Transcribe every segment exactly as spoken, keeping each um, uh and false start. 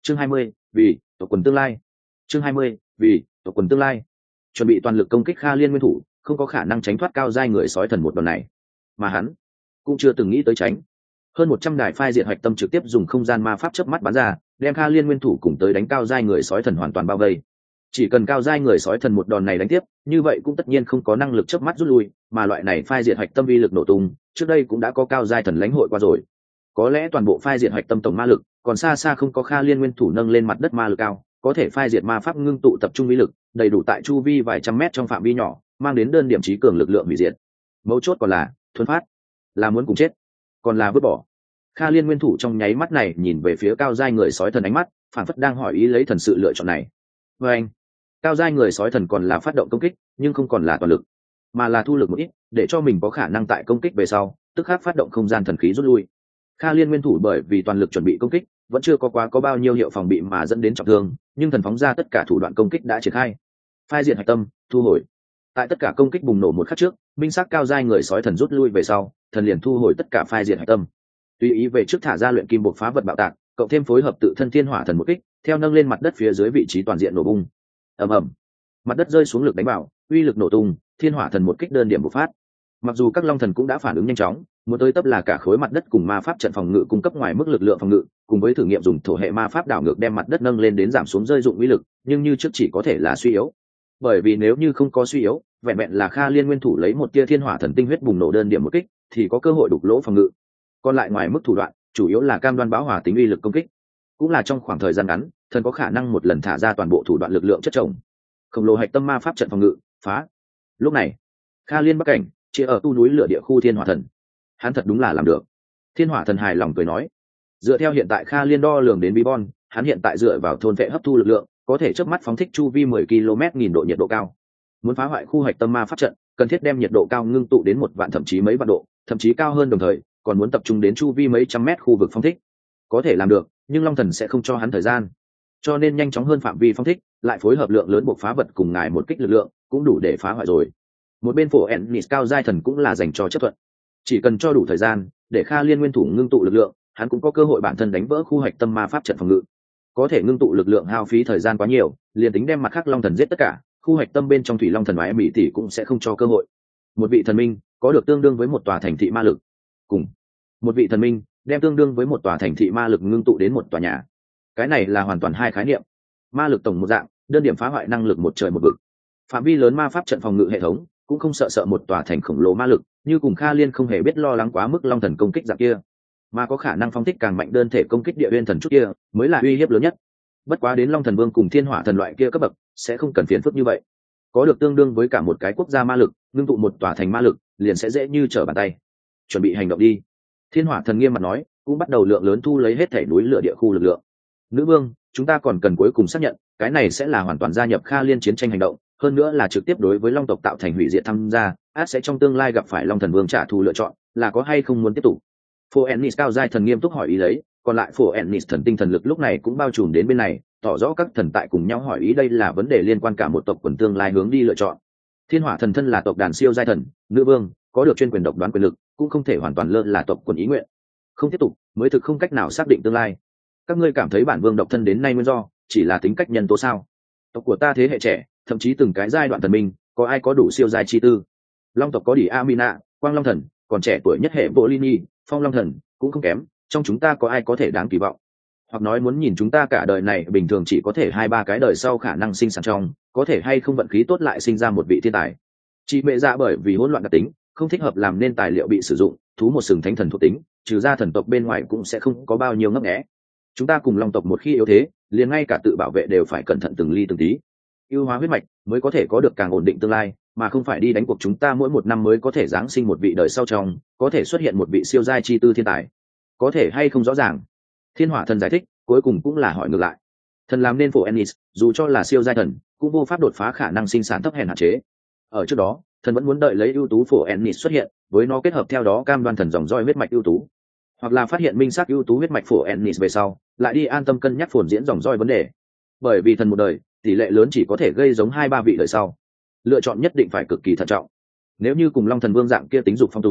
chương hai mươi, vì tộc quần tương lai. chương hai mươi, vì tộc quần tương lai. Chuẩn bị toàn lực công kích Kha Liên nguyên thủ, không có khả năng tránh thoát cao giai người sói thần một đòn này, mà hắn cũng chưa từng nghĩ tới tránh. Hơn một trăm đài phai diệt hạch tâm trực tiếp dùng không gian ma pháp chớp mắt bắn ra, đem Kha Liên nguyên thủ cùng tới đánh cao giai người sói thần hoàn toàn bao vây. Chỉ cần cao giai người sói thần một đòn này đánh tiếp, như vậy cũng tất nhiên không có năng lực chớp mắt rút lui, mà loại này phai diệt hạch tâm vi lực nổ tung, trước đây cũng đã có cao giai thần lãnh hội qua rồi. Có lẽ toàn bộ phai diệt hạch tâm tổng ma lực, còn xa xa không có Kha Liên nguyên thủ nâng lên mặt đất ma lực cao, có thể phai diệt ma pháp ngưng tụ tập trung vi lực, đầy đủ tại chu vi vài trăm mét trong phạm vi nhỏ, mang đến đơn điểm trí cường lực lượng hủy diệt. Mấu chốt còn là thuần phát, là muốn cùng chết, còn là vứt bỏ. Kha Liên nguyên thủ trong nháy mắt này nhìn về phía cao giai người sói thần ánh mắt, phản phất đang hỏi ý lấy thần sự lựa chọn này. Và anh, cao giai người sói thần còn là phát động công kích, nhưng không còn là toàn lực, mà là thu lực một ít, để cho mình có khả năng tại công kích về sau, tức khắc phát động không gian thần khí rút lui. Kha Liên nguyên thủ bởi vì toàn lực chuẩn bị công kích, vẫn chưa có quá có bao nhiêu hiệu phòng bị mà dẫn đến trọng thương, nhưng thần phóng ra tất cả thủ đoạn công kích đã triển khai. Phai diệt hạch tâm, thu hồi. Tại tất cả công kích bùng nổ một khắc trước, minh sắc cao giai người sói thần rút lui về sau, thần liền thu hồi tất cả phai diệt hạch tâm. Tùy ý về trước thả ra luyện kim bộc phá vật bạo tạc, cộng thêm phối hợp tự thân thiên hỏa thần một kích, theo nâng lên mặt đất phía dưới vị trí toàn diện nổ bung. Ầm ầm. Mặt đất rơi xuống lực đánh vào, uy lực nổ tung, thiên hỏa thần một kích đơn điểm bộc phát. Mặc dù các long thần cũng đã phản ứng nhanh chóng, muốn tới tấp là cả khối mặt đất cùng ma pháp trận phòng ngự cung cấp ngoài mức lực lượng phòng ngự, cùng với thử nghiệm dùng thổ hệ ma pháp đảo ngược đem mặt đất nâng lên đến giảm xuống rơi dụng uy lực, nhưng như trước chỉ có thể là suy yếu. Bởi vì nếu như không có suy yếu, vẹn vẹn là Kha Liên nguyên thủ lấy một tia thiên hỏa thần tinh huyết bùng nổ đơn điểm một kích, thì có cơ hội đục lỗ phòng ngự. Còn lại ngoài mức thủ đoạn, chủ yếu là cam đoan bão hòa tính uy lực công kích, cũng là trong khoảng thời gian ngắn, thần có khả năng một lần thả ra toàn bộ thủ đoạn lực lượng chất chồng. Khổng lồ hạch tâm ma pháp trận phòng ngự, phá. Lúc này, Kha Liên bắc cảnh, chỉ ở tu núi lửa địa khu thiên hỏa thần. Hắn thật đúng là làm được. Thiên hỏa thần hài lòng cười nói, dựa theo hiện tại Kha Liên đo lường đến Bibon, hắn hiện tại dựa vào thôn vệ hấp thu lực lượng, có thể chớp mắt phóng thích chu vi mười ki lô mét nghìn độ nhiệt độ cao. Muốn phá hoại khu hạch tâm ma pháp trận, cần thiết đem nhiệt độ cao ngưng tụ đến một vạn thậm chí mấy vạn độ, thậm chí cao hơn, đồng thời còn muốn tập trung đến chu vi mấy trăm mét khu vực phong thích. Có thể làm được, nhưng Long Thần sẽ không cho hắn thời gian, cho nên nhanh chóng hơn phạm vi phong thích, lại phối hợp lượng lớn buộc phá vật cùng ngài một kích lực lượng, cũng đủ để phá hoại rồi. Một bên phổ Ennis cao giai thần cũng là dành cho chấp thuận, chỉ cần cho đủ thời gian, để Kha Liên nguyên thủ ngưng tụ lực lượng, hắn cũng có cơ hội bản thân đánh vỡ khu hạch tâm ma pháp trận phòng ngự. Có thể ngưng tụ lực lượng hao phí thời gian quá nhiều, liền tính đem mặt khác Long Thần giết tất cả, khu hạch tâm bên trong thủy Long Thần và em mỹ tỷ cũng sẽ không cho cơ hội. Một vị thần minh có được tương đương với một tòa thành thị ma lực, cùng một vị thần minh đem tương đương với một tòa thành thị ma lực ngưng tụ đến một tòa nhà. Cái này là hoàn toàn hai khái niệm. Ma lực tổng một dạng, đơn điểm phá hoại năng lực một trời một vực. Phạm vi lớn ma pháp trận phòng ngự hệ thống cũng không sợ sợ một tòa thành khổng lồ ma lực, như cùng Kha Liên không hề biết lo lắng quá mức Long Thần công kích dạng kia, mà có khả năng phóng thích càng mạnh đơn thể công kích địa uyên thần chút kia mới là uy hiếp lớn nhất. Bất quá đến Long Thần Vương cùng Thiên Hỏa Thần loại kia cấp bậc sẽ không cần phiền phức như vậy. Có được tương đương với cả một cái quốc gia ma lực, ngưng tụ một tòa thành ma lực, liền sẽ dễ như trở bàn tay. Chuẩn bị hành động đi. Thiên Hỏa Thần nghiêm mặt nói, cũng bắt đầu lượng lớn thu lấy hết thể núi lửa địa khu lực lượng. Nữ vương, chúng ta còn cần cuối cùng xác nhận, cái này sẽ là hoàn toàn gia nhập Kha Liên chiến tranh hành động, hơn nữa là trực tiếp đối với Long tộc tạo thành hủy diệt tham gia, át sẽ trong tương lai gặp phải Long Thần Vương trả thù lựa chọn, là có hay không muốn tiếp tục. Phổ Ennis cao giai thần nghiêm túc hỏi ý lấy, còn lại Phổ Ennis thần tinh thần lực lúc này cũng bao trùm đến bên này, tỏ rõ các thần tại cùng nhau hỏi ý đây là vấn đề liên quan cả một tộc quần tương lai hướng đi lựa chọn. Thiên Hỏa Thần thân là tộc đàn siêu giai thần, nữ vương, có được chuyên quyền độc đoán quyền lực, cũng không thể hoàn toàn lơ là tộc quần ý nguyện. Không tiếp tục, mới thực không cách nào xác định tương lai. Các ngươi cảm thấy bản vương độc thân đến nay nguyên do chỉ là tính cách nhân tố sao? Tộc của ta thế hệ trẻ, thậm chí từng cái giai đoạn thần minh, có ai có đủ siêu giai chi tư? Long tộc có Đỉ Amina, Quang Long Thần, còn trẻ tuổi nhất hệ Bolini, Phong Long Thần, cũng không kém, trong chúng ta có ai có thể đáng kỳ vọng? Hoặc nói muốn nhìn chúng ta cả đời này bình thường chỉ có thể hai ba cái đời sau khả năng sinh sản trong, có thể hay không vận khí tốt lại sinh ra một vị thiên tài. Chị mẹ dạ bởi vì hỗn loạn đặc tính, không thích hợp làm nên tài liệu bị sử dụng, thú một sừng thánh thần thuộc tính, trừ ra thần tộc bên ngoài cũng sẽ không có bao nhiêu ngấp nghé. Chúng ta cùng Long tộc một khi yếu thế, liền ngay cả tự bảo vệ đều phải cẩn thận từng ly từng tí. Ưu hóa huyết mạch mới có thể có được càng ổn định tương lai, mà không phải đi đánh cuộc chúng ta mỗi một năm mới có thể giáng sinh một vị đời sau trong, có thể xuất hiện một vị siêu giai chi tư thiên tài. Có thể hay không rõ ràng. Thiên Hỏa Thần giải thích, cuối cùng cũng là hỏi ngược lại. Thần làm nên Phổ Ennis, dù cho là siêu giai thần, cũng vô pháp đột phá khả năng sinh sản thấp hèn hạn chế. Ở trước đó, thần vẫn muốn đợi lấy ưu tú Phổ Ennis xuất hiện, với nó kết hợp theo đó cam đoan thần dòng roi huyết mạch ưu tú, hoặc là phát hiện minh xác ưu tú huyết mạch Phổ Ennis về sau, lại đi an tâm cân nhắc phồn diễn dòng roi vấn đề. Bởi vì thần một đời, tỷ lệ lớn chỉ có thể gây giống hai ba vị đời sau, lựa chọn nhất định phải cực kỳ thận trọng. Nếu như cùng Long Thần Vương dạng kia tính dục phong túng,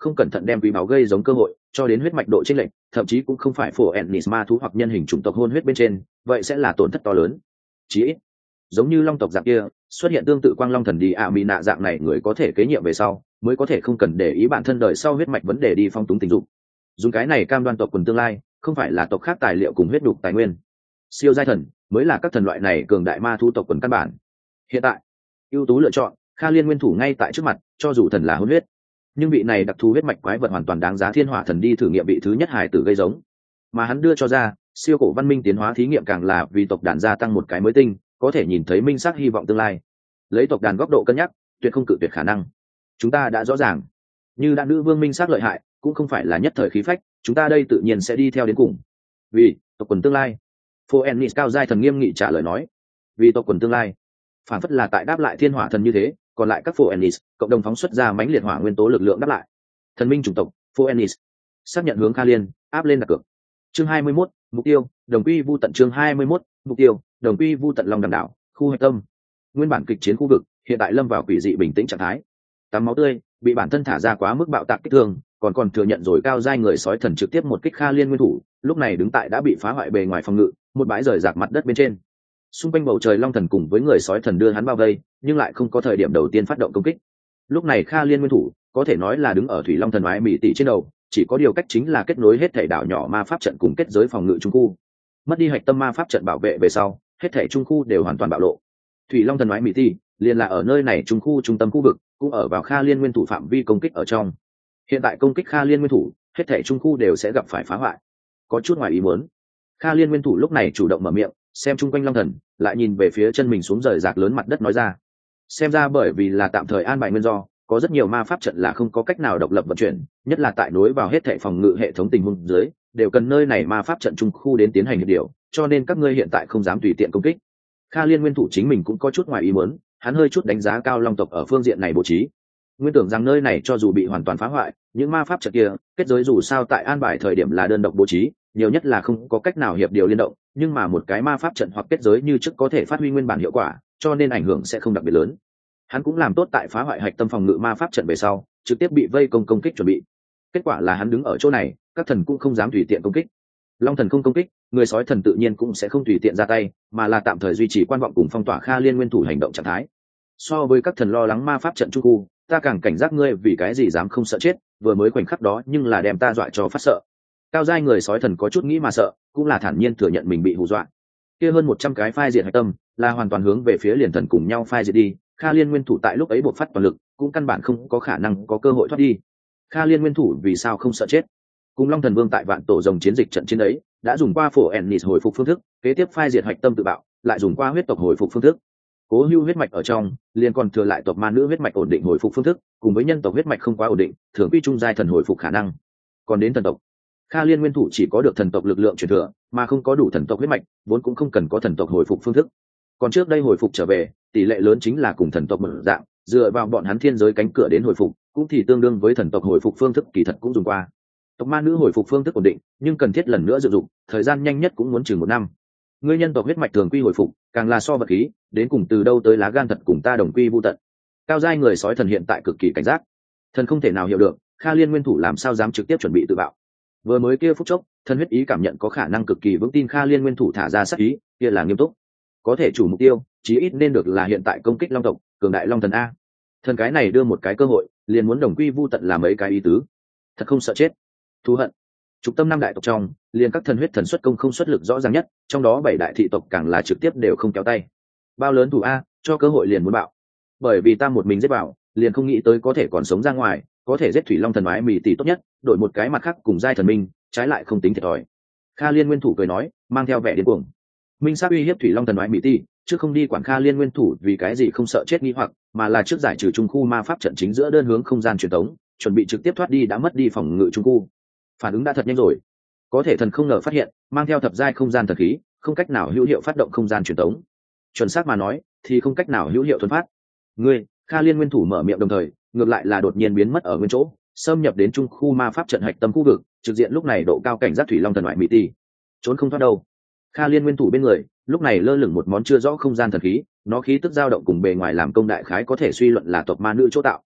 không cẩn thận đem quý máu gây giống cơ hội cho đến huyết mạch độ chênh lệch, thậm chí cũng không phải phổ ennis ma thú hoặc nhân hình chủng tộc hôn huyết bên trên, vậy sẽ là tổn thất to lớn. Chỉ ít, giống như long tộc dạng kia xuất hiện tương tự quang long thần đi ạ mỹ nạ dạng này người có thể kế nhiệm về sau, mới có thể không cần để ý bản thân đời sau huyết mạch vấn đề đi phong túng tình dục. Dùng cái này cam đoan tộc quần tương lai, không phải là tộc khác tài liệu cùng huyết đục tài nguyên. Siêu giai thần mới là các thần loại này cường đại ma thú tộc quần căn bản. Hiện tại, ưu tú lựa chọn, Kha Liên nguyên thủ ngay tại trước mặt, cho dù thần là hôn huyết, nhưng vị này đặc thù huyết mạch quái vật hoàn toàn đáng giá thiên hỏa thần đi thử nghiệm vị thứ nhất hài tử gây giống. Mà hắn đưa cho ra, siêu cổ văn minh tiến hóa thí nghiệm càng là vì tộc đàn gia tăng một cái mới tinh, có thể nhìn thấy minh xác hy vọng tương lai. Lấy tộc đàn góc độ cân nhắc, tuyệt không cự tuyệt khả năng. Chúng ta đã rõ ràng, như đã nữ vương minh xác lợi hại, cũng không phải là nhất thời khí phách, chúng ta đây tự nhiên sẽ đi theo đến cùng. Vì tộc quần tương lai. Phoenix cao giai thần nghiêm nghị trả lời nói, vì tộc quần tương lai. Phản phất là tại đáp lại thiên hỏa thần như thế, còn lại các Phoenix cộng đồng phóng xuất ra mãnh liệt hỏa nguyên tố lực lượng đáp lại. Thần minh chủng tộc Phoenix xác nhận hướng Kha Liên, áp lên đặt cược. Chương hai mươi mốt, mục tiêu, đồng quy vu tận. Chương hai mươi mốt, mục tiêu, đồng quy vu tận. Long đàm đảo, khu hạch tâm. Nguyên bản kịch chiến khu vực, hiện tại lâm vào quỷ dị bình tĩnh trạng thái. Tắm máu tươi, bị bản thân thả ra quá mức bạo tạc kích thương, còn còn thừa nhận rồi cao giai người sói thần trực tiếp một kích Kha Liên nguyên thủ, lúc này đứng tại đã bị phá hoại bề ngoài phòng ngự, một bãi rời rạc mặt đất bên trên. Xung quanh bầu trời long thần cùng với người sói thần đưa hắn bao vây, nhưng lại không có thời điểm đầu tiên phát động công kích. Lúc này Kha Liên nguyên thủ có thể nói là đứng ở thủy long thần oái mỹ tỷ trên đầu, chỉ có điều cách chính là kết nối hết thảy đảo nhỏ ma pháp trận cùng kết giới phòng ngự trung khu. Mất đi hạch tâm ma pháp trận bảo vệ về sau, hết thảy trung khu đều hoàn toàn bạo lộ. Thủy long thần oái mỹ tỷ liền là ở nơi này trung khu trung tâm khu vực, cũng ở vào Kha Liên nguyên thủ phạm vi công kích ở trong. Hiện tại công kích Kha Liên nguyên thủ, hết thảy trung khu đều sẽ gặp phải phá hoại. Có chút ngoài ý muốn, Kha Liên nguyên thủ lúc này chủ động mở miệng, xem chung quanh long thần, lại nhìn về phía chân mình xuống rời rạc lớn mặt đất nói ra. Xem ra bởi vì là tạm thời an bài nguyên do, có rất nhiều ma pháp trận là không có cách nào độc lập vận chuyển, nhất là tại nối vào hết thảy phòng ngự hệ thống tình huống dưới, đều cần nơi này ma pháp trận trung khu đến tiến hành hiệp điều, cho nên các ngươi hiện tại không dám tùy tiện công kích. Kha Liên nguyên thủ chính mình cũng có chút ngoài ý muốn, hắn hơi chút đánh giá cao long tộc ở phương diện này bố trí. Nguyên tưởng rằng nơi này cho dù bị hoàn toàn phá hoại, những ma pháp trận kia kết giới dù sao tại an bài thời điểm là đơn độc bố trí, nhiều nhất là không có cách nào hiệp điều liên động, nhưng mà một cái ma pháp trận hoặc kết giới như trước có thể phát huy nguyên bản hiệu quả, cho nên ảnh hưởng sẽ không đặc biệt lớn. Hắn cũng làm tốt tại phá hoại hạch tâm phòng ngự ma pháp trận về sau, trực tiếp bị vây công công kích chuẩn bị. Kết quả là hắn đứng ở chỗ này, các thần cũng không dám tùy tiện công kích. Long thần không công kích, người sói thần tự nhiên cũng sẽ không tùy tiện ra tay, mà là tạm thời duy trì quan vọng cùng phong tỏa Kha Liên nguyên thủ hành động trạng thái. So với các thần lo lắng ma pháp trận trung khu, ta càng cảnh giác ngươi vì cái gì dám không sợ chết, vừa mới khoảnh khắc đó nhưng là đem ta dọa cho phát sợ. Cao giai người sói thần có chút nghĩ mà sợ, cũng là thản nhiên thừa nhận mình bị hù dọa. Kia hơn một trăm cái phai diệt hạch tâm, là hoàn toàn hướng về phía liền thần cùng nhau phai diệt đi, Kha Liên nguyên thủ tại lúc ấy buộc phát toàn lực, cũng căn bản không có khả năng có cơ hội thoát đi. Kha Liên nguyên thủ vì sao không sợ chết? Cùng Long Thần Vương tại vạn tổ rồng chiến dịch trận chiến ấy, đã dùng qua phổ ennis hồi phục phương thức, kế tiếp phai diệt hạch tâm tự bạo, lại dùng qua huyết tộc hồi phục phương thức. Cố hưu huyết mạch ở trong, liền còn thừa lại tộc ma nữ huyết mạch ổn định hồi phục phương thức, cùng với nhân tộc huyết mạch không quá ổn định, thường quy trung giai thần hồi phục khả năng. Còn đến thần tộc, Kha Liên nguyên thủ chỉ có được thần tộc lực lượng truyền thừa, mà không có đủ thần tộc huyết mạch, vốn cũng không cần có thần tộc hồi phục phương thức. Còn trước đây hồi phục trở về, tỷ lệ lớn chính là cùng thần tộc mở dạng, dựa vào bọn hắn thiên giới cánh cửa đến hồi phục, cũng thì tương đương với thần tộc hồi phục phương thức kỳ thật cũng dùng qua. Tộc ma nữ hồi phục phương thức ổn định, nhưng cần thiết lần nữa sử dụng, thời gian nhanh nhất cũng muốn chừng một năm. Ngươi nhân tộc huyết mạch thường quy hồi phục, càng là so vật khí, đến cùng từ đâu tới lá gan thật cùng ta đồng quy vu tận. Cao giai người sói thần hiện tại cực kỳ cảnh giác, thần không thể nào hiểu được, Kha Liên nguyên thủ làm sao dám trực tiếp chuẩn bị tự bạo. Vừa mới kia phút chốc, thần huyết ý cảm nhận có khả năng cực kỳ vững tin Kha Liên nguyên thủ thả ra sát ý, kia là nghiêm túc. Có thể chủ mục tiêu, chí ít nên được là hiện tại công kích long tộc, cường đại long thần a. Thần cái này đưa một cái cơ hội, liền muốn đồng quy vu tận làm mấy cái ý tứ. Thật không sợ chết. Thú hận. Trục tâm năm đại tộc trong, liền các thần huyết thần xuất công không xuất lực rõ ràng nhất, trong đó bảy đại thị tộc càng là trực tiếp đều không kéo tay. Bao lớn thủ a, cho cơ hội liền muốn bạo. Bởi vì ta một mình giết vào, liền không nghĩ tới có thể còn sống ra ngoài, có thể giết thủy long thần ái mì tỷ tốt nhất, đổi một cái mặt khác cùng giai thần minh, trái lại không tính thiệt thòi. Kha Liên nguyên thủ cười nói, mang theo vẻ điên cuồng. Minh sát uy hiếp thủy long thần ái mì tỷ, trước không đi quản Kha Liên nguyên thủ vì cái gì không sợ chết nghi hoặc, mà là trước giải trừ trung khu ma pháp trận chính giữa đơn hướng không gian truyền tống, chuẩn bị trực tiếp thoát đi đã mất đi phòng ngự trung khu. Phản ứng đã thật nhanh rồi, có thể thần không ngờ phát hiện, mang theo thập giai không gian thần khí, không cách nào hữu hiệu phát động không gian truyền tống. Chuẩn xác mà nói, thì không cách nào hữu hiệu thuần phát. Ngươi, Kha Liên nguyên thủ mở miệng đồng thời, ngược lại là đột nhiên biến mất ở nguyên chỗ, xâm nhập đến trung khu ma pháp trận hạch tâm khu vực, trực diện lúc này độ cao cảnh giác thủy long thần ngoại mỹ tỷ, trốn không thoát đâu. Kha Liên nguyên thủ bên người, lúc này lơ lửng một món chưa rõ không gian thần khí, nó khí tức dao động cùng bề ngoài làm công đại khái có thể suy luận là tộc ma nữ chỗ tạo.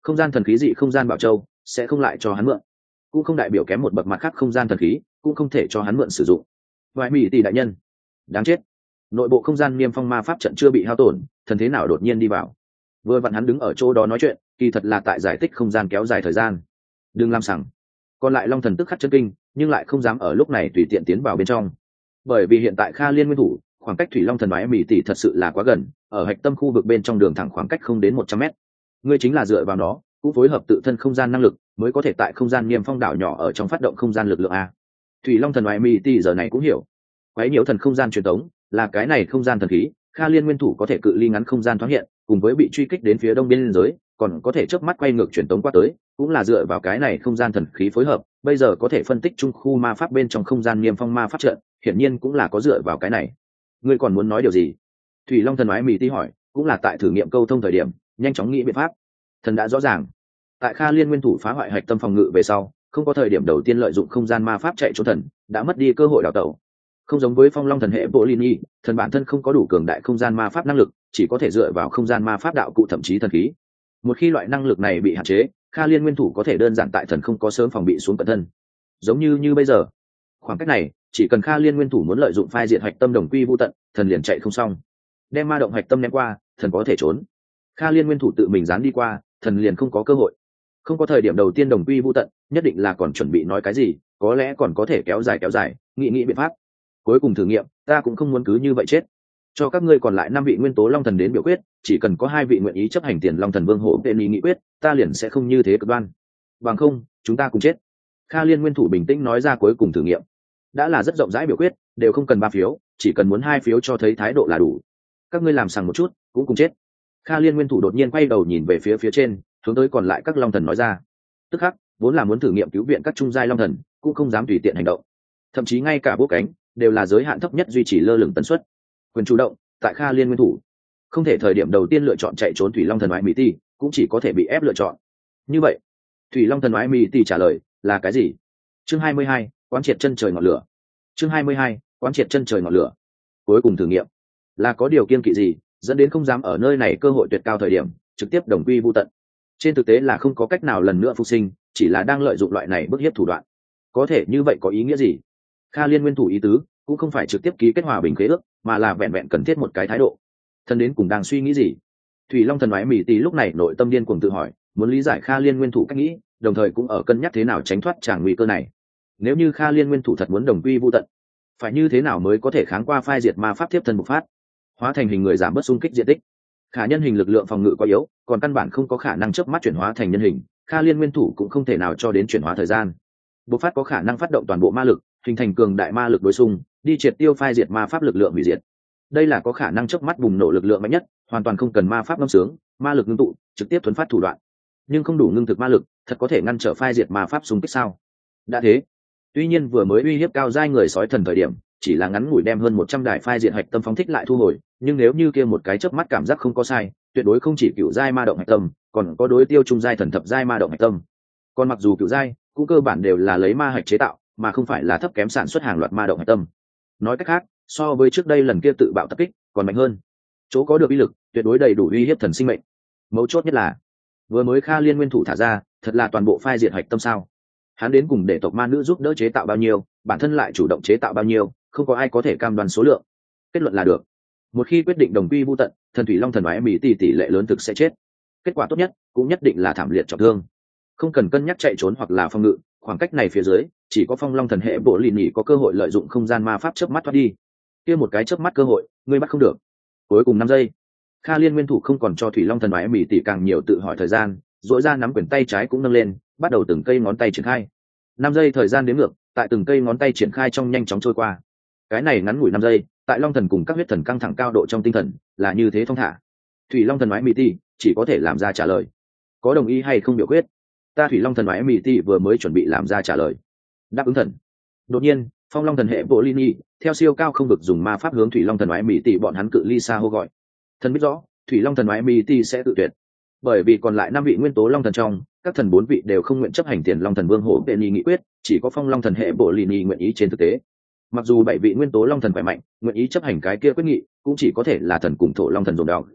không gian thần khí dị không gian bảo châu sẽ không lại cho hắn mượn, cũng không đại biểu kém một bậc mặt khác không gian thần khí cũng không thể cho hắn mượn sử dụng. Vài mỹ tỷ đại nhân, đáng chết, nội bộ không gian niêm phong ma pháp trận chưa bị hao tổn, thần thế nào đột nhiên đi vào? Vừa vặn hắn đứng ở chỗ đó nói chuyện, kỳ thật là tại giải thích không gian kéo dài thời gian. Đừng làm sằng. Còn lại long thần tức khắc chân kinh, nhưng lại không dám ở lúc này tùy tiện tiến vào bên trong, bởi vì hiện tại Kha Liên nguyên thủ khoảng cách thủy long thần bái mỹ tỷ thật sự là quá gần, ở hạch tâm khu vực bên trong đường thẳng khoảng cách không đến một trăm mét. Ngươi chính là dựa vào nó cũng phối hợp tự thân không gian năng lực mới có thể tại không gian niêm phong đảo nhỏ ở trong phát động không gian lực lượng a. Thủy long thần bái mỹ tỷ giờ này cũng hiểu, quái nhiễu thần không gian truyền thống là cái này không gian thần khí. Kha Liên nguyên thủ có thể cự ly ngắn không gian thoáng hiện, cùng với bị truy kích đến phía đông biên giới, còn có thể chớp mắt quay ngược truyền tống qua tới, cũng là dựa vào cái này không gian thần khí phối hợp. Bây giờ có thể phân tích trung khu ma pháp bên trong không gian niêm phong ma pháp trận, hiển nhiên cũng là có dựa vào cái này. Ngươi còn muốn nói điều gì? Thủy long thần ái mì ti hỏi, cũng là tại thử nghiệm câu thông thời điểm nhanh chóng nghĩ biện pháp. Thần đã rõ ràng, tại Kha Liên nguyên thủ phá hoại hạch tâm phòng ngự về sau, không có thời điểm đầu tiên lợi dụng không gian ma pháp chạy trốn, thần đã mất đi cơ hội đào tẩu. Không giống với phong long thần hệ bộ Lini, thần bản thân không có đủ cường đại không gian ma pháp năng lực, chỉ có thể dựa vào không gian ma pháp đạo cụ thậm chí thần khí. Một khi loại năng lực này bị hạn chế, Kha Liên nguyên thủ có thể đơn giản tại thần không có sớm phòng bị xuống cận thân. Giống như như bây giờ, khoảng cách này, chỉ cần Kha Liên nguyên thủ muốn lợi dụng phai diệt hạch tâm đồng quy vô tận, thần liền chạy không xong. Đem ma động hạch tâm ném qua, thần có thể trốn. Kha Liên nguyên thủ tự mình dán đi qua, thần liền không có cơ hội. Không có thời điểm đầu tiên đồng quy vô tận, nhất định là còn chuẩn bị nói cái gì, có lẽ còn có thể kéo dài kéo dài, nghĩ nghĩ biện pháp. Cuối cùng thử nghiệm, ta cũng không muốn cứ như vậy chết. Cho các ngươi còn lại năm vị nguyên tố long thần đến biểu quyết, chỉ cần có hai vị nguyện ý chấp hành tiền long thần vương hộ tên ý nghị quyết, ta liền sẽ không như thế cực đoan. Bằng không, chúng ta cùng chết. Kha Liên nguyên thủ bình tĩnh nói ra cuối cùng thử nghiệm. Đã là rất rộng rãi biểu quyết, đều không cần ba phiếu, chỉ cần muốn hai phiếu cho thấy thái độ là đủ. Các ngươi làm sằng một chút, cũng cùng chết. Kha Liên nguyên thủ đột nhiên quay đầu nhìn về phía phía trên, hướng tới còn lại các long thần nói ra. Tức khắc, vốn là muốn thử nghiệm cứu viện các trung giai long thần, cũng không dám tùy tiện hành động. Thậm chí ngay cả bố cánh đều là giới hạn thấp nhất duy trì lơ lửng tần suất. Quyền chủ động tại Kha Liên nguyên thủ, không thể thời điểm đầu tiên lựa chọn chạy trốn thủy long thần oai mỹ ti, cũng chỉ có thể bị ép lựa chọn. Như vậy, thủy long thần oai mỹ ti trả lời là cái gì? Chương hai mươi hai, quán triệt chân trời ngọn lửa. Chương hai mươi hai, quán triệt chân trời ngọn lửa. Cuối cùng thử nghiệm là có điều kiên kỵ gì, dẫn đến không dám ở nơi này cơ hội tuyệt cao thời điểm trực tiếp đồng quy vô tận. Trên thực tế là không có cách nào lần nữa phục sinh, chỉ là đang lợi dụng loại này bức hiếp thủ đoạn. Có thể như vậy có ý nghĩa gì? Kha Liên nguyên thủ ý tứ cũng không phải trực tiếp ký kết hòa bình khế ước, mà là vẹn vẹn cần thiết một cái thái độ. Thần đến cùng đang suy nghĩ gì? Thủy long thần oái mỹ tỷ lúc này nội tâm điên cuồng tự hỏi, muốn lý giải Kha Liên nguyên thủ cách nghĩ, đồng thời cũng ở cân nhắc thế nào tránh thoát tràng nguy cơ này. Nếu như Kha Liên nguyên thủ thật muốn đồng quy vô tận, phải như thế nào mới có thể kháng qua phai diệt ma pháp tiếp thân bộc phát, hóa thành hình người giảm bớt xung kích diện tích? Khả nhân hình lực lượng phòng ngự quá yếu, còn căn bản không có khả năng chớp mắt chuyển hóa thành nhân hình, Kha Liên nguyên thủ cũng không thể nào cho đến chuyển hóa thời gian. Bộc phát có khả năng phát động toàn bộ ma lực, hình thành cường đại ma lực đối xung, đi triệt tiêu phai diệt ma pháp lực lượng hủy diệt. Đây là có khả năng chớp mắt bùng nổ lực lượng mạnh nhất, hoàn toàn không cần ma pháp ngâm sướng, ma lực ngưng tụ, trực tiếp thuấn phát thủ đoạn. Nhưng không đủ ngưng thực ma lực, thật có thể ngăn trở phai diệt ma pháp xung kích sao? Đã thế, tuy nhiên vừa mới uy hiếp cao giai người sói thần thời điểm, chỉ là ngắn ngủi đem hơn một trăm đài phai diệt hạch tâm phóng thích lại thu hồi, nhưng nếu như kia một cái chớp mắt cảm giác không có sai, tuyệt đối không chỉ cựu giai ma động hạch tâm, còn có đối tiêu trung giai thần thập giai ma động hạch tâm. Còn mặc dù cựu giai, cũng cơ bản đều là lấy ma hạch chế tạo, mà không phải là thấp kém sản xuất hàng loạt ma động hạch tâm. Nói cách khác, so với trước đây lần kia tự bạo tập kích còn mạnh hơn, chỗ có được uy lực tuyệt đối đầy đủ uy hiếp thần sinh mệnh. Mấu chốt nhất là vừa mới Kha Liên nguyên thủ thả ra, thật là toàn bộ phai diệt hạch tâm sao? Hắn đến cùng để tộc ma nữ giúp đỡ chế tạo bao nhiêu, bản thân lại chủ động chế tạo bao nhiêu, không có ai có thể cam đoan số lượng. Kết luận là được, một khi quyết định đồng quy vô tận, thần thủy long thần oái mỹ tỷ tỷ lệ lớn thực sẽ chết. Kết quả tốt nhất cũng nhất định là thảm liệt trọng thương. Không cần cân nhắc chạy trốn hoặc là phòng ngự, khoảng cách này phía dưới chỉ có phong long thần hệ bộ lìn nhỉ có cơ hội lợi dụng không gian ma pháp chớp mắt thoát đi. Kia một cái chớp mắt cơ hội, ngươi bắt không được. Cuối cùng năm giây, Kha Liên nguyên thủ không còn cho thủy long thần oái mỹ tỷ càng nhiều tự hỏi thời gian, dội ra nắm quyền tay trái cũng nâng lên, bắt đầu từng cây ngón tay triển khai. Năm giây thời gian đếm ngược, tại từng cây ngón tay triển khai trong nhanh chóng trôi qua. Cái này ngắn ngủi năm giây, tại long thần cùng các huyết thần căng thẳng cao độ trong tinh thần, là như thế thong thả. Thủy long thần oái mỹ tỷ chỉ có thể làm ra trả lời. Có đồng ý hay không biểu quyết? Ta thủy long thần oái mỹ tỷ vừa mới chuẩn bị làm ra trả lời. Đáp ứng thần. Đột nhiên, phong long thần hệ bộ Lini theo siêu cao không vực dùng ma pháp hướng thủy long thần oái mỹ tỷ bọn hắn cự ly xa hô gọi. Thần biết rõ, thủy long thần oái mỹ tỷ sẽ tự tuyệt, bởi vì còn lại năm vị nguyên tố long thần trong, các thần bốn vị đều không nguyện chấp hành tiền long thần vương hổ Penny nghị quyết, chỉ có phong long thần hệ bộ Lini nguyện ý trên thực tế. Mặc dù bảy vị nguyên tố long thần khỏe mạnh, nguyện ý chấp hành cái kia quyết nghị, cũng chỉ có thể là thần cùng thổ long thần dồn đỏ.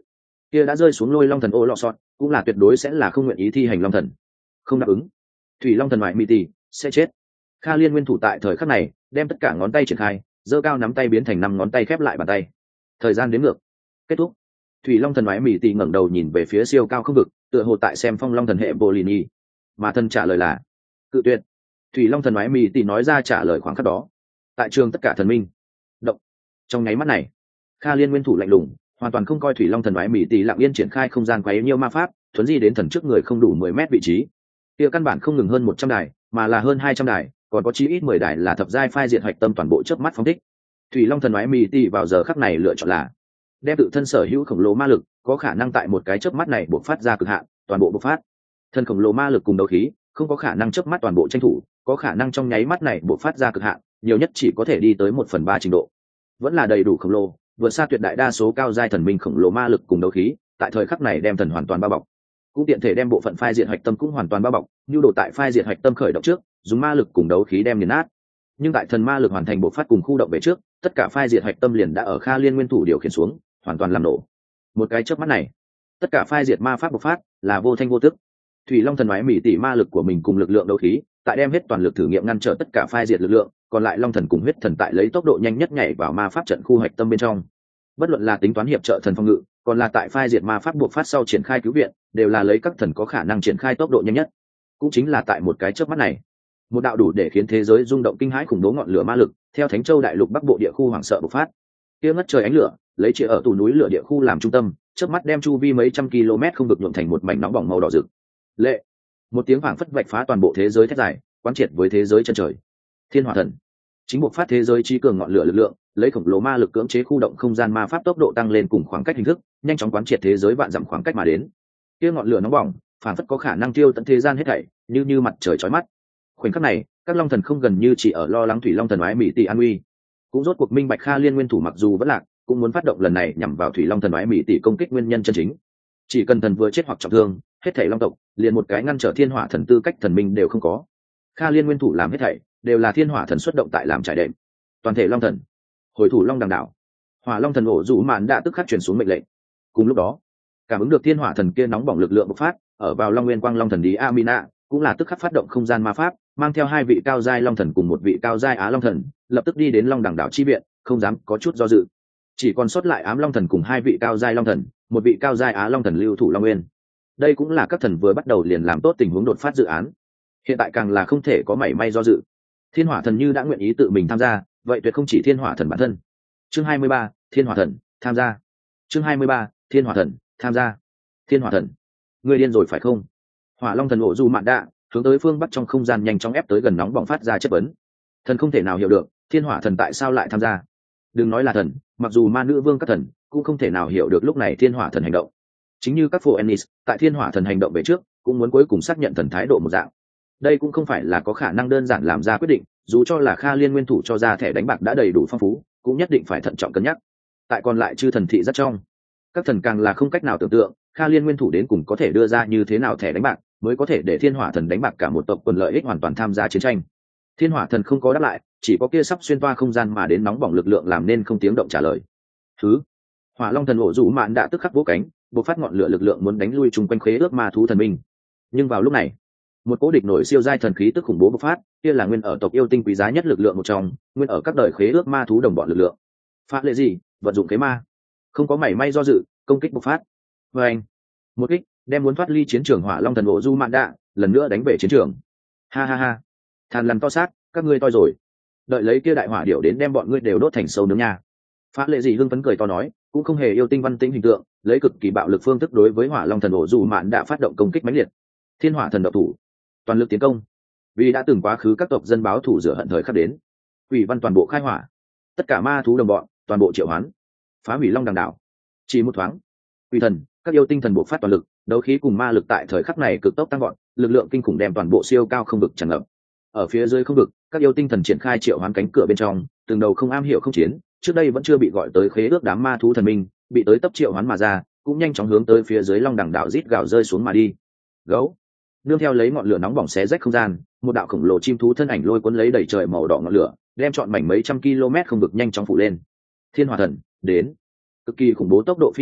kia đã rơi xuống lôi long thần ô lọ sọt cũng là tuyệt đối sẽ là không nguyện ý thi hành long thần, không đáp ứng thủy long thần ngoại mỹ tỷ sẽ chết. Kha Liên nguyên thủ tại thời khắc này đem tất cả ngón tay triển khai, giơ cao nắm tay biến thành năm ngón tay khép lại bàn tay. Thời gian đếm ngược kết thúc. Thủy long thần ngoại mỹ tỷ ngẩng đầu nhìn về phía siêu cao không vực, tựa hồ tại xem phong long thần hệ Bolini, mà thần trả lời là cự tuyệt. Thủy long thần ngoại mỹ tỷ nói ra trả lời khoảng khắc đó, tại trường tất cả thần minh động. Trong nháy mắt này, Kha Liên nguyên thủ lạnh lùng, hoàn toàn không coi thủy long thần ngoại mỹ tỷ lặng yên triển khai không gian quấy nhiêu ma pháp, thuấn di đến thần trước người không đủ mười mét vị trí. Kia căn bản không ngừng hơn một trăm đài, mà là hơn hai trăm đài, còn có chí ít mười đài là thập giai phai diệt hạch tâm toàn bộ chớp mắt phóng thích. Thủy long thần ngoại mỹ tỷ vào giờ khắc này lựa chọn là đem tự thân sở hữu khổng lồ ma lực có khả năng tại một cái chớp mắt này bộc phát ra cực hạn, toàn bộ bộc phát. Thân khổng lồ ma lực cùng đấu khí không có khả năng chớp mắt toàn bộ tranh thủ, có khả năng trong nháy mắt này bộc phát ra cực hạn, nhiều nhất chỉ có thể đi tới một phần ba trình độ, vẫn là đầy đủ khổng lồ, vượt xa tuyệt đại đa số cao giai thần minh khổng lồ ma lực cùng đấu khí, tại thời khắc này đem thần hoàn toàn bao bọc, cũng tiện thể đem bộ phận phai diệt hạch tâm cũng hoàn toàn bao bọc, như đồ tại phai diệt hạch tâm khởi động trước, dùng ma lực cùng đấu khí đem nghiền nát. Nhưng tại thần ma lực hoàn thành bộc phát cùng khu động về trước, tất cả phai diệt hạch tâm liền đã ở Kha Liên nguyên thủ điều khiển xuống, hoàn toàn làm nổ. Một cái chớp mắt này, tất cả phai diệt ma pháp bộc phát là vô thanh vô tức. Thủy long thần ngoái mỹ tỷ ma lực của mình cùng lực lượng đấu khí, tại đem hết toàn lực thử nghiệm ngăn trở tất cả phai diệt lực lượng, còn lại long thần cùng huyết thần tại lấy tốc độ nhanh nhất nhảy vào ma pháp trận khu hạch tâm bên trong. Bất luận là tính toán hiệp trợ thần phòng ngự, còn là tại phai diệt ma pháp buộc phát sau triển khai cứu viện, đều là lấy các thần có khả năng triển khai tốc độ nhanh nhất. Cũng chính là tại một cái chớp mắt này, một đạo đủ để khiến thế giới rung động kinh hãi khủng bố ngọn lửa ma lực, theo Thánh Châu đại lục bắc bộ địa khu hoảng sợ bộc phát. Kia ngất trời ánh lửa, lấy chia ở tủ núi lửa địa khu làm trung tâm, chớp mắt đem chu vi mấy trăm km không vực nhuộm thành một mảnh nóng bỏng màu đỏ rực. Lệ, một tiếng vàng phất vạch phá toàn bộ thế giới thét dài, quán triệt với thế giới chân trời. Thiên Hỏa Thần chính bộc phát thế giới trí cường ngọn lửa lực lượng, lấy khổng lồ ma lực cưỡng chế khu động không gian ma pháp tốc độ tăng lên cùng khoảng cách hình thức, nhanh chóng quán triệt thế giới vạn dặm khoảng cách mà đến. Kia ngọn lửa nóng bỏng, phản phất có khả năng tiêu tận thế gian hết thảy, như như mặt trời chói mắt. Khoảnh khắc này, các long thần không gần như chỉ ở lo lắng thủy long thần oái mỹ tỷ an uy, cũng rốt cuộc minh bạch Kha Liên nguyên thủ mặc dù vẫn lạc, cũng muốn phát động lần này nhằm vào thủy long thần oái mỹ tỷ công kích nguyên nhân chân chính. Chỉ cần thần vừa chết hoặc trọng thương, hết thảy long tộc liền một cái ngăn trở thiên hỏa thần tư cách thần minh đều không có. Kha Liên nguyên thủ làm hết thảy đều là thiên hỏa thần xuất động tại làm trải đệm. Toàn thể long thần hồi thủ long đằng đảo, hỏa long thần ổ rủ mạn đã tức khắc truyền xuống mệnh lệnh. Cùng lúc đó, cảm ứng được thiên hỏa thần kia nóng bỏng lực lượng bộc phát, ở vào long nguyên quang long thần đi Amina cũng là tức khắc phát động không gian ma pháp, mang theo hai vị cao giai long thần cùng một vị cao giai á long thần, lập tức đi đến long đẳng đảo chi viện, không dám có chút do dự. Chỉ còn sót lại ám long thần cùng hai vị cao giai long thần, một vị cao giai á long thần lưu thủ long nguyên. Đây cũng là các thần vừa bắt đầu liền làm tốt tình huống đột phát dự án, hiện tại càng là không thể có mảy may do dự. Thiên hỏa thần như đã nguyện ý tự mình tham gia, vậy tuyệt không chỉ thiên hỏa thần bản thân. Chương hai mươi ba, thiên hỏa thần tham gia. Chương hai mươi ba, thiên hỏa thần tham gia. Thiên hỏa thần, ngươi điên rồi phải không? Hỏa long thần ổ du mạn đạ hướng tới phương bắc trong không gian nhanh chóng ép tới gần nóng bỏng phát ra chất vấn. Thần không thể nào hiểu được thiên hỏa thần tại sao lại tham gia. Đừng nói là thần, mặc dù ma nữ vương các thần cũng không thể nào hiểu được lúc này thiên hỏa thần hành động. Chính như các phụ Ennis tại thiên hỏa thần hành động về trước cũng muốn cuối cùng xác nhận thần thái độ một dạng. Đây cũng không phải là có khả năng đơn giản làm ra quyết định, dù cho là Kha Liên nguyên thủ cho ra thẻ đánh bạc đã đầy đủ phong phú, cũng nhất định phải thận trọng cân nhắc. Tại còn lại chư thần thị rất trong, các thần càng là không cách nào tưởng tượng Kha Liên nguyên thủ đến cùng có thể đưa ra như thế nào thẻ đánh bạc mới có thể để thiên hỏa thần đánh bạc cả một tộc quần lợi ích hoàn toàn tham gia chiến tranh. Thiên hỏa thần không có đáp lại, chỉ có kia sắp xuyên toa không gian mà đến nóng bỏng lực lượng làm nên không tiếng động trả lời. Thứ hỏa long thần ổ rủ mạn đã tức khắc vỗ cánh, bộc phát ngọn lửa lực lượng muốn đánh lui chung quanh khế ước ma thú thần minh. Nhưng vào lúc này, một cỗ địch nổi siêu giai thần khí tức khủng bố bộc phát, kia là nguyên ở tộc yêu tinh quý giá nhất lực lượng một trong, nguyên ở các đời khế ước ma thú đồng bọn lực lượng. Phá lệ gì? Vận dụng kế ma, không có mảy may do dự, công kích bộc phát. Và anh, một kích đem muốn thoát ly chiến trường hỏa long thần ổ du mạn đạ lần nữa đánh về chiến trường. Ha ha ha, than lằn to xác, các ngươi toi rồi, đợi lấy kia đại hỏa điểu đến đem bọn ngươi đều đốt thành sâu nướng nha. Phá lệ gì hưng phấn cười to nói, cũng không hề yêu tinh văn tĩnh hình tượng, lấy cực kỳ bạo lực phương thức đối với hỏa long thần ổ du mạn đạ phát động công kích mãnh liệt. Thiên hỏa thần độc thủ, toàn lực tiến công, vì đã từng quá khứ các tộc dân báo thủ rửa hận thời khắc đến. Quỷ văn toàn bộ khai hỏa, tất cả ma thú đồng bọn toàn bộ triệu hoán, phá hủy long đằng đảo. Chỉ một thoáng, quỷ thần, các yêu tinh thần bộ phát toàn lực, đấu khí cùng ma lực tại thời khắc này cực tốc tăng gọn, lực lượng kinh khủng đem toàn bộ siêu cao không vực tràn ngập. Ở phía dưới không vực, các yêu tinh thần triển khai triệu hoán cánh cửa bên trong, từng đầu không am hiểu không chiến, trước đây vẫn chưa bị gọi tới khế ước đám ma thú thần minh, bị tới tấp triệu hoán mà ra, cũng nhanh chóng hướng tới phía dưới long đằng đảo rít gào rơi xuống mà đi. Gấu, nương theo lấy ngọn lửa nóng bỏng xé rách không gian, một đạo khổng lồ chim thú thân ảnh lôi cuốn lấy đầy trời màu đỏ ngọn lửa, đem trọn mảnh mấy trăm km không vực nhanh chóng phủ lên. Thiên hỏa thần đến, cực kỳ khủng bố tốc độ phi hành,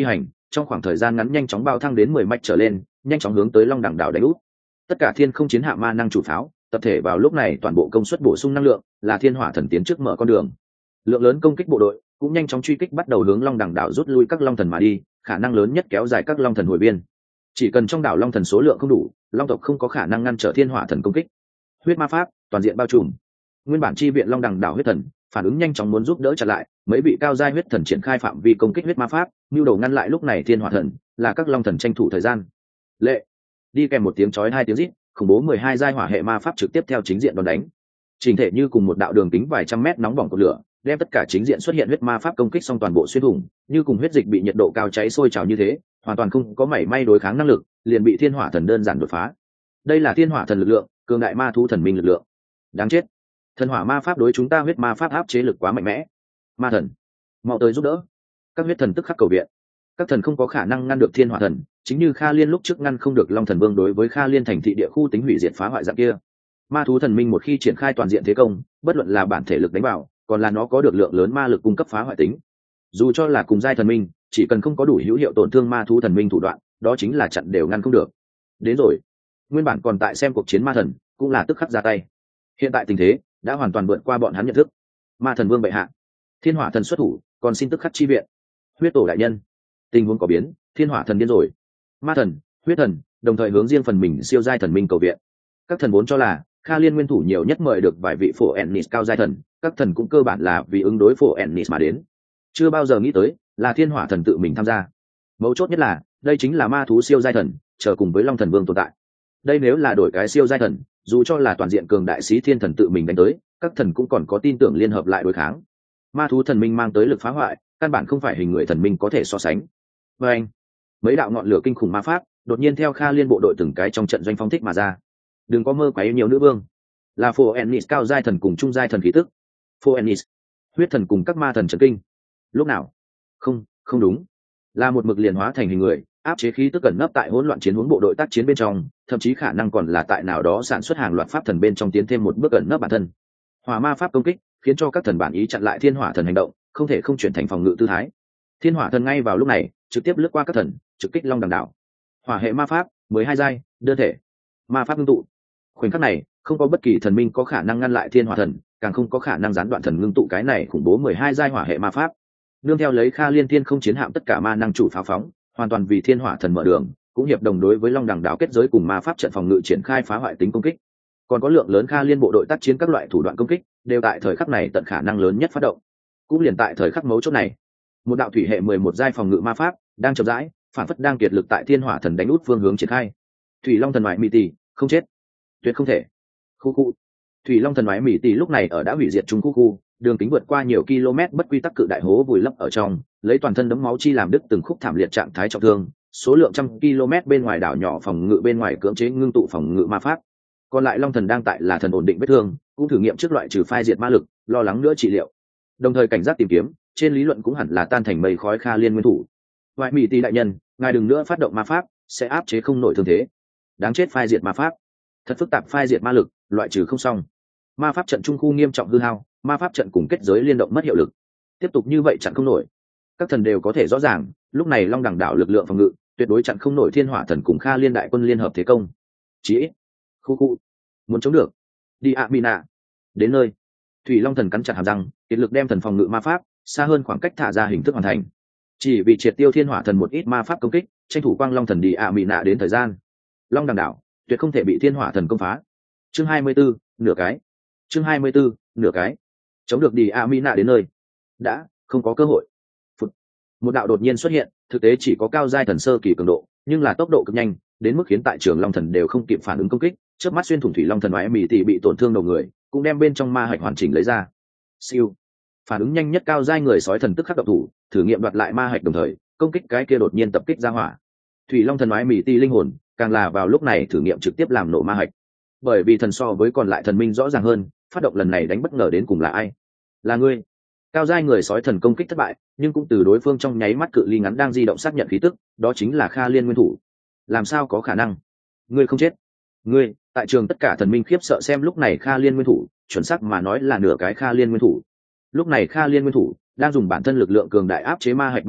trong khoảng thời gian ngắn nhanh chóng bao thăng đến mười mạch trở lên, nhanh chóng hướng tới Long Đẳng đảo đánh úp. Tất cả thiên không chiến hạm ma năng chủ pháo tập thể vào lúc này toàn bộ công suất bổ sung năng lượng, là thiên hỏa thần tiến trước mở con đường. Lượng lớn công kích bộ đội cũng nhanh chóng truy kích bắt đầu hướng Long Đẳng đảo rút lui các long thần mà đi, khả năng lớn nhất kéo dài các long thần hồi biên. Chỉ cần trong đảo long thần số lượng không đủ, long tộc không có khả năng ngăn trở thiên hỏa thần công kích. Huyết ma pháp toàn diện bao trùm. Nguyên bản chi viện Long Đẳng đảo huyết thần phản ứng nhanh chóng muốn giúp đỡ chặn lại, mấy vị cao giai huyết thần triển khai phạm vi công kích huyết ma pháp, nhu đầu ngăn lại lúc này thiên hỏa thần, là các long thần tranh thủ thời gian. Lệ đi kèm một tiếng chói hai tiếng rít, khủng bố mười hai giai hỏa hệ ma pháp trực tiếp theo chính diện đòn đánh. Trình thể như cùng một đạo đường kính vài trăm mét nóng bỏng của lửa, đem tất cả chính diện xuất hiện huyết ma pháp công kích xong toàn bộ xuyên thủng, như cùng huyết dịch bị nhiệt độ cao cháy sôi trào như thế, hoàn toàn không có mảy may đối kháng năng lực, liền bị thiên hỏa thần đơn giản đột phá. Đây là thiên hỏa thần lực lượng, cường đại ma thú thần minh lực lượng. Đáng chết, thần hỏa ma pháp đối chúng ta huyết ma pháp áp chế lực quá mạnh mẽ. Ma thần, mau tới giúp đỡ. Các huyết thần tức khắc cầu viện. Các thần không có khả năng ngăn được thiên hỏa thần, chính như Kha Liên lúc trước ngăn không được Long Thần Vương đối với Kha Liên thành thị địa khu tính hủy diệt phá hoại dạng kia. Ma thú thần minh một khi triển khai toàn diện thế công, bất luận là bản thể lực đánh vào, còn là nó có được lượng lớn ma lực cung cấp phá hoại tính. Dù cho là cùng giai thần minh, chỉ cần không có đủ hữu hiệu tổn thương ma thú thần minh thủ đoạn, đó chính là chặn đều ngăn không được. Đến rồi, nguyên bản còn tại xem cuộc chiến ma thần, cũng là tức khắc ra tay. Hiện tại tình thế đã hoàn toàn vượt qua bọn hắn nhận thức. Ma thần vương bệ hạ, thiên hỏa thần xuất thủ, còn xin tức khắc chi viện. Huyết tổ đại nhân, tình huống có biến, thiên hỏa thần điên rồi. Ma thần, huyết thần đồng thời hướng riêng phần mình siêu giai thần minh cầu viện. Các thần vốn cho là Kha Liên nguyên thủ nhiều nhất mời được vài vị phổ Ennis cao giai thần, các thần cũng cơ bản là vì ứng đối phổ Ennis mà đến. Chưa bao giờ nghĩ tới là thiên hỏa thần tự mình tham gia. Mấu chốt nhất là đây chính là ma thú siêu giai thần, chờ cùng với Long Thần Vương tồn tại. Đây nếu là đổi cái siêu giai thần, dù cho là toàn diện cường đại sĩ thiên thần tự mình đánh tới, các thần cũng còn có tin tưởng liên hợp lại đối kháng. Ma thú thần minh mang tới lực phá hoại, căn bản không phải hình người thần minh có thể so sánh. Và anh, mấy đạo ngọn lửa kinh khủng ma pháp đột nhiên theo Kha Liên bộ đội từng cái trong trận doanh phóng thích mà ra. Đừng có mơ quấy nhiều nữ vương, là phổ Ennis cao giai thần cùng trung giai thần khí tức. Phổ Ennis, huyết thần cùng các ma thần trấn kinh. Lúc nào? Không, không đúng, là một mực liền hóa thành hình người, áp chế khí tức cẩn nấp tại hỗn loạn chiến hướng bộ đội tác chiến bên trong, thậm chí khả năng còn là tại nào đó sản xuất hàng loạt pháp thần bên trong tiến thêm một bước cẩn nấp bản thân. Hỏa ma pháp công kích khiến cho các thần bản ý chặn lại thiên hỏa thần hành động, không thể không chuyển thành phòng ngự tư thái. Thiên hỏa thần ngay vào lúc này trực tiếp lướt qua các thần, trực kích Long Đẳng đảo. Hỏa hệ ma pháp mười hai giai, đơn thể ma pháp ngưng tụ. Khoảnh khắc này không có bất kỳ thần minh có khả năng ngăn lại thiên hỏa thần, càng không có khả năng gián đoạn thần ngưng tụ cái này khủng bố mười hai giai hỏa hệ ma pháp. Nương theo lấy Kha Liên thiên không chiến hạm tất cả ma năng chủ pháo phóng, hoàn toàn vì thiên hỏa thần mở đường, cũng hiệp đồng đối với Long Đẳng đảo kết giới cùng ma pháp trận phòng ngự triển khai phá hoại tính công kích. Còn có lượng lớn Kha Liên bộ đội tác chiến các loại thủ đoạn công kích, đều tại thời khắc này tận khả năng lớn nhất phát động. Cũng liền tại thời khắc mấu chốt này, một đạo thủy hệ mười một giai phòng ngự ma pháp đang chậm rãi, phản phất đang kiệt lực tại thiên hỏa thần đánh út phương hướng triển khai. Thủy Long thần ngoại mỹ tỷ, không chết, tuyệt không thể. Khu khu. Thủy Long thần ngoại mỹ tỷ lúc này ở đã hủy diệt trung khu khu, đường kính vượt qua nhiều km bất quy tắc cự đại hố vùi lấp ở trong, lấy toàn thân đấm máu chi làm đứt từng khúc thảm liệt trạng thái trọng thương, số lượng trăm km bên ngoài đảo nhỏ phòng ngự bên ngoài cưỡng chế ngưng tụ phòng ngự ma pháp. Còn lại Long thần đang tại là thần ổn định vết thương, cũng thử nghiệm trước loại trừ phai diệt ma lực, lo lắng nữa trị liệu. Đồng thời cảnh giác tìm kiếm, trên lý luận cũng hẳn là tan thành mây khói Kha Liên nguyên thủ. Ngoại mỹ tỷ đại nhân, ngài đừng nữa phát động ma pháp, sẽ áp chế không nổi thương thế. Đáng chết phai diệt ma pháp, thật phức tạp phai diệt ma lực, loại trừ không xong. Ma pháp trận trung khu nghiêm trọng hư hao, ma pháp trận cùng kết giới liên động mất hiệu lực. Tiếp tục như vậy chặn không nổi. Các thần đều có thể rõ ràng, lúc này Long Đẳng đảo lực lượng phòng ngự tuyệt đối chặn không nổi thiên hỏa thần cùng Kha Liên đại quân liên hợp thế công. Chỉ ít, khu khu, muốn chống được. Đi ạ Mina. Đến nơi, Thủy Long thần cắn chặt hàm răng, kiệt lực đem thần phòng ngự ma pháp xa hơn khoảng cách thả ra hình thức hoàn thành. Chỉ vì triệt tiêu thiên hỏa thần một ít ma pháp công kích, tranh thủ quang Long thần đi ạ Mina đến thời gian. Long Đẳng đảo tuyệt không thể bị thiên hỏa thần công phá. Chương hai mươi 24, nửa cái. Chương hai mươi 24, nửa cái. Chống được đi Amina đến nơi, đã không có cơ hội. Phụt. Một đạo đột nhiên xuất hiện, thực tế chỉ có cao giai thần sơ kỳ cường độ, nhưng là tốc độ cực nhanh, đến mức khiến tại trường Long thần đều không kịp phản ứng công kích, chớp mắt xuyên thủng Thủy Long thần oái mì tỷ bị tổn thương đầu người, cũng đem bên trong ma hạch hoàn chỉnh lấy ra. Siêu. Phản ứng nhanh nhất cao giai người sói thần tức khắc động thủ, thử nghiệm đoạt lại ma hạch đồng thời, công kích cái kia đột nhiên tập kích ra hỏa. Thủy Long thần oái mì tỷ linh hồn, càng là vào lúc này thử nghiệm trực tiếp làm nổ ma hạch. Bởi vì thần so với còn lại thần minh rõ ràng hơn, phát động lần này đánh bất ngờ đến cùng là ai? Là ngươi. Cao giai người sói thần công kích thất bại, nhưng cũng từ đối phương trong nháy mắt cự ly ngắn đang di động xác nhận khí tức, đó chính là Kha Liên nguyên thủ. Làm sao có khả năng? Ngươi không chết. Ngươi, tại trường tất cả thần minh khiếp sợ xem lúc này Kha Liên nguyên thủ, chuẩn xác mà nói là nửa cái Kha Liên nguyên thủ. Lúc này Kha Liên nguyên thủ đang dùng bản thân lực lượng cường đại áp chế ma hạch bạo động,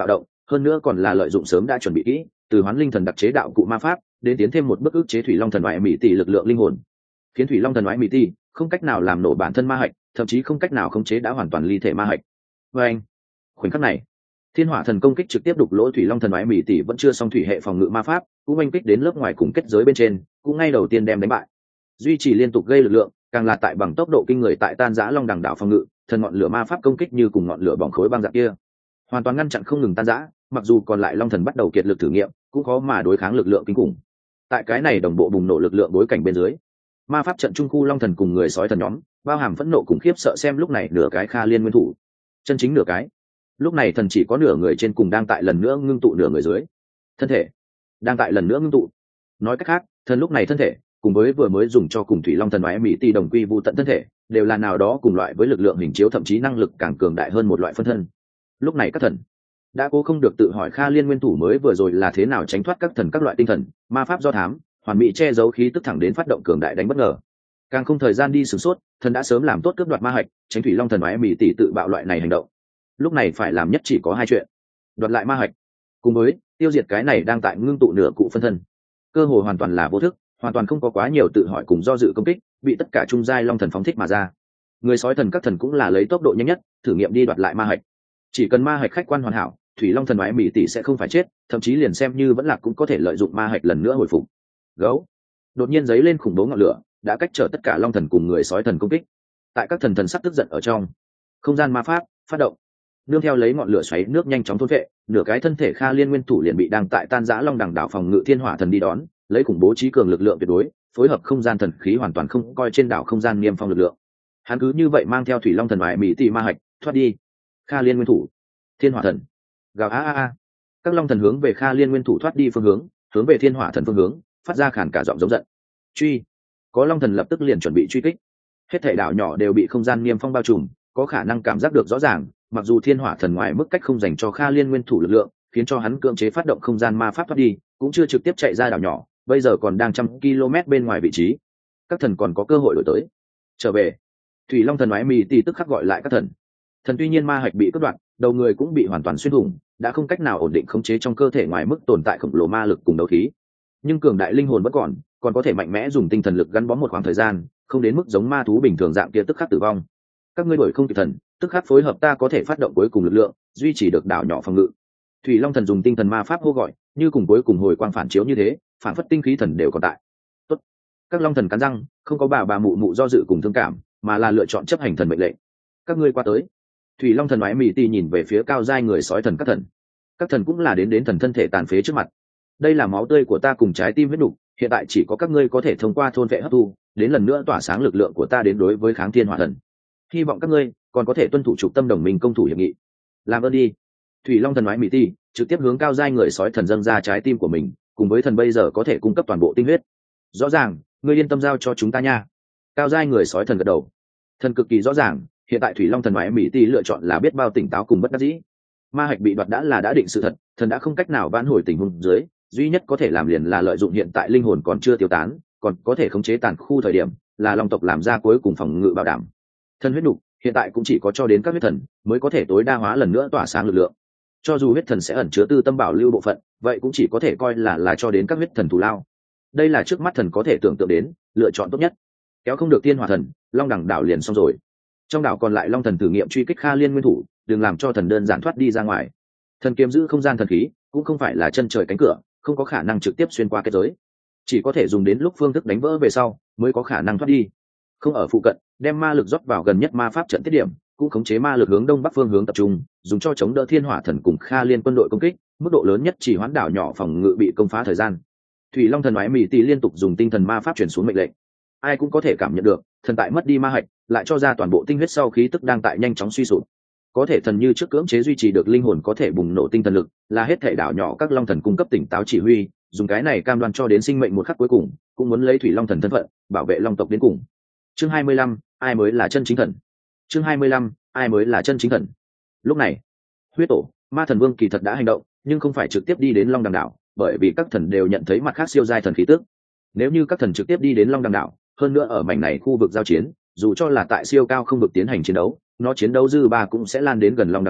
hơn nữa còn là lợi dụng sớm đã chuẩn bị kỹ từ hoán linh thần đặc chế đạo cụ ma pháp đến tiến thêm một bước ức chế thủy long thần oai mỹ tỷ lực lượng linh hồn, khiến thủy long thần oai mỹ tỷ không cách nào làm nổ bản thân ma hạch, thậm chí không cách nào khống chế đã hoàn toàn ly thể ma hạch. Và anh khoảnh khắc này, thiên hỏa thần công kích trực tiếp đục lỗ thủy long thần oai mỹ tỷ vẫn chưa xong thủy hệ phòng ngự ma pháp, cũng oanh kích đến lớp ngoài cùng kết giới bên trên, cũng ngay đầu tiên đem đánh bại. Duy trì liên tục gây lực lượng, càng là tại bằng tốc độ kinh người tại tan rã long đằng đảo phòng ngự, thần ngọn lửa ma pháp công kích như cùng ngọn lửa bỏng khối băng dạng kia, hoàn toàn ngăn chặn không ngừng tan rã. Mặc dù còn lại long thần bắt đầu kiệt lực thử nghiệm, cũng khó mà đối kháng lực lượng kinh khủng. Tại cái này đồng bộ bùng nổ lực lượng đối cảnh bên dưới, ma pháp trận trung khu long thần cùng người sói thần nhóm bao hàm phẫn nộ cùng khiếp sợ xem lúc này nửa cái Kha Liên nguyên thủ, chân chính nửa cái. Lúc này thần chỉ có nửa người trên cùng đang tại lần nữa ngưng tụ nửa người dưới, thân thể đang tại lần nữa ngưng tụ. Nói cách khác, thần lúc này thân thể cùng với vừa mới dùng cho cùng thủy long thần oai mỹ tỷ đồng quy vu tận thân thể đều là nào đó cùng loại với lực lượng hình chiếu, thậm chí năng lực càng cường đại hơn một loại phân thân. Lúc này các thần đã cố không được tự hỏi Kha Liên nguyên thủ mới vừa rồi là thế nào tránh thoát các thần các loại tinh thần ma pháp do thám hoàn mỹ che giấu khí tức thẳng đến phát động cường đại đánh bất ngờ. Càng không thời gian đi sửng sốt, thần đã sớm làm tốt cướp đoạt ma hạch, tránh thủy long thần oai mỹ tỷ tự bạo loại này hành động. Lúc này phải làm nhất chỉ có hai chuyện: đoạt lại ma hạch, cùng với tiêu diệt cái này đang tại ngưng tụ nửa cụ phân thân. Cơ hội hoàn toàn là vô thức, hoàn toàn không có quá nhiều tự hỏi cùng do dự công kích, bị tất cả trung giai long thần phóng thích mà ra. Người sói thần các thần cũng là lấy tốc độ nhanh nhất thử nghiệm đi đoạt lại ma hạch. Chỉ cần ma hạch khách quan hoàn hảo, thủy long thần oai mỹ tỷ sẽ không phải chết, thậm chí liền xem như vẫn lạc cũng có thể lợi dụng ma hạch lần nữa hồi phục. Gấu đột nhiên giấy lên khủng bố ngọn lửa, đã cách trở tất cả long thần cùng người sói thần công kích. Tại các thần thần sắc tức giận ở trong, không gian ma pháp phát động, nương theo lấy ngọn lửa xoáy nước nhanh chóng thôn vệ, nửa cái thân thể Kha Liên nguyên thủ liền bị đang tại tan rã long đằng đảo phòng ngự thiên hỏa thần đi đón, lấy khủng bố trí cường lực lượng tuyệt đối, phối hợp không gian thần khí hoàn toàn không coi trên đảo không gian niêm phong lực lượng. Hắn cứ như vậy mang theo thủy long thần oai mỹ tỷ ma hạch thoát đi. Kha Liên nguyên thủ, thiên hỏa thần gào a a a, các long thần hướng về Kha Liên nguyên thủ thoát đi phương hướng, hướng về thiên hỏa thần phương hướng phát ra khản cả giọng giống giận. Truy, có long thần lập tức liền chuẩn bị truy kích. Hết thảy đảo nhỏ đều bị không gian niêm phong bao trùm, có khả năng cảm giác được rõ ràng, mặc dù thiên hỏa thần ngoài mức cách không dành cho Kha Liên nguyên thủ lực lượng, khiến cho hắn cưỡng chế phát động không gian ma pháp thoát đi, cũng chưa trực tiếp chạy ra đảo nhỏ, bây giờ còn đang trăm km bên ngoài vị trí. Các thần còn có cơ hội đổi tới trở về. Thủy long thần oai mỹ tỷ tức khắc gọi lại các thần. Thần tuy nhiên ma hạch bị cắt đoạn, đầu người cũng bị hoàn toàn xuyên thủng, đã không cách nào ổn định khống chế trong cơ thể ngoài mức tồn tại khổng lồ ma lực cùng đấu khí, nhưng cường đại linh hồn vẫn còn, còn có thể mạnh mẽ dùng tinh thần lực gắn bó một khoảng thời gian, không đến mức giống ma thú bình thường dạng kia tức khắc tử vong. Các ngươi đổi không kịp thần, tức khắc phối hợp ta có thể phát động cuối cùng lực lượng, duy trì được đảo nhỏ phòng ngự. Thủy long thần dùng tinh thần ma pháp hô gọi, như cùng cuối cùng hồi quang phản chiếu như thế, phản phất tinh khí thần đều còn tại. Tốt. Các long thần cắn răng, không có bà bà mụ mụ do dự cùng thương cảm, mà là lựa chọn chấp hành thần mệnh lệnh. Các ngươi qua tới. Thủy long thần oai mỹ tỷ nhìn về phía cao giai người sói thần các thần. Các thần cũng là đến đến thần thân thể tàn phế trước mặt. Đây là máu tươi của ta cùng trái tim huyết nục, hiện tại chỉ có các ngươi có thể thông qua thôn vệ hấp thu, đến lần nữa tỏa sáng lực lượng của ta đến đối với kháng thiên hỏa thần. Hy vọng các ngươi còn có thể tuân thủ trục tâm đồng minh công thủ hiệp nghị. Làm ơn đi. Thủy long thần oai mỹ tỷ trực tiếp hướng cao giai người sói thần dâng ra trái tim của mình, cùng với thần bây giờ có thể cung cấp toàn bộ tinh huyết. Rõ ràng, ngươi yên tâm giao cho chúng ta nha. Cao giai người sói thần gật đầu. Thần cực kỳ rõ ràng, hiện tại thủy long thần oai mỹ tỷ lựa chọn là biết bao tỉnh táo cùng bất đắc dĩ. Ma hạch bị đoạt đã là đã định sự thật, thần đã không cách nào vãn hồi tình huống dưới, duy nhất có thể làm liền là lợi dụng hiện tại linh hồn còn chưa tiêu tán, còn có thể khống chế tàn khu thời điểm, là long tộc làm ra cuối cùng phòng ngự bảo đảm. Thần huyết nục hiện tại cũng chỉ có cho đến các huyết thần mới có thể tối đa hóa lần nữa tỏa sáng lực lượng. Cho dù huyết thần sẽ ẩn chứa tư tâm bảo lưu bộ phận, vậy cũng chỉ có thể coi là là cho đến các huyết thần thù lao. Đây là trước mắt thần có thể tưởng tượng đến lựa chọn tốt nhất. Kéo không được tiên hỏa thần, long đẳng đảo liền xong rồi. Trong đảo còn lại long thần thử nghiệm truy kích Kha Liên nguyên thủ, đừng làm cho thần đơn giản thoát đi ra ngoài. Thần kiếm giữ không gian thần khí cũng không phải là chân trời cánh cửa, không có khả năng trực tiếp xuyên qua kết giới, chỉ có thể dùng đến lúc phương thức đánh vỡ về sau mới có khả năng thoát đi. Không ở phụ cận, đem ma lực rót vào gần nhất ma pháp trận tiết điểm, cũng khống chế ma lực hướng đông bắc phương hướng tập trung, dùng cho chống đỡ thiên hỏa thần cùng Kha Liên quân đội công kích, mức độ lớn nhất chỉ hoán đảo nhỏ phòng ngự bị công phá thời gian. Thủy long thần oai mỹ tỷ liên tục dùng tinh thần ma pháp truyền xuống mệnh lệnh. Ai cũng có thể cảm nhận được, thần tại mất đi ma hạch, lại cho ra toàn bộ tinh huyết sau khí tức đang tại nhanh chóng suy sụp. Có thể thần như trước cưỡng chế duy trì được linh hồn có thể bùng nổ tinh thần lực, là hết thể đảo nhỏ các long thần cung cấp tỉnh táo chỉ huy, dùng cái này cam đoan cho đến sinh mệnh một khắc cuối cùng, cũng muốn lấy thủy long thần thân phận bảo vệ long tộc đến cùng. Chương hai mươi lăm, ai mới là chân chính thần? Chương hai mươi lăm, ai mới là chân chính thần? Lúc này, huyết tổ, ma thần vương kỳ thật đã hành động, nhưng không phải trực tiếp đi đến long đằng đảo, bởi vì các thần đều nhận thấy mặt khác siêu giai thần khí tức. Nếu như các thần trực tiếp đi đến long đằng đảo, hơn nữa ở mảnh này khu vực giao chiến, dù cho là tại siêu cao không vực tiến hành chiến đấu, nó chiến đấu dư ba cũng sẽ lan đến gần long đằng đảo,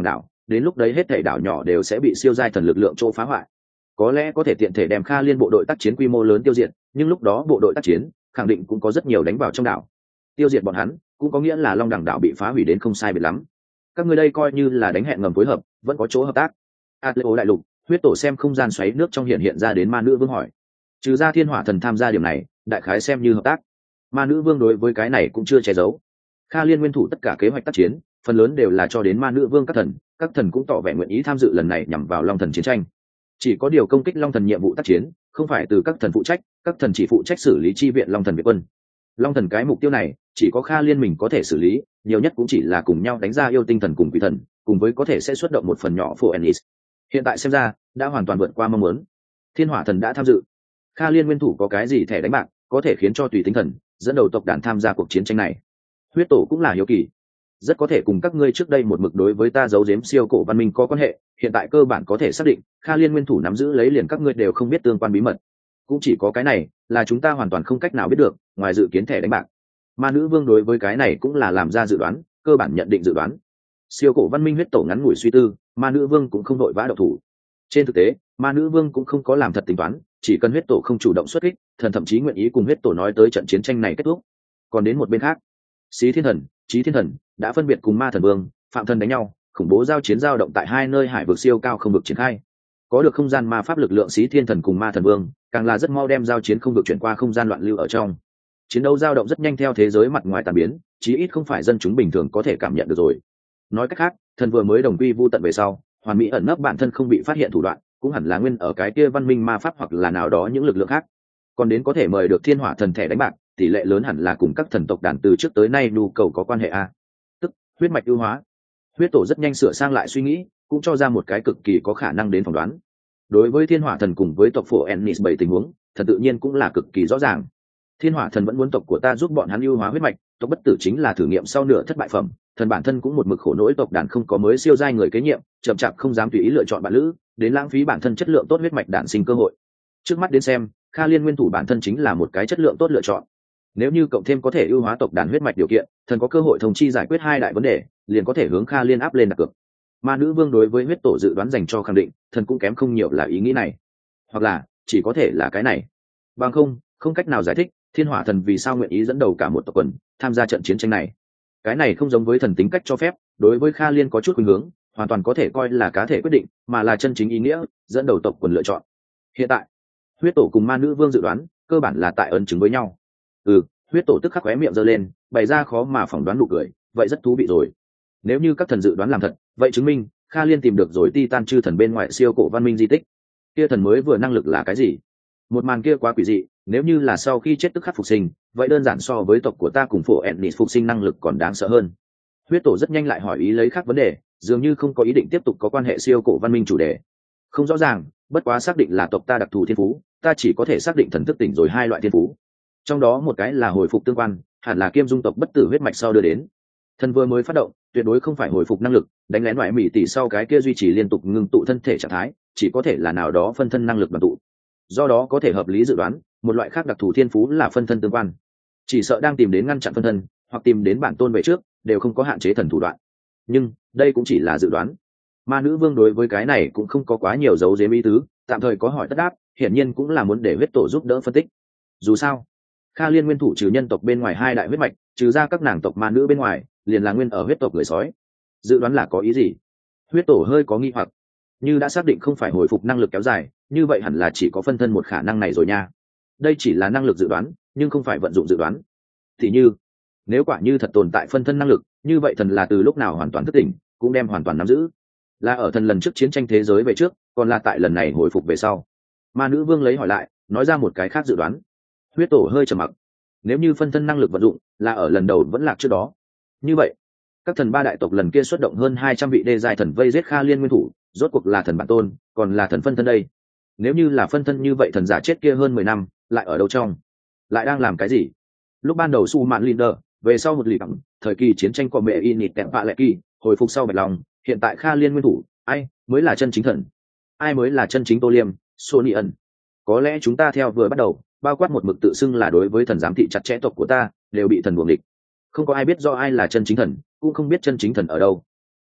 đến lúc đấy hết thể đảo nhỏ đều sẽ bị siêu giai thần lực lượng chỗ phá hoại. Có lẽ có thể tiện thể đem Kha Liên bộ đội tác chiến quy mô lớn tiêu diệt, nhưng lúc đó bộ đội tác chiến khẳng định cũng có rất nhiều đánh vào trong đảo. Tiêu diệt bọn hắn cũng có nghĩa là Long Đẳng đảo bị phá hủy đến không sai biệt lắm. Các ngươi đây coi như là đánh hẹn ngầm phối hợp, vẫn có chỗ hợp tác. Atleo đại lục, huyết tổ xem không gian xoáy nước trong hiện hiện ra đến ma nữ vương hỏi. Trừ ra thiên hỏa thần tham gia điểm này, đại khái xem như hợp tác. Ma nữ vương đối với cái này cũng chưa che giấu. Kha Liên nguyên thủ tất cả kế hoạch tác chiến, phần lớn đều là cho đến ma nữ vương các thần, các thần cũng tỏ vẻ nguyện ý tham dự lần này nhằm vào Long thần chiến tranh. Chỉ có điều công kích Long thần nhiệm vụ tác chiến, không phải từ các thần phụ trách, các thần chỉ phụ trách xử lý chi viện Long thần Việt quân. Long thần cái mục tiêu này, chỉ có Kha Liên mình có thể xử lý, nhiều nhất cũng chỉ là cùng nhau đánh ra yêu tinh thần cùng quỷ thần, cùng với có thể sẽ xuất động một phần nhỏ phụ Ennis. Hiện tại xem ra, đã hoàn toàn vượt qua mong muốn. Thiên hỏa thần đã tham dự. Kha Liên nguyên thủ có cái gì thẻ đánh bạc, có thể khiến cho tùy tinh thần dẫn đầu tộc đàn tham gia cuộc chiến tranh này. Huyết tổ cũng là hiếu kỳ, rất có thể cùng các ngươi trước đây một mực đối với ta giấu giếm siêu cổ văn minh có quan hệ, hiện tại cơ bản có thể xác định Kha Liên nguyên thủ nắm giữ lấy liền các ngươi đều không biết tương quan bí mật. Cũng chỉ có cái này là chúng ta hoàn toàn không cách nào biết được, ngoài dự kiến thẻ đánh bạc. Ma nữ vương đối với cái này cũng là làm ra dự đoán, cơ bản nhận định dự đoán. Siêu cổ văn minh huyết tổ ngắn ngủi suy tư, ma nữ vương cũng không đội vã động thủ. Trên thực tế, ma nữ vương cũng không có làm thật tính toán, chỉ cần huyết tổ không chủ động xuất kích, thần thậm chí nguyện ý cùng huyết tổ nói tới trận chiến tranh này kết thúc. Còn đến một bên khác, Xí Thiên Thần, Chí Thiên Thần đã phân biệt cùng ma thần vương, phạm thần đánh nhau, khủng bố giao chiến giao động tại hai nơi hải vực siêu cao không vực triển khai. Có được không gian ma pháp lực lượng Xí Thiên Thần cùng ma thần vương, càng là rất mau đem giao chiến không vực chuyển qua không gian loạn lưu ở trong. Chiến đấu giao động rất nhanh theo thế giới mặt ngoài tàn biến, chí ít không phải dân chúng bình thường có thể cảm nhận được rồi. Nói cách khác, thần vừa mới đồng quy vu tận về sau, hoàn mỹ ẩn nấp bản thân không bị phát hiện thủ đoạn, cũng hẳn là nguyên ở cái kia văn minh ma pháp hoặc là nào đó những lực lượng khác. Còn đến có thể mời được thiên hỏa thần thẻ đánh bạc, tỷ lệ lớn hẳn là cùng các thần tộc đàn từ trước tới nay nhu cầu có quan hệ a. Tức huyết mạch ưu hóa. Huyết tổ rất nhanh sửa sang lại suy nghĩ, cũng cho ra một cái cực kỳ có khả năng đến phỏng đoán. Đối với thiên hỏa thần cùng với tộc phổ Ennis bảy tình huống, thần tự nhiên cũng là cực kỳ rõ ràng. Thiên hỏa thần vẫn muốn tộc của ta giúp bọn hắn ưu hóa huyết mạch, tộc bất tử chính là thử nghiệm sau nửa thất bại phẩm, thần bản thân cũng một mực khổ nỗi tộc đàn không có mới siêu giai người kế nhiệm, chậm chạp không dám tùy ý lựa chọn bạn lữ, đến lãng phí bản thân chất lượng tốt huyết mạch đản sinh cơ hội. Trước mắt đến xem, Kha Liên nguyên thủ bản thân chính là một cái chất lượng tốt lựa chọn. Nếu như cộng thêm có thể ưu hóa tộc đàn huyết mạch điều kiện, thần có cơ hội thông chi giải quyết hai đại vấn đề, liền có thể hướng Kha Liên áp lên đặt cược. Ma nữ vương đối với huyết tổ dự đoán dành cho khẳng định, thần cũng kém không nhiều là ý nghĩ này, hoặc là chỉ có thể là cái này. Bằng không, không cách nào giải thích thiên hỏa thần vì sao nguyện ý dẫn đầu cả một tộc quần tham gia trận chiến tranh này. Cái này không giống với thần tính cách cho phép, đối với Kha Liên có chút khuynh hướng, hoàn toàn có thể coi là cá thể quyết định, mà là chân chính ý nghĩa dẫn đầu tộc quần lựa chọn. Hiện tại, huyết tổ cùng ma nữ vương dự đoán cơ bản là tại ấn chứng với nhau. Ừ, huyết tổ tức khắc khóe miệng giơ lên, bày ra khó mà phỏng đoán nụ cười, vậy rất thú vị rồi. Nếu như các thần dự đoán làm thật, vậy chứng minh Kha Liên tìm được rồi Titan chư thần bên ngoài siêu cổ văn minh di tích. Kia thần mới vừa năng lực là cái gì? Một màn kia quá quỷ dị, nếu như là sau khi chết tức khắc phục sinh, vậy đơn giản so với tộc của ta cùng phổ Ennis phục sinh năng lực còn đáng sợ hơn. Huyết tổ rất nhanh lại hỏi ý lấy khác vấn đề, dường như không có ý định tiếp tục có quan hệ siêu cổ văn minh chủ đề. Không rõ ràng, bất quá xác định là tộc ta đặc thù thiên phú, ta chỉ có thể xác định thần thức tỉnh rồi hai loại thiên phú. Trong đó một cái là hồi phục tương quan, hẳn là kiêm dung tộc bất tử huyết mạch sau đưa đến. Thần vừa mới phát động, tuyệt đối không phải hồi phục năng lực, đánh lén loại mỹ tỷ sau cái kia duy trì liên tục ngưng tụ thân thể trạng thái, chỉ có thể là nào đó phân thân năng lực đoàn tụ. Do đó có thể hợp lý dự đoán, một loại khác đặc thù thiên phú là phân thân tương quan. Chỉ sợ đang tìm đến ngăn chặn phân thân, hoặc tìm đến bản tôn về trước, đều không có hạn chế thần thủ đoạn. Nhưng, đây cũng chỉ là dự đoán. Ma nữ vương đối với cái này cũng không có quá nhiều dấu giếm ý tứ, tạm thời có hỏi tất đáp, hiển nhiên cũng là muốn để huyết tổ giúp đỡ phân tích. Dù sao, Kha Liên nguyên thủ trừ nhân tộc bên ngoài hai đại huyết mạch, trừ ra các nàng tộc ma nữ bên ngoài, liền là nguyên ở huyết tộc người sói. Dự đoán là có ý gì? Huyết tổ hơi có nghi hoặc. Như đã xác định không phải hồi phục năng lực kéo dài, như vậy hẳn là chỉ có phân thân một khả năng này rồi nha. Đây chỉ là năng lực dự đoán, nhưng không phải vận dụng dự đoán. Thì như, nếu quả như thật tồn tại phân thân năng lực, như vậy thần là từ lúc nào hoàn toàn thức tỉnh, cũng đem hoàn toàn nắm giữ. Là ở thần lần trước chiến tranh thế giới về trước, còn là tại lần này hồi phục về sau. Ma nữ vương lấy hỏi lại, nói ra một cái khác dự đoán. Huyết tổ hơi trầm mặc. Nếu như phân thân năng lực vận dụng là ở lần đầu vẫn lạc trước đó, như vậy các thần ba đại tộc lần kia xuất động hơn hai trăm vị đê giai thần vây giết Kha Liên nguyên thủ, rốt cuộc là thần bản tôn còn là thần phân thân đây? Nếu như là phân thân như vậy, thần giả chết kia hơn mười năm lại ở đâu trong, lại đang làm cái gì? Lúc ban đầu su mạn linder, về sau một lì bằng thời kỳ chiến tranh của mẹ init tẹn vạ lệ kỳ, hồi phục sau bạch lòng, hiện tại Kha Liên nguyên thủ, ai mới là chân chính thần? Ai mới là chân chính Tô Liêm, Sony ẩn? Có lẽ chúng ta theo vừa bắt đầu, bao quát một mực tự xưng là đối với thần giám thị chặt chẽ tộc của ta, đều bị thần buồng địch. Không có ai biết do ai là chân chính thần, cũng không biết chân chính thần ở đâu.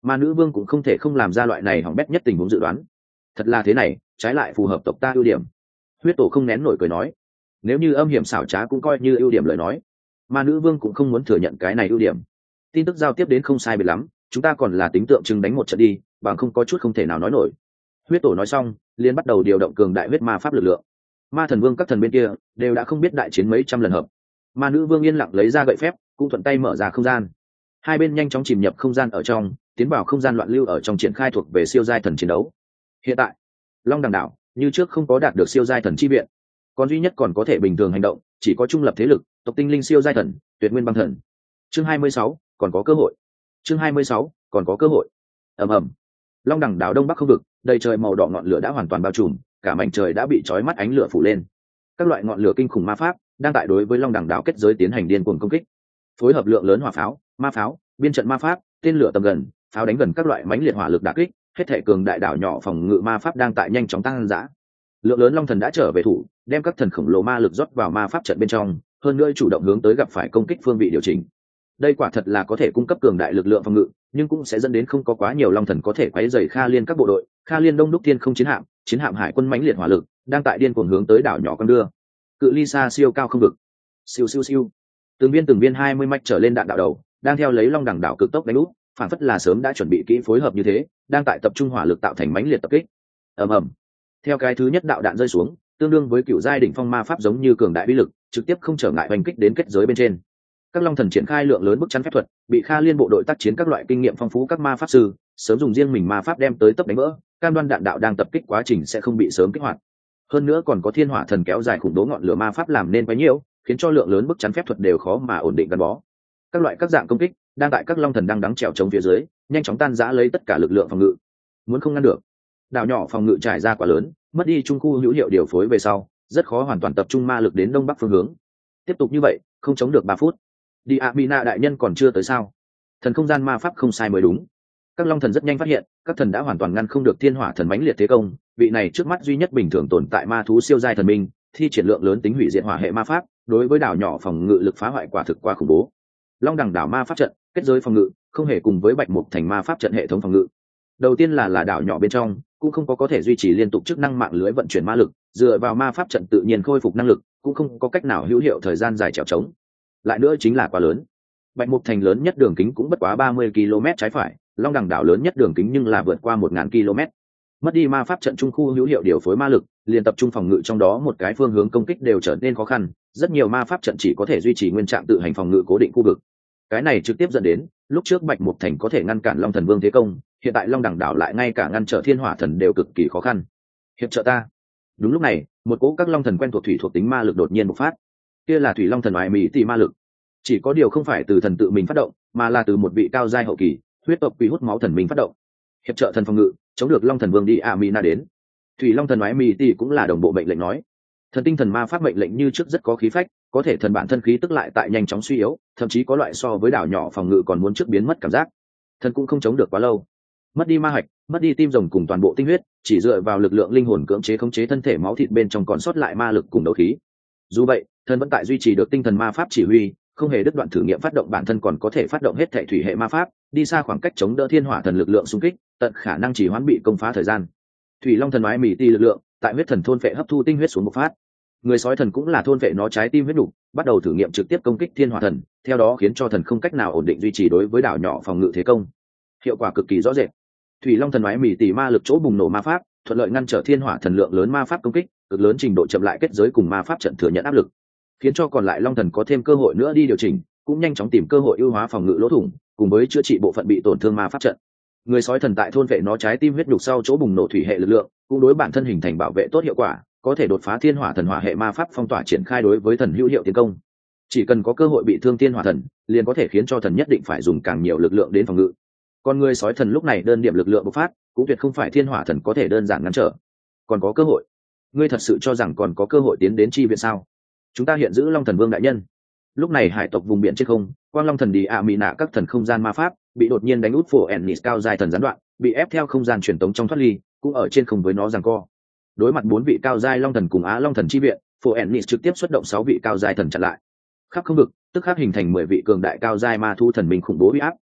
mà nữ vương cũng không thể không làm ra loại này hỏng bét nhất tình huống dự đoán. Thật là thế này, trái lại phù hợp tộc ta ưu điểm. Huyết tổ không nén nổi cười nói, nếu như âm hiểm xảo trá cũng coi như ưu điểm lời nói, mà nữ vương cũng không muốn thừa nhận cái này ưu điểm. Tin tức giao tiếp đến không sai biệt lắm, chúng ta còn là tính tượng trưng đánh một trận đi, bằng không có chút không thể nào nói nổi. Huyết tổ nói xong, liền bắt đầu điều động cường đại huyết ma pháp lực lượng. Ma thần vương các thần bên kia đều đã không biết đại chiến mấy trăm lần hợp. Ma nữ vương yên lặng lấy ra gậy phép, cũng thuận tay mở ra không gian. Hai bên nhanh chóng chìm nhập không gian ở trong, tiến vào không gian loạn lưu ở trong triển khai thuộc về siêu giai thần chiến đấu. Hiện tại, Long Đằng đảo như trước không có đạt được siêu giai thần chi viện, còn duy nhất còn có thể bình thường hành động chỉ có trung lập thế lực, tộc tinh linh siêu giai thần, Tuyệt Nguyên băng thần. Chương hai mươi sáu, còn có cơ hội. Chương hai mươi sáu, còn có cơ hội. Ầm ầm. Long Đằng đảo đông bắc không vực, đầy trời màu đỏ ngọn lửa đã hoàn toàn bao trùm, cả mảnh trời đã bị chói mắt ánh lửa phủ lên. Các loại ngọn lửa kinh khủng ma pháp đang tại đối với Long Đằng đảo kết giới tiến hành điên cuồng công kích. Phối hợp lượng lớn hỏa pháo, ma pháo, biên trận ma pháp, tên lửa tầm gần, pháo đánh gần các loại mãnh liệt hỏa lực đả kích, hết thể cường đại đảo nhỏ phòng ngự ma pháp đang tại nhanh chóng tăng dã. Lượng lớn long thần đã trở về thủ, đem các thần khổng lồ ma lực rót vào ma pháp trận bên trong, hơn nữa chủ động hướng tới gặp phải công kích phương vị điều chỉnh. Đây quả thật là có thể cung cấp cường đại lực lượng phòng ngự, nhưng cũng sẽ dẫn đến không có quá nhiều long thần có thể quấy rầy Kha Liên các bộ đội. Kha Liên đông đúc thiên không chiến hạm, chiến hạm hải quân mãnh liệt hỏa lực đang tại điên cuồng hướng tới đảo nhỏ con đưa. Cự ly xa siêu cao không vực. Siêu siêu siêu. Từng viên từng viên hai mươi mạch trở lên đạn đạo đầu, đang theo lấy Long Đằng đảo cực tốc đánh úp, phản phất là sớm đã chuẩn bị kỹ phối hợp như thế, đang tại tập trung hỏa lực tạo thành mãnh liệt tập kích. Ầm ầm. Theo cái thứ nhất đạo đạn rơi xuống, tương đương với cựu giai đỉnh phong ma pháp giống như cường đại uy lực, trực tiếp không trở ngại hoành kích đến kết giới bên trên. Các long thần triển khai lượng lớn bức chắn phép thuật, bị Kha Liên bộ đội tác chiến các loại kinh nghiệm phong phú các ma pháp sư sớm dùng riêng mình ma pháp đem tới tấp đánh vỡ, cam đoan đạn đạo đang tập kích quá trình sẽ không bị sớm kích hoạt. Hơn nữa còn có thiên hỏa thần kéo dài khủng bố ngọn lửa ma pháp làm nên quá nhiều, khiến cho lượng lớn bức chắn phép thuật đều khó mà ổn định gắn bó. Các loại các dạng công kích đang tại các long thần đang đắng trèo chống phía dưới, nhanh chóng tan rã lấy tất cả lực lượng phòng ngự. Muốn không ngăn được, đảo nhỏ phòng ngự trải ra quá lớn, mất đi trung khu hữu hiệu điều phối về sau, rất khó hoàn toàn tập trung ma lực đến đông bắc phương hướng. Tiếp tục như vậy, không chống được ba phút. Đi Amina đại nhân còn chưa tới sao? Thần không gian ma pháp không sai mới đúng. Các long thần rất nhanh phát hiện, các thần đã hoàn toàn ngăn không được thiên hỏa thần mãnh liệt thế công, vị này trước mắt duy nhất bình thường tồn tại ma thú siêu giai thần minh, thi triển lượng lớn tính hủy diệt hỏa hệ ma pháp, đối với đảo nhỏ phòng ngự lực phá hoại quả thực quá khủng bố. Long Đằng đảo ma pháp trận, kết giới phòng ngự, không hề cùng với Bạch Mục thành ma pháp trận hệ thống phòng ngự. Đầu tiên là là đảo nhỏ bên trong, cũng không có có thể duy trì liên tục chức năng mạng lưới vận chuyển ma lực, dựa vào ma pháp trận tự nhiên khôi phục năng lực, cũng không có cách nào hữu hiệu thời gian dài trèo trống. Lại nữa chính là quá lớn. Bạch Mục thành lớn nhất đường kính cũng bất quá ba mươi ki lô mét trái phải, Long Đằng đảo lớn nhất đường kính nhưng là vượt qua một nghìn ki lô mét. Mất đi ma pháp trận trung khu hữu hiệu điều phối ma lực, liền tập trung phòng ngự trong đó một cái phương hướng công kích đều trở nên khó khăn, rất nhiều ma pháp trận chỉ có thể duy trì nguyên trạng tự hành phòng ngự cố định khu vực. Cái này trực tiếp dẫn đến, lúc trước Bạch Mục thành có thể ngăn cản Long Thần Vương thế công, hiện tại Long Đằng đảo lại ngay cả ngăn trở Thiên Hỏa thần đều cực kỳ khó khăn. Hiệp trợ ta. Đúng lúc này, một cỗ các long thần quen thuộc thủy thuộc tính ma lực đột nhiên bộc phát. Kia là thủy long thần oai mỹ tỷ ma lực. Chỉ có điều không phải từ thần tự mình phát động, mà là từ một vị cao giai hậu kỳ, huyết tộc quỷ hút máu thần mình phát động. Hiệp trợ thần phòng ngự, chống được Long Thần Vương đi Amina đến. Thủy Long thần oai mỹ tỷ cũng là đồng bộ mệnh lệnh nói. Thần tinh thần ma pháp mệnh lệnh như trước rất có khí phách, có thể thần bản thân khí tức lại tại nhanh chóng suy yếu, thậm chí có loại so với đảo nhỏ phòng ngự còn muốn trước biến mất cảm giác. Thần cũng không chống được quá lâu. Mất đi ma hạch, mất đi tim rồng cùng toàn bộ tinh huyết, chỉ dựa vào lực lượng linh hồn cưỡng chế khống chế thân thể máu thịt bên trong còn sót lại ma lực cùng đấu khí. Dù vậy, thần vẫn tại duy trì được tinh thần ma pháp chỉ huy, không hề đứt đoạn thử nghiệm phát động bản thân còn có thể phát động hết thể thủy hệ ma pháp, đi xa khoảng cách chống đỡ thiên hỏa thần lực lượng xung kích, tận khả năng chỉ hoãn bị công phá thời gian. Thủy Long thần oai mỹ tỷ lực lượng, tại huyết thần thôn phệ hấp thu tinh huyết xuống một phát. Người sói thần cũng là thôn phệ nó trái tim huyết đủ, bắt đầu thử nghiệm trực tiếp công kích thiên hỏa thần, theo đó khiến cho thần không cách nào ổn định duy trì đối với đảo nhỏ phòng ngự thế công. Hiệu quả cực kỳ rõ rệt. Thủy Long thần oai mỹ tỷ ma lực chỗ bùng nổ ma pháp, thuận lợi ngăn trở thiên hỏa thần lượng lớn ma pháp công kích, cực lớn trình độ chậm lại kết giới cùng ma pháp trận thừa nhận áp lực, khiến cho còn lại long thần có thêm cơ hội nữa đi điều chỉnh, cũng nhanh chóng tìm cơ hội ưu hóa phòng ngự lỗ thủng, cùng với chữa trị bộ phận bị tổn thương ma pháp trận. Người sói thần tại thôn vệ nó trái tim huyết nhục sau chỗ bùng nổ thủy hệ lực lượng, cũng đối bản thân hình thành bảo vệ tốt hiệu quả, có thể đột phá thiên hỏa thần hỏa hệ ma pháp phong tỏa triển khai đối với thần hữu hiệu tiến công. Chỉ cần có cơ hội bị thương thiên hỏa thần, liền có thể khiến cho thần nhất định phải dùng càng nhiều lực lượng đến phòng ngự. Còn người sói thần lúc này đơn điểm lực lượng bộc phát, cũng tuyệt không phải thiên hỏa thần có thể đơn giản ngăn trở. Còn có cơ hội? Ngươi thật sự cho rằng còn có cơ hội tiến đến chi viện sao? Chúng ta hiện giữ Long Thần Vương đại nhân. Lúc này hải tộc vùng biển trên không, quang long thần đi ạ mỹ nạ các thần không gian ma pháp bị đột nhiên đánh út phổ ennis cao dài thần gián đoạn, bị ép theo không gian truyền tống trong thoát ly, cũng ở trên không với nó giằng co. Đối mặt bốn vị cao giai long thần cùng á long thần chi viện, phổ ennis trực tiếp xuất động sáu vị cao giai thần chặn lại. Khắp không vực tức khắc hình thành mười vị cường đại cao giai ma thu thần minh khủng bố uy áp,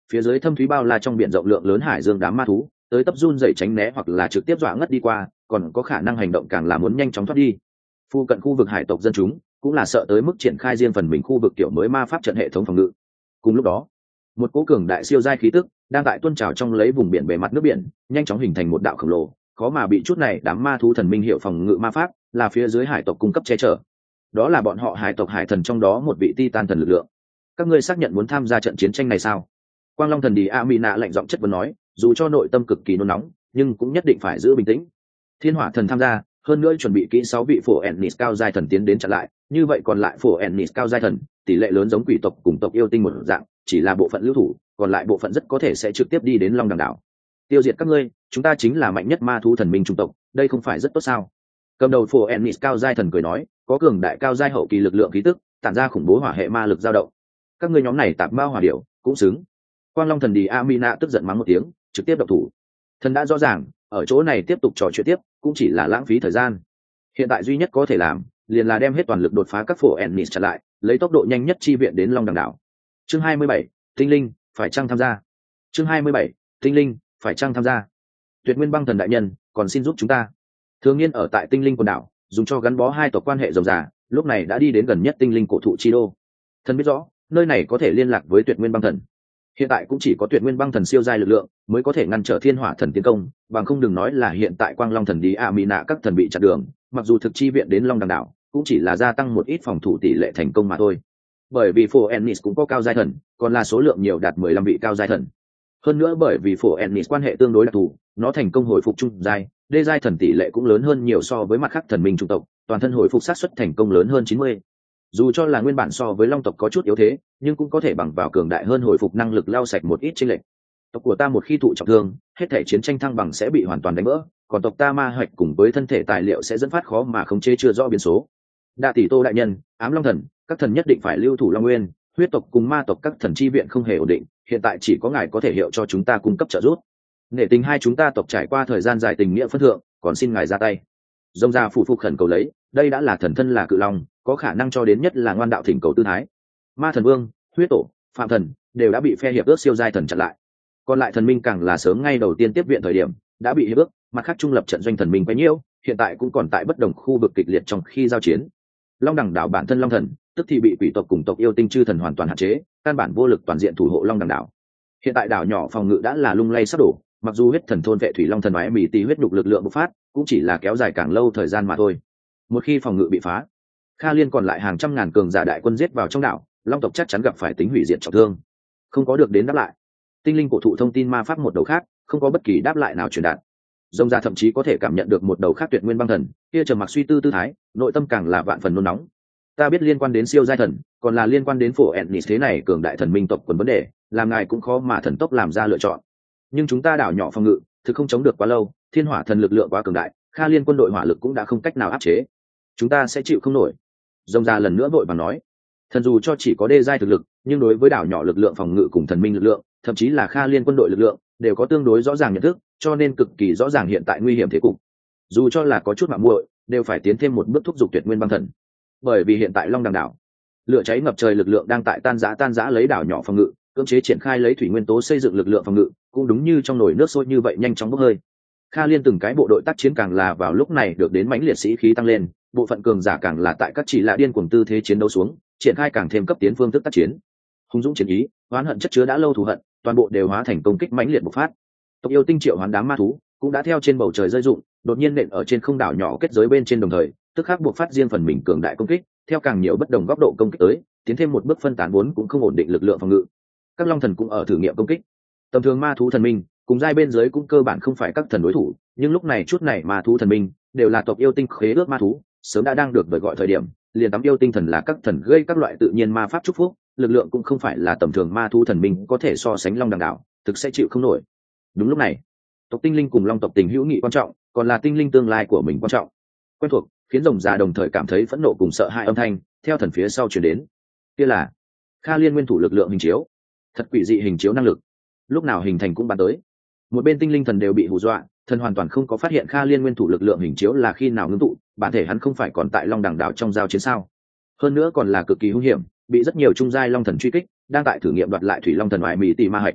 phía dưới thâm thúy bao la trong biển rộng lượng lớn hải dương đám ma thú tới tấp run dậy tránh né hoặc là trực tiếp dọa ngất đi qua, còn có khả năng hành động càng là muốn nhanh chóng thoát đi. Phu cận khu vực hải tộc dân chúng cũng là sợ tới mức triển khai riêng phần mình khu vực kiểu mới ma pháp trận hệ thống phòng ngự. Cùng lúc đó, một cỗ cường đại siêu giai khí tức đang tại tuôn trào trong lấy vùng biển bề mặt nước biển, nhanh chóng hình thành một đạo khổng lồ, khó mà bị chút này đám ma thú thần minh hiệu phòng ngự ma pháp, là phía dưới hải tộc cung cấp che chở. Đó là bọn họ hải tộc hải thần trong đó một vị titan thần lực lượng. Các ngươi xác nhận muốn tham gia trận chiến tranh này sao? Quang Long thần đi Amina lạnh giọng chất vấn nói, dù cho nội tâm cực kỳ nôn nóng, nhưng cũng nhất định phải giữ bình tĩnh. Thiên Hỏa thần tham gia, hơn nữa chuẩn bị kỹ sáu vị phổ Ennis cao giai thần tiến đến chặn lại, như vậy còn lại phổ Ennis cao giai thần, tỷ lệ lớn giống quỷ tộc cùng tộc yêu tinh một dạng, chỉ là bộ phận lưu thủ, còn lại bộ phận rất có thể sẽ trực tiếp đi đến Long Đằng đảo. Tiêu diệt các ngươi, chúng ta chính là mạnh nhất ma thú thần minh trung tộc, đây không phải rất tốt sao? Cầm đầu phổ Ennis cao giai thần cười nói, có cường đại cao giai hậu kỳ lực lượng khí tức, tản ra khủng bố hỏa hệ ma lực dao động. Các ngươi nhóm này tạp ma hỏa điểu, cũng xứng. Quang Long thần đi Amina tức giận mắng một tiếng, trực tiếp động thủ. Thần đã rõ ràng, ở chỗ này tiếp tục trò chuyện tiếp cũng chỉ là lãng phí thời gian. Hiện tại duy nhất có thể làm liền là đem hết toàn lực đột phá các phổ Ennis trở lại, lấy tốc độ nhanh nhất chi viện đến Long Đằng đảo. Chương hai mươi bảy, tinh linh phải chăng tham gia? Chương hai mươi bảy, tinh linh phải chăng tham gia? Tuyệt Nguyên Băng thần đại nhân, còn xin giúp chúng ta. Thường Niên ở tại Tinh Linh quần đảo, dùng cho gắn bó hai tộc quan hệ rộng ràng, lúc này đã đi đến gần nhất Tinh Linh cổ thụ chi đô. Thần biết rõ, nơi này có thể liên lạc với Tuyệt Nguyên Băng thần. Hiện tại cũng chỉ có Tuyệt Nguyên Băng thần siêu giai lực lượng mới có thể ngăn trở Thiên Hỏa thần tiến công, bằng không đừng nói là hiện tại Quang Long thần đi Amina các thần bị chặn đường, mặc dù thực chi viện đến Long Đằng đảo, cũng chỉ là gia tăng một ít phòng thủ tỷ lệ thành công mà thôi. Bởi vì phổ Ennis cũng có cao giai thần, còn là số lượng nhiều đạt mười lăm vị cao giai thần. Hơn nữa bởi vì phổ Ennis quan hệ tương đối đặc thù, nó thành công hồi phục trung giai, đê giai thần tỷ lệ cũng lớn hơn nhiều so với mặt khác thần minh trung tộc, toàn thân hồi phục xác suất thành công lớn hơn chín mươi. Dù cho là nguyên bản so với long tộc có chút yếu thế, nhưng cũng có thể bằng vào cường đại hơn hồi phục năng lực lao sạch một ít chênh lệch. Tộc của ta một khi thụ trọng thương, hết thể chiến tranh thăng bằng sẽ bị hoàn toàn đánh vỡ, còn tộc ta ma hạch cùng với thân thể tài liệu sẽ dẫn phát khó mà khống chế chưa rõ biến số. Đa tỷ Tô đại nhân, Ám Long thần, các thần nhất định phải lưu thủ Long Nguyên, huyết tộc cùng ma tộc các thần chi viện không hề ổn định, hiện tại chỉ có ngài có thể hiệu cho chúng ta cung cấp trợ giúp. Nể tình hai chúng ta tộc trải qua thời gian dài tình nghĩa phân thượng, còn xin ngài ra tay. Dông ra phủ phục khẩn cầu lấy, đây đã là thần thân là cự long, có khả năng cho đến nhất là ngoan đạo thỉnh cầu tư thái. Ma thần vương, huyết tổ, phạm thần đều đã bị phe hiệp ước siêu giai thần chặn lại, còn lại thần minh càng là sớm ngay đầu tiên tiếp viện thời điểm đã bị hiệp ước mặt khác trung lập trận doanh thần minh quấy nhiễu, hiện tại cũng còn tại bất đồng khu vực kịch liệt trong khi giao chiến. Long Đằng đảo bản thân long thần tức thì bị quỷ tộc cùng tộc yêu tinh chư thần hoàn toàn hạn chế, căn bản vô lực toàn diện thủ hộ Long Đằng đảo. Hiện tại đảo nhỏ phòng ngự đã là lung lay sắp đổ, mặc dù huyết thần thôn vệ thủy long thần mái mì tì huyết đục lực lượng bộc phát, cũng chỉ là kéo dài càng lâu thời gian mà thôi. Một khi phòng ngự bị phá, Kha Liên còn lại hàng trăm ngàn cường giả đại quân giết vào trong đảo, long tộc chắc chắn gặp phải tính hủy diệt trọng thương. Không có được đến đáp lại. Tinh linh cổ thụ thông tin ma pháp một đầu khác, không có bất kỳ đáp lại nào truyền đạt. Rồng ra thậm chí có thể cảm nhận được một đầu khác Tuyệt Nguyên Băng thần, kia trầm mặc suy tư tư thái, nội tâm càng là vạn phần nôn nóng. Ta biết liên quan đến siêu giai thần, còn là liên quan đến phổ Ennis thế này cường đại thần minh tộc quần vấn đề, làm ngài cũng khó mà thần tốc làm ra lựa chọn. Nhưng chúng ta đảo nhỏ phòng ngự, thực không chống được quá lâu, Thiên Hỏa thần lực lượng quá cường đại, Kha Liên quân đội hỏa lực cũng đã không cách nào áp chế. Chúng ta sẽ chịu không nổi. Rồng ra lần nữa vội vàng nói, thần dù cho chỉ có đê giai thực lực, nhưng đối với đảo nhỏ lực lượng phòng ngự cùng thần minh lực lượng, thậm chí là Kha Liên quân đội lực lượng, đều có tương đối rõ ràng nhận thức, cho nên cực kỳ rõ ràng hiện tại nguy hiểm thế cục. Dù cho là có chút mạng muội, đều phải tiến thêm một bước thúc giục Tuyệt Nguyên Băng thần. Bởi vì hiện tại Long Đằng đảo, lửa cháy ngập trời lực lượng đang tại tan rã tan rã lấy đảo nhỏ phòng ngự, cưỡng chế triển khai lấy thủy nguyên tố xây dựng lực lượng phòng ngự, cũng đúng như trong nồi nước sôi như vậy nhanh chóng bốc hơi. Kha Liên từng cái bộ đội tác chiến càng là vào lúc này được đến mãnh liệt sĩ khí tăng lên, bộ phận cường giả càng là tại các chỉ lạ điên cuồng tư thế chiến đấu xuống, triển khai càng thêm cấp tiến phương thức tác chiến. Hung dũng chiến ý, oán hận chất chứa đã lâu thù hận, toàn bộ đều hóa thành công kích mãnh liệt bộc phát. Tộc yêu tinh triệu hoán đám ma thú cũng đã theo trên bầu trời rơi rụng, đột nhiên nện ở trên không đảo nhỏ kết giới bên trên đồng thời, tức khắc buộc phát riêng phần mình cường đại công kích, theo càng nhiều bất đồng góc độ công kích tới, tiến thêm một bước phân tán vốn cũng không ổn định lực lượng phòng ngự. Các long thần cũng ở thử nghiệm công kích. Tầm thường ma thú thần minh, cùng giai bên dưới cũng cơ bản không phải các thần đối thủ, nhưng lúc này chút này ma thú thần minh đều là tộc yêu tinh khế ước ma thú, sớm đã đang được đợi gọi thời điểm, liền tắm yêu tinh thần là các thần gây các loại tự nhiên ma pháp chúc phúc, lực lượng cũng không phải là tầm thường ma thú thần minh có thể so sánh Long Đằng đảo, thực sẽ chịu không nổi. Đúng lúc này, tộc tinh linh cùng long tộc tình hữu nghị quan trọng, còn là tinh linh tương lai của mình quan trọng. Quen thuộc, khiến rồng già đồng thời cảm thấy phẫn nộ cùng sợ hãi âm thanh theo thần phía sau truyền đến. Kia là Kha Liên nguyên thủ lực lượng hình chiếu, thật quỷ dị hình chiếu năng lực, lúc nào hình thành cũng bắn tới. Một bên tinh linh thần đều bị hù dọa, thần hoàn toàn không có phát hiện Kha Liên nguyên thủ lực lượng hình chiếu là khi nào ngưng tụ, bản thể hắn không phải còn tại Long Đằng đảo trong giao chiến sao? Hơn nữa còn là cực kỳ hung hiểm, bị rất nhiều trung giai long thần truy kích, đang tại thử nghiệm đoạt lại thủy long thần ngoại mỹ tỷ ma hạch.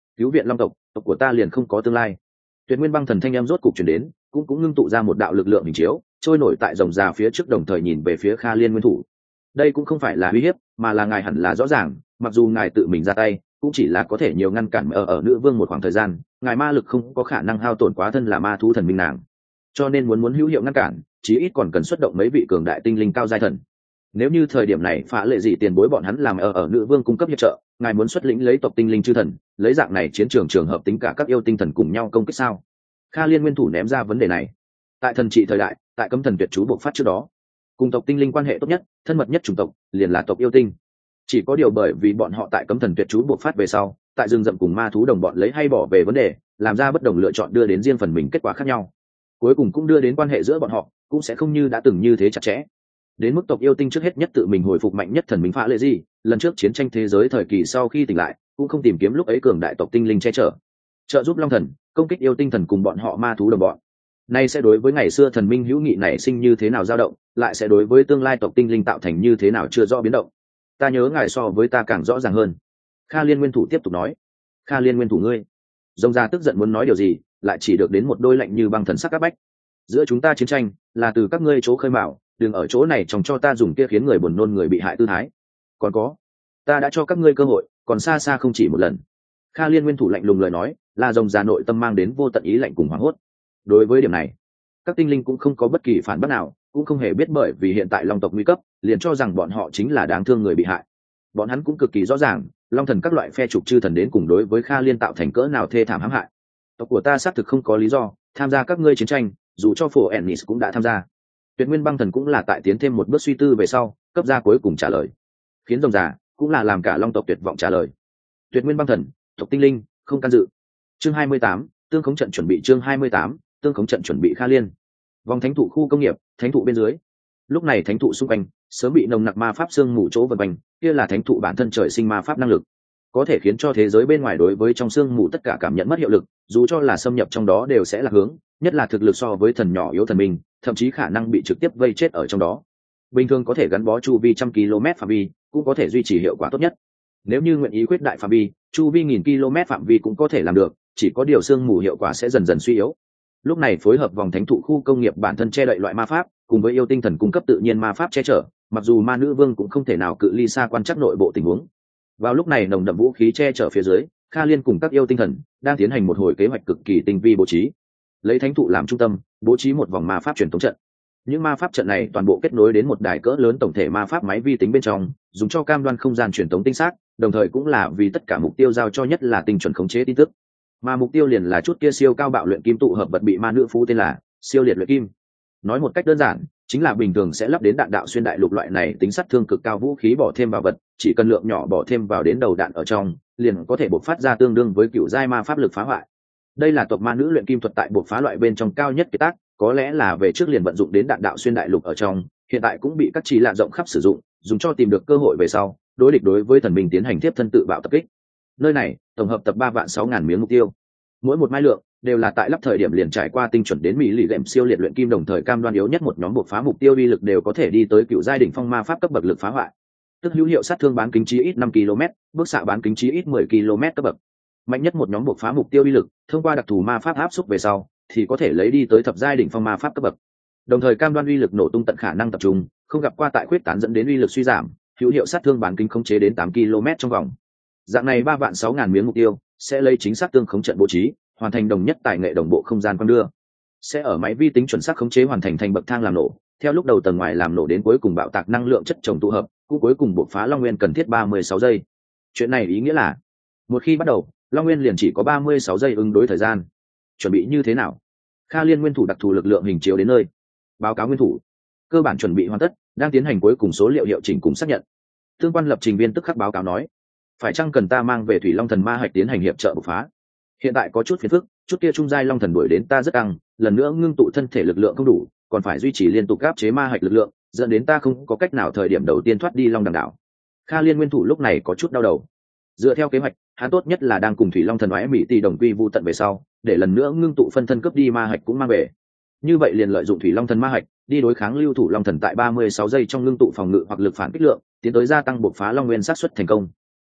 cứu viện long tộc, tộc của ta liền không có tương lai. Tuyệt Nguyên băng thần thanh em rốt cục chuyển đến, cũng cũng ngưng tụ ra một đạo lực lượng hình chiếu, trôi nổi tại rồng già phía trước, đồng thời nhìn về phía Kha Liên nguyên thủ. Đây cũng không phải là uy hiếp, mà là ngài hẳn là rõ ràng, mặc dù ngài tự mình ra tay, cũng chỉ là có thể nhiều ngăn cản ở ở nữ vương một khoảng thời gian, ngài ma lực không có khả năng hao tổn quá thân là ma thú thần minh nàng. Cho nên muốn muốn hữu hiệu ngăn cản, chí ít còn cần xuất động mấy vị cường đại tinh linh cao giai thần. Nếu như thời điểm này phá lệ gì tiền bối bọn hắn làm ở ở nữ vương cung cấp hiệp trợ, ngài muốn xuất lĩnh lấy tộc tinh linh chư thần, lấy dạng này chiến trường trường hợp tính cả các yêu tinh thần cùng nhau công kích sao? Kha Liên nguyên thủ ném ra vấn đề này. Tại thần trị thời đại, tại cấm thần tuyệt chú bộc phát trước đó, cùng tộc tinh linh quan hệ tốt nhất, thân mật nhất chủng tộc liền là tộc yêu tinh. Chỉ có điều bởi vì bọn họ tại cấm thần tuyệt chú bộc phát về sau, tại rừng rậm cùng ma thú đồng bọn lấy hay bỏ về vấn đề, làm ra bất đồng lựa chọn đưa đến riêng phần mình kết quả khác nhau. Cuối cùng cũng đưa đến quan hệ giữa bọn họ cũng sẽ không như đã từng như thế chặt chẽ. Đến mức tộc yêu tinh trước hết nhất tự mình hồi phục mạnh nhất thần minh phá lệ gì, lần trước chiến tranh thế giới thời kỳ sau khi tỉnh lại, cũng không tìm kiếm lúc ấy cường đại tộc tinh linh che chở, trợ giúp long thần công kích yêu tinh thần cùng bọn họ ma thú đồng bọn. Nay sẽ đối với ngày xưa thần minh hữu nghị này sinh như thế nào dao động, lại sẽ đối với tương lai tộc tinh linh tạo thành như thế nào chưa rõ biến động. Ta nhớ ngài so với ta càng rõ ràng hơn. Kha Liên nguyên thủ tiếp tục nói. Kha Liên nguyên thủ ngươi. Rồng Già tức giận muốn nói điều gì, lại chỉ được đến một đôi lạnh như băng thần sắc áp bách. Giữa chúng ta chiến tranh là từ các ngươi chỗ khơi mào, đừng ở chỗ này trồng cho ta dùng kia khiến người buồn nôn người bị hại tư thái. Còn có, ta đã cho các ngươi cơ hội, còn xa xa không chỉ một lần. Kha Liên nguyên thủ lạnh lùng lời nói, là Rồng Già nội tâm mang đến vô tận ý lạnh cùng hoảng hốt. Đối với điểm này, các tinh linh cũng không có bất kỳ phản bác nào, cũng không hề biết bởi vì hiện tại long tộc nguy cấp liền cho rằng bọn họ chính là đáng thương người bị hại. Bọn hắn cũng cực kỳ rõ ràng long thần các loại phe trục chư thần đến cùng đối với Kha Liên tạo thành cỡ nào thê thảm hãm hại. Tộc của ta xác thực không có lý do tham gia các ngươi chiến tranh, dù cho phổ ennis cũng đã tham gia. Tuyệt Nguyên băng thần cũng là tại tiến thêm một bước suy tư về sau cấp ra cuối cùng trả lời, khiến Rồng Già cũng là làm cả long tộc tuyệt vọng trả lời. Tuyệt Nguyên băng thần, tộc tinh linh không can dự. Chương hai mươi tám, tương khống trận chuẩn bị. Chương hai mươi tám, tương khống trận chuẩn bị. Kha Liên vòng thánh thụ khu công nghiệp, thánh thụ bên dưới. Lúc này thánh thụ xung quanh sớm bị nồng nặc ma pháp sương mù chỗ vần quanh, kia là thánh thụ bản thân trời sinh ma pháp năng lực, có thể khiến cho thế giới bên ngoài đối với trong sương mù tất cả cảm nhận mất hiệu lực, dù cho là xâm nhập trong đó đều sẽ là hướng, nhất là thực lực so với thần nhỏ yếu thần minh, thậm chí khả năng bị trực tiếp vây chết ở trong đó. Bình thường có thể gắn bó chu vi trăm km phạm vi, cũng có thể duy trì hiệu quả tốt nhất. Nếu như nguyện ý khuyết đại phạm vi, chu vi nghìn km phạm vi cũng có thể làm được, chỉ có điều sương mù hiệu quả sẽ dần dần suy yếu. Lúc này phối hợp vòng thánh thụ khu công nghiệp bản thân che đậy loại ma pháp, cùng với yêu tinh thần cung cấp tự nhiên ma pháp che chở, mặc dù ma nữ vương cũng không thể nào cự ly xa quan trắc nội bộ tình huống. Vào lúc này nồng đậm vũ khí che chở phía dưới, Kha Liên cùng các yêu tinh thần đang tiến hành một hồi kế hoạch cực kỳ tinh vi bố trí, lấy thánh thụ làm trung tâm, bố trí một vòng ma pháp truyền thống trận. Những ma pháp trận này toàn bộ kết nối đến một đài cỡ lớn tổng thể ma pháp máy vi tính bên trong, dùng cho cam đoan không gian truyền thống tinh xác, đồng thời cũng là vì tất cả mục tiêu giao cho nhất là tinh chuẩn khống chế tin tức. Mà mục tiêu liền là chút kia siêu cao bạo luyện kim tụ hợp vật bị ma nữ phú tên là siêu liệt luyện kim. Nói một cách đơn giản, chính là bình thường sẽ lắp đến đạn đạo xuyên đại lục loại này tính sát thương cực cao vũ khí bỏ thêm vào vật, chỉ cần lượng nhỏ bỏ thêm vào đến đầu đạn ở trong, liền có thể bộc phát ra tương đương với cựu giai ma pháp lực phá hoại. Đây là tộc ma nữ luyện kim thuật tại bộc phá loại bên trong cao nhất kiệt tác, có lẽ là về trước liền vận dụng đến đạn đạo xuyên đại lục ở trong, hiện tại cũng bị các chỉ lạ rộng khắp sử dụng, dùng cho tìm được cơ hội về sau, đối địch đối với thần minh tiến hành tiếp thân tự bạo tập kích. Nơi này tổng hợp tập ba vạn sáu ngàn miếng mục tiêu, mỗi một mai lượng đều là tại lắp thời điểm liền trải qua tinh chuẩn đến mỹ lì lệm siêu liệt luyện kim, đồng thời cam đoan yếu nhất một nhóm buộc phá mục tiêu uy lực đều có thể đi tới cựu giai đỉnh phong ma pháp cấp bậc lực phá hoại, tức hữu hiệu sát thương bán kính chí ít năm ki lô mét, bước xạ bán kính chí ít mười ki lô mét cấp bậc. Mạnh nhất một nhóm buộc phá mục tiêu uy lực thông qua đặc thù ma pháp áp xúc về sau thì có thể lấy đi tới thập giai đỉnh phong ma pháp cấp bậc, đồng thời cam đoan uy lực nổ tung tận khả năng tập trung, không gặp qua tại khuyết tán dẫn đến uy lực suy giảm, hữu hiệu sát thương bán kính khống chế đến tám ki lô mét trong vòng. Dạng này ba vạn sáu ngàn miếng mục tiêu sẽ lấy chính xác tương khống trận bố trí, hoàn thành đồng nhất tài nghệ đồng bộ không gian quang đưa, sẽ ở máy vi tính chuẩn xác khống chế hoàn thành thành bậc thang làm nổ, theo lúc đầu tầng ngoài làm nổ đến cuối cùng bạo tạc năng lượng chất chồng tụ hợp, cũng cuối cùng bộc phá long nguyên cần thiết ba mươi sáu giây. Chuyện này ý nghĩa là một khi bắt đầu, long nguyên liền chỉ có ba mươi sáu giây ứng đối thời gian. Chuẩn bị như thế nào? Kha Liên nguyên thủ đặc thù lực lượng hình chiếu đến nơi, báo cáo nguyên thủ cơ bản chuẩn bị hoàn tất, đang tiến hành cuối cùng số liệu hiệu chỉnh cùng xác nhận. Tương quan lập trình viên tức khắc báo cáo nói, phải chăng cần ta mang về thủy long thần ma hạch tiến hành hiệp trợ bộc phá? Hiện tại có chút phiền phức, chút kia trung giai long thần đuổi đến ta rất căng, lần nữa ngưng tụ thân thể lực lượng không đủ, còn phải duy trì liên tục áp chế ma hạch lực lượng, dẫn đến ta không có cách nào thời điểm đầu tiên thoát đi long đằng đảo. Kha Liên nguyên thủ lúc này có chút đau đầu. Dựa theo kế hoạch, hắn tốt nhất là đang cùng thủy long thần oái mỹ tỷ đồng quy vu tận về sau, để lần nữa ngưng tụ phân thân cướp đi ma hạch cũng mang về. Như vậy liền lợi dụng thủy long thần ma hạch đi đối kháng lưu thủ long thần tại ba mươi sáu giây trong ngưng tụ phòng ngự hoặc lực phản kích lượng, tiến tới gia tăng bộc phá long nguyên xác suất thành công.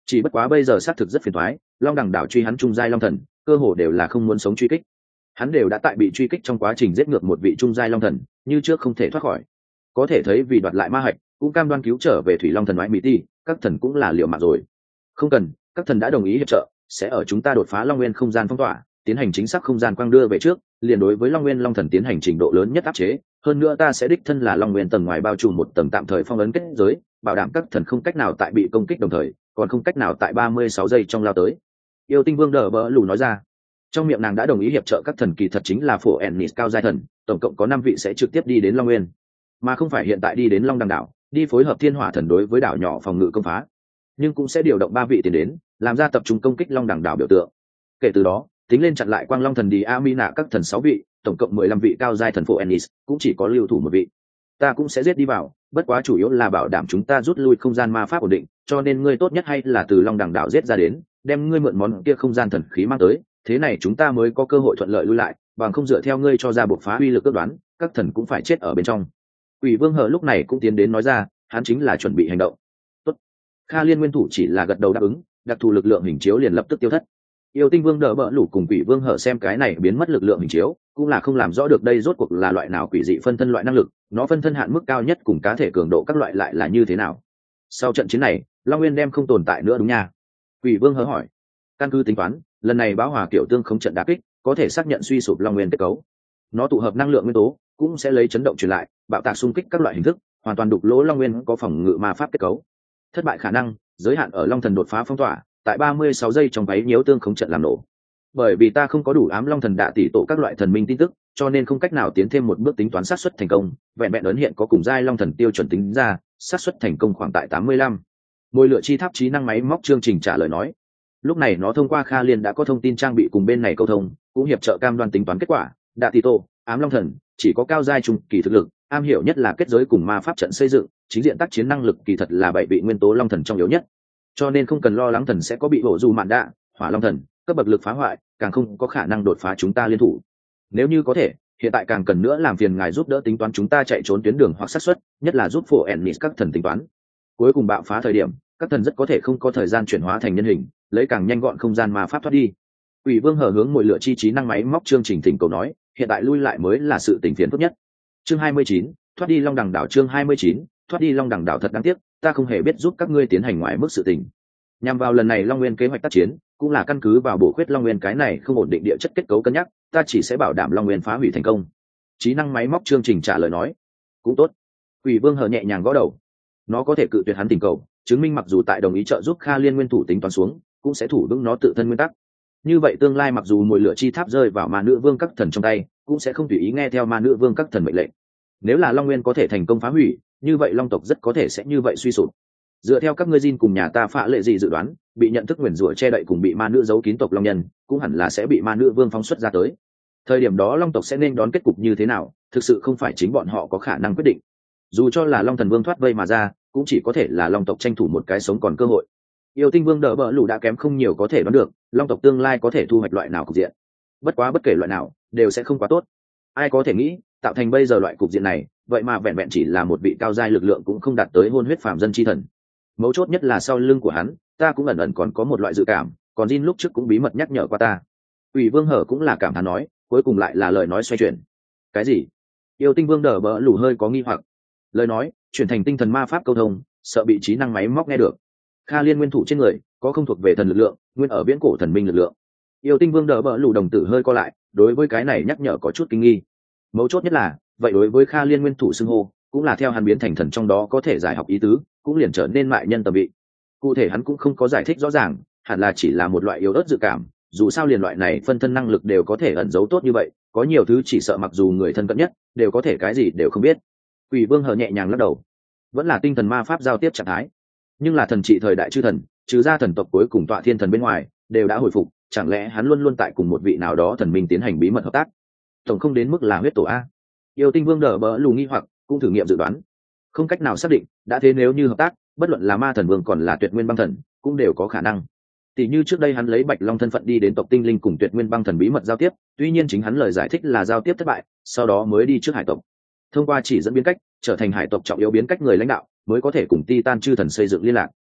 chỉ bất quá bây giờ xác thực rất phiền toái, long đẳng đảo truy hắn trung giai long thần cơ hồ đều là không muốn sống truy kích, hắn đều đã tại bị truy kích trong quá trình giết ngược một vị trung giai long thần, như trước không thể thoát khỏi. Có thể thấy vì đoạt lại ma hạch cũng cam đoan cứu trở về thủy long thần mãi mỹ ti, các thần cũng là liệu mạng rồi. Không cần, các thần đã đồng ý hiệp trợ, sẽ ở chúng ta đột phá long nguyên không gian phong tỏa, tiến hành chính xác không gian quang đưa về trước, liền đối với long nguyên long thần tiến hành trình độ lớn nhất áp chế. Hơn nữa ta sẽ đích thân là long nguyên tầng ngoài bao trùm một tầng tạm thời phong ấn kết giới, bảo đảm các thần không cách nào tại bị công kích đồng thời còn không cách nào tại ba mươi sáu giây trong lao tới. Yêu tinh vương đờ bỡ lù nói ra, trong miệng nàng đã đồng ý hiệp trợ các thần, kỳ thật chính là phổ ennis cao giai thần, tổng cộng có năm vị sẽ trực tiếp đi đến long nguyên, mà không phải hiện tại đi đến long đằng đảo đi phối hợp thiên hỏa thần đối với đảo nhỏ phòng ngự công phá, nhưng cũng sẽ điều động ba vị tiền đến làm ra tập trung công kích long đằng đảo biểu tượng. Kể từ đó tính lên chặn lại quang long thần đi amina các thần sáu vị, tổng cộng mười lăm vị cao giai thần phổ ennis, cũng chỉ có lưu thủ một vị. Ta cũng sẽ giết đi vào, bất quá chủ yếu là bảo đảm chúng ta rút lui không gian ma pháp ổn định, cho nên ngươi tốt nhất hay là từ long đằng đảo giết ra đến, đem ngươi mượn món kia không gian thần khí mang tới, thế này chúng ta mới có cơ hội thuận lợi lui lại, bằng không dựa theo ngươi cho ra buộc phá uy lực ước đoán, các thần cũng phải chết ở bên trong. Quỷ Vương Hở lúc này cũng tiến đến nói ra, hắn chính là chuẩn bị hành động. Tốt. Kha Liên nguyên thủ chỉ là gật đầu đáp ứng, đặc thù lực lượng hình chiếu liền lập tức tiêu thất. Yêu Tinh Vương đỡ bỡ lũ cùng Quỷ Vương Hở xem cái này biến mất lực lượng hình chiếu, cũng là không làm rõ được đây rốt cuộc là loại nào quỷ dị phân thân loại năng lực, nó phân thân hạn mức cao nhất cùng cá thể cường độ các loại lại là như thế nào. Sau trận chiến này, Long Nguyên đem không tồn tại nữa đúng nha? Quỷ Vương Hở hỏi. Căn cứ tính toán, lần này Bão Hòa Kiểu Tương không trận đả kích, có thể xác nhận suy sụp Long Nguyên kết cấu. Nó tụ hợp năng lượng nguyên tố, cũng sẽ lấy chấn động truyền lại, bạo tạc xung kích các loại hình thức, hoàn toàn đục lỗ Long Nguyên có phòng ngự ma pháp kết cấu. Thất bại khả năng giới hạn ở Long Thần đột phá phong tỏa, tại ba mươi sáu giây trong váy nhiễu tương không trận làm nổ. Bởi vì ta không có đủ ám Long Thần đạ tỷ tổ các loại thần minh tin tức, cho nên không cách nào tiến thêm một bước tính toán xác suất thành công, vẹn vẹn ấn hiện có cùng giai Long Thần tiêu chuẩn tính ra, xác suất thành công khoảng tại tám mươi lăm. Môi lựa chi tháp trí năng máy móc chương trình trả lời nói. Lúc này nó thông qua Kha Liên đã có thông tin trang bị cùng bên này câu thông, cũng hiệp trợ cam đoan tính toán kết quả. Đạ tỷ tổ, ám Long Thần chỉ có cao giai trung kỳ thực lực, am hiểu nhất là kết giới cùng ma pháp trận xây dựng, chính diện tác chiến năng lực kỳ thật là bảy vị nguyên tố Long Thần trong yếu nhất, cho nên không cần lo lắng thần sẽ có bị bổ dù mạn đạ, hỏa Long Thần cấp bậc lực phá hoại, càng không có khả năng đột phá chúng ta liên thủ. Nếu như có thể, hiện tại càng cần nữa làm phiền ngài giúp đỡ tính toán chúng ta chạy trốn tuyến đường hoặc xác suất, nhất là giúp phổ ennis các thần tính toán. Cuối cùng bạo phá thời điểm, các thần rất có thể không có thời gian chuyển hóa thành nhân hình, lấy càng nhanh gọn không gian ma pháp thoát đi. Quỷ Vương Hở hướng mồi lửa chi trí năng máy móc chương trình thỉnh cầu nói, hiện tại lui lại mới là sự tình phiền tốt nhất. Chương hai mươi chín, thoát đi Long Đằng đảo. Chương hai mươi chín, thoát đi Long Đằng đảo. Thật đáng tiếc, ta không hề biết giúp các ngươi tiến hành ngoại mức sự tình. Nhằm vào lần này Long Nguyên kế hoạch tác chiến, cũng là căn cứ vào bổ khuyết Long Nguyên cái này không ổn định địa chất kết cấu cân nhắc, ta chỉ sẽ bảo đảm Long Nguyên phá hủy thành công. Trí năng máy móc chương trình trả lời nói, cũng tốt. Quỷ Vương Hở nhẹ nhàng gõ đầu, nó có thể cự tuyệt hắn tình cầu, chứng minh mặc dù tại đồng ý trợ giúp Kha Liên nguyên thủ tính toán xuống, cũng sẽ thủ vững nó tự thân nguyên tắc. Như vậy tương lai mặc dù mùi lửa chi tháp rơi vào ma nữ vương các thần trong tay, cũng sẽ không tùy ý nghe theo ma nữ vương các thần mệnh lệnh. Nếu là Long Nguyên có thể thành công phá hủy, như vậy Long tộc rất có thể sẽ như vậy suy sụp. Dựa theo các ngươi Jin cùng nhà ta Phạ Lệ gì dự đoán, bị nhận thức nguyền rủa che đậy cùng bị ma nữ giấu kín tộc Long nhân, cũng hẳn là sẽ bị ma nữ vương phóng xuất ra tới. Thời điểm đó Long tộc sẽ nên đón kết cục như thế nào, thực sự không phải chính bọn họ có khả năng quyết định. Dù cho là Long thần vương thoát vây mà ra, cũng chỉ có thể là Long tộc tranh thủ một cái sống còn cơ hội. Yêu Tinh Vương đỡ bỡ lũ đã kém không nhiều có thể đoán được, Long tộc tương lai có thể thu hoạch loại nào cục diện. Bất quá bất kể loại nào, đều sẽ không quá tốt. Ai có thể nghĩ, tạo thành bây giờ loại cục diện này, vậy mà vẹn vẹn chỉ là một vị cao giai lực lượng cũng không đạt tới hôn huyết phàm dân chi thần. Mấu chốt nhất là sau lưng của hắn, ta cũng ẩn ẩn còn có một loại dự cảm, còn Jin lúc trước cũng bí mật nhắc nhở qua ta. Ủy Vương Hở cũng là cảm thán nói, cuối cùng lại là lời nói xoay chuyển. Cái gì? Yêu Tinh Vương đỡ bỡ lũ hơi có nghi hoặc. Lời nói chuyển thành tinh thần ma pháp câu thông, sợ bị trí năng máy móc nghe được. Kha Liên nguyên thủ trên người có không thuộc về thần lực lượng, nguyên ở viễn cổ thần minh lực lượng. Yêu Tinh Vương đỡ bỡ lũ đồng tử hơi co lại, đối với cái này nhắc nhở có chút kinh nghi. Mấu chốt nhất là, vậy đối với Kha Liên nguyên thủ xưng hô, cũng là theo hắn biến thành thần trong đó có thể giải học ý tứ, cũng liền trở nên mại nhân tầm vị. Cụ thể hắn cũng không có giải thích rõ ràng, hẳn là chỉ là một loại yếu ớt dự cảm, dù sao liền loại này phân thân năng lực đều có thể ẩn giấu tốt như vậy, có nhiều thứ chỉ sợ mặc dù người thân cận nhất, đều có thể cái gì đều không biết. Quỷ Vương Hở nhẹ nhàng lắc đầu, vẫn là tinh thần ma pháp giao tiếp trạng thái, nhưng là thần trị thời đại chư thần, trừ ra thần tộc cuối cùng tọa thiên thần bên ngoài, đều đã hồi phục, chẳng lẽ hắn luôn luôn tại cùng một vị nào đó thần minh tiến hành bí mật hợp tác? Tổng không đến mức là huyết tổ a? Yêu Tinh Vương đỡ bỡ lù nghi hoặc, cũng thử nghiệm dự đoán, không cách nào xác định, đã thế nếu như hợp tác, bất luận là ma thần vương còn là tuyệt nguyên băng thần, cũng đều có khả năng. Tỷ như trước đây hắn lấy Bạch Long thân phận đi đến tộc tinh linh cùng tuyệt nguyên băng thần bí mật giao tiếp, tuy nhiên chính hắn lời giải thích là giao tiếp thất bại, sau đó mới đi trước hải tộc, thông qua chỉ dẫn biến cách trở thành hải tộc trọng yếu biến cách người lãnh đạo, mới có thể cùng Titan chư thần xây dựng liên lạc.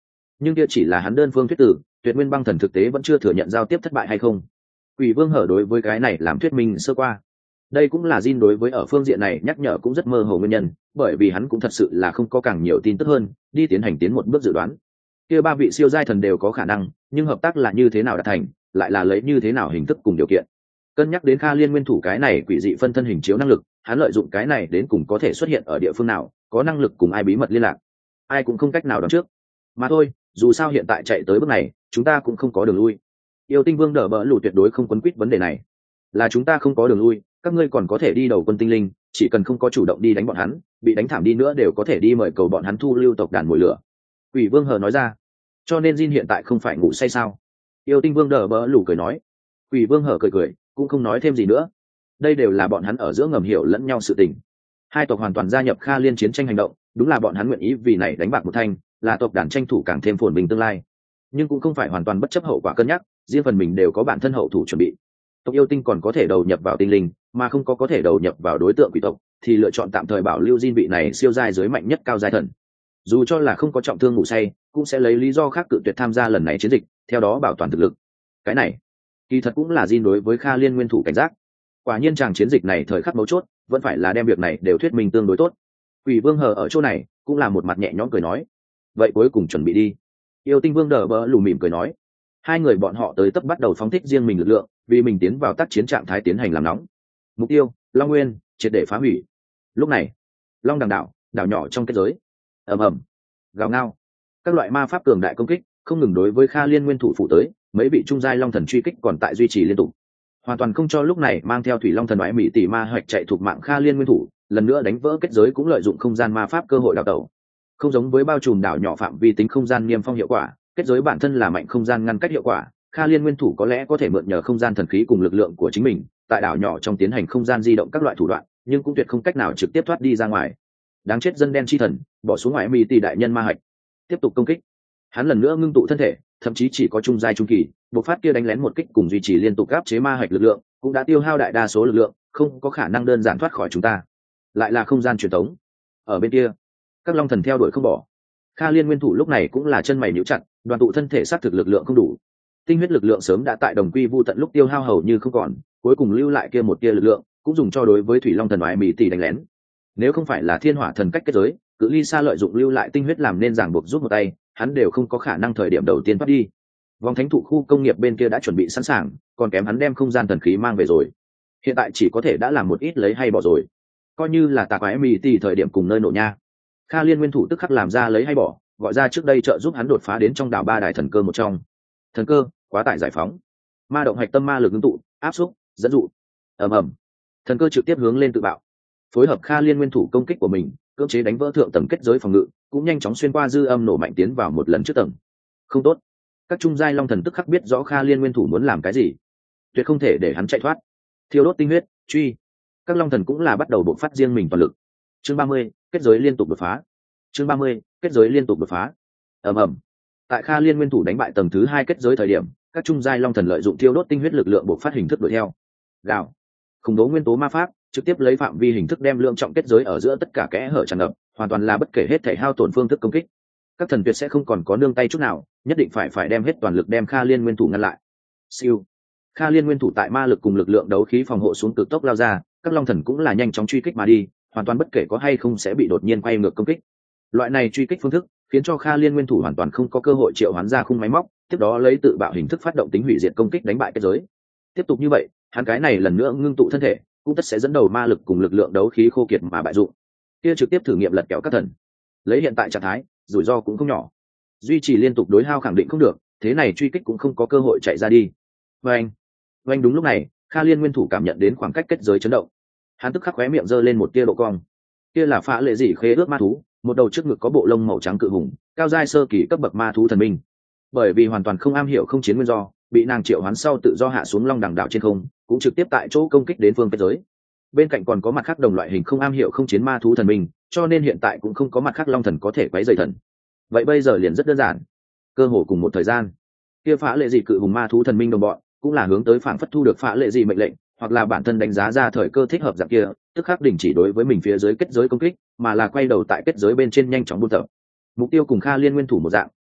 nhưng kia chỉ là hắn đơn phương thuyết tử, Tuyệt Nguyên Băng Thần thực tế vẫn chưa thừa nhận giao tiếp thất bại hay không. Quỷ Vương Hở đối với cái này làm thuyết minh sơ qua. Đây cũng là Jin đối với ở phương diện này nhắc nhở cũng rất mơ hồ nguyên nhân, bởi vì hắn cũng thật sự là không có càng nhiều tin tức hơn, đi tiến hành tiến một bước dự đoán. Kia ba vị siêu giai thần đều có khả năng, nhưng hợp tác là như thế nào đạt thành, lại là lấy như thế nào hình thức cùng điều kiện. Cân nhắc đến Kha Liên Nguyên Thủ cái này quỷ dị phân thân hình chiếu năng lực, hắn lợi dụng cái này đến cùng có thể xuất hiện ở địa phương nào, có năng lực cùng ai bí mật liên lạc, ai cũng không cách nào đoán trước. Mà thôi, dù sao hiện tại chạy tới bước này, chúng ta cũng không có đường lui. Yêu Tinh Vương đỡ bỡ lù tuyệt đối không quấn quýt vấn đề này, là chúng ta không có đường lui, các ngươi còn có thể đi đầu quân tinh linh, chỉ cần không có chủ động đi đánh bọn hắn, bị đánh thảm đi nữa đều có thể đi mời cầu bọn hắn thu lưu tộc đàn mồi lửa. Quỷ Vương Hờ nói ra. Cho nên Jin hiện tại không phải ngủ say sao? Yêu Tinh Vương đỡ bỡ lù cười nói. Quỷ Vương Hờ cười cười, cũng không nói thêm gì nữa. Đây đều là bọn hắn ở giữa ngầm hiểu lẫn nhau sự tình. Hai tộc hoàn toàn gia nhập Kha Liên chiến tranh hành động, đúng là bọn hắn nguyện ý vì này đánh bạc một thanh, là tộc đàn tranh thủ càng thêm phồn bình tương lai. Nhưng cũng không phải hoàn toàn bất chấp hậu quả cân nhắc, riêng phần mình đều có bản thân hậu thủ chuẩn bị. Tộc yêu tinh còn có thể đầu nhập vào tinh linh, mà không có có thể đầu nhập vào đối tượng quỷ tộc, thì lựa chọn tạm thời bảo lưu Jin vị này siêu giai giới mạnh nhất cao giai thần. Dù cho là không có trọng thương ngủ say, cũng sẽ lấy lý do khác cự tuyệt tham gia lần này chiến dịch, theo đó bảo toàn thực lực. Cái này, kỳ thật cũng là Jin đối với Kha Liên nguyên thủ cảnh giác. Quả nhiên chàng chiến dịch này thời khắc mấu chốt, vẫn phải là đem việc này đều thuyết minh tương đối tốt. Quỷ Vương Hờ ở chỗ này, cũng là một mặt nhẹ nhõm cười nói, vậy cuối cùng chuẩn bị đi. Yêu Tinh Vương đờ bỡ lù mỉm cười nói, hai người bọn họ tới tấp bắt đầu phóng thích riêng mình lực lượng, vì mình tiến vào tác chiến trạng thái tiến hành làm nóng. Mục tiêu, Long Nguyên, triệt để phá hủy. Lúc này, Long Đằng đảo, đảo nhỏ trong kết giới, ầm ầm, gào ngao, các loại ma pháp cường đại công kích không ngừng đối với Kha Liên nguyên thủ phụ tới, mấy vị trung giai long thần truy kích còn tại duy trì liên tục, hoàn toàn không cho lúc này mang theo thủy long thần đoái mỹ tỷ ma hoạch chạy thuộc mạng Kha Liên nguyên thủ lần nữa đánh vỡ kết giới, cũng lợi dụng không gian ma pháp cơ hội đào tẩu. Không giống với bao trùm đảo nhỏ phạm vi tính không gian niêm phong hiệu quả, kết giới bản thân là mạnh không gian ngăn cách hiệu quả. Kha Liên nguyên thủ có lẽ có thể mượn nhờ không gian thần khí cùng lực lượng của chính mình tại đảo nhỏ trong tiến hành không gian di động các loại thủ đoạn, nhưng cũng tuyệt không cách nào trực tiếp thoát đi ra ngoài. Đáng chết dân đen chi thần, bỏ xuống ngoại mỹ tỷ đại nhân ma hạch, tiếp tục công kích. Hắn lần nữa ngưng tụ thân thể, thậm chí chỉ có trung giai trung kỳ, bộc phát kia đánh lén một kích cùng duy trì liên tục áp chế ma hạch lực lượng, cũng đã tiêu hao đại đa số lực lượng, không có khả năng đơn giản thoát khỏi chúng ta. Lại là không gian truyền tống. Ở bên kia, các long thần theo đuổi không bỏ. Kha Liên nguyên thủ lúc này cũng là chân mày nhíu chặt, đoàn tụ thân thể xác thực lực lượng không đủ. Tinh huyết lực lượng sớm đã tại đồng quy vu tận lúc tiêu hao hầu như không còn, cuối cùng lưu lại kia một tia lực lượng, cũng dùng cho đối với thủy long thần oái mỹ tỷ đánh lén. Nếu không phải là thiên hỏa thần cách kết giới, cự ly xa lợi dụng lưu lại tinh huyết làm nên ràng buộc giúp một tay, hắn đều không có khả năng thời điểm đầu tiên bắt đi. Vòng thánh thụ khu công nghiệp bên kia đã chuẩn bị sẵn sàng, còn kém hắn đem không gian thần khí mang về rồi. Hiện tại chỉ có thể đã làm một ít lấy hay bỏ rồi, coi như là tạc quái mỹ tỷ thời điểm cùng nơi nổ nha. Kha Liên nguyên thủ tức khắc làm ra lấy hay bỏ, gọi ra trước đây trợ giúp hắn đột phá đến trong đảo ba đại thần cơ một trong. Thần cơ, quá tải giải phóng. Ma động hạch tâm ma lực ngưng tụ, áp xúc, dẫn dụ. Ầm ầm. Thần cơ trực tiếp hướng lên tự bạo. Phối hợp Kha Liên nguyên thủ công kích của mình, cưỡng chế đánh vỡ thượng tầng kết giới phòng ngự, cũng nhanh chóng xuyên qua dư âm nổ mạnh tiến vào một lần trước tầng. Không tốt. Các trung giai long thần tức khắc biết rõ Kha Liên nguyên thủ muốn làm cái gì, tuyệt không thể để hắn chạy thoát. Thiêu đốt tinh huyết, truy. Các long thần cũng là bắt đầu bộc phát riêng mình toàn lực. Chương ba mươi, kết giới liên tục đột phá. Chương ba mươi, kết giới liên tục đột phá. Ầm ầm. Tại Kha Liên nguyên thủ đánh bại tầng thứ hai kết giới thời điểm, các trung giai long thần lợi dụng thiêu đốt tinh huyết lực lượng bộc phát hình thức đuổi theo. Gào. Khủng bố nguyên tố ma pháp trực tiếp lấy phạm vi hình thức đem lượng trọng kết giới ở giữa tất cả kẽ hở tràn ngập, hoàn toàn là bất kể hết thể hao tổn phương thức công kích. Các thần tuyệt sẽ không còn có nương tay chút nào, nhất định phải phải đem hết toàn lực đem Kha Liên nguyên thủ ngăn lại. Siêu. Kha Liên nguyên thủ tại ma lực cùng lực lượng đấu khí phòng hộ xuống cực tốc lao ra, các long thần cũng là nhanh chóng truy kích mà đi, hoàn toàn bất kể có hay không sẽ bị đột nhiên quay ngược công kích. Loại này truy kích phương thức khiến cho Kha Liên nguyên thủ hoàn toàn không có cơ hội triệu hoán ra khung máy móc, tiếp đó lấy tự bạo hình thức phát động tính hủy diệt công kích đánh bại kết giới. Tiếp tục như vậy, hắn cái này lần nữa ngưng tụ thân thể, cũng tất sẽ dẫn đầu ma lực cùng lực lượng đấu khí khô kiệt mà bại dụng. Kia trực tiếp thử nghiệm lật kéo các thần. Lấy hiện tại trạng thái, rủi ro cũng không nhỏ. Duy trì liên tục đối hao khẳng định không được, thế này truy kích cũng không có cơ hội chạy ra đi. Oanh, oanh đúng lúc này, Kha Liên nguyên thủ cảm nhận đến khoảng cách kết giới chấn động. Hắn tức khắc khóe miệng giơ lên một tia độ cong. Kia là phá lệ dị khế ước ma thú, một đầu trước ngực có bộ lông màu trắng cự hùng, cao giai sơ kỳ cấp bậc ma thú thần minh. Bởi vì hoàn toàn không am hiểu không chiến nguyên do, bị nàng triệu hoán sau tự do hạ xuống long đằng đảo trên không, cũng trực tiếp tại chỗ công kích đến phương kết giới. Bên cạnh còn có mặt khác đồng loại hình không am hiểu không chiến ma thú thần minh, cho nên hiện tại cũng không có mặt khác long thần có thể quấy rầy thần. Vậy bây giờ liền rất đơn giản, cơ hồ cùng một thời gian, kia phá lệ dị cự hùng ma thú thần minh đồng bọn cũng là hướng tới phản phất thu được phá lệ dị mệnh lệnh, hoặc là bản thân đánh giá ra thời cơ thích hợp dạng kia, tức khắc đình chỉ đối với mình phía dưới kết giới công kích, mà là quay đầu tại kết giới bên trên nhanh chóng buôn tập. Mục tiêu cùng Kha Liên nguyên thủ một dạng,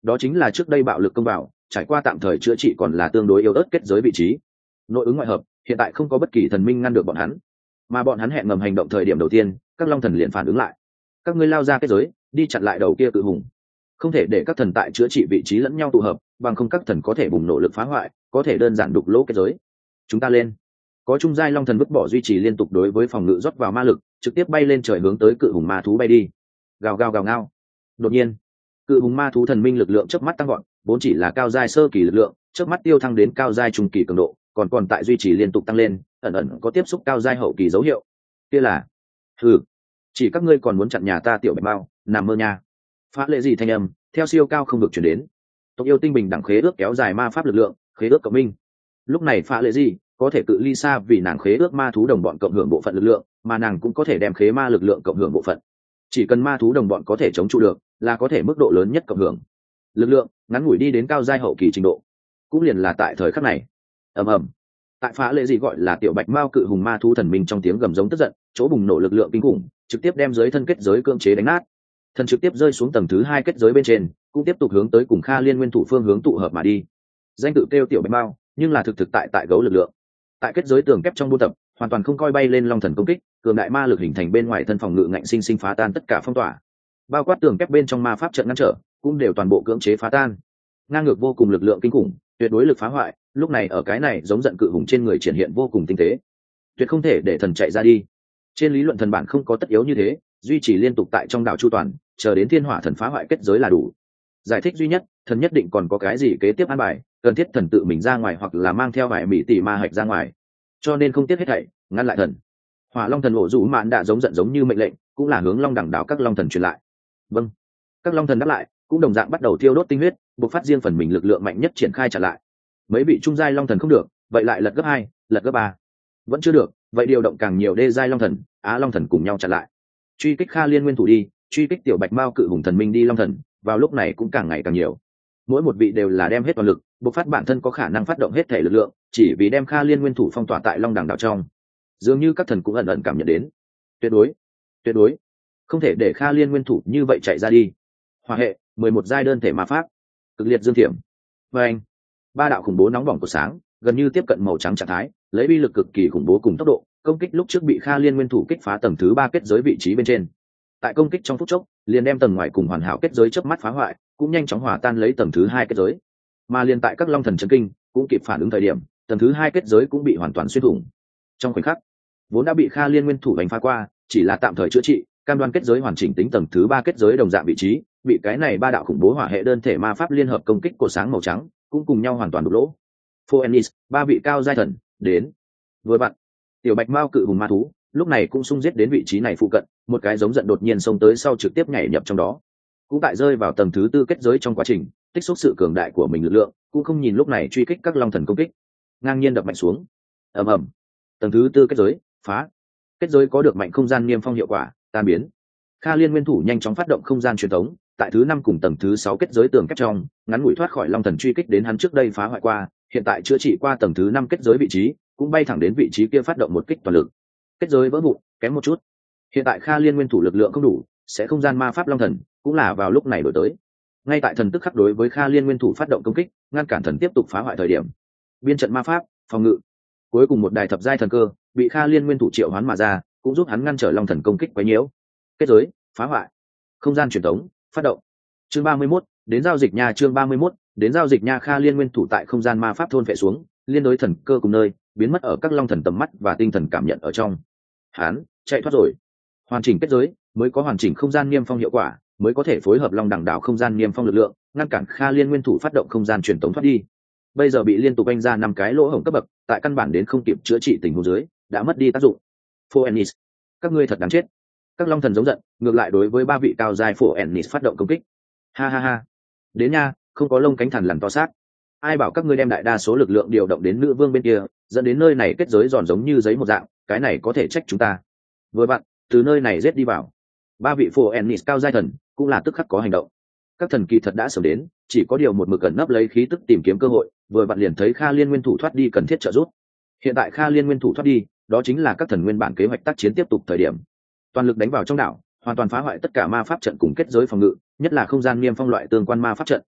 đó chính là trước đây bạo lực công vào trải qua tạm thời chữa trị còn là tương đối yếu ớt kết giới vị trí. Nội ứng ngoại hợp, hiện tại không có bất kỳ thần minh ngăn được bọn hắn, mà bọn hắn hẹn ngầm hành động thời điểm đầu tiên, các long thần liền phản ứng lại. Các ngươi lao ra kết giới, đi chặn lại đầu kia cự hùng, không thể để các thần tại chữa trị vị trí lẫn nhau tụ hợp, bằng không các thần có thể bùng nổ lực phá hoại, có thể đơn giản đục lỗ kết giới. Chúng ta lên. Có trung giai long thần vứt bỏ duy trì liên tục đối với phòng ngự rót vào ma lực, trực tiếp bay lên trời hướng tới cự hùng ma thú bay đi. Gào gào gào ngao. Đột nhiên, cự hùng ma thú thần minh lực lượng chớp mắt tăng gọn, vốn chỉ là cao giai sơ kỳ lực lượng, chớp mắt tiêu thăng đến cao giai trung kỳ cường độ, còn còn tại duy trì liên tục tăng lên, ẩn ẩn có tiếp xúc cao giai hậu kỳ dấu hiệu. Kia là, hừ, chỉ các ngươi còn muốn chặn nhà ta tiểu bạch bao, nằm mơ nha. Phá lệ gì thanh âm, theo siêu cao không được chuyển đến. Tộc yêu tinh bình đẳng khế ước kéo dài ma pháp lực lượng, khế ước cộng minh. Lúc này phá lệ gì có thể cự ly xa vì nàng khế ước ma thú đồng bọn cộng hưởng bộ phận lực lượng, mà nàng cũng có thể đem khế ma lực lượng cộng hưởng bộ phận. Chỉ cần ma thú đồng bọn có thể chống trụ được, là có thể mức độ lớn nhất cộng hưởng lực lượng, ngắn ngủi đi đến cao giai hậu kỳ trình độ. Cũng liền là tại thời khắc này, ầm ầm, tại phá lệ gì gọi là tiểu bạch mao cự hùng ma thú thần minh trong tiếng gầm giống tức giận, chỗ bùng nổ lực lượng kinh khủng, trực tiếp đem giới thân kết giới cưỡng chế đánh nát. Thần trực tiếp rơi xuống tầng thứ hai kết giới bên trên, cũng tiếp tục hướng tới cùng Kha Liên nguyên thủ phương hướng tụ hợp mà đi. Danh tự kêu tiểu bạch mao, nhưng là thực thực tại tại gấu lực lượng. Tại kết giới tường kép trong buôn tập, hoàn toàn không coi bay lên long thần công kích, cường đại ma lực hình thành bên ngoài thân phòng ngự ngạnh sinh sinh phá tan tất cả phong tỏa. Bao quát tường kép bên trong ma pháp trận ngăn trở, cũng đều toàn bộ cưỡng chế phá tan. Ngang ngược vô cùng lực lượng kinh khủng, tuyệt đối lực phá hoại, lúc này ở cái này giống giận cự hùng trên người triển hiện vô cùng tinh tế. Tuyệt không thể để thần chạy ra đi. Trên lý luận thần bản không có tất yếu như thế, duy trì liên tục tại trong đảo chu toàn, chờ đến thiên hỏa thần phá hoại kết giới là đủ. Giải thích duy nhất, thần nhất định còn có cái gì kế tiếp an bài, cần thiết thần tự mình ra ngoài hoặc là mang theo vài mỹ tỷ ma hạch ra ngoài, cho nên không tiếc hết thảy ngăn lại thần. Hỏa long thần ổ rủ mạn đã giống giận giống như mệnh lệnh, cũng là hướng long đẳng đảo các long thần truyền lại. Vâng. Các long thần đáp lại, cũng đồng dạng bắt đầu thiêu đốt tinh huyết, bộc phát riêng phần mình lực lượng mạnh nhất triển khai trả lại. Mấy vị trung giai long thần không được, vậy lại lật gấp hai, lật gấp ba. Vẫn chưa được, vậy điều động càng nhiều đê giai long thần, á long thần cùng nhau chặn lại. Truy kích Kha Liên nguyên thủ đi, truy kích tiểu bạch mao cự hùng thần minh đi long thần, vào lúc này cũng càng ngày càng nhiều. Mỗi một vị đều là đem hết toàn lực, bộc phát bản thân có khả năng phát động hết thể lực lượng, chỉ vì đem Kha Liên nguyên thủ phong tỏa tại long đẳng đảo trong. Dường như các thần cũng ẩn ẩn cảm nhận đến, tuyệt đối, tuyệt đối không thể để Kha Liên nguyên thủ như vậy chạy ra đi. Hỏa hệ mười một giai đơn thể ma pháp, cực liệt dương thiểm. Và anh, ba đạo khủng bố nóng bỏng của sáng, gần như tiếp cận màu trắng trạng thái, lấy uy lực cực kỳ khủng bố cùng tốc độ, công kích lúc trước bị Kha Liên nguyên thủ kích phá tầng thứ ba kết giới vị trí bên trên. Tại công kích trong phút chốc, liền đem tầng ngoài cùng hoàn hảo kết giới chớp mắt phá hoại, cũng nhanh chóng hòa tan lấy tầng thứ hai kết giới. Mà liền tại các long thần chấn kinh, cũng kịp phản ứng thời điểm, tầng thứ hai kết giới cũng bị hoàn toàn xuyên thủng. Trong khoảnh khắc, vốn đã bị Kha Liên nguyên thủ đánh phá qua, chỉ là tạm thời chữa trị, cam đoan kết giới hoàn chỉnh tính tầng thứ ba kết giới đồng dạng vị trí, bị cái này ba đạo khủng bố hỏa hệ đơn thể ma pháp liên hợp công kích của sáng màu trắng, cũng cùng nhau hoàn toàn đục lỗ. Phoenix, ba vị cao giai thần, đến. Vừa bạn, tiểu bạch mao cự hùng ma thú, lúc này cũng xung giết đến vị trí này phụ cận, một cái giống giận đột nhiên xông tới sau trực tiếp nhảy nhập trong đó. Cũng tại rơi vào tầng thứ tư kết giới trong quá trình, tích xúc sự cường đại của mình lực lượng, cũng không nhìn lúc này truy kích các long thần công kích, ngang nhiên đập mạnh xuống. Ầm ầm. Tầng thứ tư kết giới phá. Kết giới có được mạnh không gian niêm phong hiệu quả, tan biến. Kha Liên nguyên thủ nhanh chóng phát động không gian truyền thống, tại thứ năm cùng tầng thứ sáu kết giới tường kép trong, ngắn ngủi thoát khỏi long thần truy kích đến hắn trước đây phá hoại qua, hiện tại chữa trị qua tầng thứ năm kết giới vị trí, cũng bay thẳng đến vị trí kia phát động một kích toàn lực. Kết giới vỡ vụn, kém một chút. Hiện tại Kha Liên nguyên thủ lực lượng không đủ, sẽ không gian ma pháp long thần, cũng là vào lúc này đổi tới. Ngay tại thần tức khắc đối với Kha Liên nguyên thủ phát động công kích, ngăn cản thần tiếp tục phá hoại thời điểm. Biên trận ma pháp, phòng ngự. Cuối cùng một đài thập giai thần cơ, bị Kha Liên nguyên thủ triệu hoán mà ra, cũng giúp hắn ngăn trở long thần công kích quấy nhiễu. Kết giới, phá hoại. Không gian truyền thống, phát động. Chương ba mươi mốt, đến giao dịch nha chương ba mươi mốt, đến giao dịch nha Kha Liên nguyên thủ tại không gian ma pháp thôn vệ xuống, liên đối thần cơ cùng nơi, biến mất ở các long thần tầm mắt và tinh thần cảm nhận ở trong. Hắn chạy thoát rồi. Hoàn chỉnh kết giới, mới có hoàn chỉnh không gian niêm phong hiệu quả, mới có thể phối hợp long đẳng đảo không gian niêm phong lực lượng, ngăn cản Kha Liên nguyên thủ phát động không gian truyền tống thoát đi. Bây giờ bị liên tục anh ra năm cái lỗ hổng cấp bậc, tại căn bản đến không kịp chữa trị tình huống dưới, đã mất đi tác dụng. Phoenix, các ngươi thật đáng chết. Các long thần giống giận, ngược lại đối với ba vị cao giai Phoenix phát động công kích. Ha ha ha. Đến nha, không có lông cánh thằn lằn to xác. Ai bảo các ngươi đem đại đa số lực lượng điều động đến nữ vương bên kia, dẫn đến nơi này kết giới giòn giống như giấy một dạng, cái này có thể trách chúng ta. Vừa bạn, từ nơi này giết đi vào. Ba vị Phoenix cao giai thần, cũng là tức khắc có hành động. Các thần kỳ thật đã sớm đến, chỉ có điều một mực cẩn nấp lấy khí tức tìm kiếm cơ hội, vừa bạn liền thấy Kha Liên nguyên thủ thoát đi cần thiết trợ giúp. Hiện tại Kha Liên nguyên thủ thoát đi, đó chính là các thần nguyên bản kế hoạch tác chiến tiếp tục thời điểm. Toàn lực đánh vào trong đảo, hoàn toàn phá hoại tất cả ma pháp trận cùng kết giới phòng ngự, nhất là không gian niêm phong loại tương quan ma pháp trận,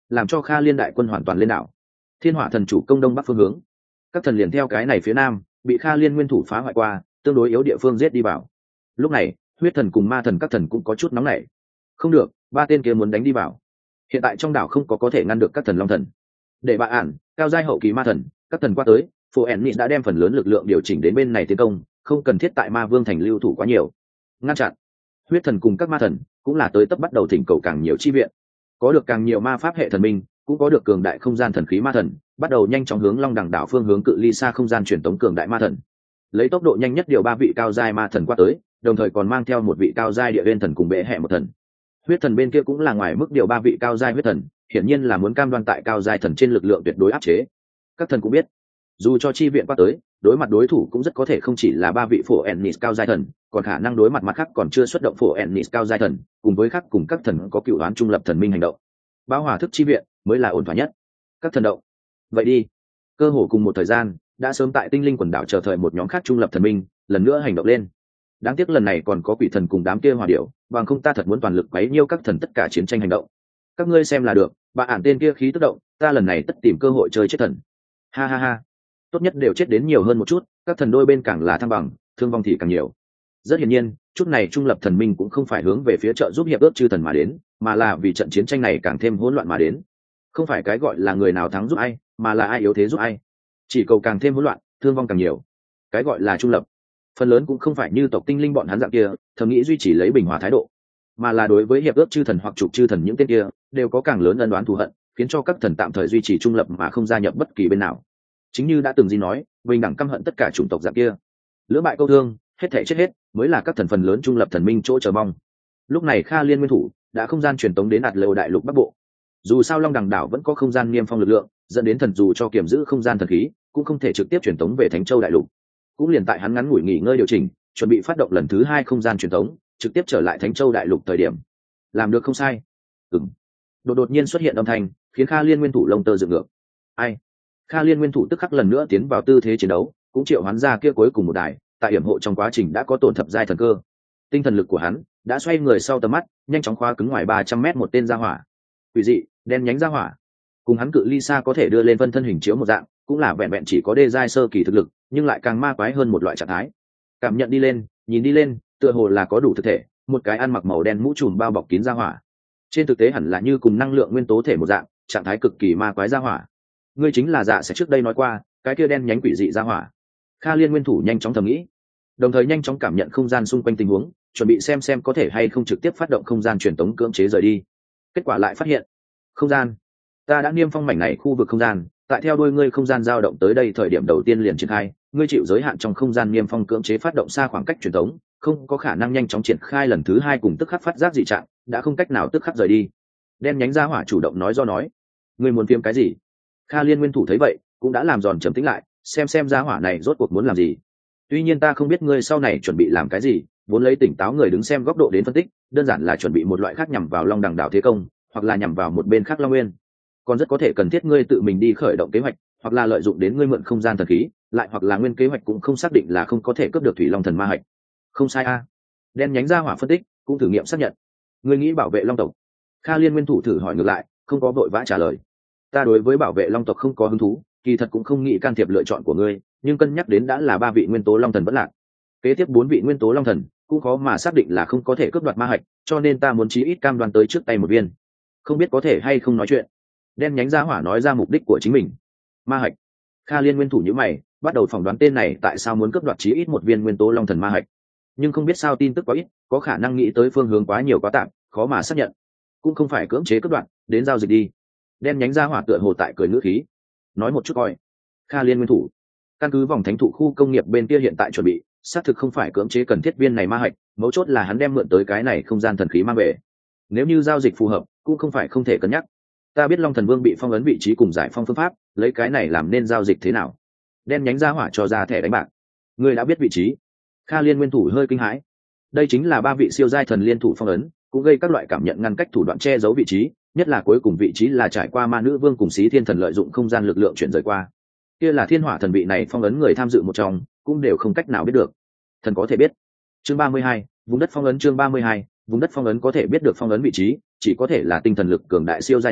làm cho Kha Liên đại quân hoàn toàn lên đảo. Thiên Hỏa thần chủ công đông bắc phương hướng, các thần liền theo cái này phía nam, bị Kha Liên nguyên thủ phá hoại qua, tương đối yếu địa phương giết đi vào. Lúc này, huyết thần cùng ma thần các thần cũng có chút nóng nảy. Không được, ba tên kia muốn đánh đi vào. Hiện tại trong đảo không có có thể ngăn được các thần long thần. Để bà ản, cao giai hậu kỳ ma thần, các thần qua tới, Phổ Ennis đã đem phần lớn lực lượng điều chỉnh đến bên này tiến công, không cần thiết tại Ma Vương thành lưu thủ quá nhiều. Ngăn chặn. Huyết thần cùng các ma thần cũng là tới tấp bắt đầu thỉnh cầu càng nhiều chi viện. Có được càng nhiều ma pháp hệ thần minh, cũng có được cường đại không gian thần khí ma thần, bắt đầu nhanh chóng hướng Long Đằng đảo phương hướng cự ly xa không gian truyền tống cường đại ma thần. Lấy tốc độ nhanh nhất điều ba vị cao giai ma thần qua tới, đồng thời còn mang theo một vị cao giai địa viên thần cùng bệ hệ một thần. Huyết thần bên kia cũng là ngoài mức điều ba vị cao giai huyết thần, hiển nhiên là muốn cam đoan tại cao giai thần trên lực lượng tuyệt đối áp chế. Các thần cũng biết, dù cho chi viện qua tới, đối mặt đối thủ cũng rất có thể không chỉ là ba vị phổ ennis cao giai thần, còn khả năng đối mặt mặt khác còn chưa xuất động phổ ennis cao giai thần, cùng với khác cùng các thần có cựu đoán trung lập thần minh hành động. Bao hòa thức chi viện mới là ổn thỏa nhất. Các thần động, vậy đi. Cơ hồ cùng một thời gian, đã sớm tại tinh linh quần đảo chờ thời một nhóm khác trung lập thần minh lần nữa hành động lên. Đáng tiếc lần này còn có quỷ thần cùng đám kia hòa điểu, bằng không ta thật muốn toàn lực quấy nhiêu các thần tất cả chiến tranh hành động. Các ngươi xem là được, bà ản tên kia khí tức động, ta lần này tất tìm cơ hội chơi chết thần. Ha ha ha, tốt nhất đều chết đến nhiều hơn một chút, các thần đôi bên càng là thăng bằng, thương vong thì càng nhiều. Rất hiển nhiên, chút này trung lập thần minh cũng không phải hướng về phía trợ giúp hiệp ước chư thần mà đến, mà là vì trận chiến tranh này càng thêm hỗn loạn mà đến. Không phải cái gọi là người nào thắng giúp ai, mà là ai yếu thế giúp ai. Chỉ cầu càng thêm hỗn loạn, thương vong càng nhiều. Cái gọi là trung lập, phần lớn cũng không phải như tộc tinh linh bọn hắn dạng kia, thầm nghĩ duy trì lấy bình hòa thái độ, mà là đối với hiệp ước chư thần hoặc trục chư thần những tên kia đều có càng lớn ân đoán thù hận, khiến cho các thần tạm thời duy trì trung lập mà không gia nhập bất kỳ bên nào. Chính như đã từng gì nói, bình đẳng căm hận tất cả chủng tộc dạng kia, lưỡng bại câu thương, hết thể chết hết, mới là các thần phần lớn trung lập thần minh chỗ chờ mong. Lúc này Kha Liên nguyên thủ đã không gian truyền tống đến ạt lầu đại lục bắc bộ. Dù sao Long Đằng đảo vẫn có không gian niêm phong lực lượng, dẫn đến thần dù cho kiểm giữ không gian thần khí, cũng không thể trực tiếp truyền tống về Thánh Châu đại lục. Cũng liền tại hắn ngắn ngủi nghỉ ngơi điều chỉnh, chuẩn bị phát động lần thứ hai không gian truyền tống, trực tiếp trở lại Thánh Châu đại lục thời điểm. Làm được không sai. Ừm. Đột đột nhiên xuất hiện âm thanh, khiến Kha Liên nguyên thủ lông tơ dựng ngược. Ai? Kha Liên nguyên thủ tức khắc lần nữa tiến vào tư thế chiến đấu, cũng triệu hắn ra kia cuối cùng một đài, tại hiểm hộ trong quá trình đã có tổn thập giai thần cơ. Tinh thần lực của hắn đã xoay người sau tầm mắt, nhanh chóng khóa cứng ngoài ba trăm mét một tên gia hỏa. Quỷ dị, đen nhánh gia hỏa. Cùng hắn cự ly xa có thể đưa lên phân thân hình chiếu một dạng, cũng là vẹn vẹn chỉ có đê giai sơ kỳ thực lực, nhưng lại càng ma quái hơn một loại trạng thái. Cảm nhận đi lên, nhìn đi lên, tựa hồ là có đủ thực thể, một cái ăn mặc màu đen mũ trùm bao bọc kín gia hỏa. Trên thực tế hẳn là như cùng năng lượng nguyên tố thể một dạng, trạng thái cực kỳ ma quái gia hỏa. Ngươi chính là Dạ sẽ trước đây nói qua, cái kia đen nhánh quỷ dị gia hỏa. Kha Liên nguyên thủ nhanh chóng thầm nghĩ, đồng thời nhanh chóng cảm nhận không gian xung quanh tình huống, chuẩn bị xem xem có thể hay không trực tiếp phát động không gian truyền tống cưỡng chế rời đi. Kết quả lại phát hiện, không gian, ta đã niêm phong mảnh này khu vực không gian, tại theo đuôi ngươi không gian dao động tới đây thời điểm đầu tiên liền triển khai, ngươi chịu giới hạn trong không gian niêm phong cưỡng chế phát động xa khoảng cách truyền tống, không có khả năng nhanh chóng triển khai lần thứ hai cùng tức khắc phát giác dị trạng, đã không cách nào tức khắc rời đi. Đen nhánh gia hỏa chủ động nói do nói, ngươi muốn phiếm cái gì? Kha Liên nguyên thủ thấy vậy, cũng đã làm giòn trầm tĩnh lại, xem xem gia hỏa này rốt cuộc muốn làm gì. Tuy nhiên ta không biết ngươi sau này chuẩn bị làm cái gì, vốn lấy tỉnh táo người đứng xem góc độ đến phân tích, đơn giản là chuẩn bị một loại khác nhằm vào Long Đằng đảo thế công, hoặc là nhằm vào một bên khác Long Nguyên. Còn rất có thể cần thiết ngươi tự mình đi khởi động kế hoạch, hoặc là lợi dụng đến ngươi mượn không gian thần khí, lại hoặc là nguyên kế hoạch cũng không xác định là không có thể cướp được Thủy Long thần ma hạch. Không sai a. Đen nhánh gia hỏa phân tích, cũng thử nghiệm xác nhận. Ngươi nghĩ bảo vệ Long tộc? Kha Liên nguyên thủ thử hỏi ngược lại, không có vội vã trả lời. Ta đối với bảo vệ Long tộc không có hứng thú, kỳ thật cũng không nghĩ can thiệp lựa chọn của ngươi, nhưng cân nhắc đến đã là ba vị nguyên tố Long thần vẫn lạc, kế tiếp bốn vị nguyên tố Long thần cũng khó mà xác định là không có thể cướp đoạt ma hạch, cho nên ta muốn chí ít cam đoan tới trước tay một viên. Không biết có thể hay không nói chuyện. Đen nhánh gia hỏa nói ra mục đích của chính mình. Ma hạch. Kha Liên nguyên thủ nhíu mày, bắt đầu phỏng đoán tên này tại sao muốn cướp đoạt chí ít một viên nguyên tố Long thần ma hạch, nhưng không biết sao tin tức quá ít, có khả năng nghĩ tới phương hướng quá nhiều quá tạm, khó mà xác nhận. Cũng không phải cưỡng chế cướp đoạt, đến giao dịch đi. Đen nhánh gia hỏa tựa hồ tại cười ngữ khí, nói một chút coi. Kha Liên nguyên thủ, căn cứ vòng thánh thụ khu công nghiệp bên kia hiện tại chuẩn bị, xác thực không phải cưỡng chế cần thiết viên này ma hạch, mấu chốt là hắn đem mượn tới cái này không gian thần khí mang về. Nếu như giao dịch phù hợp, cũng không phải không thể cân nhắc. Ta biết Long thần vương bị phong ấn vị trí cùng giải phong phương pháp, lấy cái này làm nên giao dịch thế nào? Đen nhánh gia hỏa cho ra thẻ đánh bạc. Ngươi đã biết vị trí? Kha Liên nguyên thủ hơi kinh hãi. Đây chính là ba vị siêu giai thần liên thủ phong ấn, cũng gây các loại cảm nhận ngăn cách thủ đoạn che giấu vị trí, nhất là cuối cùng vị trí là trải qua ma nữ vương cùng xí thiên thần lợi dụng không gian lực lượng chuyển rời qua. Kia là thiên hỏa thần vị này phong ấn người tham dự một trong, cũng đều không cách nào biết được. Thần có thể biết. Chương ba mươi hai, vùng đất phong ấn. Chương ba mươi hai, vùng đất phong ấn có thể biết được phong ấn vị trí, chỉ có thể là tinh thần lực cường đại siêu giai thần,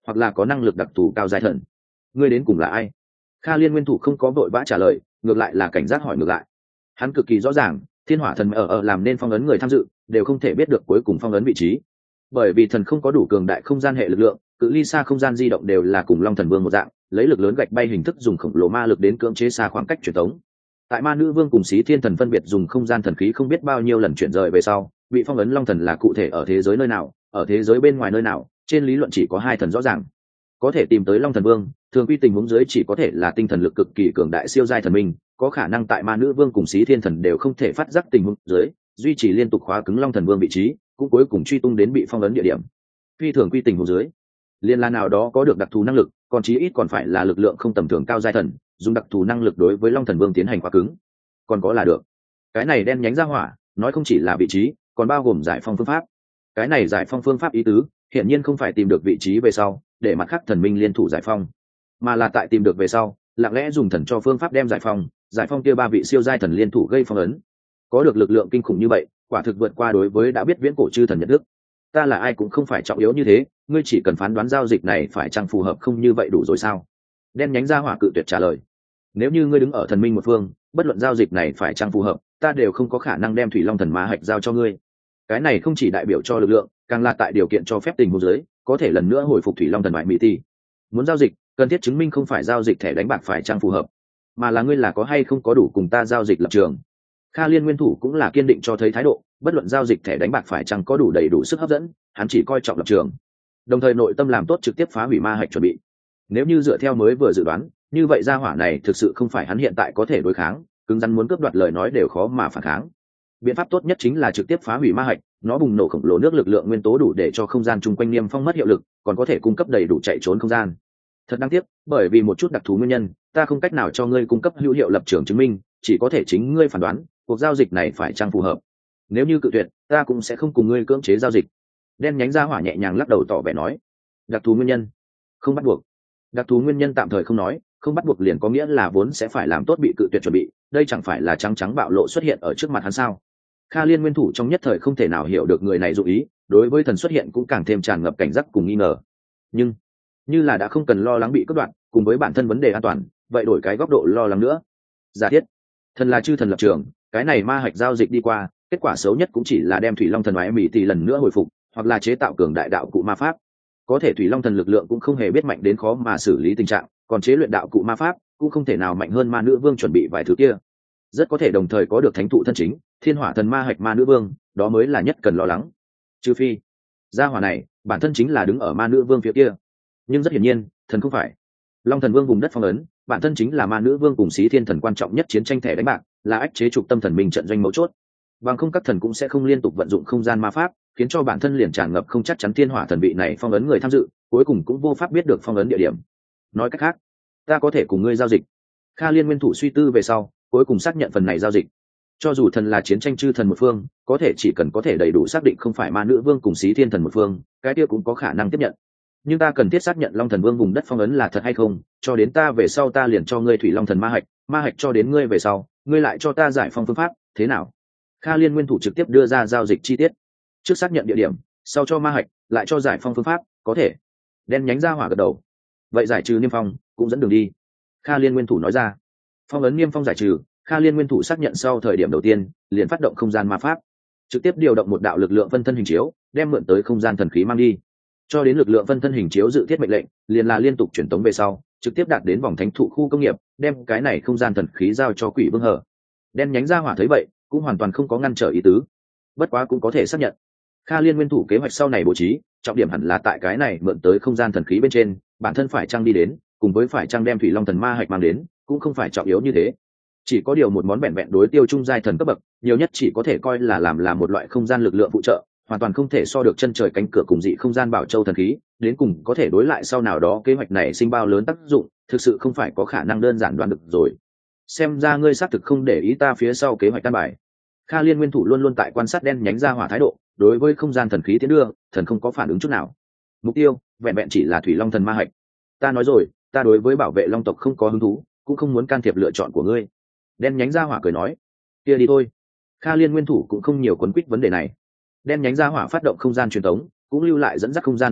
hoặc là có năng lực đặc thù cao giai thần. Ngươi đến cùng là ai? Kha Liên nguyên thủ không có vội vã trả lời, ngược lại là cảnh giác hỏi ngược lại. Hắn cực kỳ rõ ràng, thiên hỏa thần ở ở làm nên phong ấn người tham dự đều không thể biết được cuối cùng phong ấn vị trí, bởi vì thần không có đủ cường đại không gian hệ lực lượng, cự ly xa không gian di động đều là cùng long thần vương một dạng, lấy lực lớn gạch bay hình thức dùng khổng lồ ma lực đến cưỡng chế xa khoảng cách truyền tống. Tại ma nữ vương cùng xí thiên thần phân biệt dùng không gian thần khí không biết bao nhiêu lần chuyển rời về sau, bị phong ấn long thần là cụ thể ở thế giới nơi nào, ở thế giới bên ngoài nơi nào, trên lý luận chỉ có hai thần rõ ràng. Có thể tìm tới long thần vương, thường quy tình huống dưới chỉ có thể là tinh thần lực cực kỳ cường đại siêu giai thần minh, có khả năng tại ma nữ vương cùng xí thiên thần đều không thể phát giác tình huống dưới, duy trì liên tục khóa cứng long thần vương vị trí, cũng cuối cùng truy tung đến bị phong ấn địa điểm. Phi thường quy tình huống dưới, liên la nào đó có được đặc thù năng lực, còn chí ít còn phải là lực lượng không tầm thường cao giai thần, dùng đặc thù năng lực đối với long thần vương tiến hành khóa cứng. Còn có là được. Cái này đen nhánh ra hỏa, nói không chỉ là vị trí, còn bao gồm giải phong phương pháp. Cái này giải phong phương pháp ý tứ, hiển nhiên không phải tìm được vị trí về sau, để mặt khác thần minh liên thủ giải phong, mà là tại tìm được về sau, lặng lẽ dùng thần cho phương pháp đem giải phong, giải phong kia ba vị siêu giai thần liên thủ gây phong ấn. Có được lực lượng kinh khủng như vậy, quả thực vượt qua đối với đã biết viễn cổ chư thần nhận thức. Ta là ai cũng không phải trọng yếu như thế, ngươi chỉ cần phán đoán giao dịch này phải chăng phù hợp không như vậy đủ rồi sao? Đen nhánh ra hỏa cự tuyệt trả lời. Nếu như ngươi đứng ở thần minh một phương, bất luận giao dịch này phải chăng phù hợp, ta đều không có khả năng đem thủy long thần ma hạch giao cho ngươi. Cái này không chỉ đại biểu cho lực lượng, càng là tại điều kiện cho phép tình huống dưới, có thể lần nữa hồi phục thủy long thần bại mỹ tỷ. Muốn giao dịch, cần thiết chứng minh không phải giao dịch thẻ đánh bạc phải chăng phù hợp, mà là ngươi là có hay không có đủ cùng ta giao dịch lập trường. Kha Liên nguyên thủ cũng là kiên định cho thấy thái độ, bất luận giao dịch thẻ đánh bạc phải chăng có đủ đầy đủ sức hấp dẫn, hắn chỉ coi trọng lập trường, đồng thời nội tâm làm tốt trực tiếp phá hủy ma hạch chuẩn bị. Nếu như dựa theo mới vừa dự đoán, như vậy gia hỏa này thực sự không phải hắn hiện tại có thể đối kháng, cứng rắn muốn cướp đoạt lời nói đều khó mà phản kháng. Biện pháp tốt nhất chính là trực tiếp phá hủy ma hạch, nó bùng nổ khổng lồ nước lực lượng nguyên tố đủ để cho không gian chung quanh niêm phong mất hiệu lực, còn có thể cung cấp đầy đủ chạy trốn không gian. Thật đáng tiếc, bởi vì một chút đặc thù nguyên nhân, ta không cách nào cho ngươi cung cấp hữu hiệu lập trường chứng minh, chỉ có thể chính ngươi phán đoán cuộc giao dịch này phải chăng phù hợp. Nếu như cự tuyệt, ta cũng sẽ không cùng ngươi cưỡng chế giao dịch. Đen nhánh ra hỏa nhẹ nhàng lắc đầu tỏ vẻ nói, đặc thù nguyên nhân không bắt buộc. Đặc thù nguyên nhân tạm thời không nói, không bắt buộc liền có nghĩa là vốn sẽ phải làm tốt bị cự tuyệt chuẩn bị, đây chẳng phải là trắng trắng bạo lộ xuất hiện ở trước mặt hắn sao? Kha Liên nguyên thủ trong nhất thời không thể nào hiểu được người này dụng ý, đối với thần xuất hiện cũng càng thêm tràn ngập cảnh giác cùng nghi ngờ. Nhưng như là đã không cần lo lắng bị cướp đoạt, cùng với bản thân vấn đề an toàn, vậy đổi cái góc độ lo lắng nữa. Giả thiết thần là chư thần lập trường, cái này ma hạch giao dịch đi qua, kết quả xấu nhất cũng chỉ là đem thủy long thần mái mỹ tỷ lần nữa hồi phục, hoặc là chế tạo cường đại đạo cụ ma pháp. Có thể thủy long thần lực lượng cũng không hề biết mạnh đến khó mà xử lý tình trạng, còn chế luyện đạo cụ ma pháp cũng không thể nào mạnh hơn ma nữ vương chuẩn bị vài thứ kia. Rất có thể đồng thời có được thánh thụ thân chính, thiên hỏa thần ma hạch ma nữ vương, đó mới là nhất cần lo lắng. Trừ phi gia hỏa này bản thân chính là đứng ở ma nữ vương phía kia, nhưng rất hiển nhiên thần không phải. Long thần vương vùng đất phong ấn, bản thân chính là ma nữ vương cùng xí thiên thần quan trọng nhất chiến tranh thẻ đánh bạc, là ách chế trục tâm thần minh trận doanh mấu chốt. Bằng không các thần cũng sẽ không liên tục vận dụng không gian ma pháp, khiến cho bản thân liền tràn ngập không chắc chắn thiên hỏa thần vị này phong ấn người tham dự, cuối cùng cũng vô pháp biết được phong ấn địa điểm. Nói cách khác, ta có thể cùng ngươi giao dịch. Kha Liên nguyên thủ suy tư về sau, cuối cùng xác nhận phần này giao dịch. Cho dù thần là chiến tranh chư thần một phương, có thể chỉ cần có thể đầy đủ xác định không phải ma nữ vương cùng xí thiên thần một phương, cái kia cũng có khả năng tiếp nhận. Nhưng ta cần thiết xác nhận long thần vương vùng đất phong ấn là thật hay không, cho đến ta về sau ta liền cho ngươi thủy long thần ma hạch, ma hạch cho đến ngươi về sau, ngươi lại cho ta giải phong phương pháp, thế nào? Kha Liên nguyên thủ trực tiếp đưa ra giao dịch chi tiết. Trước xác nhận địa điểm, sau cho ma hạch, lại cho giải phong phương pháp, có thể. Đen nhánh ra hỏa gật đầu. Vậy giải trừ niêm phong cũng dẫn đường đi. Kha Liên nguyên thủ nói ra. Phong ấn niêm phong giải trừ, Kha Liên nguyên thủ xác nhận sau thời điểm đầu tiên, liền phát động không gian ma pháp, trực tiếp điều động một đạo lực lượng phân thân hình chiếu, đem mượn tới không gian thần khí mang đi. Cho đến lực lượng phân thân hình chiếu dự thiết mệnh lệnh, liền là liên tục chuyển tống về sau, trực tiếp đạt đến vòng thánh thụ khu công nghiệp, đem cái này không gian thần khí giao cho Quỷ Vương Hở. Đen nhánh ra hỏa thấy vậy, cũng hoàn toàn không có ngăn trở ý tứ. Bất quá cũng có thể xác nhận, Kha Liên nguyên thủ kế hoạch sau này bố trí, trọng điểm hẳn là tại cái này mượn tới không gian thần khí bên trên, bản thân phải trang đi đến, cùng với phải trang đem thủy long thần ma hạch mang đến, cũng không phải trọng yếu như thế. Chỉ có điều một món vẹn vẹn đối tiêu trung giai thần cấp bậc, nhiều nhất chỉ có thể coi là làm là một loại không gian lực lượng phụ trợ, hoàn toàn không thể so được chân trời cánh cửa cùng dị không gian bảo châu thần khí, đến cùng có thể đối lại sau nào đó kế hoạch này sinh bao lớn tác dụng, thực sự không phải có khả năng đơn giản đoán được rồi. Xem ra ngươi xác thực không để ý ta phía sau kế hoạch căn bài. Kha Liên nguyên thủ luôn luôn tại quan sát đen nhánh ra hỏa thái độ, đối với không gian thần khí tiến đưa, thần không có phản ứng chút nào. Mục tiêu vẹn vẹn chỉ là thủy long thần ma hạch. Ta nói rồi, ta đối với bảo vệ long tộc không có hứng thú, cũng không muốn can thiệp lựa chọn của ngươi. Đen nhánh ra hỏa cười nói, kia đi thôi. Kha Liên nguyên thủ cũng không nhiều quấn quýt vấn đề này. Đen nhánh ra hỏa phát động không gian truyền thống, cũng lưu lại dẫn dắt không gian dao động,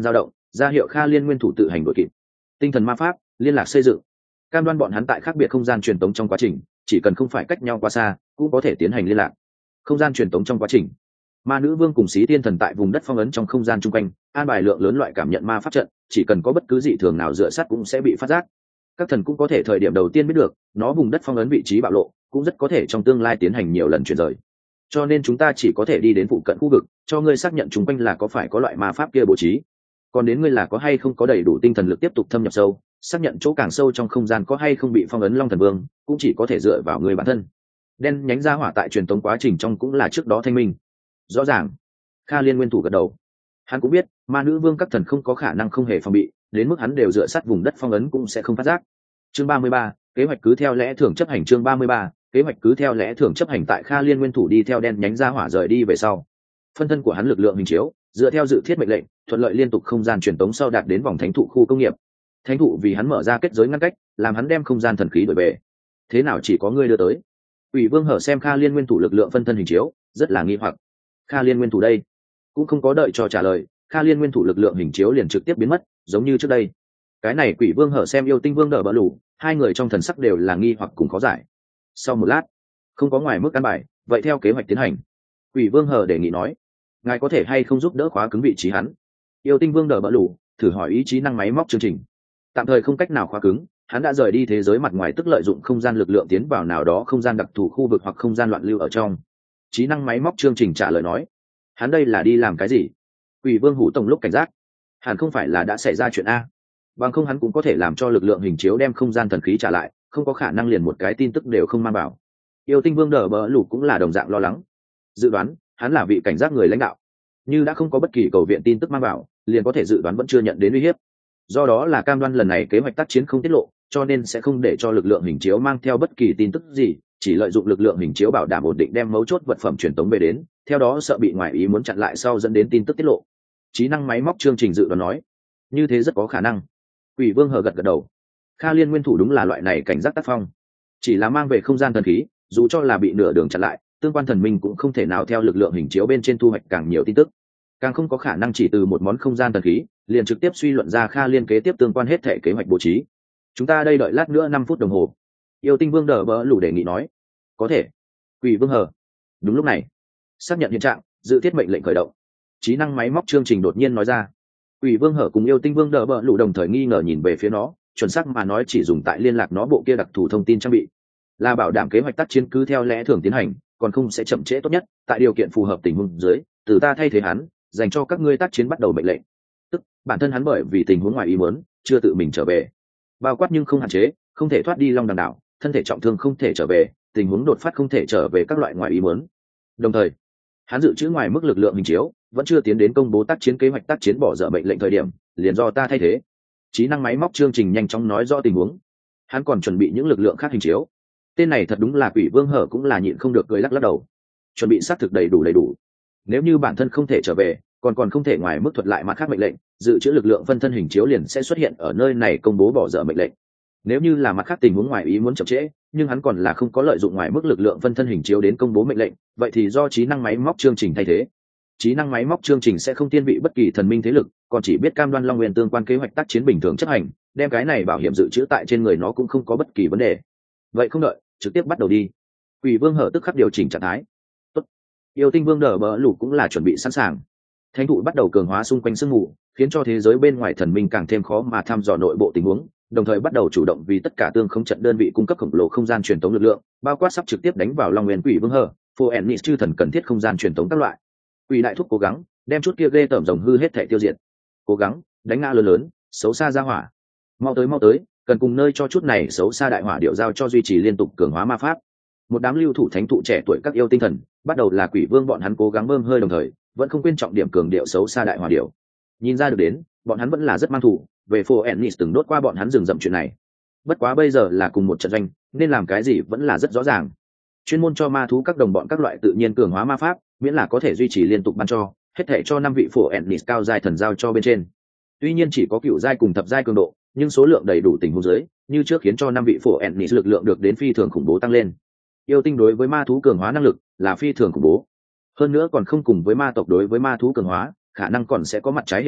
ra hiệu Kha Liên nguyên thủ tự hành đội kịp. Tinh thần ma pháp liên lạc xây dựng, cam đoan bọn hắn tại khác biệt không gian truyền tống trong quá trình, chỉ cần không phải cách nhau quá xa cũng có thể tiến hành liên lạc. Không gian truyền tống trong quá trình, ma nữ vương cùng xí tiên thần tại vùng đất phong ấn trong không gian chung quanh an bài lượng lớn loại cảm nhận ma pháp trận, chỉ cần có bất cứ dị thường nào dựa sát cũng sẽ bị phát giác. Các thần cũng có thể thời điểm đầu tiên biết được nó vùng đất phong ấn vị trí bạo lộ, cũng rất có thể trong tương lai tiến hành nhiều lần chuyển rời. Cho nên chúng ta chỉ có thể đi đến phụ cận khu vực cho ngươi xác nhận chung quanh là có phải có loại ma pháp kia bố trí, còn đến ngươi là có hay không có đầy đủ tinh thần lực tiếp tục thâm nhập sâu, xác nhận chỗ càng sâu trong không gian có hay không bị phong ấn long thần vương, cũng chỉ có thể dựa vào người bản thân. Đen nhánh ra hỏa tại truyền tống quá trình trong cũng là trước đó thanh minh. Rõ ràng. Kha Liên nguyên thủ gật đầu. Hắn cũng biết ma nữ vương các thần không có khả năng không hề phòng bị, đến mức hắn đều dựa sát vùng đất phong ấn cũng sẽ không phát giác. Chương ba mươi ba, kế hoạch cứ theo lẽ thường chấp hành. Chương ba mươi ba, kế hoạch cứ theo lẽ thường chấp hành. Tại Kha Liên nguyên thủ đi theo đen nhánh ra hỏa rời đi về sau, phân thân của hắn lực lượng hình chiếu dựa theo dự thiết mệnh lệnh thuận lợi liên tục không gian truyền tống sau đạt đến vòng thánh thụ khu công nghiệp. Thánh thụ vì hắn mở ra kết giới ngăn cách, làm hắn đem không gian thần khí đổi về. Thế nào chỉ có ngươi đưa tới? Ủy Vương Hở xem Kha Liên nguyên thủ lực lượng phân thân hình chiếu, rất là nghi hoặc. Kha Liên nguyên thủ đây? Cũng không có đợi cho trả lời, Kha Liên nguyên thủ lực lượng hình chiếu liền trực tiếp biến mất, giống như trước đây. Cái này Quỷ Vương Hở xem yêu tinh vương đỡ bỡ lù, hai người trong thần sắc đều là nghi hoặc cùng khó giải. Sau một lát, không có ngoài mức căn bài, vậy theo kế hoạch tiến hành. Quỷ Vương Hở đề nghị nói, ngài có thể hay không giúp đỡ khóa cứng vị trí hắn? Yêu tinh vương đỡ bỡ lù thử hỏi ý chí năng máy móc chương trình. Tạm thời không cách nào khóa cứng, hắn đã rời đi thế giới mặt ngoài, tức lợi dụng không gian lực lượng tiến vào nào đó không gian đặc thù khu vực hoặc không gian loạn lưu ở trong. Trí năng máy móc chương trình trả lời nói, hắn đây là đi làm cái gì? Quỷ Vương Hủ Tổng lúc cảnh giác, hẳn không phải là đã xảy ra chuyện a? Bằng không hắn cũng có thể làm cho lực lượng hình chiếu đem không gian thần khí trả lại, không có khả năng liền một cái tin tức đều không mang vào. Yêu tinh vương đỡ bỡ lù cũng là đồng dạng lo lắng, dự đoán hắn là vị cảnh giác người lãnh đạo, như đã không có bất kỳ cầu viện tin tức mang vào, liền có thể dự đoán vẫn chưa nhận đến uy hiếp. Do đó là cam đoan lần này kế hoạch tác chiến không tiết lộ, cho nên sẽ không để cho lực lượng hình chiếu mang theo bất kỳ tin tức gì, chỉ lợi dụng lực lượng hình chiếu bảo đảm ổn định đem mấu chốt vật phẩm truyền tống về đến, theo đó sợ bị ngoại ý muốn chặn lại sau dẫn đến tin tức tiết lộ. Trí năng máy móc chương trình dự đoán nói, như thế rất có khả năng. Quỷ Vương Hờ gật gật đầu. Kha Liên nguyên thủ đúng là loại này cảnh giác tác phong, chỉ là mang về không gian thần khí, dù cho là bị nửa đường chặn lại, tương quan thần minh cũng không thể nào theo lực lượng hình chiếu bên trên thu hoạch càng nhiều tin tức, càng không có khả năng chỉ từ một món không gian thần khí liền trực tiếp suy luận ra Kha Liên kế tiếp tương quan hết thể kế hoạch bố trí. Chúng ta đây đợi lát nữa năm phút đồng hồ. Yêu tinh vương đờ bỡ lủ đề nghị nói. Có thể. Quỷ Vương Hờ. Đúng lúc này, xác nhận hiện trạng, dự thiết mệnh lệnh khởi động. Trí năng máy móc chương trình đột nhiên nói ra. Quỷ Vương Hờ cùng yêu tinh vương đờ bỡ lủ đồng thời nghi ngờ nhìn về phía nó, chuẩn xác mà nói chỉ dùng tại liên lạc nó bộ kia đặc thù thông tin trang bị, là bảo đảm kế hoạch tác chiến cứ theo lẽ thường tiến hành, còn không sẽ chậm trễ tốt nhất, tại điều kiện phù hợp tình huống dưới, từ ta thay thế hắn, dành cho các ngươi tác chiến bắt đầu mệnh lệnh. Tức bản thân hắn bởi vì tình huống ngoài ý muốn, chưa tự mình trở về, bao quát nhưng không hạn chế, không thể thoát đi Long Đằng đảo, thân thể trọng thương không thể trở về, tình huống đột phát không thể trở về các loại ngoài ý muốn. Đồng thời, hắn dự trữ ngoài mức lực lượng hình chiếu, vẫn chưa tiến đến công bố tác chiến kế hoạch tác chiến bỏ dở mệnh lệnh thời điểm, liền do ta thay thế. Trí năng máy móc chương trình nhanh chóng nói rõ tình huống. Hắn còn chuẩn bị những lực lượng khác hình chiếu. Tên này thật đúng là Quỷ Vương Hở cũng là nhịn không được cười lắc lắc đầu. Chuẩn bị xác thực đầy đủ đầy đủ. Nếu như bản thân không thể trở về, còn còn không thể ngoài mức thuật lại mặt khác mệnh lệnh, dự trữ lực lượng phân thân hình chiếu liền sẽ xuất hiện ở nơi này công bố bỏ dở mệnh lệnh. Nếu như là mặt khác tình huống ngoài ý muốn chậm trễ, nhưng hắn còn là không có lợi dụng ngoài mức lực lượng phân thân hình chiếu đến công bố mệnh lệnh, vậy thì do trí năng máy móc chương trình thay thế. Trí năng máy móc chương trình sẽ không tiên vị bất kỳ thần minh thế lực, còn chỉ biết cam đoan Long Nguyên tương quan kế hoạch tác chiến bình thường chấp hành, đem cái này bảo hiểm dự trữ tại trên người nó cũng không có bất kỳ vấn đề. Vậy không đợi, trực tiếp bắt đầu đi. Quỷ Vương Hở tức khắc điều chỉnh trạng thái. Tốt. Yêu tinh vương đờ bỡ lục cũng là chuẩn bị sẵn sàng. Thánh thụ bắt đầu cường hóa xung quanh sương mù, khiến cho thế giới bên ngoài thần minh càng thêm khó mà thăm dò nội bộ tình huống, đồng thời bắt đầu chủ động vì tất cả tương không trận đơn vị cung cấp khổng lồ không gian truyền tống lực lượng, bao quát sắp trực tiếp đánh vào Long Nguyên Quỷ Vương Hở, Phù Ennis chư thần cần thiết không gian truyền tống các loại. Quỷ đại thúc cố gắng đem chút kia ghê tởm rồng hư hết thể tiêu diệt. Cố gắng đánh ngã lớn lớn, xấu xa ra hỏa. Mau tới mau tới, cần cùng nơi cho chút này xấu xa đại hỏa điệu giao cho duy trì liên tục cường hóa ma pháp. Một đám lưu thủ thánh thụ trẻ tuổi các yêu tinh thần, bắt đầu là Quỷ Vương bọn hắn cố gắng bơm hơi, đồng thời vẫn không quên trọng điểm cường điệu xấu xa đại hỏa điệu. Nhìn ra được đến, bọn hắn vẫn là rất mang thủ, về Phù Ennis từng đốt qua bọn hắn rừng rậm chuyện này. Bất quá bây giờ là cùng một trận doanh, nên làm cái gì vẫn là rất rõ ràng. Chuyên môn cho ma thú các đồng bọn các loại tự nhiên cường hóa ma pháp, miễn là có thể duy trì liên tục ban cho, hết thể cho năm vị Phù Ennis cao giai thần giao cho bên trên. Tuy nhiên chỉ có cựu giai cùng thập giai cường độ, nhưng số lượng đầy đủ tình huống dưới, như trước khiến cho năm vị Phù Ennis lực lượng được đến phi thường khủng bố tăng lên. Yêu tinh đối với ma thú cường hóa năng lực là phi thường khủng bố, hơn nữa còn không cùng với ma tộc đối với ma thú cường hóa, khả năng còn sẽ có mặt trái hiệu quả,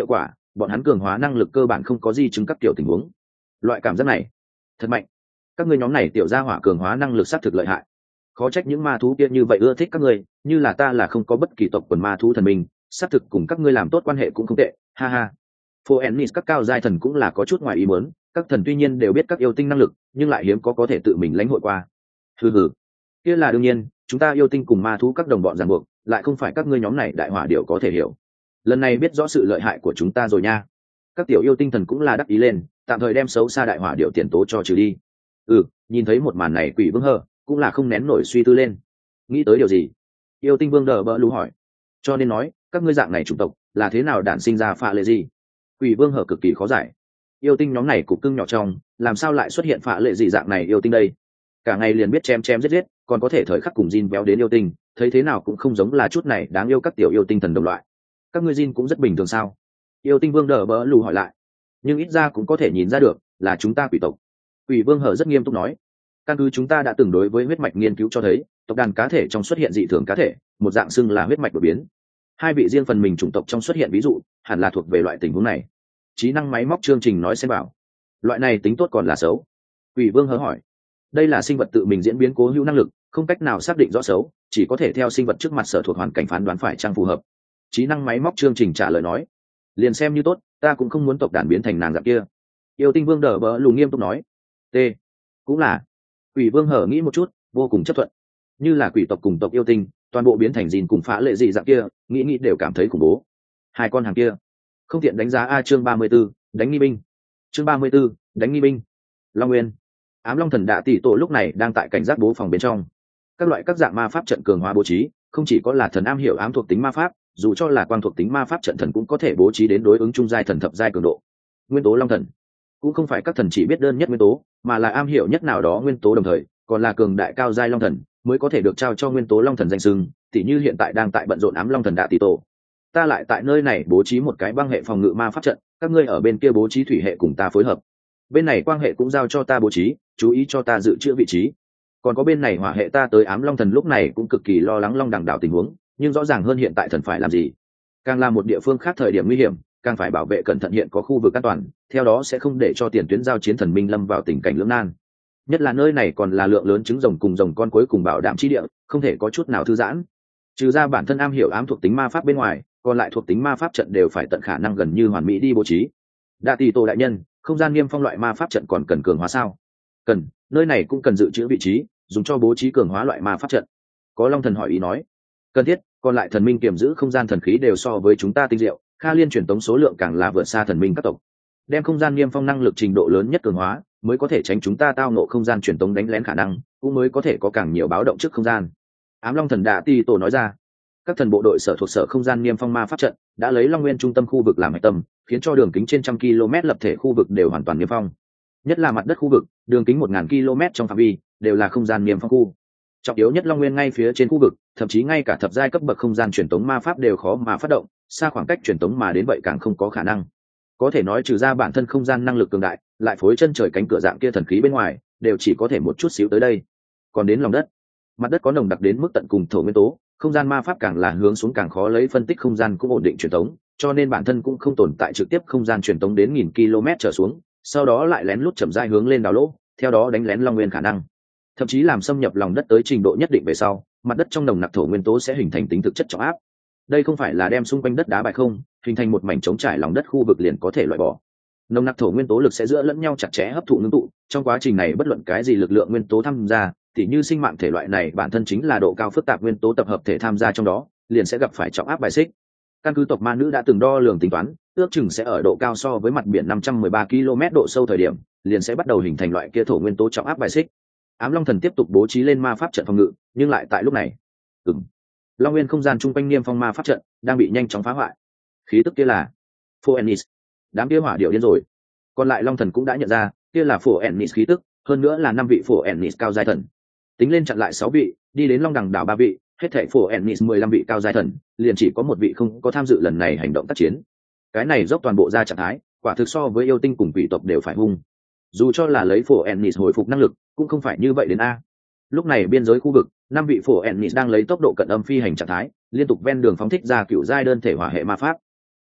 bọn hắn cường hóa năng lực cơ bản không có di chứng các kiểu tình huống. Loại cảm giác này thật mạnh. Các ngươi nhóm này tiểu gia hỏa cường hóa năng lực sát thực lợi hại. Khó trách những ma thú kia như vậy ưa thích các ngươi, như là ta là không có bất kỳ tộc quần ma thú thần minh, sát thực cùng các ngươi làm tốt quan hệ cũng không tệ, ha ha. Phoenix các cao giai thần cũng là có chút ngoài ý muốn, các thần tuy nhiên đều biết các yêu tinh năng lực, nhưng lại hiếm có có thể tự mình lãnh hội qua. Hừ hừ, kia là đương nhiên, chúng ta yêu tinh cùng ma thú các đồng bọn ràng buộc, lại không phải các ngươi nhóm này đại hỏa điệu có thể hiểu. Lần này biết rõ sự lợi hại của chúng ta rồi nha. Các tiểu yêu tinh thần cũng là đắc ý lên, tạm thời đem xấu xa đại hỏa điệu tiền tố cho trừ đi. Ừ, nhìn thấy một màn này Quỷ Vương hờ cũng là không nén nổi suy tư lên. Nghĩ tới điều gì? Yêu tinh vương đờ bỡ lú hỏi. Cho nên nói, các ngươi dạng này chủng tộc là thế nào đản sinh ra phạ lệ gì? Quỷ Vương hờ cực kỳ khó giải. Yêu tinh nhóm này cục cưng nhỏ trong, làm sao lại xuất hiện phạ lệ gì dạng này yêu tinh đây? Cả ngày liền biết chém chém giết giết, còn có thể thời khắc cùng Jin béo đến yêu tinh, thấy thế nào cũng không giống là chút này đáng yêu các tiểu yêu tinh thần đồng loại. Các ngươi Jin cũng rất bình thường sao? Yêu tinh vương đờ bỡ lù hỏi lại. Nhưng ít ra cũng có thể nhìn ra được là chúng ta quỷ tộc. Quỷ Vương hờ rất nghiêm túc nói, căn cứ chúng ta đã từng đối với huyết mạch nghiên cứu cho thấy, tộc đàn cá thể trong xuất hiện dị thường cá thể, một dạng xưng là huyết mạch đột biến. Hai vị riêng phần mình chủng tộc trong xuất hiện ví dụ, hẳn là thuộc về loại tình huống này. Trí năng máy móc chương trình nói xem bảo, loại này tính tốt còn là xấu? Quỷ Vương hờ hỏi. Đây là sinh vật tự mình diễn biến cố hữu năng lực, không cách nào xác định rõ xấu, chỉ có thể theo sinh vật trước mặt sở thuộc hoàn cảnh phán đoán phải chăng phù hợp. Trí năng máy móc chương trình trả lời nói, liền xem như tốt, ta cũng không muốn tộc đàn biến thành nàng dạng kia. Yêu tinh vương đờ bỡ lù nghiêm túc nói. T, cũng là. Quỷ Vương hở nghĩ một chút, vô cùng chấp thuận. Như là quỷ tộc cùng tộc yêu tinh, toàn bộ biến thành gìn cùng phá lệ dị dạng kia, nghĩ nghĩ đều cảm thấy khủng bố. Hai con hàng kia, không tiện đánh giá a. Chương ba mươi 34, đánh nghi binh. Chương ba mươi 34, đánh nghi binh. Long Nguyên, Ám Long Thần Đạ Tỷ Tổ lúc này đang tại cảnh giác bố phòng bên trong. Các loại các dạng ma pháp trận cường hóa bố trí, không chỉ có là thần am hiểu ám thuộc tính ma pháp, dù cho là quang thuộc tính ma pháp trận thần cũng có thể bố trí đến đối ứng trung giai thần thập giai cường độ. Nguyên tố Long Thần cũng không phải các thần chỉ biết đơn nhất nguyên tố, mà là am hiểu nhất nào đó nguyên tố đồng thời, còn là cường đại cao giai Long Thần mới có thể được trao cho nguyên tố Long Thần danh xưng, tỉ như hiện tại đang tại bận rộn Ám Long Thần Đạ Tỷ Tổ. Ta lại tại nơi này bố trí một cái băng hệ phòng ngự ma pháp trận, các ngươi ở bên kia bố trí thủy hệ cùng ta phối hợp. Bên này quang hệ cũng giao cho ta bố trí, chú ý cho ta dự trữ vị trí. Còn có bên này hỏa hệ ta tới Ám Long Thần lúc này cũng cực kỳ lo lắng Long Đằng đảo tình huống, nhưng rõ ràng hơn hiện tại thần phải làm gì. Càng là một địa phương khác thời điểm nguy hiểm, càng phải bảo vệ cẩn thận hiện có khu vực an toàn, theo đó sẽ không để cho tiền tuyến giao chiến thần minh lâm vào tình cảnh lưỡng nan. Nhất là nơi này còn là lượng lớn trứng rồng cùng rồng con cuối cùng bảo đảm chi địa, không thể có chút nào thư giãn. Trừ ra bản thân am hiểu ám thuộc tính ma pháp bên ngoài, còn lại thuộc tính ma pháp trận đều phải tận khả năng gần như hoàn mỹ đi bố trí. Đạ Tỷ Tổ đại nhân, không gian niêm phong loại ma pháp trận còn cần cường hóa sao? Cần, nơi này cũng cần dự trữ vị trí, dùng cho bố trí cường hóa loại ma pháp trận. Có Long Thần hỏi ý nói, cần thiết, còn lại thần minh kiểm giữ không gian thần khí đều so với chúng ta tinh diệu, Kha Liên truyền tống số lượng càng là vượt xa thần minh các tộc. Đem không gian niêm phong năng lực trình độ lớn nhất cường hóa, mới có thể tránh chúng ta tao ngộ không gian truyền tống đánh lén khả năng, cũng mới có thể có càng nhiều báo động trước không gian. Ám Long Thần Đạ Tỷ Tổ nói ra, các thần bộ đội sở thuộc sở không gian niêm phong ma pháp trận đã lấy Long Nguyên trung tâm khu vực làm hạch tâm, khiến cho đường kính trên trăm km lập thể khu vực đều hoàn toàn niêm phong. Nhất là mặt đất khu vực, đường kính một nghìn km trong phạm vi đều là không gian niêm phong khu. Trọng yếu nhất Long Nguyên ngay phía trên khu vực, thậm chí ngay cả thập giai cấp bậc không gian truyền tống ma pháp đều khó mà phát động, xa khoảng cách truyền tống mà đến vậy càng không có khả năng. Có thể nói trừ ra bản thân không gian năng lực cường đại, lại phối chân trời cánh cửa dạng kia thần khí bên ngoài, đều chỉ có thể một chút xíu tới đây. Còn đến lòng đất, mặt đất có nồng đặc đến mức tận cùng thổ nguyên tố, không gian ma pháp càng là hướng xuống càng khó lấy phân tích không gian cũng ổn định truyền tống, cho nên bản thân cũng không tồn tại trực tiếp không gian truyền tống đến nghìn km trở xuống, sau đó lại lén lút chậm rãi hướng lên đào lỗ, theo đó đánh lén Long Nguyên khả năng. Thậm chí làm xâm nhập lòng đất tới trình độ nhất định về sau, mặt đất trong nồng nặc thổ nguyên tố sẽ hình thành tính thực chất trọng áp. Đây không phải là đem xung quanh đất đá bại không, hình thành một mảnh trống trải lòng đất khu vực liền có thể loại bỏ. Nồng nặc thổ nguyên tố lực sẽ giữa lẫn nhau chặt chẽ hấp thụ ngưng tụ, trong quá trình này bất luận cái gì lực lượng nguyên tố tham gia, tỉ như sinh mạng thể loại này bản thân chính là độ cao phức tạp nguyên tố tập hợp thể tham gia trong đó, liền sẽ gặp phải trọng áp bài xích. Căn cứ tộc ma nữ đã từng đo lường tính toán, ước chừng sẽ ở độ cao so với mặt biển năm trăm mười ba ki lô mét độ sâu thời điểm, liền sẽ bắt đầu hình thành loại kia thổ nguyên tố trọng áp bài xích. Ám Long Thần tiếp tục bố trí lên ma pháp trận phòng ngự, nhưng lại tại lúc này, ừm, Long Nguyên không gian trung quanh niêm phong ma pháp trận đang bị nhanh chóng phá hoại. Khí tức kia là Phoenix, đám kia hỏa điệu điên rồi. Còn lại Long Thần cũng đã nhận ra, kia là Phoenix khí tức, hơn nữa là năm vị Phoenix cao giai thần. Tính lên chặn lại sáu vị, đi đến Long Đằng đảo ba vị, hết thảy Phoenix mười lăm vị cao giai thần, liền chỉ có một vị không có tham dự lần này hành động tác chiến. Cái này dốc toàn bộ ra trạng thái, quả thực so với yêu tinh cùng quỷ tộc đều phải hung. Dù cho là lấy Phoenix hồi phục năng lực, cũng không phải như vậy đến a. Lúc này biên giới khu vực, năm vị Phoenix đang lấy tốc độ cận âm phi hành trạng thái, liên tục ven đường phóng thích ra cựu giai đơn thể hỏa hệ ma pháp.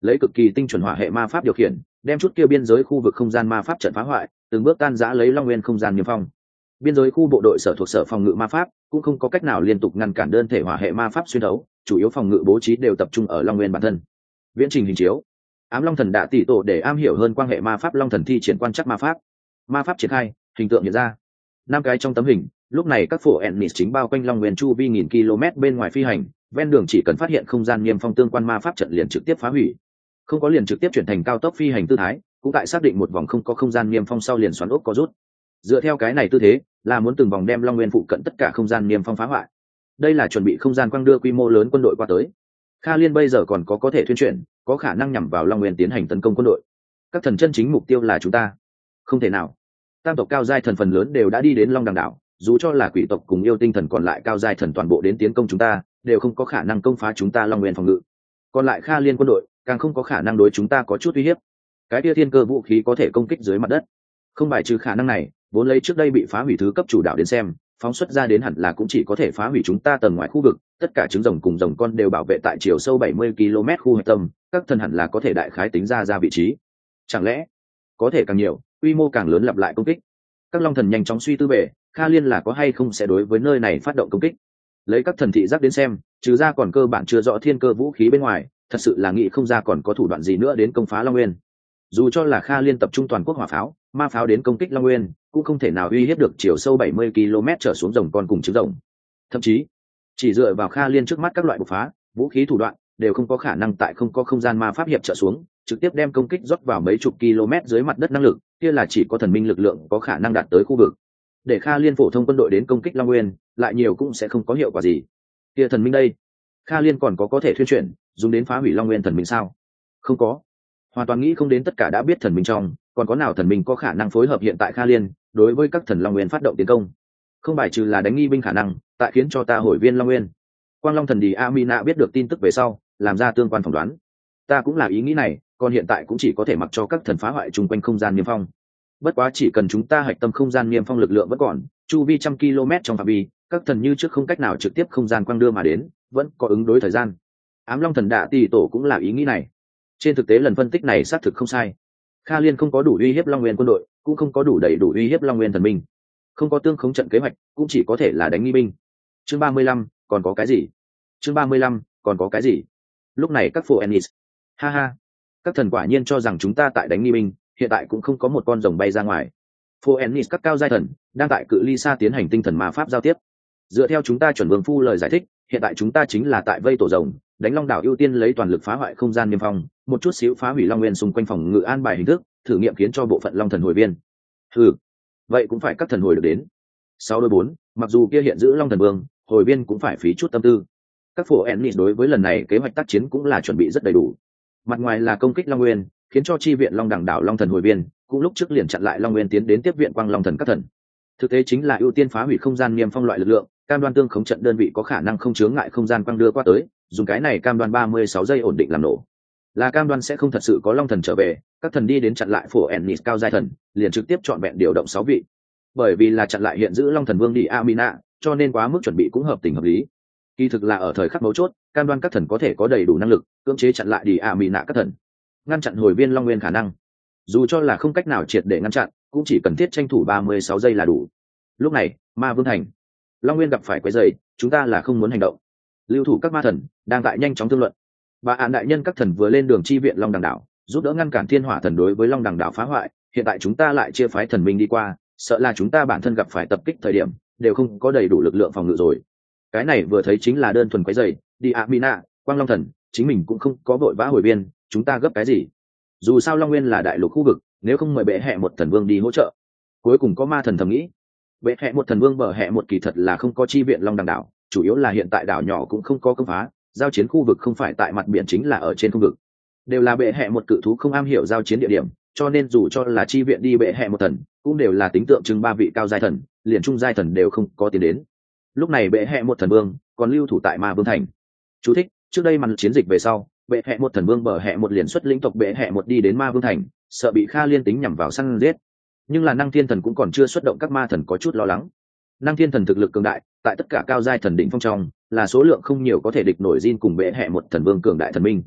lấy cực kỳ tinh chuẩn hỏa hệ ma pháp điều khiển, đem chút kia biên giới khu vực không gian ma pháp trận phá hoại, từng bước tan rã lấy Long Nguyên không gian niêm phong. Biên giới khu bộ đội sở thuộc sở phòng ngự ma pháp cũng không có cách nào liên tục ngăn cản đơn thể hỏa hệ ma pháp xuyên đấu, chủ yếu phòng ngự bố trí đều tập trung ở Long Nguyên bản thân. Viễn trình hình chiếu, ám long thần đạ tỷ tổ để am hiểu hơn quan hệ ma pháp long thần thi triển quan chắc ma pháp. Ma pháp triển khai, hình tượng hiện ra. Năm cái trong tấm hình, lúc này các phổ Ennis chính bao quanh Long Nguyên chu vi nghìn km bên ngoài phi hành, ven đường chỉ cần phát hiện không gian niêm phong tương quan ma pháp trận liền trực tiếp phá hủy. Không có liền trực tiếp chuyển thành cao tốc phi hành tư thái, cũng tại xác định một vòng không có không gian niêm phong sau liền xoắn ốc có rút. Dựa theo cái này tư thế, là muốn từng vòng đem Long Nguyên phụ cận tất cả không gian niêm phong phá hoại. Đây là chuẩn bị không gian quang đưa quy mô lớn quân đội qua tới. Kha Liên bây giờ còn có có thể thuyên chuyển, có khả năng nhằm vào Long Nguyên tiến hành tấn công quân đội. Các thần chân chính mục tiêu là chúng ta. Không thể nào. Tam tộc cao giai thần phần lớn đều đã đi đến Long Đằng đảo, dù cho là quỷ tộc cùng yêu tinh thần còn lại cao giai thần toàn bộ đến tiến công chúng ta, đều không có khả năng công phá chúng ta Long Nguyên phòng ngự. Còn lại Kha Liên quân đội, càng không có khả năng đối chúng ta có chút uy hiếp. Cái kia thiên cơ vũ khí có thể công kích dưới mặt đất. Không bài trừ khả năng này, vốn lấy trước đây bị phá hủy thứ cấp chủ đạo đến xem, phóng xuất ra đến hẳn là cũng chỉ có thể phá hủy chúng ta tầng ngoài khu vực, tất cả trứng rồng cùng rồng con đều bảo vệ tại chiều sâu bảy mươi ki lô mét khu hạch tâm, các thần hẳn là có thể đại khái tính ra ra vị trí. Chẳng lẽ có thể càng nhiều, quy mô càng lớn lặp lại công kích? Các long thần nhanh chóng suy tư về, Kha Liên là có hay không sẽ đối với nơi này phát động công kích. Lấy các thần thị giác đến xem, trừ ra còn cơ bản chưa rõ thiên cơ vũ khí bên ngoài, thật sự là nghĩ không ra còn có thủ đoạn gì nữa đến công phá Long Nguyên. Dù cho là Kha Liên tập trung toàn quốc hỏa pháo, ma pháo đến công kích Long Nguyên, cũng không thể nào uy hiếp được chiều sâu bảy mươi ki lô mét trở xuống rồng con cùng trứng rồng. Thậm chí, chỉ dựa vào Kha Liên trước mắt các loại bộc phá, vũ khí thủ đoạn đều không có khả năng tại không có không gian ma pháp hiệp trợ xuống, trực tiếp đem công kích rót vào mấy chục km dưới mặt đất năng lực, kia là chỉ có thần minh lực lượng có khả năng đạt tới khu vực. Để Kha Liên phổ thông quân đội đến công kích Long Nguyên, lại nhiều cũng sẽ không có hiệu quả gì. Kia thần minh đây, Kha Liên còn có có thể thuyên chuyển, dùng đến phá hủy Long Nguyên thần minh sao? Không có. Hoàn toàn nghĩ không đến tất cả đã biết thần minh trong, còn có nào thần minh có khả năng phối hợp hiện tại Kha Liên, đối với các thần Long Nguyên phát động tiến công. Không bài trừ là đánh nghi binh khả năng, tại khiến cho ta hồi viên Long Nguyên. Quang Long thần Đi Amina biết được tin tức về sau, làm ra tương quan phỏng đoán. Ta cũng là ý nghĩ này, còn hiện tại cũng chỉ có thể mặc cho các thần phá hoại chung quanh không gian niêm phong. Bất quá chỉ cần chúng ta hạch tâm không gian niêm phong lực lượng vẫn còn, chu vi trăm km trong phạm vi, các thần như trước không cách nào trực tiếp không gian quang đưa mà đến, vẫn có ứng đối thời gian. Ám Long thần Đạ Tỷ tổ cũng là ý nghĩ này. Trên thực tế lần phân tích này xác thực không sai. Kha Liên không có đủ uy hiếp Long Nguyên quân đội, cũng không có đủ đầy đủ uy hiếp Long Nguyên thần minh. Không có tương khống trận kế hoạch, cũng chỉ có thể là đánh nghi binh. Chương ba mươi lăm, còn có cái gì? Chương ba mươi lăm, còn có cái gì? Lúc này các phụ Ennis, ha ha, các thần quả nhiên cho rằng chúng ta tại đánh nghi binh, hiện tại cũng không có một con rồng bay ra ngoài. Phụ Ennis các cao giai thần đang tại cự ly xa tiến hành tinh thần ma pháp giao tiếp. Dựa theo chúng ta chuẩn vương phu lời giải thích, hiện tại chúng ta chính là tại vây tổ rồng, đánh Long đảo ưu tiên lấy toàn lực phá hoại không gian niêm phong, một chút xíu phá hủy Long Nguyên xung quanh phòng ngự an bài hình thức, thử nghiệm khiến cho bộ phận Long thần hồi viên. Ừ, vậy cũng phải các thần hồi được đến. Sáu đôi bốn, mặc dù kia hiện giữ Long thần vương, hồi viên cũng phải phí chút tâm tư. Các phổ Ennis đối với lần này kế hoạch tác chiến cũng là chuẩn bị rất đầy đủ. Mặt ngoài là công kích Long Nguyên, khiến cho chi viện Long đẳng đảo Long thần hồi viên, cũng lúc trước liền chặn lại Long Nguyên tiến đến tiếp viện Quang Long thần các thần. Thực tế chính là ưu tiên phá hủy không gian niêm phong loại lực lượng, cam đoan tương khống trận đơn vị có khả năng không chướng ngại không gian quang đưa qua tới, dùng cái này cam đoan ba mươi sáu giây ổn định làm nổ. Là cam đoan sẽ không thật sự có Long thần trở về, các thần đi đến chặn lại phổ Ennis cao giai thần, liền trực tiếp chọn vẹn điều động sáu vị. Bởi vì là chặn lại hiện giữ Long thần vương đi Amina, cho nên quá mức chuẩn bị cũng hợp tình hợp lý. Kỳ thực là ở thời khắc mấu chốt, cam đoan các thần có thể có đầy đủ năng lực cưỡng chế chặn lại đi Amina các thần, ngăn chặn hồi viên Long Nguyên khả năng. Dù cho là không cách nào triệt để ngăn chặn, cũng chỉ cần thiết tranh thủ ba mươi sáu giây là đủ. Lúc này, Ma Vương thành, Long Nguyên gặp phải quấy rầy, chúng ta là không muốn hành động. Lưu thủ các ma thần đang tại nhanh chóng thương luận. Bà án đại nhân các thần vừa lên đường chi viện Long đằng đảo, giúp đỡ ngăn cản thiên hỏa thần đối với Long đằng đảo phá hoại, hiện tại chúng ta lại chia phái thần minh đi qua, sợ là chúng ta bản thân gặp phải tập kích thời điểm đều không có đầy đủ lực lượng phòng ngự rồi. Cái này vừa thấy chính là đơn thuần quấy rầy, đi Amina, Quang Long thần, chính mình cũng không có vội vã hồi biên, chúng ta gấp cái gì? Dù sao Long Nguyên là đại lục khu vực, nếu không mời bệ hệ một thần vương đi hỗ trợ. Cuối cùng có ma thần thầm nghĩ, bệ hệ một thần vương bờ hệ một kỳ thật là không có chi viện Long đằng đảo, chủ yếu là hiện tại đảo nhỏ cũng không có công phá, giao chiến khu vực không phải tại mặt biển chính là ở trên không vực, đều là bệ hệ một cự thú không am hiểu giao chiến địa điểm, cho nên dù cho là chi viện đi bệ hệ một thần, cũng đều là tính tượng trưng ba vị cao giai thần, liền trung giai thần đều không có tiến đến. Lúc này bệ hệ một thần vương còn lưu thủ tại Ma Vương thành. Chú thích: trước đây màn chiến dịch về sau, bệ hệ một thần vương bờ hệ một liền xuất lĩnh tộc bệ hệ một đi đến Ma Vương thành, sợ bị Kha Liên tính nhằm vào săn giết. Nhưng là Năng Thiên thần cũng còn chưa xuất động, các ma thần có chút lo lắng. Năng Thiên thần thực lực cường đại, tại tất cả cao giai thần đỉnh phong trong, là số lượng không nhiều có thể địch nổi Jin cùng bệ hệ một thần vương cường đại thần minh.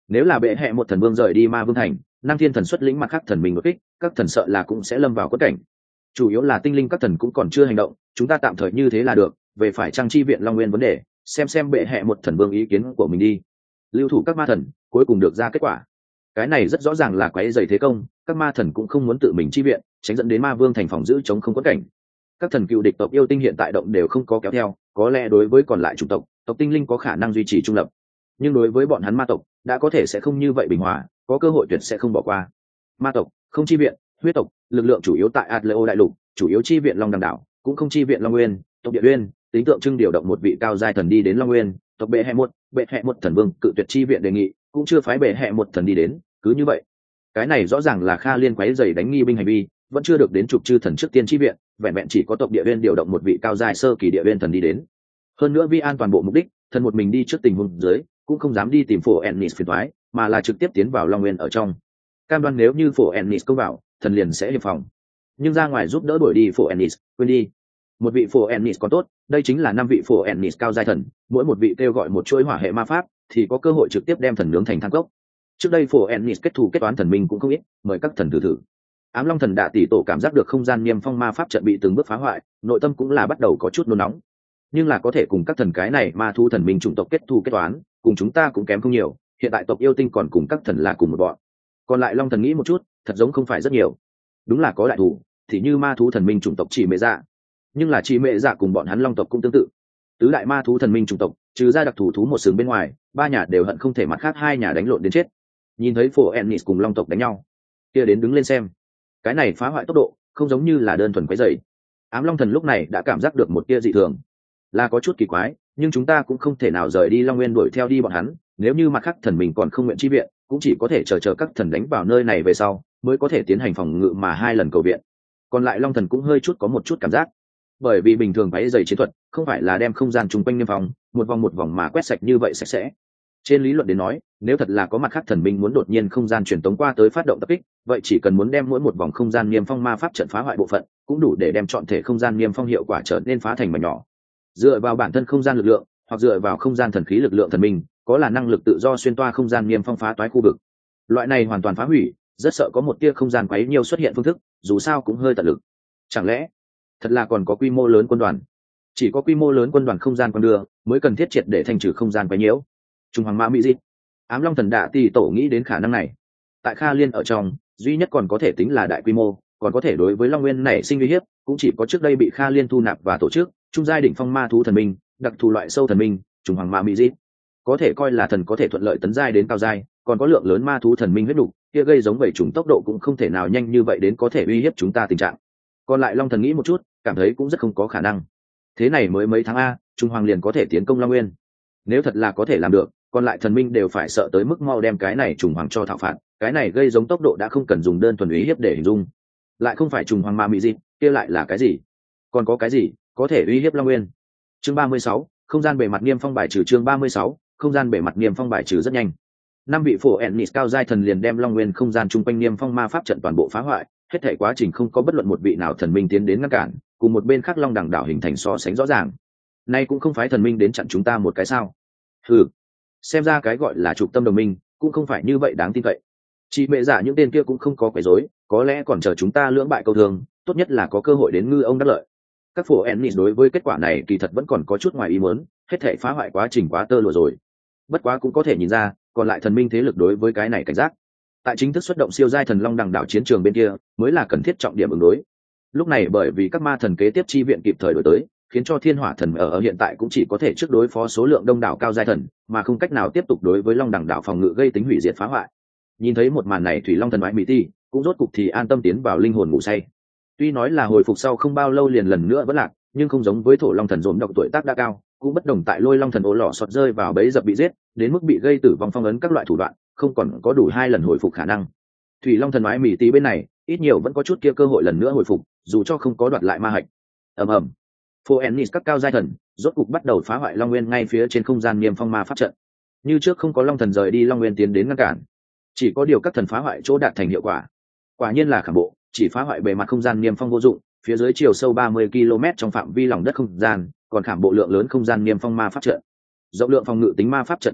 nếu là bệ hệ một thần vương rời đi ma vương thành, Nam Thiên Thần xuất lĩnh mặt khác thần mình đột kích, các thần sợ là cũng sẽ lâm vào quất cảnh. Chủ yếu là tinh linh các thần cũng còn chưa hành động, chúng ta tạm thời như thế là được, về phải trang chi viện Long Nguyên vấn đề, xem xem bệ hệ một thần vương ý kiến của mình đi. Lưu thủ các ma thần, cuối cùng được ra kết quả. Cái này rất rõ ràng là quấy rầy thế công, các ma thần cũng không muốn tự mình chi viện, tránh dẫn đến ma vương thành phòng giữ chống không quất cảnh. Các thần cựu địch tộc yêu tinh hiện tại động đều không có kéo theo, có lẽ đối với còn lại chủng tộc, tộc tinh linh có khả năng duy trì trung lập, nhưng đối với bọn hắn ma tộc đã có thể sẽ không như vậy bình hòa, có cơ hội tuyệt sẽ không bỏ qua. Ma tộc không chi viện, huyết tộc lực lượng chủ yếu tại Atleo đại lục, chủ yếu chi viện Long Đằng đảo, cũng không chi viện Long Nguyên, tộc Địa Uyên tính tượng trưng điều động một vị cao giai thần đi đến Long Nguyên, tộc bệ hệ một, bệ hệ một thần vương cự tuyệt chi viện đề nghị, cũng chưa phái bệ hệ một thần đi đến, cứ như vậy, cái này rõ ràng là Kha Liên quấy rầy đánh nghi binh hành vi, vẫn chưa được đến trục chư thần trước tiên chi viện, vẹn vẹn chỉ có tộc Địa Uyên điều động một vị cao giai sơ kỳ Địa Uyên thần đi đến. Hơn nữa vi an toàn bộ mục đích, thần một mình đi trước tình huống dưới, cũng không dám đi tìm phổ Ennis phiền toái, mà là trực tiếp tiến vào Long Nguyên ở trong. Cam đoan nếu như phổ Ennis công vào, thần liền sẽ hiệp phòng. Nhưng ra ngoài giúp đỡ đuổi đi phổ Ennis, quên đi. Một vị phổ Ennis còn tốt, đây chính là năm vị phổ Ennis cao giai thần, mỗi một vị kêu gọi một chuỗi hỏa hệ ma pháp, thì có cơ hội trực tiếp đem thần nướng thành than cốc. Trước đây phổ Ennis kết thù kết toán thần minh cũng không ít, mời các thần thử thử. Ám Long thần Đạ tỷ tổ cảm giác được không gian niêm phong ma pháp trận bị từng bước phá hoại, nội tâm cũng là bắt đầu có chút nôn nóng. Nhưng là có thể cùng các thần cái này ma thu thần minh chủng tộc kết thù kết toán, cùng chúng ta cũng kém không nhiều, hiện tại tộc yêu tinh còn cùng các thần là cùng một bọn. Còn lại Long thần nghĩ một chút, thật giống không phải rất nhiều. Đúng là có đại thủ, thì như ma thú thần minh chủng tộc chỉ mẹ dạ. Nhưng là chỉ mẹ dạ cùng bọn hắn Long tộc cũng tương tự. Tứ đại ma thú thần minh chủng tộc, trừ ra đặc thủ thú một sừng bên ngoài, ba nhà đều hận không thể mặt khác hai nhà đánh lộn đến chết. Nhìn thấy phổ Ennis cùng Long tộc đánh nhau, kia đến đứng lên xem. Cái này phá hoại tốc độ, không giống như là đơn thuần quấy rầy. Ám Long thần lúc này đã cảm giác được một tia dị thường, là có chút kỳ quái, nhưng chúng ta cũng không thể nào rời đi Long Nguyên đuổi theo đi bọn hắn, nếu như mặt khác thần mình còn không nguyện chi viện, cũng chỉ có thể chờ chờ các thần đánh vào nơi này về sau, mới có thể tiến hành phòng ngự mà hai lần cầu viện. Còn lại Long thần cũng hơi chút có một chút cảm giác, bởi vì bình thường quấy rầy chiến thuật, không phải là đem không gian chung quanh niêm phong, một vòng một vòng mà quét sạch như vậy sạch sẽ. Trên lý luận đến nói, nếu thật là có mặt khác thần minh muốn đột nhiên không gian truyền tống qua tới phát động tập kích, vậy chỉ cần muốn đem mỗi một vòng không gian niêm phong ma pháp trận phá hoại bộ phận, cũng đủ để đem trọn thể không gian niêm phong hiệu quả trở nên phá thành mảnh nhỏ. Dựa vào bản thân không gian lực lượng, hoặc dựa vào không gian thần khí lực lượng thần minh, có là năng lực tự do xuyên toa không gian niêm phong phá toái khu vực. Loại này hoàn toàn phá hủy, rất sợ có một tia không gian quấy nhiều xuất hiện phương thức, dù sao cũng hơi tận lực. Chẳng lẽ thật là còn có quy mô lớn quân đoàn? Chỉ có quy mô lớn quân đoàn không gian con đưa, mới cần thiết triệt để thanh trừ không gian quấy nhiễu. Trung Hoàng Ma Mỹ Di, Ám Long thần Đạ tỷ tổ nghĩ đến khả năng này. Tại Kha Liên ở trong, duy nhất còn có thể tính là đại quy mô, còn có thể đối với Long Nguyên này sinh uy hiếp, cũng chỉ có trước đây bị Kha Liên thu nạp và tổ chức, trung giai đỉnh phong ma thú thần minh, đặc thù loại sâu thần minh, Trung Hoàng Ma Mỹ Di, có thể coi là thần có thể thuận lợi tấn giai đến cao giai, còn có lượng lớn ma thú thần minh huyết đủ, kia gây giống vậy trùng tốc độ cũng không thể nào nhanh như vậy đến có thể uy hiếp chúng ta tình trạng. Còn lại Long thần nghĩ một chút, cảm thấy cũng rất không có khả năng. Thế này mới mấy tháng a, Trung Hoàng liền có thể tiến công Long Nguyên. Nếu thật là có thể làm được, còn lại thần minh đều phải sợ tới mức mau đem cái này trùng hoàng cho thảo phạt, cái này gây giống tốc độ đã không cần dùng đơn thuần uy hiếp để hình dung, lại không phải trùng hoàng ma mỹ gì, kia lại là cái gì? Còn có cái gì có thể uy hiếp Long Nguyên? Chương ba mươi sáu, không gian bề mặt niêm phong bài trừ. Chương ba mươi sáu, không gian bề mặt niêm phong bài trừ rất nhanh. Năm vị phổ Ennis cao giai thần liền đem Long Nguyên không gian trung quanh niêm phong ma pháp trận toàn bộ phá hoại, hết thảy quá trình không có bất luận một vị nào thần minh tiến đến ngăn cản, cùng một bên khác Long Đằng đảo hình thành so sánh rõ ràng. Nay cũng không phải thần minh đến chặn chúng ta một cái sao? Hừ, xem ra cái gọi là trục tâm đồng minh cũng không phải như vậy đáng tin cậy. Chị mẹ giả những tên kia cũng không có quấy rối, có lẽ còn chờ chúng ta lưỡng bại câu thương, tốt nhất là có cơ hội đến ngư ông đắc lợi. Các phổ Ennis đối với kết quả này kỳ thật vẫn còn có chút ngoài ý muốn, hết thảy phá hoại quá trình quá tơ lụa rồi. Bất quá cũng có thể nhìn ra, còn lại thần minh thế lực đối với cái này cảnh giác. Tại chính thức xuất động siêu giai thần Long Đằng đảo chiến trường bên kia, mới là cần thiết trọng điểm ứng đối. Lúc này bởi vì các ma thần kế tiếp chi viện kịp thời đổi tới, khiến cho Thiên Hỏa thần ở, ở hiện tại cũng chỉ có thể trước đối phó số lượng đông đảo cao giai thần, mà không cách nào tiếp tục đối với Long Đằng đảo phòng ngự gây tính hủy diệt phá hoại. Nhìn thấy một màn này, Thủy Long thần Oái Mỹ Ti cũng rốt cục thì an tâm tiến vào linh hồn ngủ say. Tuy nói là hồi phục sau không bao lâu liền lần nữa vẫn lạc, nhưng không giống với Thổ Long thần dồn độc tuổi tác đã cao, cũng bất đồng tại Lôi Long thần ố lọ sọt rơi vào bẫy dập bị giết, đến mức bị gây tử vong phong ấn các loại thủ đoạn, không còn có đủ hai lần hồi phục khả năng. Thủy Long thần Oái Mỹ Ti bên này, ít nhiều vẫn có chút kia cơ hội lần nữa hồi phục, dù cho không có đoạt lại ma hạch. Ầm ầm. Phổ Ennis các cao giai thần rốt cục bắt đầu phá hoại Long Nguyên ngay phía trên không gian niêm phong ma pháp trận. Như trước không có Long thần rời đi Long Nguyên tiến đến ngăn cản, chỉ có điều các thần phá hoại chỗ đạt thành hiệu quả. Quả nhiên là khảm bộ, chỉ phá hoại bề mặt không gian niêm phong vô dụng, phía dưới chiều sâu ba mươi ki lô mét trong phạm vi lòng đất không gian, còn khảm bộ lượng lớn không gian niêm phong ma pháp trận. Rộng lượng phòng ngự tính ma pháp trận bảo vệ,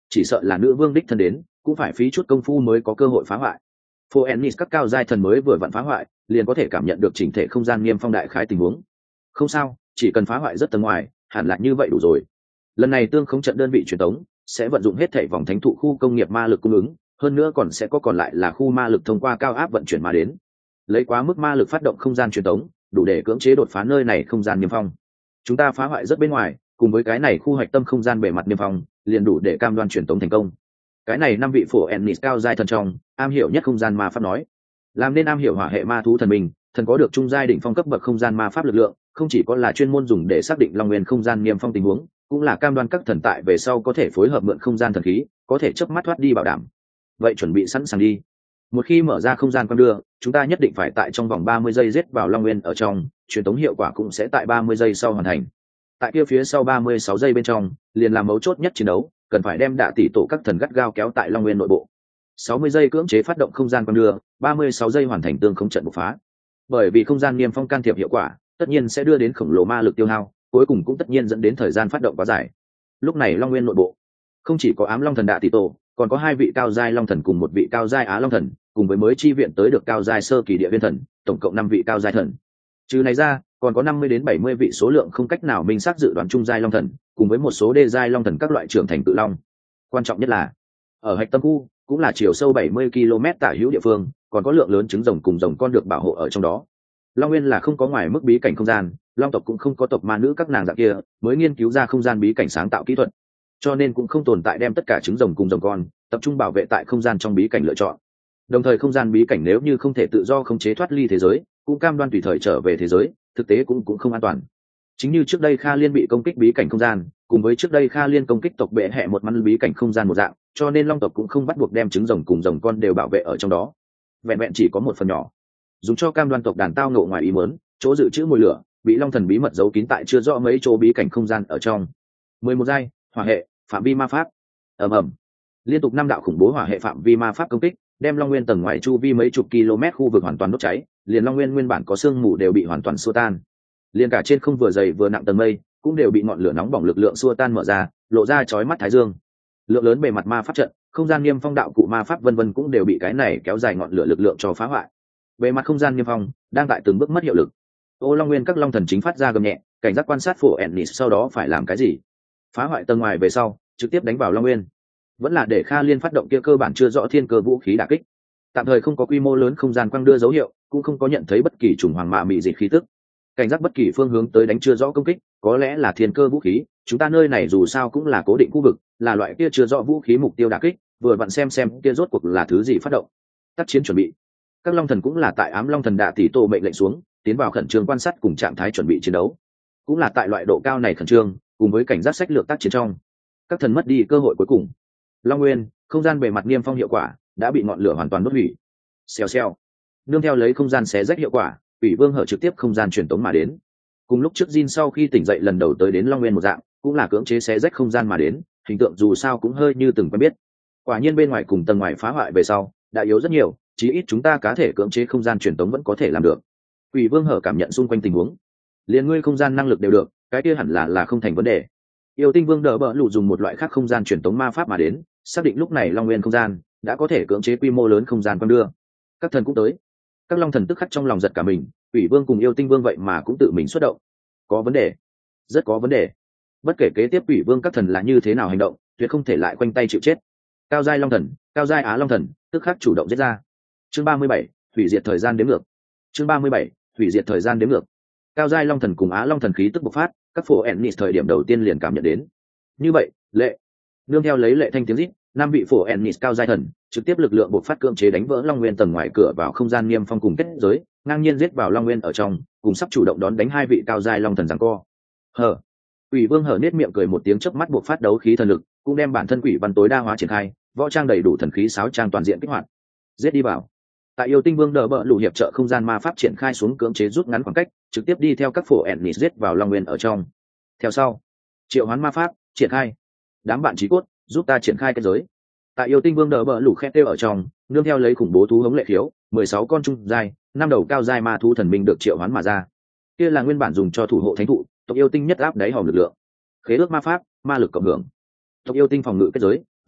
chỉ sợ là nữ vương đích thân đến cũng phải phí chút công phu mới có cơ hội phá hoại. Phố Ennis các cao giai thần mới vừa vặn phá hoại liền có thể cảm nhận được chỉnh thể không gian niêm phong đại khái tình huống. Không sao, chỉ cần phá hoại rất tầng ngoài hẳn là như vậy đủ rồi. Lần này tương khống trận đơn vị truyền tống sẽ vận dụng hết thảy vòng thánh thụ khu công nghiệp ma lực cung ứng, hơn nữa còn sẽ có còn lại là khu ma lực thông qua cao áp vận chuyển mà đến. Lấy quá mức ma lực phát động không gian truyền tống đủ để cưỡng chế đột phá nơi này không gian niêm phong. Chúng ta phá hoại rất bên ngoài cùng với cái này khu hoạch tâm không gian bề mặt niêm phong liền đủ để cam đoan truyền tống thành công. Cái này năm vị phổ Ennis cao giai thần trong am hiểu nhất không gian ma pháp nói, làm nên am hiểu hỏa hệ ma thú thần mình thần có được trung giai đỉnh phong cấp bậc không gian ma pháp lực lượng, không chỉ có là chuyên môn dùng để xác định long nguyên không gian niêm phong tình huống, cũng là cam đoan các thần tại về sau có thể phối hợp mượn không gian thần khí có thể chớp mắt thoát đi bảo đảm. Vậy chuẩn bị sẵn sàng đi. Một khi mở ra không gian quan đưa, chúng ta nhất định phải tại trong vòng ba mươi giây giết vào long nguyên ở trong, truyền tống hiệu quả cũng sẽ tại ba mươi giây sau hoàn thành. Tại kia phía sau ba mươi sáu giây bên trong liền làm mấu chốt nhất chiến đấu, cần phải đem đạ tỷ tổ các thần gắt gao kéo tại long nguyên nội bộ. sáu mươi giây cưỡng chế phát động không gian quan đưa, ba mươi sáu giây hoàn thành tương không trận bộc phá. Bởi vì không gian niêm phong can thiệp hiệu quả tất nhiên sẽ đưa đến khổng lồ ma lực tiêu hao, cuối cùng cũng tất nhiên dẫn đến thời gian phát động quá dài. Lúc này long nguyên nội bộ không chỉ có ám long thần đạ tỷ tổ, còn có hai vị cao giai long thần cùng một vị cao giai á long thần, cùng với mới chi viện tới được cao giai sơ kỳ địa viên thần, tổng cộng năm vị cao giai thần. Trừ này ra còn có năm mươi đến bảy mươi vị số lượng không cách nào minh xác dự đoán trung giai long thần, cùng với một số đê giai long thần các loại trưởng thành cự long. Quan trọng nhất là ở hạch tâm khu cũng là chiều sâu bảy mươi ki lô mét tả hữu địa phương còn có lượng lớn trứng rồng cùng rồng con được bảo hộ ở trong đó. Long nguyên là không có ngoài mức bí cảnh không gian, long tộc cũng không có tộc ma nữ các nàng dạng kia mới nghiên cứu ra không gian bí cảnh sáng tạo kỹ thuật, cho nên cũng không tồn tại đem tất cả trứng rồng cùng rồng con tập trung bảo vệ tại không gian trong bí cảnh lựa chọn. Đồng thời không gian bí cảnh nếu như không thể tự do khống chế thoát ly thế giới, cũng cam đoan tùy thời trở về thế giới, thực tế cũng cũng không an toàn. Chính như trước đây Kha Liên bị công kích bí cảnh không gian, cùng với trước đây Kha Liên công kích tộc bệ hệ một măn bí cảnh không gian một dạng, cho nên long tộc cũng không bắt buộc đem trứng rồng cùng rồng con đều bảo vệ ở trong đó. Vẹn vẹn chỉ có một phần nhỏ, dùng cho cam đoan tộc đàn tao ngộ ngoài ý muốn, chỗ dự trữ mùi lửa bị long thần bí mật giấu kín tại chưa rõ mấy chỗ bí cảnh không gian ở trong. mười một giai hỏa hệ phạm vi ma pháp. ầm ầm, liên tục năm đạo khủng bố hỏa hệ phạm vi ma pháp công kích đem long nguyên tầng ngoài chu vi mấy chục km khu vực hoàn toàn đốt cháy, liền long nguyên nguyên bản có sương mù đều bị hoàn toàn xua tan, liền cả trên không vừa dày vừa nặng tầng mây cũng đều bị ngọn lửa nóng bỏng lực lượng xua tan mở ra, lộ ra chói mắt thái dương. Lượng lớn bề mặt ma pháp trận, không gian niêm phong đạo cụ ma pháp vân vân cũng đều bị cái này kéo dài ngọn lửa lực lượng cho phá hoại. Bề mặt không gian niêm phong đang tại từng bước mất hiệu lực. Ô long nguyên các long thần chính phát ra gầm nhẹ, cảnh giác quan sát phổ Ennis sau đó phải làm cái gì. Phá hoại tầng ngoài về sau trực tiếp đánh vào long nguyên, vẫn là để Kha Liên phát động kia cơ bản chưa rõ thiên cơ vũ khí đả kích. Tạm thời không có quy mô lớn không gian quang đưa dấu hiệu, cũng không có nhận thấy bất kỳ trùng hoàng mạ mị dịch khí tức. Cảnh giác bất kỳ phương hướng tới đánh chưa rõ công kích, có lẽ là thiên cơ vũ khí, chúng ta nơi này dù sao cũng là cố định khu vực, là loại kia chưa rõ vũ khí mục tiêu đả kích, vừa vặn xem xem kia rốt cuộc là thứ gì phát động. Tác chiến chuẩn bị. Các long thần cũng là tại ám long thần đạ tỷ tổ mệnh lệnh xuống, tiến vào khẩn trương quan sát cùng trạng thái chuẩn bị chiến đấu. Cũng là tại loại độ cao này khẩn trương, cùng với cảnh giác sách lược tác chiến trong, các thần mất đi cơ hội cuối cùng. Long nguyên, không gian bề mặt niêm phong hiệu quả đã bị ngọn lửa hoàn toàn đốt hủy. Xèo xèo. Nương theo lấy không gian xé rách hiệu quả, Ủy Vương hở trực tiếp không gian truyền tống mà đến. Cùng lúc trước Jin sau khi tỉnh dậy lần đầu tới đến Long Nguyên một dạng, cũng là cưỡng chế xé rách không gian mà đến, hình tượng dù sao cũng hơi như từng quen biết. Quả nhiên bên ngoài cùng tầng ngoài phá hoại về sau, đã yếu rất nhiều, chí ít chúng ta cá thể cưỡng chế không gian truyền tống vẫn có thể làm được. Ủy Vương hở cảm nhận xung quanh tình huống, liền ngươi không gian năng lực đều được, cái kia hẳn là là không thành vấn đề. Yêu Tinh Vương đỡ bỡ lụ dùng một loại khác không gian truyền tống ma pháp mà đến, xác định lúc này Long Nguyên không gian đã có thể cưỡng chế quy mô lớn không gian quang đưa. Các thần cũng tới. Các long thần tức khắc trong lòng giật cả mình, Ủy Vương cùng Yêu Tinh Vương vậy mà cũng tự mình xuất động. Có vấn đề, rất có vấn đề. Bất kể kế tiếp Ủy Vương các thần là như thế nào hành động, tuyệt không thể lại khoanh tay chịu chết. Cao giai long thần, cao giai á long thần, tức khắc chủ động giết ra. Chương ba mươi bảy, hủy diệt thời gian đếm ngược. Chương ba mươi bảy, hủy diệt thời gian đếm ngược. Cao giai long thần cùng á long thần khí tức bộc phát, các phổ Ennis thời điểm đầu tiên liền cảm nhận đến. Như vậy, lệ, nương theo lấy lệ thanh tiếng rít, năm vị phổ Ennis cao giai thần trực tiếp lực lượng bộc phát cưỡng chế đánh vỡ Long Nguyên tầng ngoài cửa vào không gian niêm phong cùng kết giới, ngang nhiên giết vào Long Nguyên ở trong, cùng sắp chủ động đón đánh hai vị cao giai long thần giằng co. Hở. Quỷ Vương hở nết miệng cười một tiếng chớp mắt bộc phát đấu khí thần lực, cũng đem bản thân quỷ văn tối đa hóa triển khai, võ trang đầy đủ thần khí sáo trang toàn diện kích hoạt. Giết đi vào. Tại Yêu Tinh Vương đỡ bợ lù hiệp trợ không gian ma pháp triển khai xuống cưỡng chế rút ngắn khoảng cách, trực tiếp đi theo các phổ Ennis giết vào Long Nguyên ở trong. Theo sau, triệu hoán ma pháp triển khai. Đám bạn chí cốt, giúp ta triển khai kết giới. Tại Yêu Tinh Vương đỡ bợ lù khét kêu ở trong, nương theo lấy khủng bố thú hống lệ khiếu, mười sáu con trung giai, năm đầu cao giai ma thú thần minh được triệu hoán mà ra. Kia là nguyên bản dùng cho thủ hộ thánh thụ, tộc yêu tinh nhất áp đáy hòm lực lượng. Khế ước ma pháp, ma lực cộng hưởng. Tộc yêu tinh phòng ngự kết giới,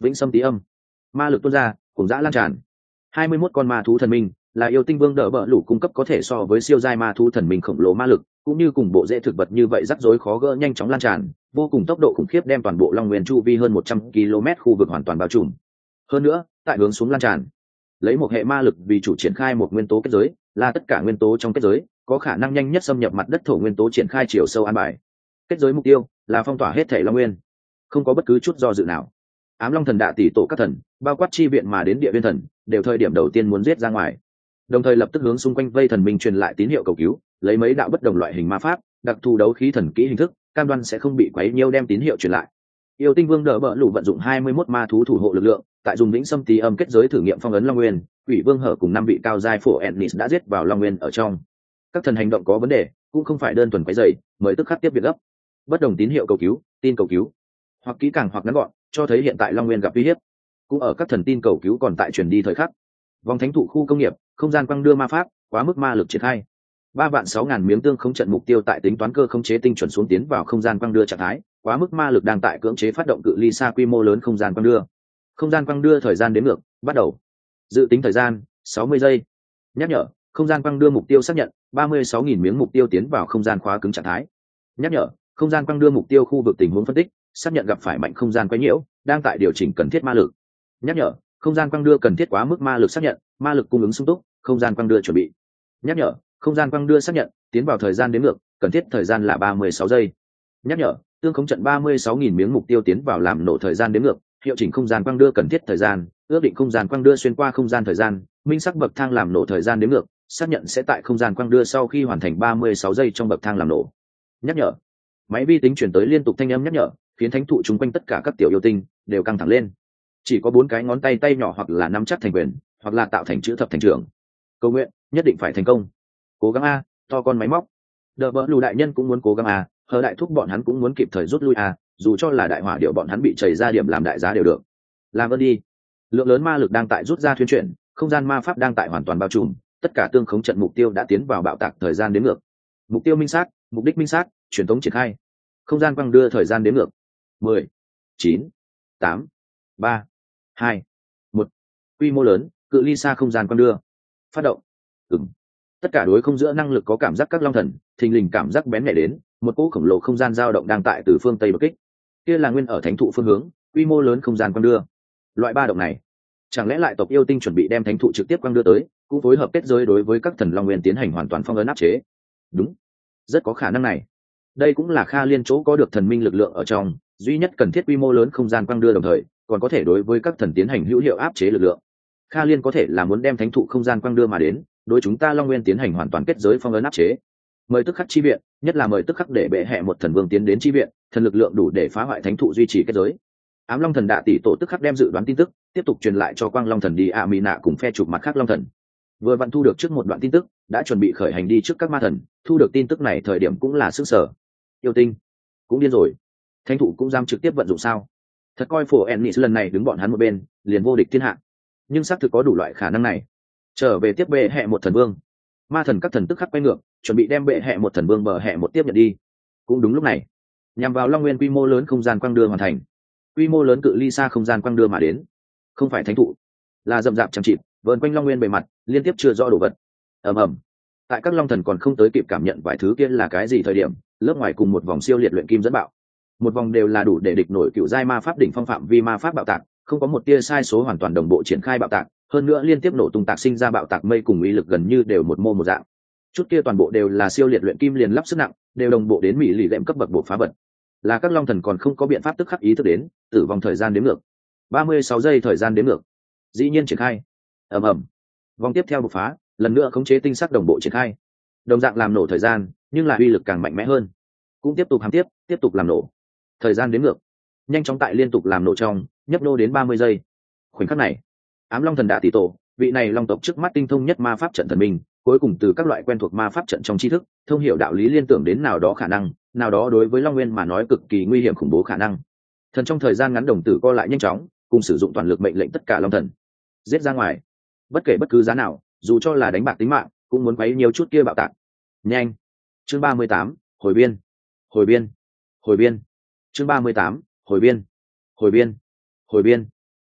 vĩnh sâm tí âm, ma lực tuôn ra cùng dã lan tràn. hai mươi mốt con ma thú thần minh là yêu tinh vương đỡ bợ lũ cung cấp có thể so với siêu giai ma thú thần minh khổng lồ ma lực, cũng như cùng bộ rễ thực vật như vậy rắc rối khó gỡ nhanh chóng lan tràn, vô cùng tốc độ khủng khiếp đem toàn bộ long nguyên chu vi hơn một trăm ki lô mét khu vực hoàn toàn bao trùm. Hơn nữa, tại hướng xuống lan tràn, lấy một hệ ma lực vì chủ triển khai một nguyên tố kết giới, là tất cả nguyên tố trong kết giới có khả năng nhanh nhất xâm nhập mặt đất thổ nguyên tố triển khai chiều sâu an bài. Kết giới mục tiêu là phong tỏa hết thể long nguyên, không có bất cứ chút do dự nào. Ám long thần đạ tỷ tổ các thần, bao quát chi viện mà đến địa viên thần, đều thời điểm đầu tiên muốn giết ra ngoài, đồng thời lập tức hướng xung quanh vây thần minh truyền lại tín hiệu cầu cứu, lấy mấy đạo bất đồng loại hình ma pháp, đặc thù đấu khí thần kỹ hình thức, cam đoan sẽ không bị quấy nhiêu đem tín hiệu truyền lại. Yêu tinh vương đỡ bợ lũ vận dụng hai mươi mốt ma thú thủ hộ lực lượng, tại dùng vĩnh sâm tí âm kết giới thử nghiệm phong ấn long nguyên, quỷ vương hở cùng năm vị cao giai phổ ennis đã giết vào long nguyên ở trong. Các thần hành động có vấn đề, cũng không phải đơn thuần quấy rầy, mới tức khắc tiếp việc gấp. Bất đồng tín hiệu cầu cứu, tin cầu cứu, hoặc kỹ càng hoặc ngắn gọn, cho thấy hiện tại long nguyên gặp uy hiếp. Cũng ở các thần tin cầu cứu còn tại truyền đi thời khắc. Vòng thánh thụ khu công nghiệp, không gian quăng đưa ma pháp, quá mức ma lực triển khai. Ba vạn sáu ngàn miếng tương không trận mục tiêu tại tính toán cơ khống chế tinh chuẩn xuống tiến vào không gian quăng đưa trạng thái, quá mức ma lực đang tại cưỡng chế phát động cự ly xa quy mô lớn không gian quăng đưa. Không gian quăng đưa thời gian đếm ngược, bắt đầu. Dự tính thời gian, sáu mươi giây. Nhắc nhở, không gian quăng đưa mục tiêu xác nhận, ba mươi sáu nghìn miếng mục tiêu tiến vào không gian khóa cứng trạng thái. Nhắc nhở, không gian quăng đưa mục tiêu khu vực tình huống phân tích, xác nhận gặp phải mạnh không gian quấy nhiễu, đang tại điều chỉnh cần thiết ma lực. Nhắc nhở, không gian quăng đưa cần thiết quá mức ma lực xác nhận, ma lực cung ứng sung túc, không gian quăng đưa chuẩn bị. Nhắc nhở, không gian quăng đưa xác nhận, tiến vào thời gian đếm ngược, cần thiết thời gian là ba mươi sáu giây. Nhắc nhở, tương khống trận ba mươi sáu nghìn miếng mục tiêu tiến vào làm nổ thời gian đếm ngược, hiệu chỉnh không gian quăng đưa cần thiết thời gian, ước định không gian quăng đưa xuyên qua không gian thời gian, minh sắc bậc thang làm nổ thời gian đếm ngược, xác nhận sẽ tại không gian quăng đưa sau khi hoàn thành ba mươi sáu giây trong bậc thang làm nổ. Nhắc nhở, máy vi tính chuyển tới liên tục thanh âm nhắc nhở, khiến thánh thụ chung quanh tất cả các tiểu yêu tinh đều căng thẳng lên. Chỉ có bốn cái ngón tay tay nhỏ hoặc là nắm chắc thành quyền, hoặc là tạo thành chữ thập thành trưởng. Cầu nguyện nhất định phải thành công, cố gắng a, to con máy móc. Đờ bỡ lù đại nhân cũng muốn cố gắng a, hờ đại thúc bọn hắn cũng muốn kịp thời rút lui a, dù cho là đại hỏa điệu bọn hắn bị chảy ra điểm làm đại giá đều được. Làm ơn đi. Lượng lớn ma lực đang tại rút ra thuyên chuyển, không gian ma pháp đang tại hoàn toàn bao trùm, tất cả tương khống trận mục tiêu đã tiến vào bạo tạc thời gian đếm ngược. Mục tiêu minh xác, mục đích minh xác, truyền thống triển khai. Không gian quăng đưa thời gian đếm ngược. mười, chín, tám, ba, hai, một. Quy mô lớn, cự ly xa không gian quăng đưa. Phát động. Ừm. Tất cả đối không giữa năng lực có cảm giác các long thần, thình lình cảm giác bén nhạy đến, một cỗ khổng lồ không gian dao động đang tại từ phương tây đột kích. Kia là nguyên ở thánh thụ phương hướng, quy mô lớn không gian quăng đưa. Loại ba động này, chẳng lẽ lại tộc yêu tinh chuẩn bị đem thánh thụ trực tiếp quăng đưa tới, cũng phối hợp kết giới đối với các thần long nguyên tiến hành hoàn toàn phong ấn áp chế? Đúng, rất có khả năng này. Đây cũng là Kha Liên chỗ có được thần minh lực lượng ở trong, duy nhất cần thiết quy mô lớn không gian quăng đưa đồng thời, còn có thể đối với các thần tiến hành hữu hiệu áp chế lực lượng. Kha Liên có thể là muốn đem thánh thụ không gian quăng đưa mà đến, đối chúng ta long nguyên tiến hành hoàn toàn kết giới phong ấn áp chế. Mời tức khắc chi viện, nhất là mời tức khắc để bệ hệ một thần vương tiến đến chi viện, thần lực lượng đủ để phá hoại thánh thụ duy trì kết giới. Ám long thần đạ tỷ tổ tức khắc đem dự đoán tin tức tiếp tục truyền lại cho quang long thần đi a mỹ nạ cùng phe chụp mặt khác long thần. Vừa vặn thu được trước một đoạn tin tức, đã chuẩn bị khởi hành đi trước các ma thần, thu được tin tức này thời điểm cũng là sức sở. Yêu tinh cũng điên rồi, thánh thụ cũng dám trực tiếp vận dụng sao? Thật coi phổ ennis lần này đứng bọn hắn một bên, liền vô địch thiên hạ. Nhưng xác thực có đủ loại khả năng này. Trở về tiếp bệ hệ một thần vương, ma thần các thần tức khắc quay ngược, chuẩn bị đem bệ hệ một thần vương bờ hệ một tiếp nhận đi. Cũng đúng lúc này, nhằm vào long nguyên quy mô lớn không gian quang đưa hoàn thành, quy mô lớn cự ly xa không gian quang đưa mà đến, không phải thánh thụ, là rậm rạp chẳng chịt vờn quanh long nguyên bề mặt liên tiếp chưa rõ đồ vật. ầm ầm, tại các long thần còn không tới kịp cảm nhận vài thứ kia là cái gì thời điểm, lớp ngoài cùng một vòng siêu liệt luyện kim dẫn bạo, một vòng đều là đủ để địch nổi cựu giai ma pháp đỉnh phong phạm vi ma pháp bạo tạc, không có một tia sai số, hoàn toàn đồng bộ triển khai bạo tạc, hơn nữa liên tiếp nổ tung tạc sinh ra bạo tạc mây cùng uy lực gần như đều một mô một dạng. Chút kia toàn bộ đều là siêu liệt luyện kim liền lắp sức nặng, đều đồng bộ đến mỹ lì lệm cấp bậc bộ phá vật. Là các long thần còn không có biện pháp tức khắc ý thức đến, tử vong thời gian đếm ngược, ba mươi sáu giây thời gian đếm ngược, dĩ nhiên triển khai. ầm ầm, vòng tiếp theo bộc phá, lần nữa khống chế tinh sắc đồng bộ triển khai, đồng dạng làm nổ thời gian, nhưng là uy lực càng mạnh mẽ hơn, cũng tiếp tục hàm tiếp, tiếp tục làm nổ, thời gian đếm ngược, nhanh chóng tại liên tục làm nổ trong, nhấp nô đến ba mươi giây. Khoảnh khắc này, ám long thần đạ tỷ tổ, vị này long tộc trước mắt tinh thông nhất ma pháp trận thần minh, cuối cùng từ các loại quen thuộc ma pháp trận trong tri thức, thông hiểu đạo lý liên tưởng đến nào đó khả năng, nào đó đối với long nguyên mà nói cực kỳ nguy hiểm khủng bố khả năng. Thần trong thời gian ngắn đồng tử co lại nhanh chóng, cùng sử dụng toàn lực mệnh lệnh tất cả long thần giết ra ngoài, bất kể bất cứ giá nào, dù cho là đánh bạc tính mạng, cũng muốn quấy nhiều chút kia bạo tạc. Nhanh. Chương ba mươi tám, hồi biên, hồi biên, hồi biên. Chương ba mươi tám, hồi biên, hồi biên, hồi biên.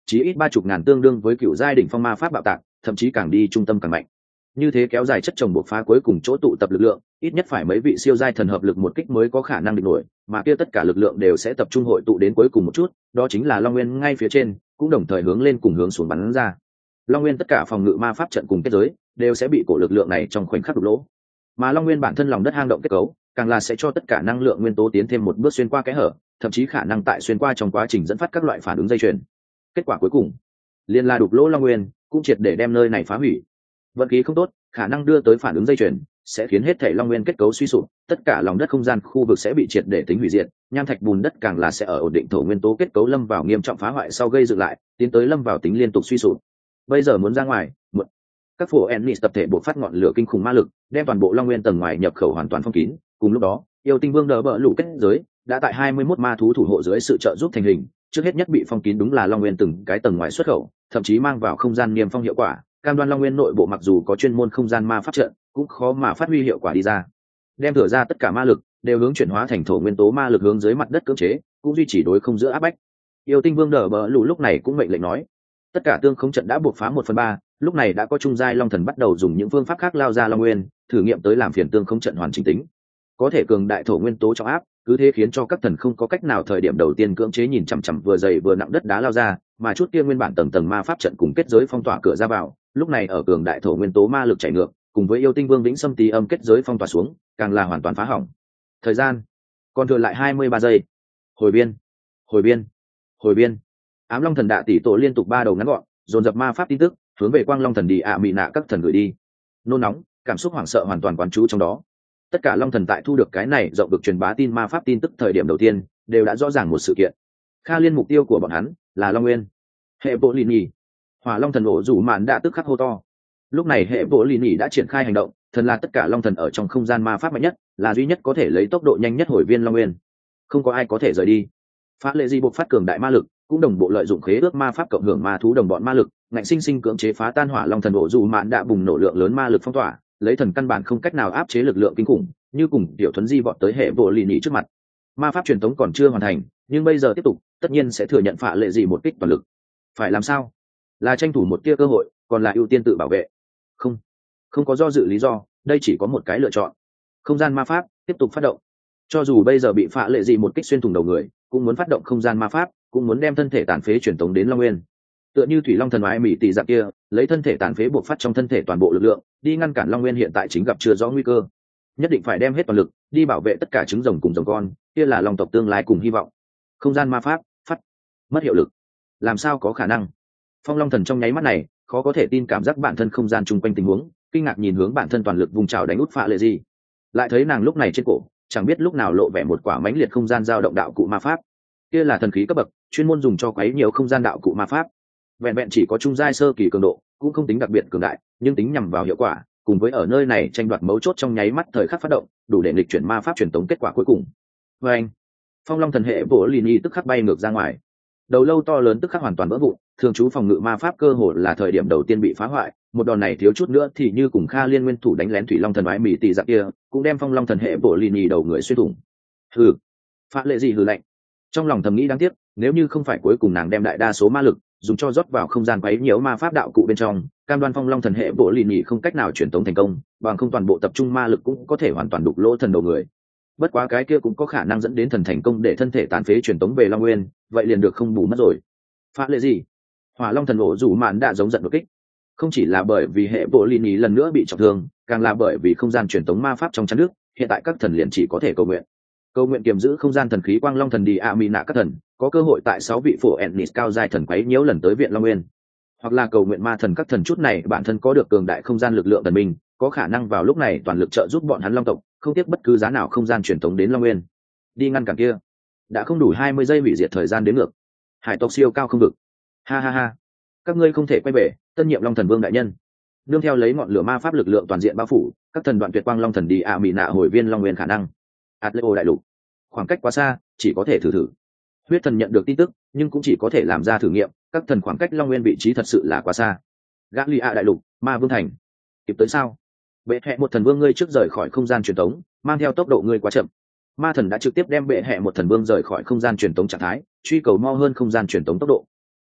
chí ít ba chục ngàn tương đương với cựu giai đỉnh phong ma pháp bạo tạc, thậm chí càng đi trung tâm càng mạnh. Như thế kéo dài chất chồng buộc phá cuối cùng chỗ tụ tập lực lượng, ít nhất phải mấy vị siêu giai thần hợp lực một kích mới có khả năng địch nổi, mà kia tất cả lực lượng đều sẽ tập trung hội tụ đến cuối cùng một chút, đó chính là Long Nguyên ngay phía trên, cũng đồng thời hướng lên cùng hướng xuống bắn ra. Long Nguyên tất cả phòng ngự ma pháp trận cùng kết giới đều sẽ bị cổ lực lượng này trong khoảnh khắc đục lỗ. Mà Long Nguyên bản thân lòng đất hang động kết cấu, càng là sẽ cho tất cả năng lượng nguyên tố tiến thêm một bước xuyên qua cái hở, thậm chí khả năng tại xuyên qua trong quá trình dẫn phát các loại phản ứng dây chuyền. Kết quả cuối cùng, liên la đục lỗ Long Nguyên, cũng triệt để đem nơi này phá hủy. Vận khí không tốt, khả năng đưa tới phản ứng dây chuyền, sẽ khiến hết thảy Long Nguyên kết cấu suy sụp, tất cả lòng đất không gian khu vực sẽ bị triệt để tính hủy diệt, nham thạch bùn đất càng là sẽ ở ổn định thổ nguyên tố kết cấu lâm vào nghiêm trọng phá hoại sau gây dựng lại, tiến tới lâm vào tính liên tục suy sụp. Bây giờ muốn ra ngoài, một các phổ Ennis tập thể bộc phát ngọn lửa kinh khủng ma lực, đem toàn bộ Long Nguyên tầng ngoài nhập khẩu hoàn toàn phong kín. Cùng lúc đó, yêu tinh vương đỡ bỡ lũ kết giới đã tại hai mươi mốt ma thú thủ hộ dưới sự trợ giúp thành hình, trước hết nhất bị phong kín đúng là Long Nguyên từng cái tầng ngoài xuất khẩu, thậm chí mang vào không gian niêm phong hiệu quả, cam đoan Long Nguyên nội bộ mặc dù có chuyên môn không gian ma pháp trận, cũng khó mà phát huy hiệu quả đi ra. Đem thừa ra tất cả ma lực đều hướng chuyển hóa thành thổ nguyên tố ma lực hướng dưới mặt đất cưỡng chế, cũng duy trì đối không giữa áp bách. Yêu tinh vương đỡ bỡ lũ lúc này cũng mệnh lệnh nói, tất cả tương khống trận đã buộc phá một phần ba, lúc này đã có trung giai long thần bắt đầu dùng những phương pháp khác lao ra Long Nguyên, thử nghiệm tới làm phiền tương khống trận hoàn chỉnh tính, có thể cường đại thổ nguyên tố trong áp, cứ thế khiến cho các thần không có cách nào thời điểm đầu tiên cưỡng chế nhìn chằm chằm vừa dày vừa nặng đất đá lao ra, mà chút kia nguyên bản tầng tầng ma pháp trận cùng kết giới phong tỏa cửa ra vào, lúc này ở cường đại thổ nguyên tố ma lực chảy ngược, cùng với yêu tinh vương vĩnh xâm tí âm kết giới phong tỏa xuống, càng là hoàn toàn phá hỏng. Thời gian còn thừa lại hai mươi ba giây. Hồi biên, hồi biên, hồi biên. Ám long thần đạ tỷ tổ liên tục ba đầu ngắn gọn, dồn dập ma pháp tin tức hướng về quang long thần đi ạ mị nạ các thần gửi đi. Nôn nóng, cảm xúc hoảng sợ hoàn toàn quán trú trong đó. Tất cả long thần tại thu được cái này rộng được truyền bá tin ma pháp tin tức thời điểm đầu tiên đều đã rõ ràng một sự kiện. Kha liên mục tiêu của bọn hắn là Long Nguyên. Hệ bộ lì nhì, hỏa long thần ổ rủ mạn đã tức khắc hô to. Lúc này hệ bộ lì nhì đã triển khai hành động, thần là tất cả long thần ở trong không gian ma pháp mạnh nhất, là duy nhất có thể lấy tốc độ nhanh nhất hồi viên Long Nguyên, không có ai có thể rời đi. Phát lệ di buộc phát cường đại ma lực, cũng đồng bộ lợi dụng khế ước ma pháp cộng hưởng ma thú đồng bọn ma lực, ngạnh sinh sinh cưỡng chế phá tan hỏa long thần ổ rủ mạn đã bùng nổ lượng lớn ma lực phong tỏa, lấy thần căn bản không cách nào áp chế lực lượng kinh khủng, như cùng tiểu thuấn di vọt tới hệ bộ lì nhì trước mặt. Ma pháp truyền thống còn chưa hoàn thành, nhưng bây giờ tiếp tục, tất nhiên sẽ thừa nhận phạ lệ gì một kích toàn lực. Phải làm sao? Là tranh thủ một tia cơ hội, còn là ưu tiên tự bảo vệ? Không, không có do dự lý do, đây chỉ có một cái lựa chọn. Không gian ma pháp tiếp tục phát động. Cho dù bây giờ bị phạ lệ gì một kích xuyên thủng đầu người, cũng muốn phát động không gian ma pháp, cũng muốn đem thân thể tàn phế truyền tống đến Long Nguyên. Tựa như thủy long thần ái mỹ tỷ dạng kia, lấy thân thể tàn phế buộc phát trong thân thể toàn bộ lực lượng, đi ngăn cản Long Nguyên hiện tại chính gặp chưa rõ nguy cơ. Nhất định phải đem hết toàn lực đi bảo vệ tất cả trứng rồng cùng rồng con, kia là long tộc tương lai cùng hy vọng. Không gian ma pháp phát mất hiệu lực, làm sao có khả năng? Phong long thần trong nháy mắt này khó có thể tin cảm giác bản thân không gian chung quanh tình huống, kinh ngạc nhìn hướng bản thân toàn lực vùng trào đánh út phạ lệ gì, lại thấy nàng lúc này trên cổ chẳng biết lúc nào lộ vẻ một quả mãnh liệt không gian dao động đạo cụ ma pháp, kia là thần khí cấp bậc chuyên môn dùng cho quấy nhiều không gian đạo cụ ma pháp, vẹn vẹn chỉ có trung giai sơ kỳ cường độ, cũng không tính đặc biệt cường đại, nhưng tính nhằm vào hiệu quả, cùng với ở nơi này tranh đoạt mấu chốt trong nháy mắt thời khắc phát động, đủ để nghịch chuyển ma pháp truyền tống kết quả cuối cùng. Và anh, phong long thần hệ bổ lì nhi tức khắc bay ngược ra ngoài, đầu lâu to lớn tức khắc hoàn toàn vỡ vụn, thường trú phòng ngự ma pháp cơ hồ là thời điểm đầu tiên bị phá hoại, một đòn này thiếu chút nữa thì như cùng Kha liên nguyên thủ đánh lén thủy long thần ái mỹ tỷ dạng kia, cũng đem phong long thần hệ bổ lì nhi đầu người xuyên thủng. Hừ, phá lệ gì hừ lạnh, trong lòng thầm nghĩ đáng tiếc, nếu như không phải cuối cùng nàng đem đại đa số ma lực dùng cho rót vào không gian quấy nhiễu ma pháp đạo cụ bên trong, cam đoan phong long thần hệ bộ lì nhị không cách nào truyền tống thành công, bằng không toàn bộ tập trung ma lực cũng có thể hoàn toàn đục lỗ thần đầu người. Bất quá cái kia cũng có khả năng dẫn đến thần thành công để thân thể tàn phế truyền tống về Long Nguyên, vậy liền được không bù mất rồi. Phá lệ gì? Hỏa long thần ổ rủ mạn đã giống giận đột kích, không chỉ là bởi vì hệ bộ lì nhị lần nữa bị trọng thương, càng là bởi vì không gian truyền tống ma pháp trong chắn nước, hiện tại các thần liền chỉ có thể cầu nguyện. Cầu nguyện kiềm giữ không gian thần khí quang long thần đi a mi nạ các thần có cơ hội tại sáu vị phổ ennis cao giai thần quấy nhiễu lần tới viện Long Nguyên, hoặc là cầu nguyện ma thần các thần chút này bản thân có được cường đại không gian lực lượng thần minh, có khả năng vào lúc này toàn lực trợ giúp bọn hắn long tộc không tiếc bất cứ giá nào không gian truyền thống đến Long Nguyên, đi ngăn cản kia. Đã không đủ hai mươi giây hủy diệt thời gian đến ngược, hải tộc siêu cao không vực, ha ha ha, các ngươi không thể quay về. Tân nhiệm long thần vương đại nhân nương theo lấy ngọn lửa ma pháp lực lượng toàn diện bao phủ các thần đoạn tuyệt quang long thần đi a mi nạ hồi viên Long Nguyên khả năng. Atleo đại lục khoảng cách quá xa, chỉ có thể thử thử. Huyết thần nhận được tin tức nhưng cũng chỉ có thể làm ra thử nghiệm, các thần khoảng cách Long Nguyên vị trí thật sự là quá xa. Galia đại lục, ma vương thành, kịp tới sao? Bệ hệ một thần vương ngươi trước rời khỏi không gian truyền tống, mang theo tốc độ ngươi quá chậm. Ma thần đã trực tiếp đem bệ hệ một thần vương rời khỏi không gian truyền tống trạng thái, truy cầu mau hơn không gian truyền tống tốc độ.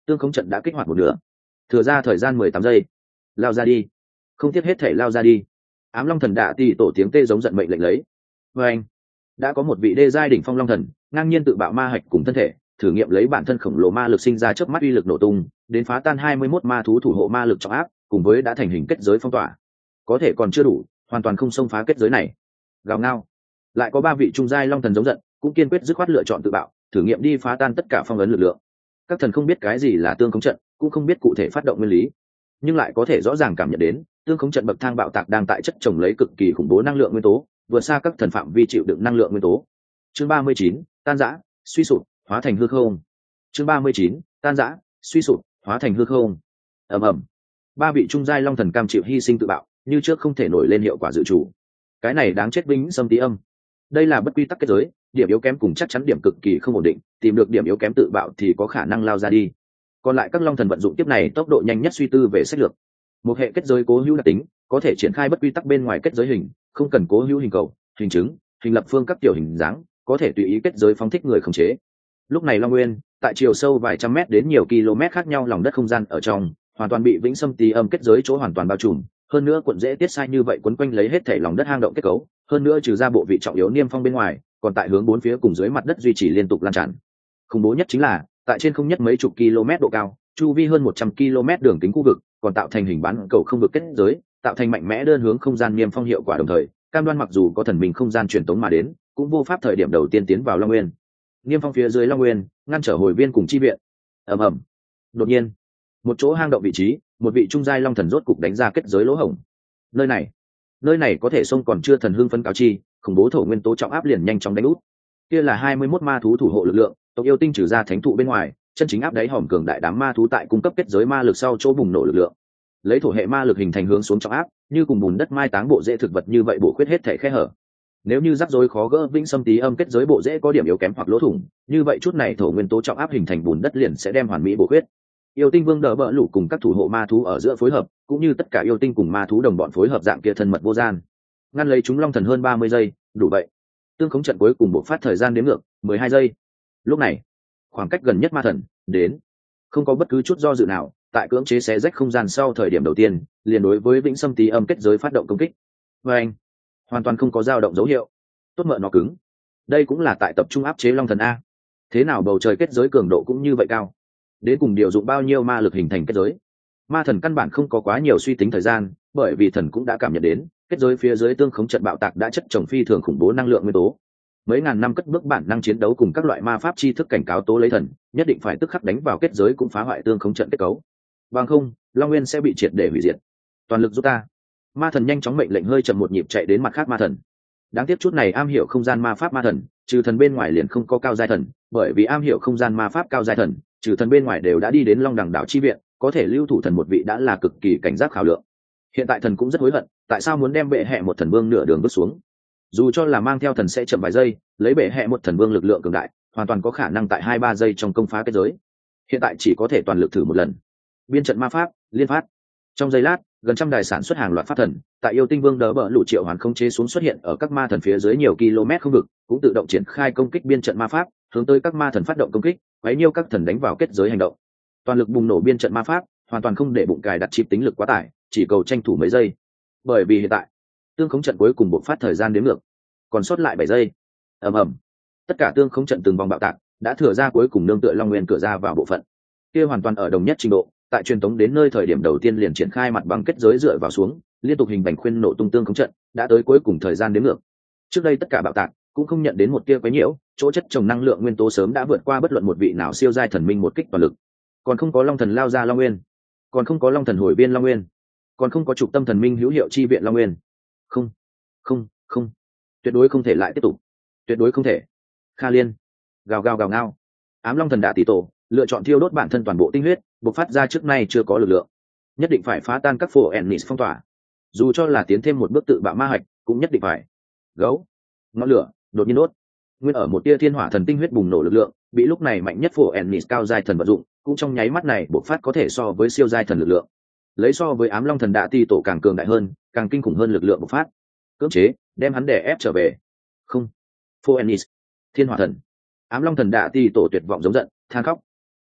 tương khống trận đã kích hoạt một nửa, thừa ra thời gian mười tám giây. Lao ra đi, không tiếc hết thể lao ra đi. Ám long thần đạ tỷ tổ tiếng tê giống giận mệnh lệnh lấy. Và anh đã có một vị đê giai đỉnh phong long thần ngang nhiên tự bạo ma hạch cùng thân thể, thử nghiệm lấy bản thân khổng lồ ma lực sinh ra chớp mắt uy lực nổ tung, đến phá tan hai mươi mốt ma thú thủ hộ ma lực trọng áp, cùng với đã thành hình kết giới phong tỏa. Có thể còn chưa đủ, hoàn toàn không xông phá kết giới này. Gào ngao, lại có ba vị trung giai long thần giống giận, cũng kiên quyết dứt khoát lựa chọn tự bạo, thử nghiệm đi phá tan tất cả phong ấn lực lượng. Các thần không biết cái gì là tương khống trận, cũng không biết cụ thể phát động nguyên lý, nhưng lại có thể rõ ràng cảm nhận đến tương khống trận bậc thang bạo tạc đang tại chất chồng lấy cực kỳ khủng bố năng lượng nguyên tố, vượt xa các thần phạm vi chịu đựng năng lượng nguyên tố. Chương ba mươi chín, tan rã, suy sụp, hóa thành hư không. Chương ba mươi chín, tan rã, suy sụp, hóa thành hư không. Ầm ầm. Ba vị trung giai long thần cam chịu hy sinh tự bạo, như trước không thể nổi lên hiệu quả dự chủ. Cái này đáng chết vĩnh xâm tí âm. Đây là bất quy tắc kết giới, điểm yếu kém cùng chắc chắn điểm cực kỳ không ổn định, tìm được điểm yếu kém tự bạo thì có khả năng lao ra đi. Còn lại các long thần vận dụng tiếp này tốc độ nhanh nhất suy tư về sách lược. Một hệ kết giới cố hữu đặc tính, có thể triển khai bất quy tắc bên ngoài kết giới hình, không cần cố hữu hình cầu, hình chứng, hình lập phương các tiểu hình dáng, có thể tùy ý kết giới phóng thích người khống chế. Lúc này Long Nguyên, tại chiều sâu vài trăm mét đến nhiều km khác nhau lòng đất không gian ở trong, hoàn toàn bị vĩnh xâm tí âm kết giới chỗ hoàn toàn bao trùm, hơn nữa cuộn dễ tiết sai như vậy quấn quanh lấy hết thể lòng đất hang động kết cấu, hơn nữa trừ ra bộ vị trọng yếu niêm phong bên ngoài, còn tại hướng bốn phía cùng dưới mặt đất duy trì liên tục lan tràn. Khủng bố nhất chính là, tại trên không nhất mấy chục km độ cao, chu vi hơn một trăm km đường kính khu vực, còn tạo thành hình bán cầu không vực kết giới, tạo thành mạnh mẽ đơn hướng không gian niêm phong hiệu quả, đồng thời cam đoan mặc dù có thần minh không gian truyền tống mà đến, cũng vô pháp thời điểm đầu tiên tiến vào Long Nguyên. Niêm phong phía dưới Long Nguyên, ngăn trở hồi viên cùng chi viện. Ầm ầm. Đột nhiên, một chỗ hang động vị trí, một vị trung giai long thần rốt cục đánh ra kết giới lỗ hổng. Nơi này, nơi này có thể xông còn chưa thần hưng phấn cáo chi, khủng bố thổ nguyên tố trọng áp liền nhanh chóng đánh út. Kia là hai mươi mốt ma thú thủ hộ lực lượng, tộc yêu tinh trừ ra thánh thụ bên ngoài, chân chính áp đáy hòm cường đại đám ma thú tại cung cấp kết giới ma lực sau chỗ bùng nổ lực lượng. Lấy thổ hệ ma lực hình thành hướng xuống trọng áp, như cùng bùn đất mai táng bộ rễ thực vật như vậy bổ khuyết hết thể khe hở. Nếu như rắc rối khó gỡ vĩnh xâm tí âm kết giới bộ rễ có điểm yếu kém hoặc lỗ thủng, như vậy chút này thổ nguyên tố trọng áp hình thành bùn đất liền sẽ đem hoàn mỹ bổ khuyết. Yêu tinh vương đỡ bỡ lũ cùng các thủ hộ ma thú ở giữa phối hợp, cũng như tất cả yêu tinh cùng ma thú đồng bọn phối hợp dạng kia thân mật vô gian, ngăn lấy chúng long thần hơn ba mươi giây, đủ vậy. Tương khống trận cuối cùng bộc phát thời gian đếm ngược mười hai giây. Lúc này, khoảng cách gần nhất ma thần đến, không có bất cứ chút do dự nào, tại cưỡng chế xé rách không gian sau thời điểm đầu tiên, liền đối với vĩnh xâm tí âm kết giới phát động công kích. Và anh, hoàn toàn không có dao động dấu hiệu. Tốt mợ nó cứng. Đây cũng là tại tập trung áp chế long thần a. Thế nào bầu trời kết giới cường độ cũng như vậy cao? Đến cùng điều dụng bao nhiêu ma lực hình thành kết giới? Ma thần căn bản không có quá nhiều suy tính thời gian, bởi vì thần cũng đã cảm nhận đến kết giới phía dưới tương khống trận bạo tạc đã chất chồng phi thường khủng bố năng lượng nguyên tố. Mấy ngàn năm cất bước bản năng chiến đấu cùng các loại ma pháp chi thức cảnh cáo tố lấy thần, nhất định phải tức khắc đánh vào kết giới cũng phá hoại tương khống trận kết cấu. Bằng không, Long Nguyên sẽ bị triệt để hủy diệt. Toàn lực giúp ta. Ma thần nhanh chóng mệnh lệnh, hơi chậm một nhịp chạy đến mặt khác ma thần. Đáng tiếc chút này am hiểu không gian ma pháp ma thần, trừ thần bên ngoài liền không có cao giai thần, bởi vì am hiểu không gian ma pháp cao giai thần, trừ thần bên ngoài đều đã đi đến Long Đằng đảo chi viện, có thể lưu thủ thần một vị đã là cực kỳ cảnh giác khảo lượng. Hiện tại thần cũng rất hối hận, tại sao muốn đem bệ hệ một thần vương nửa đường bước xuống. Dù cho là mang theo thần sẽ chậm vài giây, lấy bệ hệ một thần vương lực lượng cường đại, hoàn toàn có khả năng tại hai ba giây trong công phá kết giới. Hiện tại chỉ có thể toàn lực thử một lần. Biên trận ma pháp liên phát. Trong giây lát, gần trăm đài sản xuất hàng loạt pháp thần, tại yêu tinh vương đỡ bỡ lũ triệu hoàn không chế xuống xuất hiện ở các ma thần phía dưới nhiều km không vực, cũng tự động triển khai công kích biên trận ma pháp, hướng tới các ma thần phát động công kích, quấy nhiêu các thần đánh vào kết giới hành động. Toàn lực bùng nổ biên trận ma pháp, hoàn toàn không để bụng cài đặt chip tính lực quá tải, chỉ cầu tranh thủ mấy giây. Bởi vì hiện tại, tương khống trận cuối cùng bộc phát thời gian đếm ngược, còn sót lại bảy giây. Ầm ầm. Tất cả tương khống trận từng vòng bạo tạc, đã thừa ra cuối cùng nương tựa Long Nguyên cửa ra vào bộ phận. Kia hoàn toàn ở đồng nhất trình độ, tại truyền tống đến nơi thời điểm đầu tiên liền triển khai mặt bằng kết giới dựa vào xuống, liên tục hình bành khuyên nổ tung tương khống trận, đã tới cuối cùng thời gian đếm ngược. Trước đây tất cả bạo tạc cũng không nhận đến một tia quấy nhiễu, chỗ chất chồng năng lượng nguyên tố sớm đã vượt qua bất luận một vị nào siêu giai thần minh một kích toàn lực. Còn không có long thần lao ra Long Nguyên, còn không có long thần hồi viên Long Nguyên, còn không có trục tâm thần minh hữu hiệu chi viện Long Nguyên. Không, không, không, tuyệt đối không thể lại tiếp tục, tuyệt đối không thể. Kha Liên, gào gào gào ngao. Ám Long thần đạ tỷ tổ lựa chọn thiêu đốt bản thân toàn bộ tinh huyết, bộc phát ra trước nay chưa có lực lượng, nhất định phải phá tan các phổ ennis phong tỏa, dù cho là tiến thêm một bước tự bạo ma hạch cũng nhất định phải. Gấu, ngọn lửa đột nhiên đốt, nguyên ở một tia thiên hỏa thần tinh huyết bùng nổ lực lượng, bị lúc này mạnh nhất phổ ennis cao giai thần vận dụng, cũng trong nháy mắt này bộc phát có thể so với siêu giai thần lực lượng, lấy so với Ám Long thần đạ tỷ tổ càng cường đại hơn, càng kinh khủng hơn lực lượng bộc phát, cưỡng chế đem hắn đè ép trở về. Không, phổ ennis, thiên hỏa thần. Ám Long thần đạ tỷ tổ tuyệt vọng giống giận, than khóc.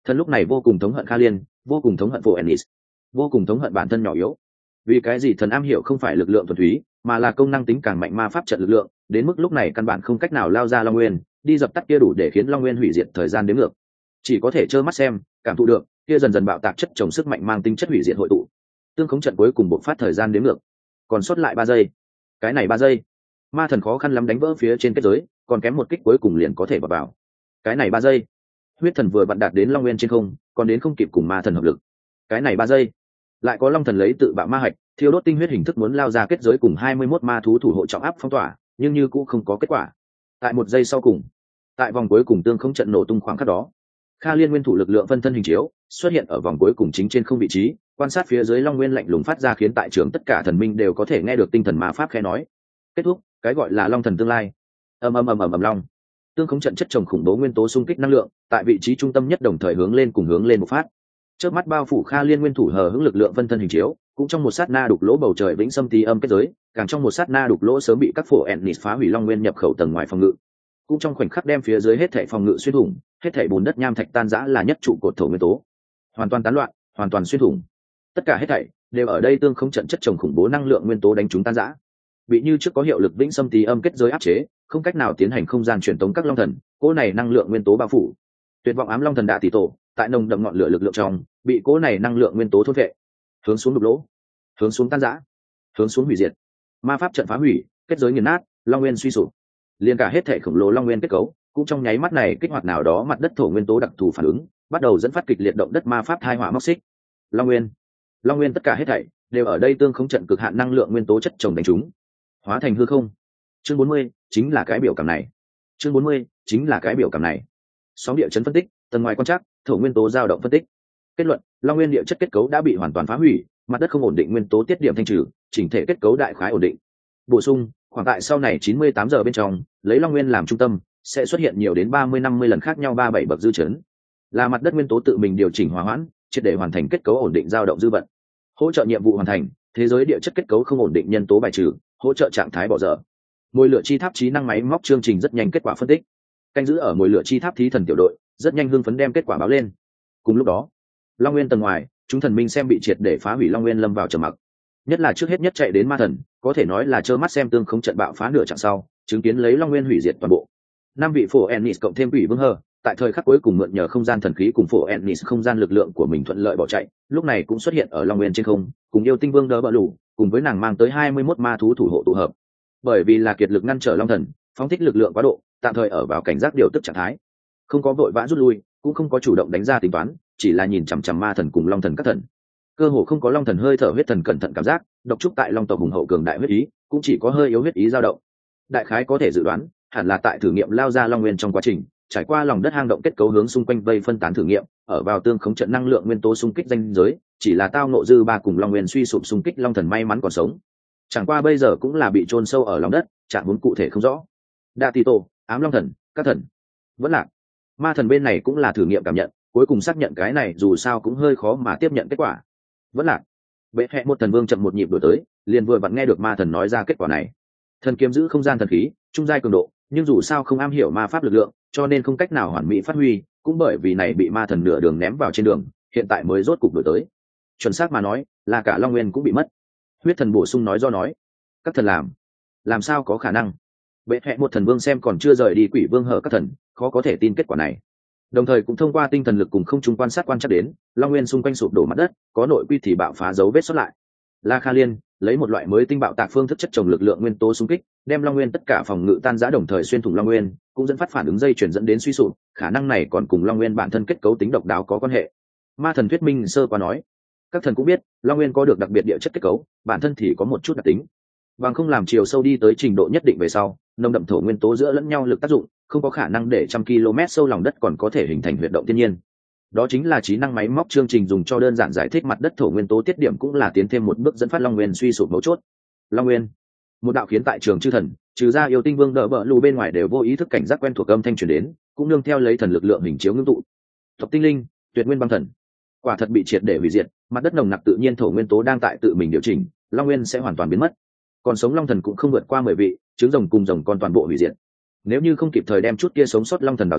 Thần lúc này vô cùng thống hận Kha Liên, vô cùng thống hận Phổ Ennis, vô cùng thống hận bản thân nhỏ yếu. Vì cái gì thần am hiểu không phải lực lượng thuần túy, mà là công năng tính càng mạnh ma pháp trận lực lượng, đến mức lúc này căn bản không cách nào lao ra Long Nguyên, đi dập tắt kia đủ để khiến Long Nguyên hủy diệt thời gian đến ngược. Chỉ có thể trơ mắt xem, cảm thụ được, kia dần dần bạo tạc chất chồng sức mạnh mang tính chất hủy diệt hội tụ. Tương khống trận cuối cùng bộc phát thời gian đến ngược. Còn sót lại ba giây. Cái này ba giây, ma thần khó khăn lắm đánh vỡ phía trên kết giới, còn kém một kích cuối cùng liền có thể vào vào. Cái này ba giây, huyết thần vừa vặn đạt đến Long Nguyên trên không, còn đến không kịp cùng ma thần hợp lực. Cái này ba giây, lại có Long thần lấy tự bạo ma hạch, thiêu đốt tinh huyết hình thức muốn lao ra kết giới cùng hai mươi mốt ma thú thủ hộ trọng áp phong tỏa, nhưng như cũng không có kết quả. Tại một giây sau cùng, tại vòng cuối cùng tương không trận nổ tung khoảng khắc đó, Kha Liên nguyên thủ lực lượng phân thân hình chiếu xuất hiện ở vòng cuối cùng chính trên không vị trí, quan sát phía dưới Long Nguyên lạnh lùng phát ra khiến tại trường tất cả thần minh đều có thể nghe được tinh thần ma pháp khẽ nói. Kết thúc, cái gọi là Long thần tương lai. Ầm ầm ầm ầm ầm long. Tương khống trận chất chồng khủng bố nguyên tố xung kích năng lượng, tại vị trí trung tâm nhất đồng thời hướng lên cùng hướng lên một phát. Chớp mắt bao phủ Kha Liên nguyên thủ hờ hững lực lượng phân thân hình chiếu, cũng trong một sát na đục lỗ bầu trời vĩnh xâm tí âm kết giới, càng trong một sát na đục lỗ sớm bị các phổ Ennis phá hủy Long Nguyên nhập khẩu tầng ngoài phòng ngự. Cũng trong khoảnh khắc đem phía dưới hết thảy phòng ngự xuyên thủng, hết thảy bùn đất nham thạch tan rã là nhất trụ cột thổ nguyên tố, hoàn toàn tán loạn, hoàn toàn xuyên thủng. Tất cả hết thảy đều ở đây tương không trận chất chồng khủng bố năng lượng nguyên tố đánh chúng tan rã. Bị như trước có hiệu lực vĩnh xâm tí âm kết giới áp chế, không cách nào tiến hành không gian truyền tống các long thần, cỗ này năng lượng nguyên tố bao phủ. Tuyệt vọng ám long thần đạ tỷ tổ, tại nồng đậm ngọn lửa lực lượng trong, bị cỗ này năng lượng nguyên tố thôn vệ, hướng xuống đục lỗ, hướng xuống tan rã, hướng xuống hủy diệt. Ma pháp trận phá hủy, kết giới nghiền nát, Long Nguyên suy sụp. Liên cả hết thể khổng lồ Long Nguyên kết cấu, cũng trong nháy mắt này kích hoạt nào đó mặt đất thổ nguyên tố đặc thù phản ứng, bắt đầu dẫn phát kịch liệt động đất ma pháp thai hỏa móc xích. Long Nguyên, Long Nguyên tất cả hết thảy đều ở đây tương không trận cực hạn năng lượng nguyên tố chất chồng đánh chúng, hóa thành hư không. Chương bốn mươi chính là cái biểu cảm này. Chương bốn mươi chính là cái biểu cảm này. Sóng địa chấn phân tích, tầng ngoài quan trắc, thổ nguyên tố dao động phân tích. Kết luận, Long Nguyên địa chất kết cấu đã bị hoàn toàn phá hủy, mặt đất không ổn định nguyên tố tiết điểm thanh trừ, chỉnh thể kết cấu đại khái ổn định. Bổ sung, khoảng tại sau này chín mươi tám giờ bên trong, lấy Long Nguyên làm trung tâm, sẽ xuất hiện nhiều đến ba mươi năm mươi lần khác nhau ba bảy bậc dư chấn. Là mặt đất nguyên tố tự mình điều chỉnh hòa hoãn, triệt để hoàn thành kết cấu ổn định dao động dư vận. Hỗ trợ nhiệm vụ hoàn thành, thế giới địa chất kết cấu không ổn định nhân tố bài trừ, hỗ trợ trạng thái bỏ dở. Mồi lửa chi tháp trí năng máy móc chương trình rất nhanh kết quả phân tích. Canh giữ ở mồi lửa chi tháp thí thần tiểu đội, rất nhanh hưng phấn đem kết quả báo lên. Cùng lúc đó, Long Nguyên tầng ngoài, chúng thần minh xem bị triệt để phá hủy Long Nguyên lâm vào trầm mặc. Nhất là trước hết nhất chạy đến ma thần, có thể nói là trơ mắt xem tương không trận bạo phá nửa chặng sau, chứng kiến lấy Long Nguyên hủy diệt toàn bộ. Năm vị phổ Ennis cộng thêm quỷ vương hờ, tại thời khắc cuối cùng mượn nhờ không gian thần khí cùng phổ Ennis không gian lực lượng của mình thuận lợi bỏ chạy, lúc này cũng xuất hiện ở Long Nguyên trên không, cùng yêu tinh vương đỡ bờ lũ, cùng với nàng mang tới hai mươi mốt ma thú thủ hộ tụ hợp. Bởi vì là kiệt lực ngăn trở Long thần, phóng thích lực lượng quá độ, tạm thời ở vào cảnh giác điều tức trạng thái, không có vội vã rút lui, cũng không có chủ động đánh ra tính toán, chỉ là nhìn chằm chằm ma thần cùng Long thần các thần. Cơ hồ không có Long thần hơi thở huyết thần cẩn thận cảm giác, độc trúc tại Long tộc hùng hậu cường đại huyết ý, cũng chỉ có hơi yếu huyết ý dao động. Đại khái có thể dự đoán, hẳn là tại thử nghiệm lao ra Long Nguyên trong quá trình, trải qua lòng đất hang động kết cấu hướng xung quanh vây phân tán thử nghiệm, ở vào tương khống trận năng lượng nguyên tố xung kích danh giới, chỉ là tao ngộ dư ba cùng Long Nguyên suy sụp xung kích Long thần may mắn còn sống. Chẳng qua bây giờ cũng là bị chôn sâu ở lòng đất, trạng huống cụ thể không rõ. Đa Tito, ám Long thần, các thần, vẫn lạc. Ma thần bên này cũng là thử nghiệm cảm nhận, cuối cùng xác nhận cái này dù sao cũng hơi khó mà tiếp nhận kết quả. Vẫn lạc. Bệ hệ một thần vương chậm một nhịp đổi tới, liền vừa vặn nghe được ma thần nói ra kết quả này. Thần kiếm giữ không gian thần khí, trung giai cường độ, nhưng dù sao không am hiểu ma pháp lực lượng, cho nên không cách nào hoàn mỹ phát huy, cũng bởi vì này bị ma thần nửa đường ném vào trên đường, hiện tại mới rốt cục đổi tới. Chuẩn xác mà nói, là cả Long Nguyên cũng bị mất. Huyết thần bổ sung nói do nói, các thần làm, làm sao có khả năng? Bệ hệ một thần vương xem còn chưa rời đi quỷ vương hở các thần, khó có thể tin kết quả này. Đồng thời cũng thông qua tinh thần lực cùng không trung quan sát quan chắc đến, Long Nguyên xung quanh sụp đổ mặt đất, có nội quy thì bạo phá dấu vết xuất lại. La Kha Liên lấy một loại mới tinh bạo tạc phương thức chất chồng lực lượng nguyên tố xung kích, đem Long Nguyên tất cả phòng ngự tan rã đồng thời xuyên thủng Long Nguyên, cũng dẫn phát phản ứng dây chuyển dẫn đến suy sụp, khả năng này còn cùng Long Nguyên bản thân kết cấu tính độc đáo có quan hệ. Ma thần thuyết minh sơ qua nói, các thần cũng biết, Long Nguyên có được đặc biệt địa chất kết cấu, bản thân thì có một chút đặc tính. Bằng không làm chiều sâu đi tới trình độ nhất định về sau, nồng đậm thổ nguyên tố giữa lẫn nhau lực tác dụng, không có khả năng để trăm km sâu lòng đất còn có thể hình thành huyệt động thiên nhiên. Đó chính là trí năng máy móc chương trình dùng cho đơn giản giải thích mặt đất thổ nguyên tố tiết điểm, cũng là tiến thêm một bước dẫn phát Long Nguyên suy sụp mấu chốt. Long Nguyên, một đạo khiến tại trường chư thần, trừ ra yêu tinh vương đỡ bờ lù bên ngoài đều vô ý thức cảnh giác quen thuộc âm thanh truyền đến, cũng nương theo lấy thần lực lượng hình chiếu ngưng tụ. Tộc tinh linh, tuyệt nguyên băng thần, quả thật bị triệt để hủy diệt, mặt đất nồng nặc tự nhiên thổ nguyên tố đang tại tự mình điều chỉnh, Long Nguyên sẽ hoàn toàn biến mất. Còn sống Long thần cũng không vượt qua mười vị, trứng rồng cùng rồng còn toàn bộ hủy diệt. Nếu như không kịp thời đem chút kia sống sót Long thần đào ra,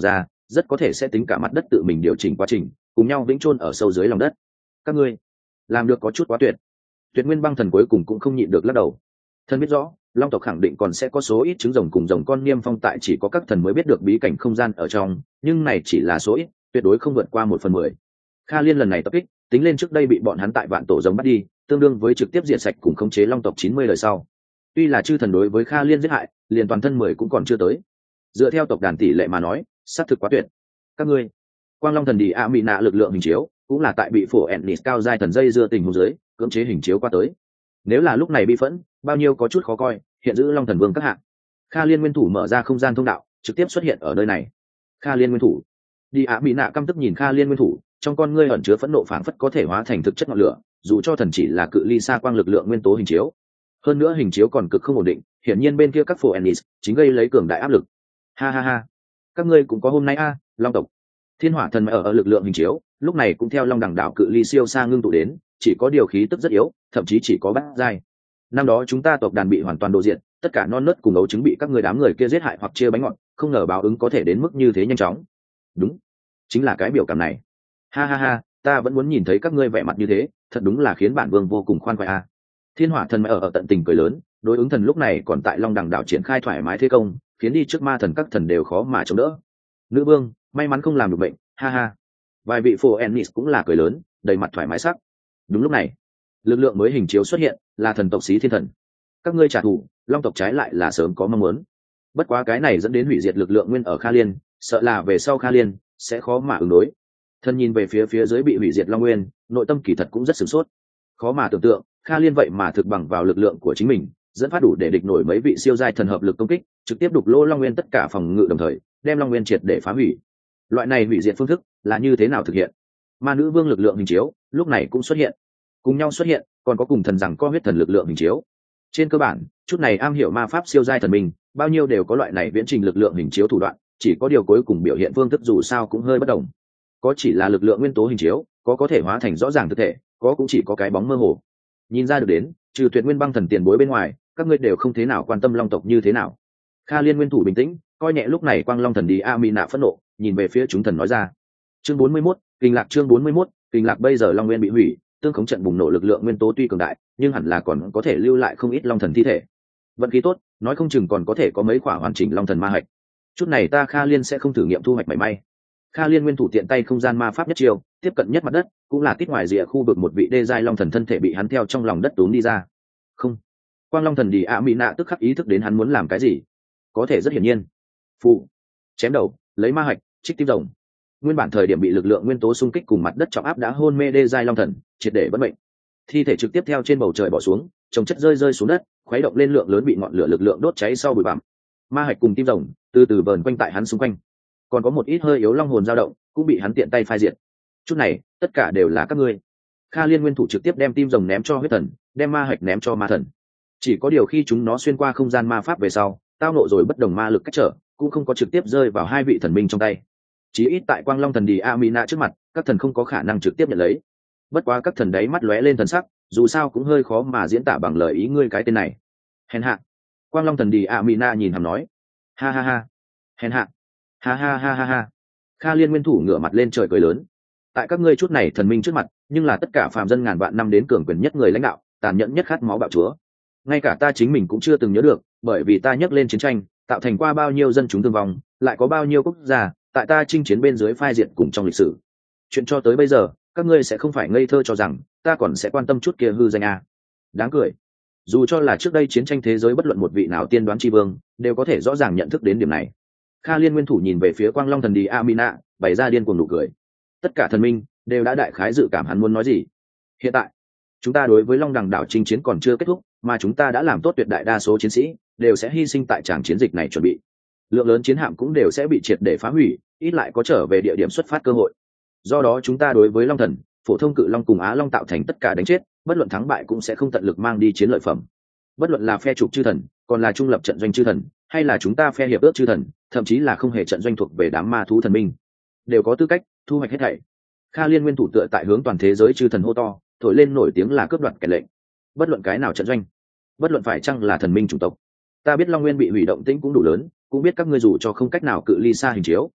rất có thể sẽ tính cả mặt đất tự mình điều chỉnh quá trình cùng nhau vĩnh chôn ở sâu dưới lòng đất. Các ngươi làm được có chút quá tuyệt. Tuyệt Nguyên băng thần cuối cùng cũng không nhịn được lắc đầu. Thần biết rõ long tộc khẳng định còn sẽ có số ít trứng rồng cùng rồng con niêm phong tại chỉ có các thần mới biết được bí cảnh không gian ở trong, nhưng này chỉ là số ít, tuyệt đối không vượt qua một phần mười. Kha Liên lần này tập kích tính lên trước đây bị bọn hắn tại vạn tổ rồng bắt đi, tương đương với trực tiếp diệt sạch cùng khống chế long tộc chín mươi đời sau. Tuy là chư thần đối với Kha Liên giết hại liền toàn thân mười cũng còn chưa tới, dựa theo tộc đàn tỷ lệ mà nói sát thực quá tuyệt. Các ngươi Quang Long thần đi a mỹ nạ lực lượng hình chiếu cũng là tại bị phổ ennis cao giai thần dây dưa tình huống dưới cưỡng chế hình chiếu qua tới. Nếu là lúc này bị phẫn bao nhiêu có chút khó coi, hiện giữ long thần vương các hạng. Kha Liên nguyên thủ mở ra không gian thông đạo trực tiếp xuất hiện ở nơi này. Kha Liên nguyên thủ đi a mỹ nạ căm tức nhìn Kha Liên nguyên thủ, trong con ngươi ẩn chứa phẫn nộ phảng phất có thể hóa thành thực chất ngọn lửa, dù cho thần chỉ là cự ly xa quang lực lượng nguyên tố hình chiếu. Hơn nữa hình chiếu còn cực không ổn định, hiển nhiên bên kia các phổ ennis chính gây lấy cường đại áp lực. Ha ha ha, các ngươi cũng có hôm nay a, long tộc. Thiên hỏa thần ở, ở lực lượng hình chiếu lúc này cũng theo long đẳng đảo cự ly siêu xa ngưng tụ đến, chỉ có điều khí tức rất yếu, thậm chí chỉ có bát giai. Năm đó chúng ta tộc đàn bị hoàn toàn độ diện, tất cả non nớt cùng ấu trứng bị các người đám người kia giết hại hoặc chia bánh ngọt, không ngờ báo ứng có thể đến mức như thế nhanh chóng. Đúng, chính là cái biểu cảm này. Ha ha ha, ta vẫn muốn nhìn thấy các ngươi vẻ mặt như thế, thật đúng là khiến bản vương vô cùng khoan khoái a. Thiên hỏa thần ở, ở tận tình cười lớn, đối ứng thần lúc này còn tại long đẳng đảo triển khai thoải mái thế công, khiến đi trước ma thần các thần đều khó mà chống đỡ. Nữ vương may mắn không làm được bệnh, ha ha. Vài vị phổ ennis cũng là cười lớn, đầy mặt thoải mái sắc. Đúng lúc này lực lượng mới hình chiếu xuất hiện, là thần tộc Xí Thiên Thần. Các ngươi trả thù long tộc trái lại là sớm có mong muốn, bất quá cái này dẫn đến hủy diệt lực lượng nguyên ở Kha Liên, sợ là về sau Kha Liên sẽ khó mà ứng đối. Thần nhìn về phía phía dưới bị hủy diệt long nguyên, nội tâm kỳ thật cũng rất sửng sốt, khó mà tưởng tượng Kha Liên vậy mà thực bằng vào lực lượng của chính mình dẫn phát đủ để địch nổi mấy vị siêu giai thần hợp lực công kích, trực tiếp đục lỗ long nguyên tất cả phòng ngự, đồng thời đem long nguyên triệt để phá hủy. Loại này hủy diệt phương thức là như thế nào thực hiện? Ma nữ vương lực lượng hình chiếu lúc này cũng xuất hiện, cùng nhau xuất hiện còn có cùng thần rằng có huyết thần lực lượng hình chiếu. Trên cơ bản chút này am hiểu ma pháp siêu giai thần mình bao nhiêu đều có loại này viễn trình lực lượng hình chiếu thủ đoạn, chỉ có điều cuối cùng biểu hiện phương thức dù sao cũng hơi bất đồng. Có chỉ là lực lượng nguyên tố hình chiếu, có có thể hóa thành rõ ràng thực thể, có cũng chỉ có cái bóng mơ hồ. Nhìn ra được đến, trừ Tuyệt Nguyên băng thần tiền bối bên ngoài, các ngươi đều không thế nào quan tâm long tộc như thế nào. Kha Liên nguyên thủ bình tĩnh, coi nhẹ lúc này Quang Long thần đi a mỹ nạ phẫn nộ, nhìn về phía chúng thần nói ra. Chương bốn mươi mốt, kinh lạc. Chương bốn mươi mốt, kinh lạc. Bây giờ long nguyên bị hủy, tương khống trận bùng nổ lực lượng nguyên tố tuy cường đại, nhưng hẳn là còn có thể lưu lại không ít long thần thi thể. Vận khí tốt, nói không chừng còn có thể có mấy quả hoàn chỉnh long thần ma hạch. Chút này ta Kha Liên sẽ không thử nghiệm thu hoạch mảy may. Kha Liên nguyên thủ tiện tay không gian ma pháp nhất chiêu, tiếp cận nhất mặt đất, cũng là tít ngoài rìa khu vực một vị đê giai long thần thân thể bị hắn theo trong lòng đất túm đi ra. Không, Quang Long thần đi a mỹ nạ tức khắc ý thức đến hắn muốn làm cái gì. Có thể rất hiển nhiên, phụ chém đầu, lấy ma hạch, trích tim rồng. Nguyên bản thời điểm bị lực lượng nguyên tố xung kích cùng mặt đất trọng áp đã hôn mê đê giai long thần, triệt để bất bệnh. Thi thể trực tiếp theo trên bầu trời bỏ xuống, chồng chất rơi rơi xuống đất, khuấy động lên lượng lớn bị ngọn lửa lực lượng đốt cháy sau bụi bặm. Ma hạch cùng tim rồng từ từ vờn quanh tại hắn xung quanh, còn có một ít hơi yếu long hồn dao động cũng bị hắn tiện tay phai diệt. Chút này tất cả đều là các ngươi. Kha Liên nguyên thủ trực tiếp đem tim rồng ném cho huyết thần, đem ma hạch ném cho ma thần. Chỉ có điều khi chúng nó xuyên qua không gian ma pháp về sau, tao nộ rồi bất đồng ma lực cách trở, cũng không có trực tiếp rơi vào hai vị thần minh trong tay. Chí ít tại Quang Long thần đi Amina trước mặt, các thần không có khả năng trực tiếp nhận lấy. Bất quá các thần đấy mắt lóe lên thần sắc, dù sao cũng hơi khó mà diễn tả bằng lời ý ngươi cái tên này. Hèn hạ. Quang Long thần đi Amina nhìn hàm nói. Ha ha ha. Hèn hạ. Ha ha ha ha ha. Kha Liên nguyên thủ ngửa mặt lên trời cười lớn. Tại các ngươi chút này thần minh trước mặt, nhưng là tất cả phàm dân ngàn vạn năm đến cường quyền nhất người lãnh đạo, tàn nhẫn nhất khát máu bạo chúa. Ngay cả ta chính mình cũng chưa từng nhớ được, bởi vì ta nhắc lên chiến tranh, tạo thành qua bao nhiêu dân chúng thương vong, lại có bao nhiêu quốc gia tại ta chinh chiến bên dưới phai diệt cùng trong lịch sử. Chuyện cho tới bây giờ, các ngươi sẽ không phải ngây thơ cho rằng ta còn sẽ quan tâm chút kia hư danh à. Đáng cười. Dù cho là trước đây chiến tranh thế giới bất luận một vị nào tiên đoán tri vương, đều có thể rõ ràng nhận thức đến điểm này. Kha Liên nguyên thủ nhìn về phía Quang Long thần đi Amina, bày ra điên cuồng nụ cười. Tất cả thần minh đều đã đại khái dự cảm hắn muốn nói gì. Hiện tại, chúng ta đối với Long Đằng đảo chinh chiến còn chưa kết thúc, mà chúng ta đã làm tốt tuyệt đại đa số chiến sĩ đều sẽ hy sinh tại tràng chiến dịch này chuẩn bị. Lượng lớn chiến hạm cũng đều sẽ bị triệt để phá hủy, ít lại có trở về địa điểm xuất phát cơ hội. Do đó chúng ta đối với Long Thần, phổ thông cự long cùng Á Long tạo thành tất cả đánh chết, bất luận thắng bại cũng sẽ không tận lực mang đi chiến lợi phẩm. Bất luận là phe trục chư thần, còn là trung lập trận doanh chư thần, hay là chúng ta phe hiệp ước chư thần, thậm chí là không hề trận doanh thuộc về đám ma thú thần minh, đều có tư cách thu hoạch hết thảy. Kha Liên nguyên thủ tựa tại hướng toàn thế giới chư thần hô to, thổi lên nổi tiếng là cướp đoạt kẻ lệnh. Bất luận cái nào trận doanh, bất luận phải chăng là thần minh chủng tộc, ta biết Long Nguyên bị hủy động tĩnh cũng đủ lớn, cũng biết các ngươi dù cho không cách nào cự ly xa hình chiếu,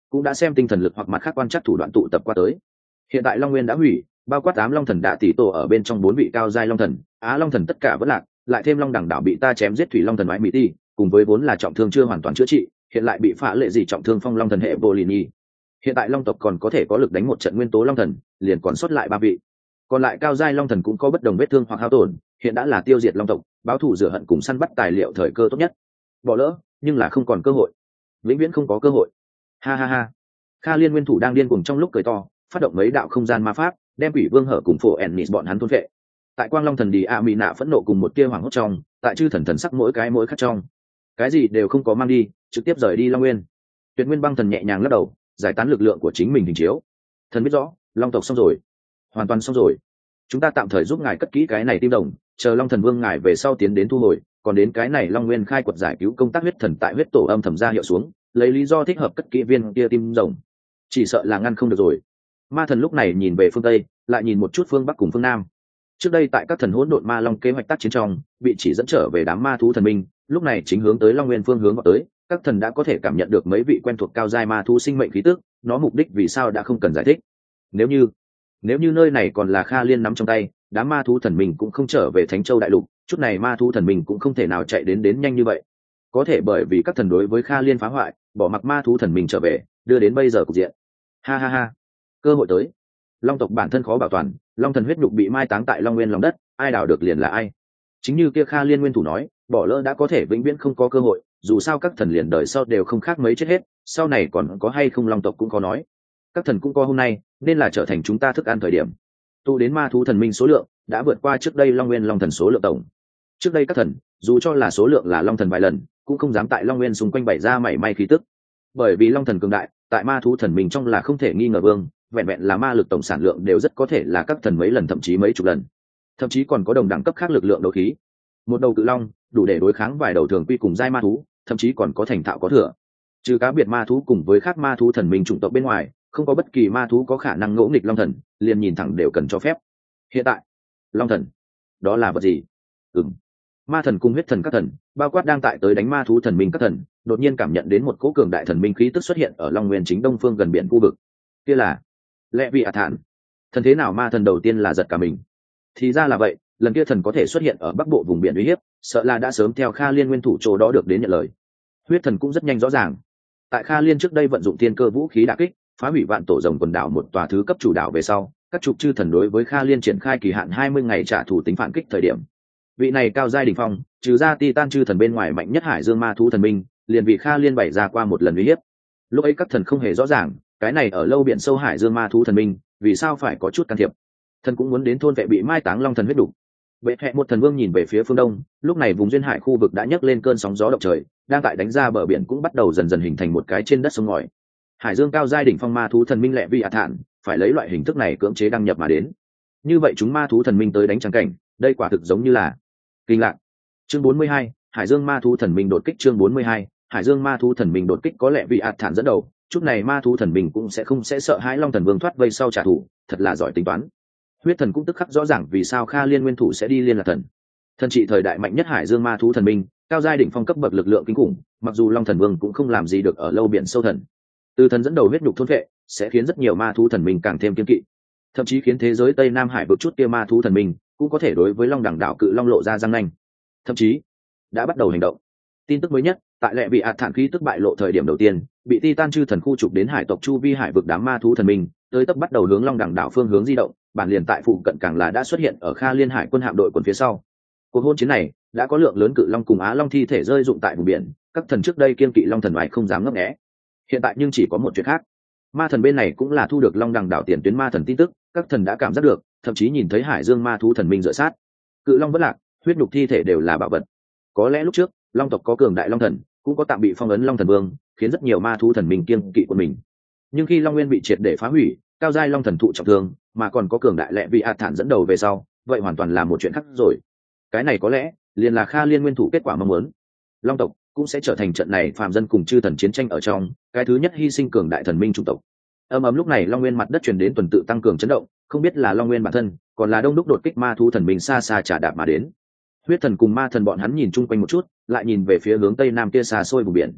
cũng đã xem tinh thần lực hoặc mặt khác quan chắc thủ đoạn tụ tập qua tới. Hiện tại Long Nguyên đã hủy, bao quát tám Long Thần Đạ tỷ tổ ở bên trong bốn vị cao giai Long Thần, Á Long Thần tất cả vẫn lạc, lại thêm Long Đẳng đảo bị ta chém giết Thủy Long Thần Ái Mỹ Ti, cùng với vốn là trọng thương chưa hoàn toàn chữa trị, hiện lại bị phá lệ gì trọng thương Phong Long Thần hệ Bolini. Hiện tại Long tộc còn có thể có lực đánh một trận nguyên tố Long Thần, liền còn sót lại ba vị. Còn lại cao giai Long Thần cũng có bất đồng vết thương hoặc hao tổn, hiện đã là tiêu diệt Long tộc, báo thù rửa hận cùng săn bắt tài liệu thời cơ tốt nhất. Bỏ lỡ, nhưng là không còn cơ hội. Vĩnh viễn không có cơ hội. Ha ha ha. Kha Liên nguyên thủ đang điên cuồng trong lúc cười to, phát động mấy đạo không gian ma pháp, đem Quỷ Vương hở cùng phổ Ennis bọn hắn thôn vệ. Tại Quang Long Thần đi a mỹ nạ phẫn nộ cùng một tia hoàng hốt trong, tại chư thần thần sắc mỗi cái mỗi khác trong, cái gì đều không có mang đi, trực tiếp rời đi Long Nguyên. Tuyệt Nguyên Băng Thần nhẹ nhàng lắc đầu, giải tán lực lượng của chính mình hình chiếu. Thần biết rõ, Long tộc xong rồi, hoàn toàn xong rồi. Chúng ta tạm thời giúp ngài cất kỹ cái này tim đồng, chờ Long Thần Vương ngài về sau tiến đến thu hồi, còn đến cái này Long Nguyên khai quật giải cứu công tác huyết thần tại huyết tổ âm thầm ra hiệu xuống, lấy lý do thích hợp cất kỹ viên kia tim rồng. Chỉ sợ là ngăn không được rồi. Ma thần lúc này nhìn về phương tây, lại nhìn một chút phương bắc cùng phương nam. Trước đây tại các thần hỗn độn ma long kế hoạch tác chiến trong, bị chỉ dẫn trở về đám ma thú thần minh, lúc này chính hướng tới Long Nguyên phương hướng vào tới, các thần đã có thể cảm nhận được mấy vị quen thuộc cao giai ma thú sinh mệnh khí tức, nó mục đích vì sao đã không cần giải thích. Nếu như, nếu như nơi này còn là Kha Liên nắm trong tay, đám ma thú thần minh cũng không trở về Thánh Châu đại lục, chút này ma thú thần minh cũng không thể nào chạy đến đến nhanh như vậy. Có thể bởi vì các thần đối với Kha Liên phá hoại, bỏ mặc ma thú thần minh trở về, đưa đến bây giờ cục diện. Ha ha ha, cơ hội tới. Long tộc bản thân khó bảo toàn, Long thần huyết nhục bị mai táng tại Long Nguyên lòng đất, ai đào được liền là ai. Chính như kia Kha Liên nguyên thủ nói, bỏ lỡ đã có thể vĩnh viễn không có cơ hội, dù sao các thần liền đời sau đều không khác mấy chết hết, sau này còn có hay không Long tộc cũng có nói. Các thần cũng có hôm nay, nên là trở thành chúng ta thức ăn thời điểm. Tu đến ma thú thần minh số lượng đã vượt qua trước đây Long Nguyên Long thần số lượng tổng. Trước đây các thần, dù cho là số lượng là Long thần vài lần, cũng không dám tại Long Nguyên xung quanh bày ra mảy may khí tức. Bởi vì Long thần cường đại, tại ma thú thần minh trong là không thể nghi ngờ vương, vẹn vẹn là ma lực tổng sản lượng đều rất có thể là các thần mấy lần thậm chí mấy chục lần. Thậm chí còn có đồng đẳng cấp khác lực lượng đấu khí. Một đầu cự long đủ để đối kháng vài đầu thường quy cùng giai ma thú, thậm chí còn có thành thạo có thừa. Trừ cá biệt ma thú cùng với khác ma thú thần minh chủng tộc bên ngoài, không có bất kỳ ma thú có khả năng ngỗ nghịch Long thần, liền nhìn thẳng đều cần cho phép. Hiện tại, Long thần, đó là vật gì? Ừm. Ma thần cùng huyết thần các thần, bao quát đang tại tới đánh ma thú thần minh các thần, đột nhiên cảm nhận đến một cỗ cường đại thần minh khí tức xuất hiện ở Long Nguyên chính đông phương gần biển khu vực. Kia là Lệ Vị Ả Thản. Thần thế nào ma thần đầu tiên là giật cả mình. Thì ra là vậy, lần kia thần có thể xuất hiện ở bắc bộ vùng biển uy hiếp, sợ là đã sớm theo Kha Liên nguyên thủ chỗ đó được đến nhận lời. Huyết thần cũng rất nhanh rõ ràng. Tại Kha Liên trước đây vận dụng tiên cơ vũ khí đả kích, phá hủy vạn tổ rồng quần đảo một tòa thứ cấp chủ đảo về sau, các trục chư thần đối với Kha Liên triển khai kỳ hạn hai mươi ngày trả thù tính phản kích thời điểm. Vị này cao giai đỉnh phong, trừ ra Titan chư thần bên ngoài mạnh nhất Hải Dương ma thú thần minh, liền vị Kha Liên bày ra qua một lần uy hiếp. Lúc ấy các thần không hề rõ ràng, cái này ở lâu biển sâu Hải Dương ma thú thần minh, vì sao phải có chút can thiệp. Thần cũng muốn đến thôn vệ bị mai táng Long thần huyết đủ. Bệ hệ một thần vương nhìn về phía phương đông, lúc này vùng duyên hải khu vực đã nhấc lên cơn sóng gió động trời, đang tại đánh ra bờ biển cũng bắt đầu dần dần hình thành một cái trên đất sông ngòi. Hải Dương cao giai đỉnh phong ma thú thần minh Lệ Vi Ả Thản, phải lấy loại hình thức này cưỡng chế đăng nhập mà đến. Như vậy chúng ma thú thần minh tới đánh trắng cảnh, đây quả thực giống như là kinh lạc. Chương bốn mươi hai, Hải Dương ma thú thần minh đột kích. Chương bốn mươi hai, Hải Dương ma thú thần minh đột kích. Có Lệ Vi Ả Thản dẫn đầu, chút này ma thú thần minh cũng sẽ không sẽ sợ hãi Long thần vương thoát vây sau trả thù, thật là giỏi tính toán. Huyết thần cũng tức khắc rõ ràng vì sao Kha Liên nguyên thủ sẽ đi liên lạc thần. Thần trị thời đại mạnh nhất Hải Dương ma thú thần minh, cao giai đỉnh phong cấp bậc lực lượng kinh khủng, mặc dù Long thần vương cũng không làm gì được ở lâu biển sâu thần. Từ thần dẫn đầu huyết nhục thôn vệ, sẽ khiến rất nhiều ma thú thần minh càng thêm kiên kỵ, thậm chí khiến thế giới Tây Nam Hải vực chút kia ma thú thần minh cũng có thể đối với Long đẳng đảo cự long lộ ra răng nanh, thậm chí đã bắt đầu hành động. Tin tức mới nhất, tại Lệ Vị Ả Thản khí tức bại lộ thời điểm đầu tiên, bị Titan chư thần khu trục đến hải tộc chu vi hải vực đám ma thú thần minh, tới tấp bắt đầu hướng Long đẳng đảo phương hướng di động, bản liền tại phụ cận càng là đã xuất hiện ở Kha Liên hải quân hạm đội quần phía sau. Cuộc hôn chiến này đã có lượng lớn cự long cùng á long thi thể rơi dụng tại vùng biển, các thần trước đây kiên kỵ Long thần ngoại không dám ngấp nghé. Hiện tại nhưng chỉ có một chuyện khác, ma thần bên này cũng là thu được Long đẳng đảo tiền tuyến ma thần tin tức, các thần đã cảm giác được, thậm chí nhìn thấy Hải Dương ma thú thần minh dựa sát, cự long vẫn lạc, huyết nhục thi thể đều là bảo vật. Có lẽ lúc trước Long tộc có cường đại Long thần, cũng có tạm bị phong ấn Long thần vương, khiến rất nhiều ma thú thần minh kiêng kỵ của mình. Nhưng khi Long Nguyên bị triệt để phá hủy, cao giai Long thần thụ trọng thương, mà còn có cường đại Lệ Vi Ả Thản dẫn đầu về sau, vậy hoàn toàn là một chuyện khác rồi. Cái này có lẽ liền là Kha Liên nguyên thủ kết quả mong muốn. Long tộc cũng sẽ trở thành trận này phàm dân cùng chư thần chiến tranh ở trong cái thứ nhất hy sinh cường đại thần minh chủng tộc. Ầm ầm lúc này Long Nguyên mặt đất truyền đến tuần tự tăng cường chấn động, không biết là Long Nguyên bản thân, còn là đông đúc đột kích ma thú thần minh xa xa trả đạp mà đến. Huyết thần cùng ma thần bọn hắn nhìn chung quanh một chút, lại nhìn về phía hướng tây nam kia xa xôi vùng biển.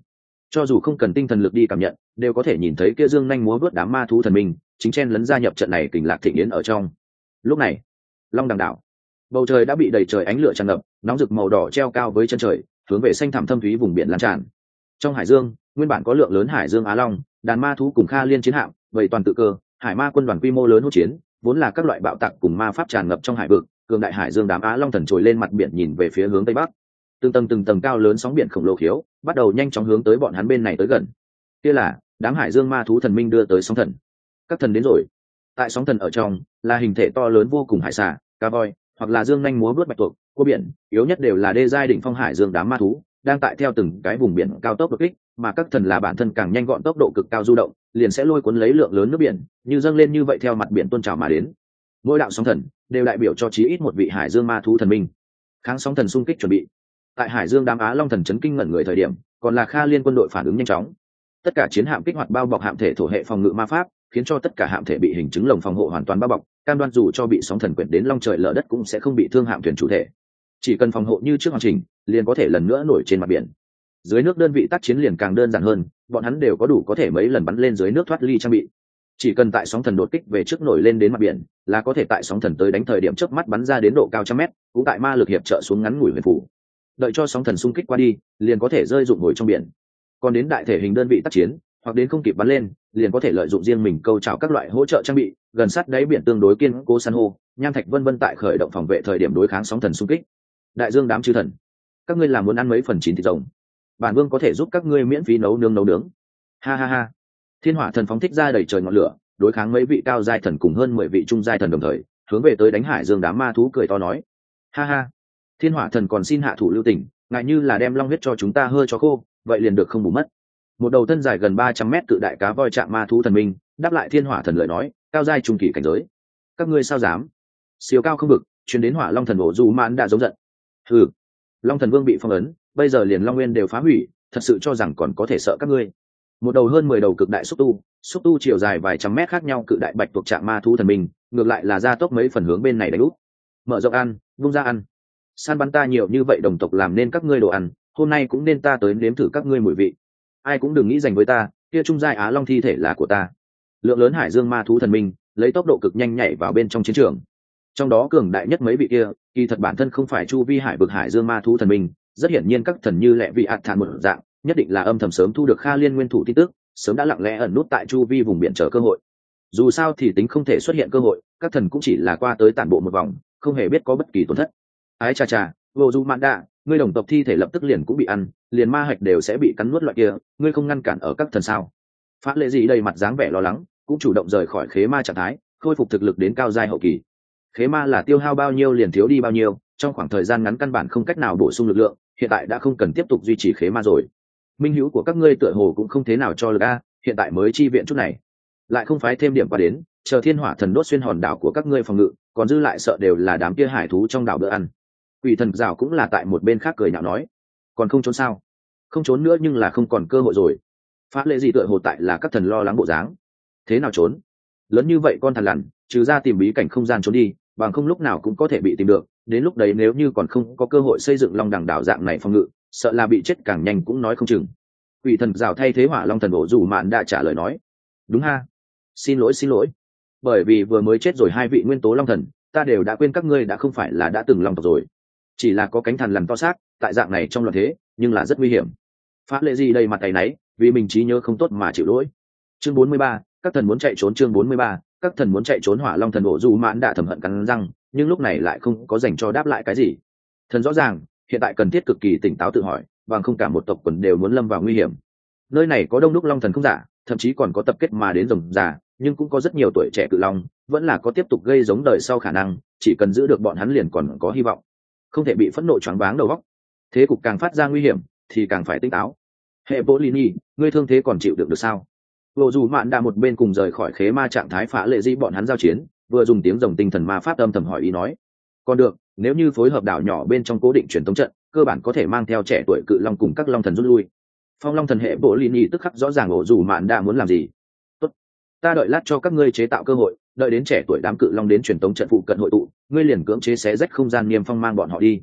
cho dù không cần tinh thần lực đi cảm nhận đều có thể nhìn thấy kia dương nhanh múa vớt đám ma thú thần minh chính chen lấn gia nhập trận này kình lạc thịnh yến ở trong. Lúc này long đằng đảo bầu trời đã bị đầy trời ánh lửa tràn ngập, nóng rực màu đỏ treo cao với chân trời, hướng về xanh thẳm thâm thúy vùng biển lan tràn. Trong hải dương nguyên bản có lượng lớn hải dương á long, đàn ma thú cùng kha liên chiến hạm, vậy toàn tự cơ hải ma quân đoàn quy mô lớn hỗn chiến, vốn là các loại bạo tạc cùng ma pháp tràn ngập trong hải vực. Cường đại hải dương đám á long thần trồi lên mặt biển nhìn về phía hướng tây bắc, từng tầng từng tầng cao lớn sóng biển khổng lồ khiếu bắt đầu nhanh chóng hướng tới bọn hắn bên này tới gần. Kia là đám hải dương ma thú thần minh đưa tới sóng thần. Các thần đến rồi. Tại sóng thần ở trong là hình thể to lớn vô cùng hải xà, cá voi, hoặc là dương nhanh múa vớt bạch tuộc, cua biển, yếu nhất đều là đê giai đỉnh phong hải dương đám ma thú đang tại theo từng cái vùng biển cao tốc đột kích, mà các thần là bản thân càng nhanh gọn tốc độ cực cao du động, liền sẽ lôi cuốn lấy lượng lớn nước biển như dâng lên như vậy theo mặt biển tuôn trào mà đến. Mỗi đạo sóng thần đều đại biểu cho chí ít một vị hải dương ma thú thần minh. Kháng sóng thần xung kích chuẩn bị. Tại hải dương đám á long thần chấn kinh ngẩn người thời điểm, còn là kha liên quân đội phản ứng nhanh chóng. Tất cả chiến hạm kích hoạt bao bọc hạm thể thổ hệ phòng ngự ma pháp, khiến cho tất cả hạm thể bị hình chứng lồng phòng hộ hoàn toàn bao bọc, cam đoan dù cho bị sóng thần quyển đến long trời lở đất cũng sẽ không bị thương hạm thuyền chủ thể. Chỉ cần phòng hộ như trước hoàn chỉnh, liền có thể lần nữa nổi trên mặt biển. Dưới nước đơn vị tác chiến liền càng đơn giản hơn, bọn hắn đều có đủ có thể mấy lần bắn lên dưới nước thoát ly trang bị. Chỉ cần tại sóng thần đột kích về trước nổi lên đến mặt biển, là có thể tại sóng thần tới đánh thời điểm chớp mắt bắn ra đến độ cao trăm mét, cũng tại ma lực hiệp trợ xuống ngắn ngủi huyền phủ. Đợi cho sóng thần xung kích qua đi, liền có thể rơi dụng ngồi trong biển. Còn đến đại thể hình đơn vị tác chiến, hoặc đến không kịp bắn lên, liền có thể lợi dụng riêng mình câu trào các loại hỗ trợ trang bị, gần sát đáy biển tương đối kiên cố san hô, nham thạch vân vân tại khởi động phòng vệ thời điểm đối kháng sóng thần xung kích. Đại dương đám chư thần, các ngươi làm muốn ăn mấy phần chín thịt rồng, bản vương có thể giúp các ngươi miễn phí nấu nướng nấu nướng. Ha ha ha. Thiên hỏa thần phóng thích ra đầy trời ngọn lửa, đối kháng mấy vị cao giai thần cùng hơn mười vị trung giai thần đồng thời, hướng về tới đánh hải dương đám ma thú cười to nói: ha ha, thiên hỏa thần còn xin hạ thủ lưu tình, ngại như là đem long huyết cho chúng ta hơi cho khô, vậy liền được không bù mất. Một đầu thân dài gần ba trăm mét cự đại cá voi trạng ma thú thần minh đáp lại thiên hỏa thần lời nói, cao giai trung kỳ cảnh giới. Các ngươi sao dám? Siêu cao không bực, chuyến đến hỏa long thần bộ dù mãn đã giống giận. Ừ, long thần vương bị phong ấn, bây giờ liền long nguyên đều phá hủy, thật sự cho rằng còn có thể sợ các ngươi? Một đầu hơn mười đầu cực đại xúc tu, xúc tu chiều dài vài trăm mét khác nhau cự đại bạch tuộc trạng ma thú thần minh, ngược lại là ra tốc mấy phần hướng bên này đánh úp. Mở rộng ăn, vung ra ăn. Săn bắn ta nhiều như vậy đồng tộc làm nên các ngươi đồ ăn, hôm nay cũng nên ta tới nếm thử các ngươi mùi vị. Ai cũng đừng nghĩ giành với ta, kia trung giai á long thi thể là của ta. Lượng lớn hải dương ma thú thần minh lấy tốc độ cực nhanh nhảy vào bên trong chiến trường. Trong đó cường đại nhất mấy vị kia, kỳ thật bản thân không phải chu vi hải vực hải dương ma thú thần minh, rất hiển nhiên các thần như lệ vị ạt thản một dạng, nhất định là âm thầm sớm thu được kha liên nguyên thủ tin tức, sớm đã lặng lẽ ẩn nút tại chu vi vùng biển chờ cơ hội. Dù sao thì tính không thể xuất hiện cơ hội, các thần cũng chỉ là qua tới tản bộ một vòng, không hề biết có bất kỳ tổn thất. Ái cha cha, vô du mạn đa, ngươi đồng tộc thi thể lập tức liền cũng bị ăn, liền ma hạch đều sẽ bị cắn nuốt loại kia, ngươi không ngăn cản ở các thần sao? Phát lệ gì đầy mặt dáng vẻ lo lắng, cũng chủ động rời khỏi khế ma trạng thái, khôi phục thực lực đến cao giai hậu kỳ. Khế ma là tiêu hao bao nhiêu liền thiếu đi bao nhiêu, trong khoảng thời gian ngắn căn bản không cách nào bổ sung lực lượng, hiện tại đã không cần tiếp tục duy trì khế ma rồi. Minh hữu của các ngươi tựa hồ cũng không thế nào cho lực a, hiện tại mới chi viện chút này, lại không phái thêm điểm qua đến, chờ thiên hỏa thần đốt xuyên hòn đảo của các ngươi phòng ngự, còn dư lại sợ đều là đám kia hải thú trong đảo bữa ăn. Quỷ thần rào cũng là tại một bên khác cười nhạo nói: còn không trốn sao? Không trốn nữa nhưng là không còn cơ hội rồi. Phát lệ gì tựa hồ tại là các thần lo lắng bộ dáng. Thế nào trốn? Lớn như vậy con thằn lằn, trừ ra tìm bí cảnh không gian trốn đi, bằng không lúc nào cũng có thể bị tìm được, đến lúc đấy nếu như còn không có cơ hội xây dựng long đẳng đảo dạng này phòng ngự, sợ là bị chết càng nhanh cũng nói không chừng. Quỷ thần rào thay thế hỏa long thần bộ dù mạn đã trả lời nói: đúng ha, xin lỗi xin lỗi, bởi vì vừa mới chết rồi hai vị nguyên tố long thần, ta đều đã quên các ngươi đã không phải là đã từng long tộc rồi, chỉ là có cánh thằn lằn to xác tại dạng này trong loạn thế, nhưng là rất nguy hiểm. Phát lệ gì đầy mặt tay náy, vì mình trí nhớ không tốt mà chịu lỗi. Chương bốn mươi ba, các thần muốn chạy trốn. Chương bốn mươi ba, các thần muốn chạy trốn. Hỏa long thần bộ dù mạn đã thầm hận cắn răng, nhưng lúc này lại không có dành cho đáp lại cái gì. Thần rõ ràng hiện tại cần thiết cực kỳ tỉnh táo tự hỏi, bằng không cả một tộc quần đều muốn lâm vào nguy hiểm. Nơi này có đông đúc long thần không giả, thậm chí còn có tập kết mà đến rồng già, nhưng cũng có rất nhiều tuổi trẻ cự long, vẫn là có tiếp tục gây giống đời sau khả năng, chỉ cần giữ được bọn hắn liền còn có hy vọng, không thể bị phẫn nộ choáng váng đầu óc. Thế cục càng phát ra nguy hiểm thì càng phải tỉnh táo. Hệ Bố Lini, ngươi thương thế còn chịu đựng được sao? Vô dù mạn đã một bên cùng rời khỏi khế ma trạng thái phá lệ dĩ bọn hắn giao chiến, vừa dùng tiếng rồng tinh thần ma pháp âm thầm hỏi ý nói: còn được, nếu như phối hợp đảo nhỏ bên trong cố định truyền thống trận, cơ bản có thể mang theo trẻ tuổi cự long cùng các long thần rút lui. Phong long thần hệ Bố Lini tức khắc rõ ràng ổ dù mạn đã muốn làm gì. Tốt, ta đợi lát cho các ngươi chế tạo cơ hội, đợi đến trẻ tuổi đám cự long đến truyền thống trận phụ cận hội tụ, ngươi liền cưỡng chế xé rách không gian niêm phong mang bọn họ đi.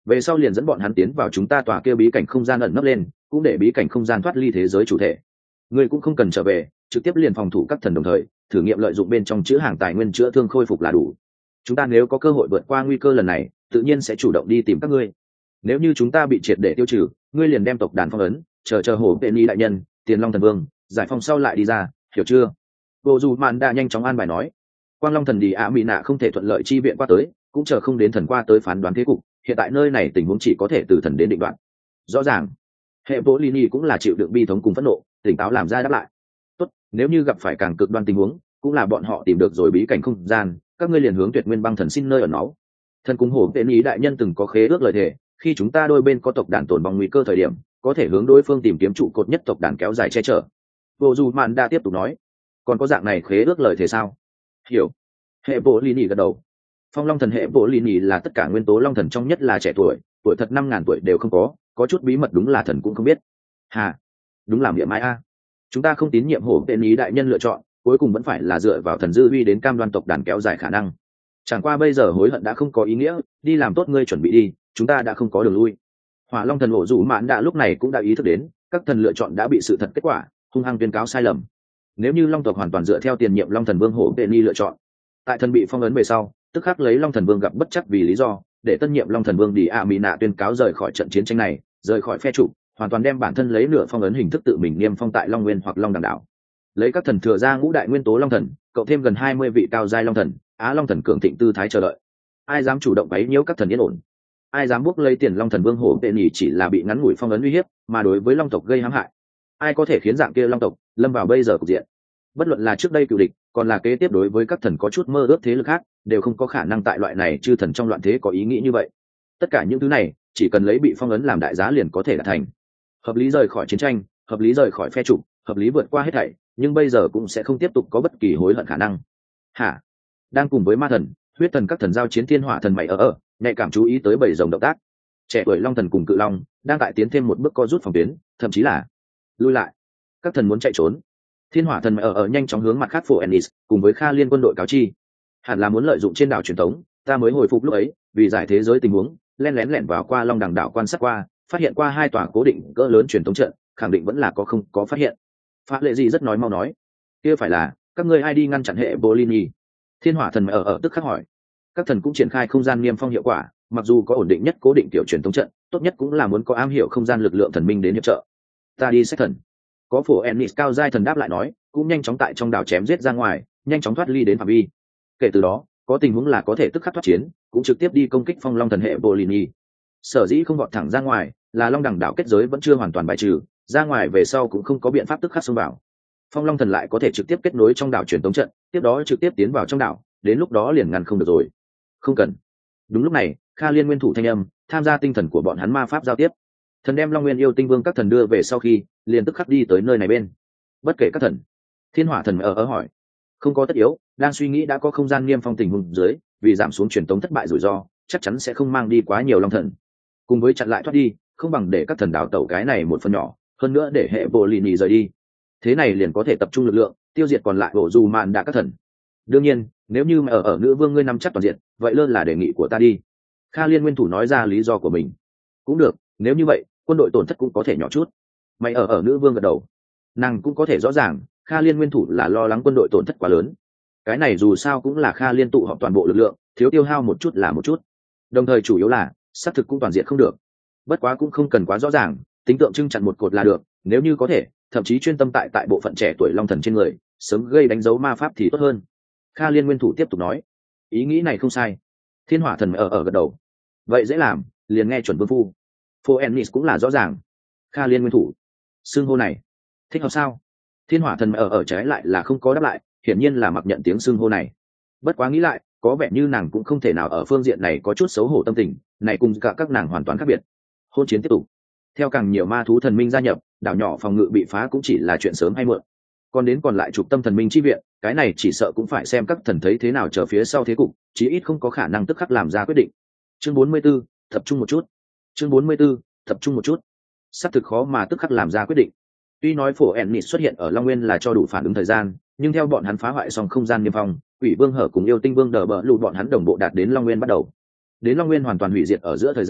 về sau liền dẫn bọn hắn tiến vào chúng ta tòa kia bí cảnh không gian ẩn nấp lên, cũng để bí cảnh không gian thoát ly thế giới chủ thể. Ngươi cũng không cần trở về, trực tiếp liền phòng thủ các thần đồng thời thử nghiệm lợi dụng bên trong chứa hàng tài nguyên chữa thương khôi phục là đủ. Chúng ta nếu có cơ hội vượt qua nguy cơ lần này, tự nhiên sẽ chủ động đi tìm các ngươi. Nếu như chúng ta bị triệt để tiêu trừ, ngươi liền đem tộc đàn phong ấn, chờ chờ hổ Penny đại nhân, Tiền Long thần vương, giải phong sau lại đi ra, hiểu chưa? Vô dù mạn đã nhanh chóng an bài nói. Quang Long thần đi ạ mỹ nạ không thể thuận lợi chi viện qua tới, cũng chờ không đến thần qua tới phán đoán thế cục, hiện tại nơi này tình huống chỉ có thể từ thần đến định đoạt. Rõ ràng, hệ bộ Lini cũng là chịu đựng bi thống cùng phẫn nộ, tỉnh táo làm ra đáp lại. Tốt, nếu như gặp phải càng cực đoan tình huống, cũng là bọn họ tìm được rồi bí cảnh không gian, các ngươi liền hướng Tuyệt Nguyên Băng thần xin nơi ở nó. Thần cung hổ Penny đại nhân từng có khế ước lời thề, khi chúng ta đôi bên có tộc đàn tổn vong nguy cơ thời điểm, có thể hướng đối phương tìm kiếm trụ cột nhất tộc đàn kéo dài che chở. Vô dù mạn đã tiếp tục nói, còn có dạng này khế ước lời thề sao? Hiểu. Hệ bộ Lini gật đầu. Phong Long thần hệ bộ Lini là tất cả nguyên tố long thần trong nhất là trẻ tuổi, tuổi thật năm ngàn tuổi đều không có, có chút bí mật đúng là thần cũng không biết. Hà, đúng là miệng mai a. Chúng ta không tín nhiệm hổ Penny đại nhân lựa chọn, cuối cùng vẫn phải là dựa vào thần dư uy đến cam đoan tộc đàn kéo dài khả năng. Chẳng qua bây giờ hối hận đã không có ý nghĩa, đi làm tốt ngươi chuẩn bị đi, chúng ta đã không có đường lui. Hỏa Long thần ổ dụ mạn đã lúc này cũng đã ý thức đến, các thần lựa chọn đã bị sự thật kết quả, hung hăng tuyên cáo sai lầm. Nếu như Long tộc hoàn toàn dựa theo tiền nhiệm Long thần vương hổ Penny lựa chọn, tại thần bị phong ấn về sau, tức khắc lấy Long thần vương gặp bất chắc vì lý do, để tân nhiệm Long thần vương đi ạ mỹ nạ tuyên cáo rời khỏi trận chiến tranh này, rời khỏi phe chủ, hoàn toàn đem bản thân lấy nửa phong ấn hình thức tự mình niêm phong tại Long Nguyên hoặc Long Đằng đảo. Lấy các thần thừa ra ngũ đại nguyên tố Long thần, cộng thêm gần hai mươi vị cao giai Long thần, Á Long thần cường thịnh tư thái chờ đợi. Ai dám chủ động bấy nhiễu các thần yên ổn? Ai dám bước lấy tiền Long thần vương hổ Penny chỉ là bị ngắn ngủi phong ấn uy hiếp, mà đối với Long tộc gây hãm hại. Ai có thể khiến dạng kia Long tộc lâm vào bây giờ cục diện? Bất luận là trước đây cựu địch, còn là kế tiếp đối với các thần có chút mơ ước thế lực khác, đều không có khả năng tại loại này chư thần trong loạn thế có ý nghĩ như vậy. Tất cả những thứ này, chỉ cần lấy bị phong ấn làm đại giá liền có thể đạt thành. Hợp lý rời khỏi chiến tranh, hợp lý rời khỏi phe chủ, hợp lý vượt qua hết thảy, nhưng bây giờ cũng sẽ không tiếp tục có bất kỳ hối hận khả năng. Hả? Đang cùng với ma thần, huyết thần các thần giao chiến thiên hỏa thần mày ở ở, nhạy cảm chú ý tới bảy dòng động tác. Trẻ tuổi long thần cùng cự long đang tại tiến thêm một bước co rút phòng tuyến, thậm chí là lui lại. Các thần muốn chạy trốn. Thiên hỏa thần mày ở ở nhanh chóng hướng mặt khác phổ Ennis, cùng với Kha Liên quân đội cáo chi. Hẳn là muốn lợi dụng trên đảo truyền thống, ta mới hồi phục lúc ấy, vì giải thế giới tình huống, lén lén lẻn vào qua Long Đằng đảo quan sát qua, phát hiện qua hai tòa cố định cỡ lớn truyền thống trận, khẳng định vẫn là có không có phát hiện. Pháp lệ gì rất nói mau nói, kia phải là các ngươi ai đi ngăn chặn hệ Bolini? Thiên hỏa thần mày ở ở tức khắc hỏi. Các thần cũng triển khai không gian niêm phong hiệu quả, mặc dù có ổn định nhất cố định tiểu truyền thống trận, tốt nhất cũng là muốn có am hiểu không gian lực lượng thần minh đến hiệp trợ. Ta đi xét thần. Có phổ Ennis cao giai thần đáp lại nói, cũng nhanh chóng tại trong đảo chém giết ra ngoài, nhanh chóng thoát ly đến phạm vi. Kể từ đó, có tình huống là có thể tức khắc thoát chiến, cũng trực tiếp đi công kích phong long thần hệ Bolini. Sở dĩ không vọt thẳng ra ngoài, là Long Đằng đảo kết giới vẫn chưa hoàn toàn bài trừ, ra ngoài về sau cũng không có biện pháp tức khắc xông vào. Phong long thần lại có thể trực tiếp kết nối trong đảo truyền tống trận, tiếp đó trực tiếp tiến vào trong đảo, đến lúc đó liền ngăn không được rồi. Không cần. Đúng lúc này, Kha Liên nguyên thủ thanh âm, tham gia tinh thần của bọn hắn ma pháp giao tiếp. Thần đem Long Nguyên yêu tinh vương các thần đưa về sau khi, liền tức khắc đi tới nơi này bên. Bất kể các thần. Thiên hỏa thần ở ở hỏi, không có tất yếu, đang suy nghĩ đã có không gian niêm phong tình huống dưới, vì giảm xuống truyền tống thất bại rủi ro, chắc chắn sẽ không mang đi quá nhiều long thần. Cùng với chặn lại thoát đi, không bằng để các thần đảo tẩu cái này một phần nhỏ, hơn nữa để hệ bộ lì nhì rời đi. Thế này liền có thể tập trung lực lượng, tiêu diệt còn lại bộ dù mạn đã các thần. Đương nhiên, nếu như mà ở ở nữ vương ngươi nắm chắc toàn diện, vậy lơ là đề nghị của ta đi. Kha Liên nguyên thủ nói ra lý do của mình. Cũng được, nếu như vậy, quân đội tổn thất cũng có thể nhỏ chút. Mày ở ở nữ vương gật đầu. Nàng cũng có thể rõ ràng, Kha Liên nguyên thủ là lo lắng quân đội tổn thất quá lớn. Cái này dù sao cũng là Kha Liên tụ họp toàn bộ lực lượng, thiếu tiêu hao một chút là một chút. Đồng thời chủ yếu là, xác thực cũng toàn diện không được. Bất quá cũng không cần quá rõ ràng, tính tượng trưng chặn một cột là được, nếu như có thể, thậm chí chuyên tâm tại tại bộ phận trẻ tuổi long thần trên người, sớm gây đánh dấu ma pháp thì tốt hơn. Kha Liên nguyên thủ tiếp tục nói, ý nghĩ này không sai. Thiên hỏa thần ở ở gật đầu. Vậy dễ làm, liền nghe chuẩn vương phu. Phô Ennis cũng là rõ ràng. Kha Liên nguyên thủ, xưng hô này thích hợp sao? Thiên hỏa thần ở ở trái lại là không có đáp lại, hiển nhiên là mặc nhận tiếng xưng hô này. Bất quá nghĩ lại, có vẻ như nàng cũng không thể nào ở phương diện này có chút xấu hổ tâm tình, này cùng cả các nàng hoàn toàn khác biệt. Hôn chiến tiếp tục. Theo càng nhiều ma thú thần minh gia nhập, đảo nhỏ phòng ngự bị phá cũng chỉ là chuyện sớm hay muộn. Còn đến còn lại trục tâm thần minh chi viện, cái này chỉ sợ cũng phải xem các thần thấy thế nào chờ phía sau thế cục, chí ít không có khả năng tức khắc làm ra quyết định. Chương bốn mươi 44, tập trung một chút. Chương bốn mươi 44, tập trung một chút. Sắp thực khó mà tức khắc làm ra quyết định. Tuy nói phổ Ennis xuất hiện ở Long Nguyên là cho đủ phản ứng thời gian, nhưng theo bọn hắn phá hoại xong không gian niêm phong, Quỷ Vương Hở cùng Yêu Tinh Vương đỡ bỡ lụt bọn hắn đồng bộ đạt đến Long Nguyên bắt đầu. Đến Long Nguyên hoàn toàn hủy diệt ở giữa thời gian,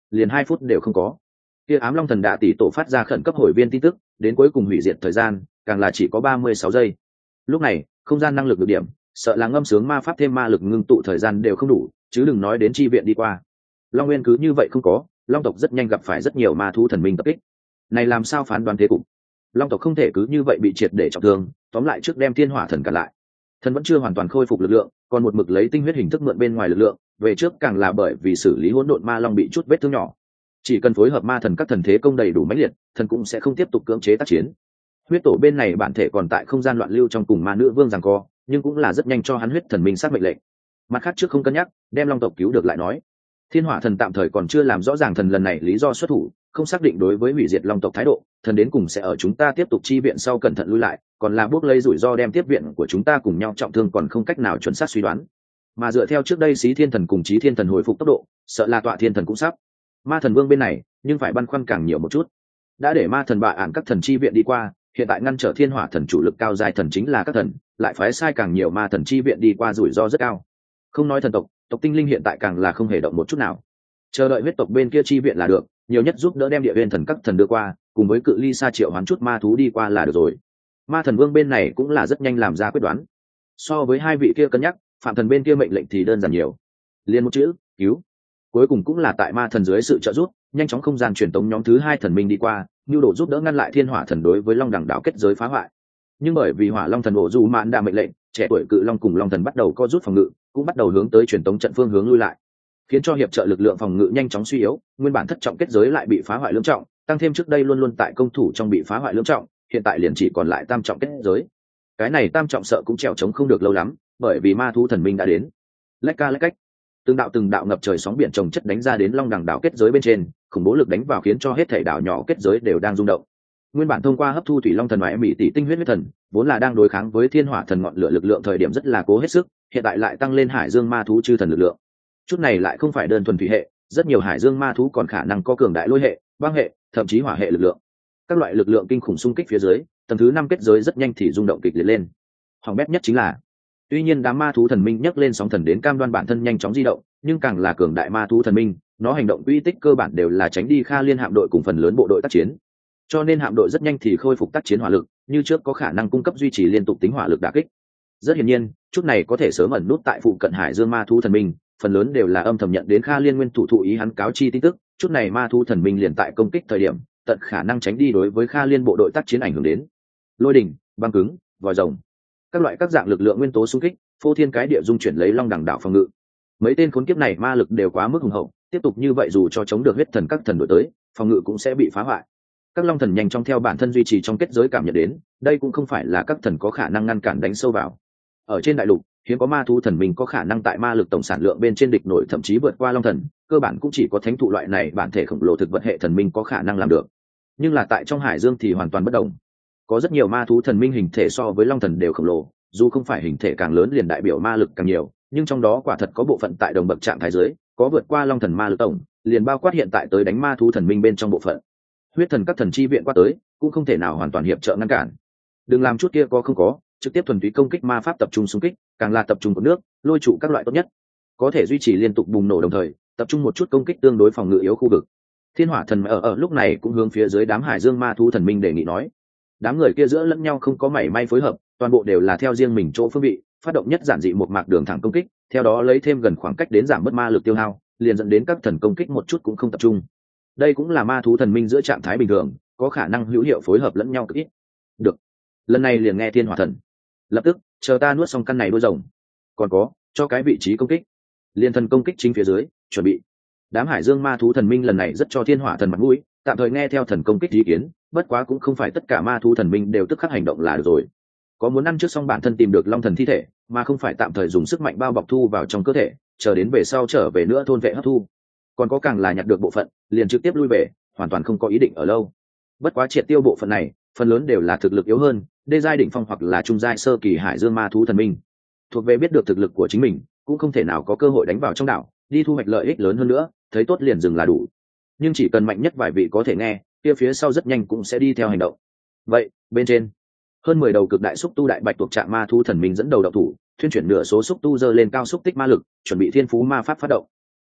liền hai phút đều không có. Kia ám long thần đạ tỷ tổ phát ra khẩn cấp hồi viên tin tức, đến cuối cùng hủy diệt thời gian càng là chỉ có ba mươi sáu giây. Lúc này không gian năng lực được điểm, sợ là ngâm sướng ma pháp thêm ma lực ngưng tụ thời gian đều không đủ, chứ đừng nói đến chi viện đi qua. Long nguyên cứ như vậy không có, long tộc rất nhanh gặp phải rất nhiều ma thú thần minh tập kích. Này làm sao phán đoán thế cục? Long tộc không thể cứ như vậy bị triệt để trọng thương, tóm lại trước đem thiên hỏa thần cản lại. Thần vẫn chưa hoàn toàn khôi phục lực lượng, còn một mực lấy tinh huyết hình thức mượn bên ngoài lực lượng, về trước càng là bởi vì xử lý hỗn độn ma long bị chút vết thương nhỏ. Chỉ cần phối hợp ma thần các thần thế công đầy đủ mãnh liệt, thần cũng sẽ không tiếp tục cưỡng chế tác chiến. Huyết tổ bên này bản thể còn tại không gian loạn lưu trong cùng ma nữ vương giằng co, nhưng cũng là rất nhanh cho hắn huyết thần minh sát mệnh lệnh. Mặt khác trước không cân nhắc, đem long tộc cứu được lại nói. Thiên hỏa thần tạm thời còn chưa làm rõ ràng thần lần này lý do xuất thủ, không xác định đối với hủy diệt long tộc thái độ, thần đến cùng sẽ ở chúng ta tiếp tục chi viện sau cẩn thận lui lại, còn là bước lấy rủi ro đem tiếp viện của chúng ta cùng nhau trọng thương còn không cách nào chuẩn xác suy đoán. Mà dựa theo trước đây xí thiên thần cùng chí thiên thần hồi phục tốc độ, sợ là tọa thiên thần cũng sắp. Ma thần vương bên này nhưng phải băn khoăn càng nhiều một chút. Đã để ma thần bạ ản các thần chi viện đi qua, hiện tại ngăn trở thiên hỏa thần chủ lực cao dài thần chính là các thần, lại phái sai càng nhiều ma thần chi viện đi qua rủi ro rất cao. Không nói thần tộc, tộc tinh linh hiện tại càng là không hề động một chút nào. Chờ đợi huyết tộc bên kia chi viện là được, nhiều nhất giúp đỡ đem địa viên thần các thần đưa qua, cùng với cự ly xa triệu hoán chút ma thú đi qua là được rồi. Ma thần vương bên này cũng là rất nhanh làm ra quyết đoán. So với hai vị kia cân nhắc, phạm thần bên kia mệnh lệnh thì đơn giản nhiều. Liên một chữ, cứu. Cuối cùng cũng là tại ma thần dưới sự trợ giúp, nhanh chóng không gian truyền tống nhóm thứ hai thần minh đi qua, nhu đồ giúp đỡ ngăn lại thiên hỏa thần đối với long đẳng đảo kết giới phá hoại. Nhưng bởi vì hỏa long thần ổ dù mạn đã mệnh lệnh, trẻ tuổi cự long cùng long thần bắt đầu co rút phòng ngự, cũng bắt đầu hướng tới truyền tống trận phương hướng lui lại, khiến cho hiệp trợ lực lượng phòng ngự nhanh chóng suy yếu, nguyên bản thất trọng kết giới lại bị phá hoại lưỡng trọng, tăng thêm trước đây luôn luôn tại công thủ trong bị phá hoại lưỡng trọng, hiện tại liền chỉ còn lại tam trọng kết giới. Cái này tam trọng sợ cũng trèo chống không được lâu lắm, bởi vì ma thú thần minh đã đến. Lách ca lách cách, từng đạo từng đạo ngập trời sóng biển trồng chất đánh ra đến long đằng đảo kết giới bên trên, khủng bố lực đánh vào khiến cho hết thảy đảo nhỏ kết giới đều đang rung động. Nguyên bản thông qua hấp thu thủy long thần ngoại mỹ tỷ tinh huyết huyết thần, vốn là đang đối kháng với thiên hỏa thần ngọn lửa lực lượng thời điểm rất là cố hết sức, hiện tại lại tăng lên hải dương ma thú chư thần lực lượng. Chút này lại không phải đơn thuần thủy hệ, rất nhiều hải dương ma thú còn khả năng có cường đại lôi hệ, băng hệ, thậm chí hỏa hệ lực lượng. Các loại lực lượng kinh khủng xung kích phía dưới, tầng thứ năm kết giới rất nhanh thì rung động kịch liệt lên. Hỏng bét nhất chính là, tuy nhiên đám ma thú thần minh nhấc lên sóng thần đến cam đoan bản thân nhanh chóng di động, nhưng càng là cường đại ma thú thần minh, nó hành động quy tích cơ bản đều là tránh đi Kha Liên hạm đội cùng phần lớn bộ đội tác chiến. Cho nên hạm đội rất nhanh thì khôi phục tác chiến hỏa lực, như trước có khả năng cung cấp duy trì liên tục tính hỏa lực đả kích. Rất hiển nhiên, chút này có thể sớm ẩn nút tại phụ cận hải dương ma thú thần minh, phần lớn đều là âm thầm nhận đến Kha Liên nguyên thủ thụ ý hắn cáo chi tin tức, chút này ma thú thần minh liền tại công kích thời điểm, tận khả năng tránh đi đối với Kha Liên bộ đội tác chiến ảnh hưởng đến. Lôi đỉnh, băng cứng, vòi rồng, các loại các dạng lực lượng nguyên tố xung kích, phô thiên cái địa dung chuyển lấy long đẳng đảo phòng ngự. Mấy tên khốn kiếp này ma lực đều quá mức hùng hậu, tiếp tục như vậy dù cho chống được huyết thần các thần đổi tới, phòng ngự cũng sẽ bị phá hoại. Các long thần nhanh chóng theo bản thân duy trì trong kết giới cảm nhận đến, đây cũng không phải là các thần có khả năng ngăn cản đánh sâu vào. Ở trên đại lục, hiếm có ma thú thần mình có khả năng tại ma lực tổng sản lượng bên trên địch nổi thậm chí vượt qua long thần, cơ bản cũng chỉ có thánh thụ loại này bản thể khổng lồ thực vật hệ thần minh có khả năng làm được. Nhưng là tại trong hải dương thì hoàn toàn bất đồng. Có rất nhiều ma thú thần minh hình thể so với long thần đều khổng lồ, dù không phải hình thể càng lớn liền đại biểu ma lực càng nhiều, nhưng trong đó quả thật có bộ phận tại đồng bậc trạng thái dưới, có vượt qua long thần ma lực tổng, liền bao quát hiện tại tới đánh ma thú thần minh bên trong bộ phận. Huyết thần các thần chi viện qua tới, cũng không thể nào hoàn toàn hiệp trợ ngăn cản. Đừng làm chút kia có không có, trực tiếp thuần túy công kích ma pháp tập trung xung kích, càng là tập trung của nước, lôi trụ các loại tốt nhất, có thể duy trì liên tục bùng nổ đồng thời, tập trung một chút công kích tương đối phòng ngự yếu khu vực. Thiên hỏa thần ở ở lúc này cũng hướng phía dưới đám hải dương ma thú thần minh đề nghị nói, đám người kia giữa lẫn nhau không có mảy may phối hợp, toàn bộ đều là theo riêng mình chỗ phương vị, phát động nhất giản dị một mạc đường thẳng công kích, theo đó lấy thêm gần khoảng cách đến giảm bớt ma lực tiêu hao, liền dẫn đến các thần công kích một chút cũng không tập trung. Đây cũng là ma thú thần minh giữa trạng thái bình thường, có khả năng hữu hiệu phối hợp lẫn nhau cực ít. Được, lần này liền nghe thiên hỏa thần, lập tức chờ ta nuốt xong căn này đuôi rồng, còn có cho cái vị trí công kích, liên thần công kích chính phía dưới, chuẩn bị. Đám hải dương ma thú thần minh lần này rất cho thiên hỏa thần mặt mũi, tạm thời nghe theo thần công kích ý kiến, bất quá cũng không phải tất cả ma thú thần minh đều tức khắc hành động là được rồi. Có muốn ăn trước xong bản thân tìm được long thần thi thể, mà không phải tạm thời dùng sức mạnh bao bọc thu vào trong cơ thể, chờ đến về sau trở về nữa thôn vệ hấp thu. Còn có càng là nhặt được bộ phận, liền trực tiếp lui về, hoàn toàn không có ý định ở lâu. Bất quá triệt tiêu bộ phận này, phần lớn đều là thực lực yếu hơn, đê giai đỉnh phong hoặc là trung giai sơ kỳ hải dương ma thú thần minh. Thuộc về biết được thực lực của chính mình, cũng không thể nào có cơ hội đánh vào trong đảo, đi thu hoạch lợi ích lớn hơn nữa, thấy tốt liền dừng là đủ. Nhưng chỉ cần mạnh nhất vài vị có thể nghe, kia phía sau rất nhanh cũng sẽ đi theo hành động. Vậy, bên trên, hơn mười đầu cực đại xúc tu đại bạch tuộc trạng ma thú thần minh dẫn đầu động thủ, thuyên chuyển nửa số xúc tu dơ lên cao xúc tích ma lực, chuẩn bị thiên phú ma pháp phát động.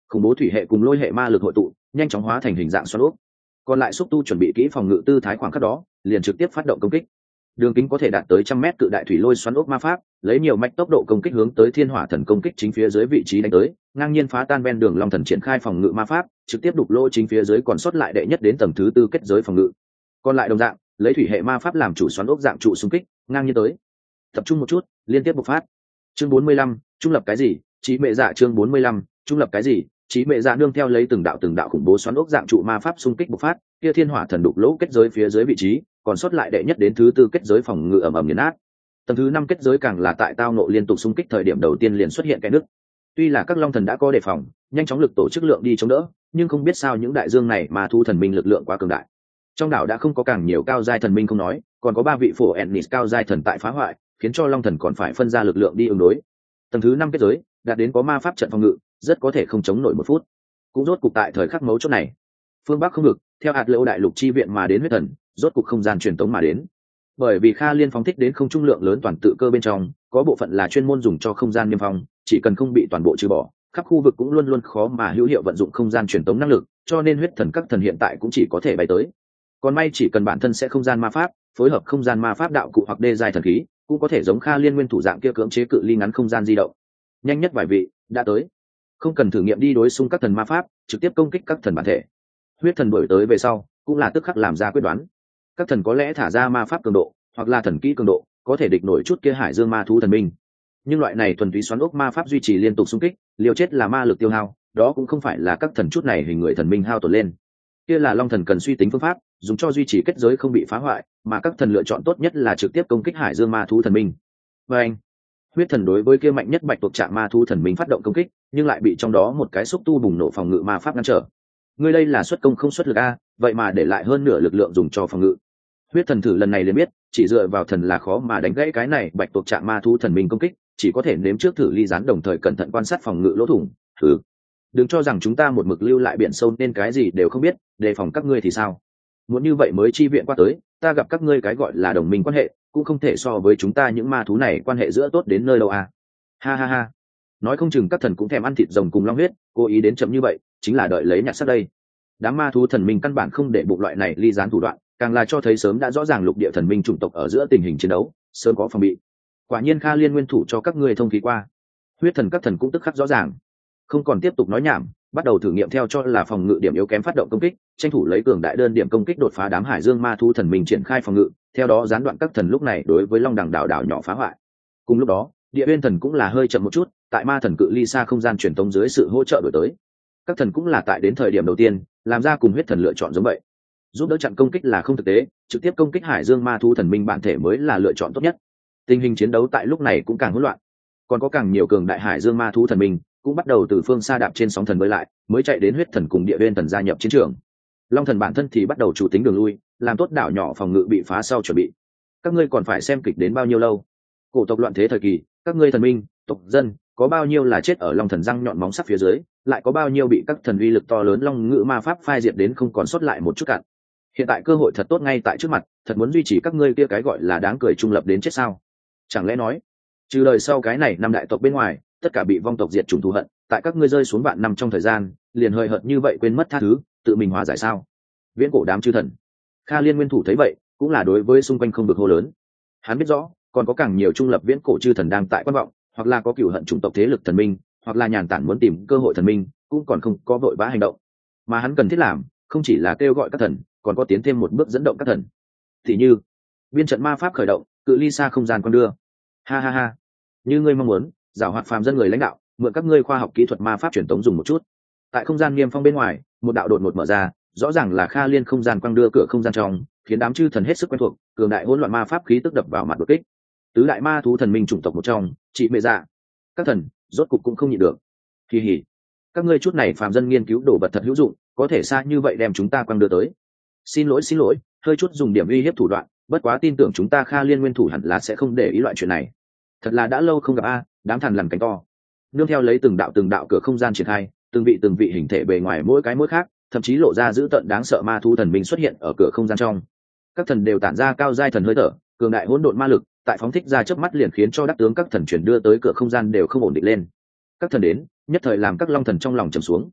khủng bố thủy hệ cùng lôi hệ ma lực hội tụ nhanh chóng hóa thành hình dạng xoắn ốc. Còn lại xúc tu chuẩn bị kỹ phòng ngự tư thái khoảng khắc đó liền trực tiếp phát động công kích. Đường kính có thể đạt tới trăm mét cự đại thủy lôi xoắn ốc ma pháp lấy nhiều mạch tốc độ công kích hướng tới thiên hỏa thần công kích chính phía dưới vị trí đánh tới, ngang nhiên phá tan ven đường long thần triển khai phòng ngự ma pháp trực tiếp đục lỗ chính phía dưới còn sót lại đệ nhất đến tầng thứ tư kết giới phòng ngự. Còn lại đồng dạng lấy thủy hệ ma pháp làm chủ xoắn ốc dạng trụ xung kích ngang nhiên tới, tập trung một chút liên tiếp bộc phát. Chương bốn mươi lăm, trung lập cái gì trí mệ dạ. Chương bốn mươi lăm, trung lập cái gì trí mệ dạ. Nương theo lấy từng đạo từng đạo khủng bố xoắn ốc dạng trụ ma pháp xung kích bộc phát, kia thiên hỏa thần đục lỗ kết giới phía dưới vị trí còn sót lại đệ nhất đến thứ tư kết giới phòng ngự ầm ầm nghiền nát. Tầng thứ năm kết giới càng là tại tao nộ liên tục xung kích thời điểm đầu tiên liền xuất hiện cái nứt. Tuy là các long thần đã có đề phòng nhanh chóng lực tổ chức lượng đi chống đỡ, nhưng không biết sao những đại dương này mà thu thần minh lực lượng quá cường đại. Trong đảo đã không có càng nhiều cao giai thần minh không nói, còn có ba vị phổ ennis cao giai thần tại phá hoại, khiến cho long thần còn phải phân ra lực lượng đi ứng đối. Tầng thứ năm kết giới đạt đến có ma pháp trận phòng ngự, rất có thể không chống nổi một phút. Cũng rốt cục tại thời khắc mấu chốt này, phương bắc không ngực theo hạt lựu đại lục chi viện mà đến huyết thần rốt cục không gian truyền tống mà đến. Bởi vì Kha Liên phóng thích đến không trung lượng lớn toàn tự cơ bên trong, có bộ phận là chuyên môn dùng cho không gian niêm phong, chỉ cần không bị toàn bộ trừ bỏ, khắp khu vực cũng luôn luôn khó mà hữu hiệu vận dụng không gian truyền tống năng lực, cho nên huyết thần các thần hiện tại cũng chỉ có thể bay tới. Còn may chỉ cần bản thân sẽ không gian ma pháp, phối hợp không gian ma pháp đạo cụ hoặc đê giai thần khí, cũng có thể giống Kha Liên nguyên thủ dạng kia cưỡng chế cự ly ngắn không gian di động. Nhanh nhất vài vị đã tới, không cần thử nghiệm đi đối xung các thần ma pháp, trực tiếp công kích các thần bản thể. Huyết thần đổi tới về sau, cũng là tức khắc làm ra quyết đoán. Các thần có lẽ thả ra ma pháp cường độ, hoặc là thần kỹ cường độ, có thể địch nổi chút kia hải dương ma thú thần minh. Nhưng loại này thuần túy xoắn ốc ma pháp duy trì liên tục xung kích, liều chết là ma lực tiêu hao, đó cũng không phải là các thần chút này hình người thần minh hao tổn lên. Kia là long thần cần suy tính phương pháp, dùng cho duy trì kết giới không bị phá hoại, mà các thần lựa chọn tốt nhất là trực tiếp công kích hải dương ma thú thần minh. Và anh, huyết thần đối với kia mạnh nhất bạch tuộc trạng ma thú thần minh phát động công kích, nhưng lại bị trong đó một cái xúc tu bùng nổ phòng ngự ma pháp ngăn trở. Ngươi đây là xuất công không xuất lực a, vậy mà để lại hơn nửa lực lượng dùng cho phòng ngự. Huyết thần thử lần này liền biết, chỉ dựa vào thần là khó mà đánh gãy cái này bạch tuộc trạng ma thú thần minh công kích, chỉ có thể nếm trước thử ly gián đồng thời cẩn thận quan sát phòng ngự lỗ thủng. Thử, đừng cho rằng chúng ta một mực lưu lại biển sâu nên cái gì đều không biết, đề phòng các ngươi thì sao? Muốn như vậy mới chi viện qua tới, ta gặp các ngươi cái gọi là đồng minh quan hệ, cũng không thể so với chúng ta những ma thú này quan hệ giữa tốt đến nơi đâu à? Ha ha ha, nói không chừng các thần cũng thèm ăn thịt rồng cùng long huyết, cố ý đến chậm như vậy, chính là đợi lấy nhặt xác đây. Đám ma thú thần minh căn bản không để bụng loại này ly gián thủ đoạn, càng là cho thấy sớm đã rõ ràng lục địa thần minh chủng tộc ở giữa tình hình chiến đấu sớm có phòng bị. Quả nhiên Kha Liên nguyên thủ cho các ngươi thông khí qua. Huyết thần các thần cũng tức khắc rõ ràng, không còn tiếp tục nói nhảm, bắt đầu thử nghiệm theo cho là phòng ngự điểm yếu kém phát động công kích, tranh thủ lấy cường đại đơn điểm công kích đột phá đám hải dương ma thú thần minh triển khai phòng ngự, theo đó gián đoạn các thần lúc này đối với long đằng đảo đảo nhỏ phá hoại. Cùng lúc đó địa uyên thần cũng là hơi chậm một chút, tại ma thần cự ly xa không gian truyền tống dưới sự hỗ trợ đổi tới. Các thần cũng là tại đến thời điểm đầu tiên làm ra cùng huyết thần lựa chọn giống vậy, giúp đỡ chặn công kích là không thực tế, trực tiếp công kích hải dương ma thú thần minh bản thể mới là lựa chọn tốt nhất. Tình hình chiến đấu tại lúc này cũng càng hỗn loạn, còn có càng nhiều cường đại hải dương ma thú thần minh cũng bắt đầu từ phương xa đạp trên sóng thần bơi lại, mới chạy đến huyết thần cùng địa uyên thần gia nhập chiến trường. Long thần bản thân thì bắt đầu chủ tính đường lui, làm tốt đảo nhỏ phòng ngự bị phá sau chuẩn bị. Các ngươi còn phải xem kịch đến bao nhiêu lâu? Cổ tộc loạn thế thời kỳ, các ngươi thần minh tộc dân có bao nhiêu là chết ở long thần răng nhọn móng sắc phía dưới, lại có bao nhiêu bị các thần uy lực to lớn long ngữ ma pháp phai diệt đến không còn sót lại một chút cạn. Hiện tại cơ hội thật tốt ngay tại trước mặt, thật muốn duy trì các ngươi kia cái gọi là đáng cười trung lập đến chết sao? Chẳng lẽ nói trừ đời sau cái này năm đại tộc bên ngoài, tất cả bị vong tộc diệt chủng thù hận, tại các ngươi rơi xuống vạn năm trong thời gian liền hời hợt như vậy quên mất tha thứ, tự mình hòa giải sao? Viễn cổ đám chư thần. Kha Liên nguyên thủ thấy vậy cũng là đối với xung quanh không được hô lớn. Hắn biết rõ còn có càng nhiều trung lập viễn cổ chư thần đang tại quan vọng, hoặc là có cửu hận chủng tộc thế lực thần minh, hoặc là nhàn tản muốn tìm cơ hội thần minh, cũng còn không có vội vã hành động. Mà hắn cần thiết làm không chỉ là kêu gọi các thần, còn có tiến thêm một bước dẫn động các thần. Thì như viên trận ma pháp khởi động, cự ly xa không gian con đưa. Ha ha ha, như ngươi mong muốn, giảo hoạt phàm dân người lãnh đạo, mượn các ngươi khoa học kỹ thuật ma pháp truyền tống dùng một chút. Tại không gian nghiêm phong bên ngoài, một đạo đột ngột mở ra, rõ ràng là Kha Liên không gian quang đưa cửa không gian trong, khiến đám chư thần hết sức quen thuộc, cường đại hỗn loạn ma pháp khí tức đập vào mặt đột kích. Tứ đại ma thú thần minh chủng tộc một trong, chị mẹ dạ. Các thần rốt cục cũng không nhịn được. Kỳ hỉ, các ngươi chút này phàm dân nghiên cứu đồ vật thật hữu dụng, có thể xa như vậy đem chúng ta quang đưa tới. Xin lỗi xin lỗi, hơi chút dùng điểm uy hiếp thủ đoạn, bất quá tin tưởng chúng ta Kha Liên nguyên thủ hẳn là sẽ không để ý loại chuyện này. Thật là đã lâu không gặp a, đám thần lằn cánh to. Nương theo lấy từng đạo từng đạo cửa không gian triển khai, từng vị từng vị hình thể bề ngoài mỗi cái mỗi khác, thậm chí lộ ra dữ tợn đáng sợ ma thú thần minh xuất hiện ở cửa không gian trong. Các thần đều tản ra cao giai thần hơi thở, cường đại hỗn độn ma lực, tại phóng thích ra chớp mắt liền khiến cho đắc tướng các thần chuyển đưa tới cửa không gian đều không ổn định lên. Các thần đến, nhất thời làm các long thần trong lòng trầm xuống,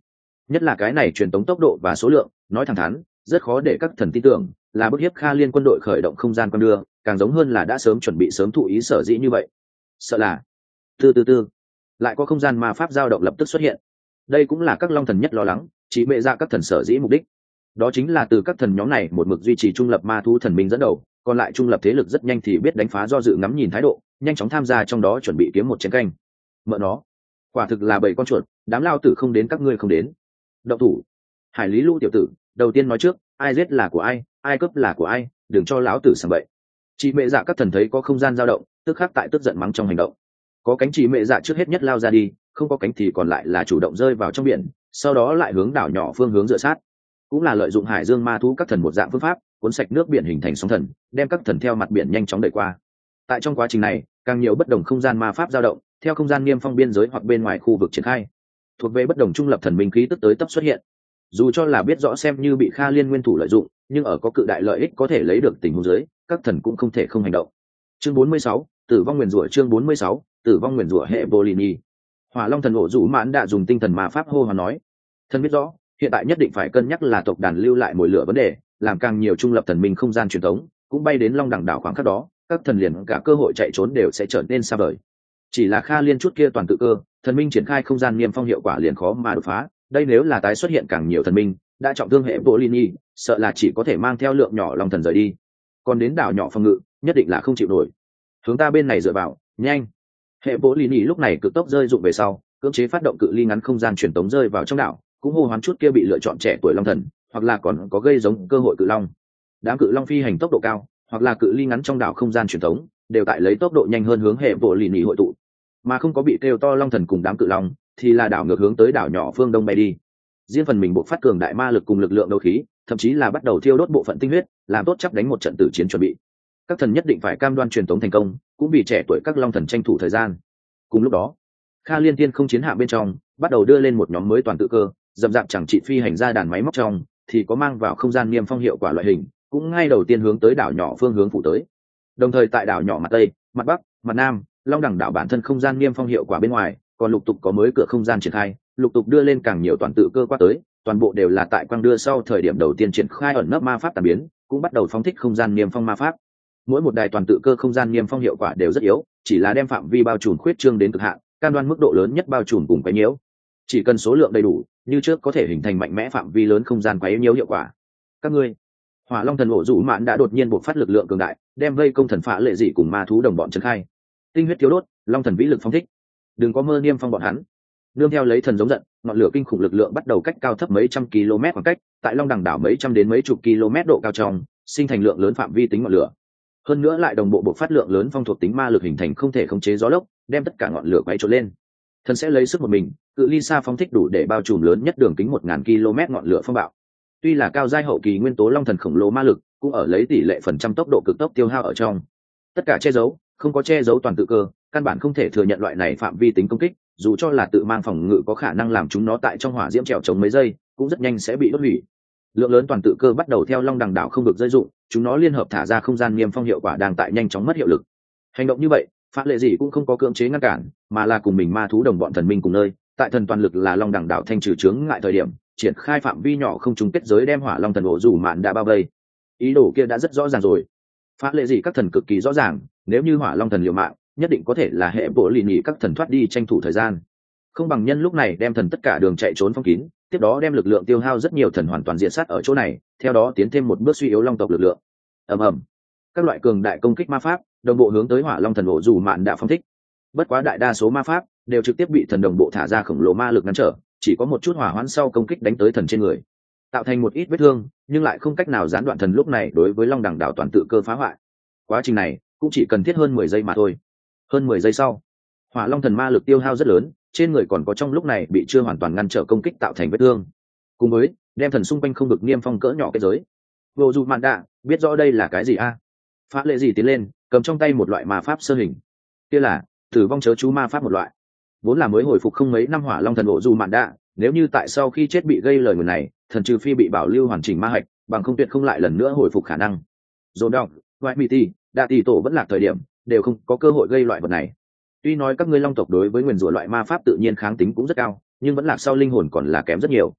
nhất là cái này truyền tống tốc độ và số lượng nói thẳng thắn rất khó để các thần tin tưởng là bức hiếp Kha Liên quân đội khởi động không gian con đưa, càng giống hơn là đã sớm chuẩn bị sớm thụ ý sở dĩ như vậy. Sợ là từ từ từ lại có không gian ma pháp dao động lập tức xuất hiện. Đây cũng là các long thần nhất lo lắng, chỉ mẹ ra các thần sở dĩ mục đích. Đó chính là từ các thần nhóm này một mực duy trì trung lập ma thú thần minh dẫn đầu, còn lại trung lập thế lực rất nhanh thì biết đánh phá do dự ngắm nhìn thái độ, nhanh chóng tham gia trong đó chuẩn bị kiếm một chiến canh. Mợ nó, quả thực là bảy con chuột, đám lao tử không đến các ngươi không đến. Động thủ. Hải Lý Lũ tiểu tử, đầu tiên nói trước, ai giết là của ai, ai cướp là của ai, đừng cho lão tử sảng bậy. Chị mẹ dạ các thần thấy có không gian dao động, tức khắc tại tức giận mắng trong hành động. Có cánh chị mẹ dạ trước hết nhất lao ra đi, không có cánh thì còn lại là chủ động rơi vào trong biển, sau đó lại hướng đảo nhỏ phương hướng dựa sát. Cũng là lợi dụng hải dương ma thú các thần một dạng phương pháp, cuốn sạch nước biển hình thành sóng thần, đem các thần theo mặt biển nhanh chóng đẩy qua. Tại trong quá trình này, càng nhiều bất đồng không gian ma pháp dao động, theo không gian niêm phong biên giới hoặc bên ngoài khu vực triển khai. Thuộc về bất đồng trung lập thần minh khí tức tới tấp xuất hiện. Dù cho là biết rõ xem như bị Kha Liên nguyên thủ lợi dụng, nhưng ở có cự đại lợi ích có thể lấy được tình huống dưới, các thần cũng không thể không hành động. Chương bốn mươi sáu, Tử vong nguyền rủa. Chương bốn mươi sáu, Tử vong nguyền rủa hệ Bolini. Hỏa Long thần ổ rủ mãn đã dùng tinh thần ma pháp hô hoán nói: "Thần biết rõ, hiện tại nhất định phải cân nhắc là tộc đàn lưu lại mồi lửa vấn đề, làm càng nhiều trung lập thần minh không gian truyền thống cũng bay đến Long Đẳng đảo khoảng khắc đó, các thần liền cả cơ hội chạy trốn đều sẽ trở nên xa vời. Chỉ là Kha Liên chút kia toàn tự cơ, thần minh triển khai không gian niêm phong hiệu quả liền khó mà đột phá, đây nếu là tái xuất hiện càng nhiều thần minh, đã trọng thương hệ Bolini, sợ là chỉ có thể mang theo lượng nhỏ long thần rời đi. Còn đến đảo nhỏ phòng ngự, nhất định là không chịu nổi. Hướng ta bên này dựa vào, nhanh." Hệ Bolini lúc này cực tốc rơi dụng về sau, cưỡng chế phát động cự ly ngắn không gian truyền tống rơi vào trong đảo, cũng hô hoán chút kia bị lựa chọn trẻ tuổi long thần, hoặc là còn có gây giống cơ hội cự long. Đám cự long phi hành tốc độ cao, hoặc là cự ly ngắn trong đảo không gian truyền tống, đều tại lấy tốc độ nhanh hơn hướng hệ Bolini hội tụ, mà không có bị kêu to long thần cùng đám cự long, thì là đảo ngược hướng tới đảo nhỏ phương đông bay đi. Riêng phần mình bộ phát cường đại ma lực cùng lực lượng đấu khí, thậm chí là bắt đầu thiêu đốt bộ phận tinh huyết, làm tốt chấp đánh một trận tử chiến chuẩn bị. Các thần nhất định phải cam đoan truyền tống thành công, cũng vì trẻ tuổi các long thần tranh thủ thời gian. Cùng lúc đó, Kha Liên Tiên không chiến hạ bên trong bắt đầu đưa lên một nhóm mới toàn tự cơ, dậm dạp chẳng trị phi hành ra đàn máy móc trong, thì có mang vào không gian niêm phong hiệu quả loại hình, cũng ngay đầu tiên hướng tới đảo nhỏ phương hướng phủ tới. Đồng thời tại đảo nhỏ mặt tây, mặt bắc, mặt nam, Long Đẳng đảo bản thân không gian niêm phong hiệu quả bên ngoài, còn lục tục có mới cửa không gian triển khai, lục tục đưa lên càng nhiều toàn tự cơ qua tới, toàn bộ đều là tại quang đưa sau thời điểm đầu tiên triển khai ẩn nấp ma pháp tàn biến, cũng bắt đầu phóng thích không gian niêm phong ma pháp. Mỗi một đài toàn tự cơ không gian niêm phong hiệu quả đều rất yếu, chỉ là đem phạm vi bao trùm khuyết trương đến cực hạn, cam đoan mức độ lớn nhất bao trùm cùng quấy nhiễu. Chỉ cần số lượng đầy đủ, như trước có thể hình thành mạnh mẽ phạm vi lớn không gian quấy nhiễu hiệu quả. Các ngươi, Hỏa Long thần ổ rủ mạn đã đột nhiên bộc phát lực lượng cường đại, đem vây công thần phá lệ dị cùng ma thú đồng bọn trấn khai. Tinh huyết thiếu đốt, long thần vĩ lực phóng thích. Đừng có mơ niêm phong bọn hắn. Nương theo lấy thần giống giận, ngọn lửa kinh khủng lực lượng bắt đầu cách cao thấp mấy trăm km khoảng cách, tại Long Đẳng đảo mấy trăm đến mấy chục km độ cao trong, sinh thành lượng lớn phạm vi tính ngọn lửa. Hơn nữa lại đồng bộ bộc phát lượng lớn phong thuộc tính ma lực hình thành không thể khống chế gió lốc, đem tất cả ngọn lửa quay trốn lên. Thần sẽ lấy sức một mình, cự ly xa phóng thích đủ để bao trùm lớn nhất đường kính một nghìn km ngọn lửa phong bạo. Tuy là cao giai hậu kỳ nguyên tố long thần khổng lồ ma lực, cũng ở lấy tỷ lệ phần trăm tốc độ cực tốc tiêu hao ở trong. Tất cả che giấu, không có che giấu toàn tự cơ, căn bản không thể thừa nhận loại này phạm vi tính công kích, dù cho là tự mang phòng ngự có khả năng làm chúng nó tại trong hỏa diễm trèo chống mấy giây, cũng rất nhanh sẽ bị đốt hủy. Lượng lớn toàn tự cơ bắt đầu theo Long Đằng đảo không được rơi dụng, chúng nó liên hợp thả ra không gian niêm phong hiệu quả đang tại nhanh chóng mất hiệu lực. Hành động như vậy, Phá Lệ gì cũng không có cưỡng chế ngăn cản, mà là cùng mình ma thú đồng bọn thần minh cùng nơi, tại thần toàn lực là Long Đằng đảo thanh trừ chướng ngại thời điểm, triển khai phạm vi nhỏ không trùng kết giới đem Hỏa Long thần ổ rủ mạn đã bao vây. Ý đồ kia đã rất rõ ràng rồi. Phá Lệ gì các thần cực kỳ rõ ràng, nếu như Hỏa Long thần liều mạng, nhất định có thể là hệ bộ lì nhị các thần thoát đi tranh thủ thời gian, không bằng nhân lúc này đem thần tất cả đường chạy trốn phong kín, tiếp đó đem lực lượng tiêu hao rất nhiều thần hoàn toàn diệt sát ở chỗ này, theo đó tiến thêm một bước suy yếu long tộc lực lượng. Ầm ầm, các loại cường đại công kích ma pháp đồng bộ hướng tới Hỏa Long thần ổ dù mạn đã phong thích. Bất quá đại đa số ma pháp đều trực tiếp bị thần đồng bộ thả ra khổng lồ ma lực ngăn trở, chỉ có một chút hỏa hoãn sau công kích đánh tới thần trên người, tạo thành một ít vết thương, nhưng lại không cách nào gián đoạn thần lúc này đối với Long Đằng đảo toàn tự cơ phá hoại. Quá trình này cũng chỉ cần thiết hơn mười giây mà thôi. Hơn mười giây sau, Hỏa Long thần ma lực tiêu hao rất lớn, trên người còn có trong lúc này bị chưa hoàn toàn ngăn trở công kích tạo thành vết thương, cùng với đem thần xung quanh không được niêm phong cỡ nhỏ kết giới. Vô dù mạn đạ biết rõ đây là cái gì a? À? Phá Lệ gì tiến lên, cầm trong tay một loại ma pháp sơ hình, kia là tử vong chớ chú ma pháp một loại, vốn là mới hồi phục không mấy năm Hỏa Long thần ổ dù mạn đạ, nếu như tại sau khi chết bị gây lời nguyền này, thần trừ phi bị bảo lưu hoàn chỉnh ma hạch, bằng không tuyệt không lại lần nữa hồi phục khả năng. Dồn đọc, ngoại mỹ ti, đa tỷ tổ vẫn lạc thời điểm, đều không có cơ hội gây loại vật này. Tuy nói các ngươi long tộc đối với nguyền rủa loại ma pháp tự nhiên kháng tính cũng rất cao, nhưng vẫn lạc sau linh hồn còn là kém rất nhiều.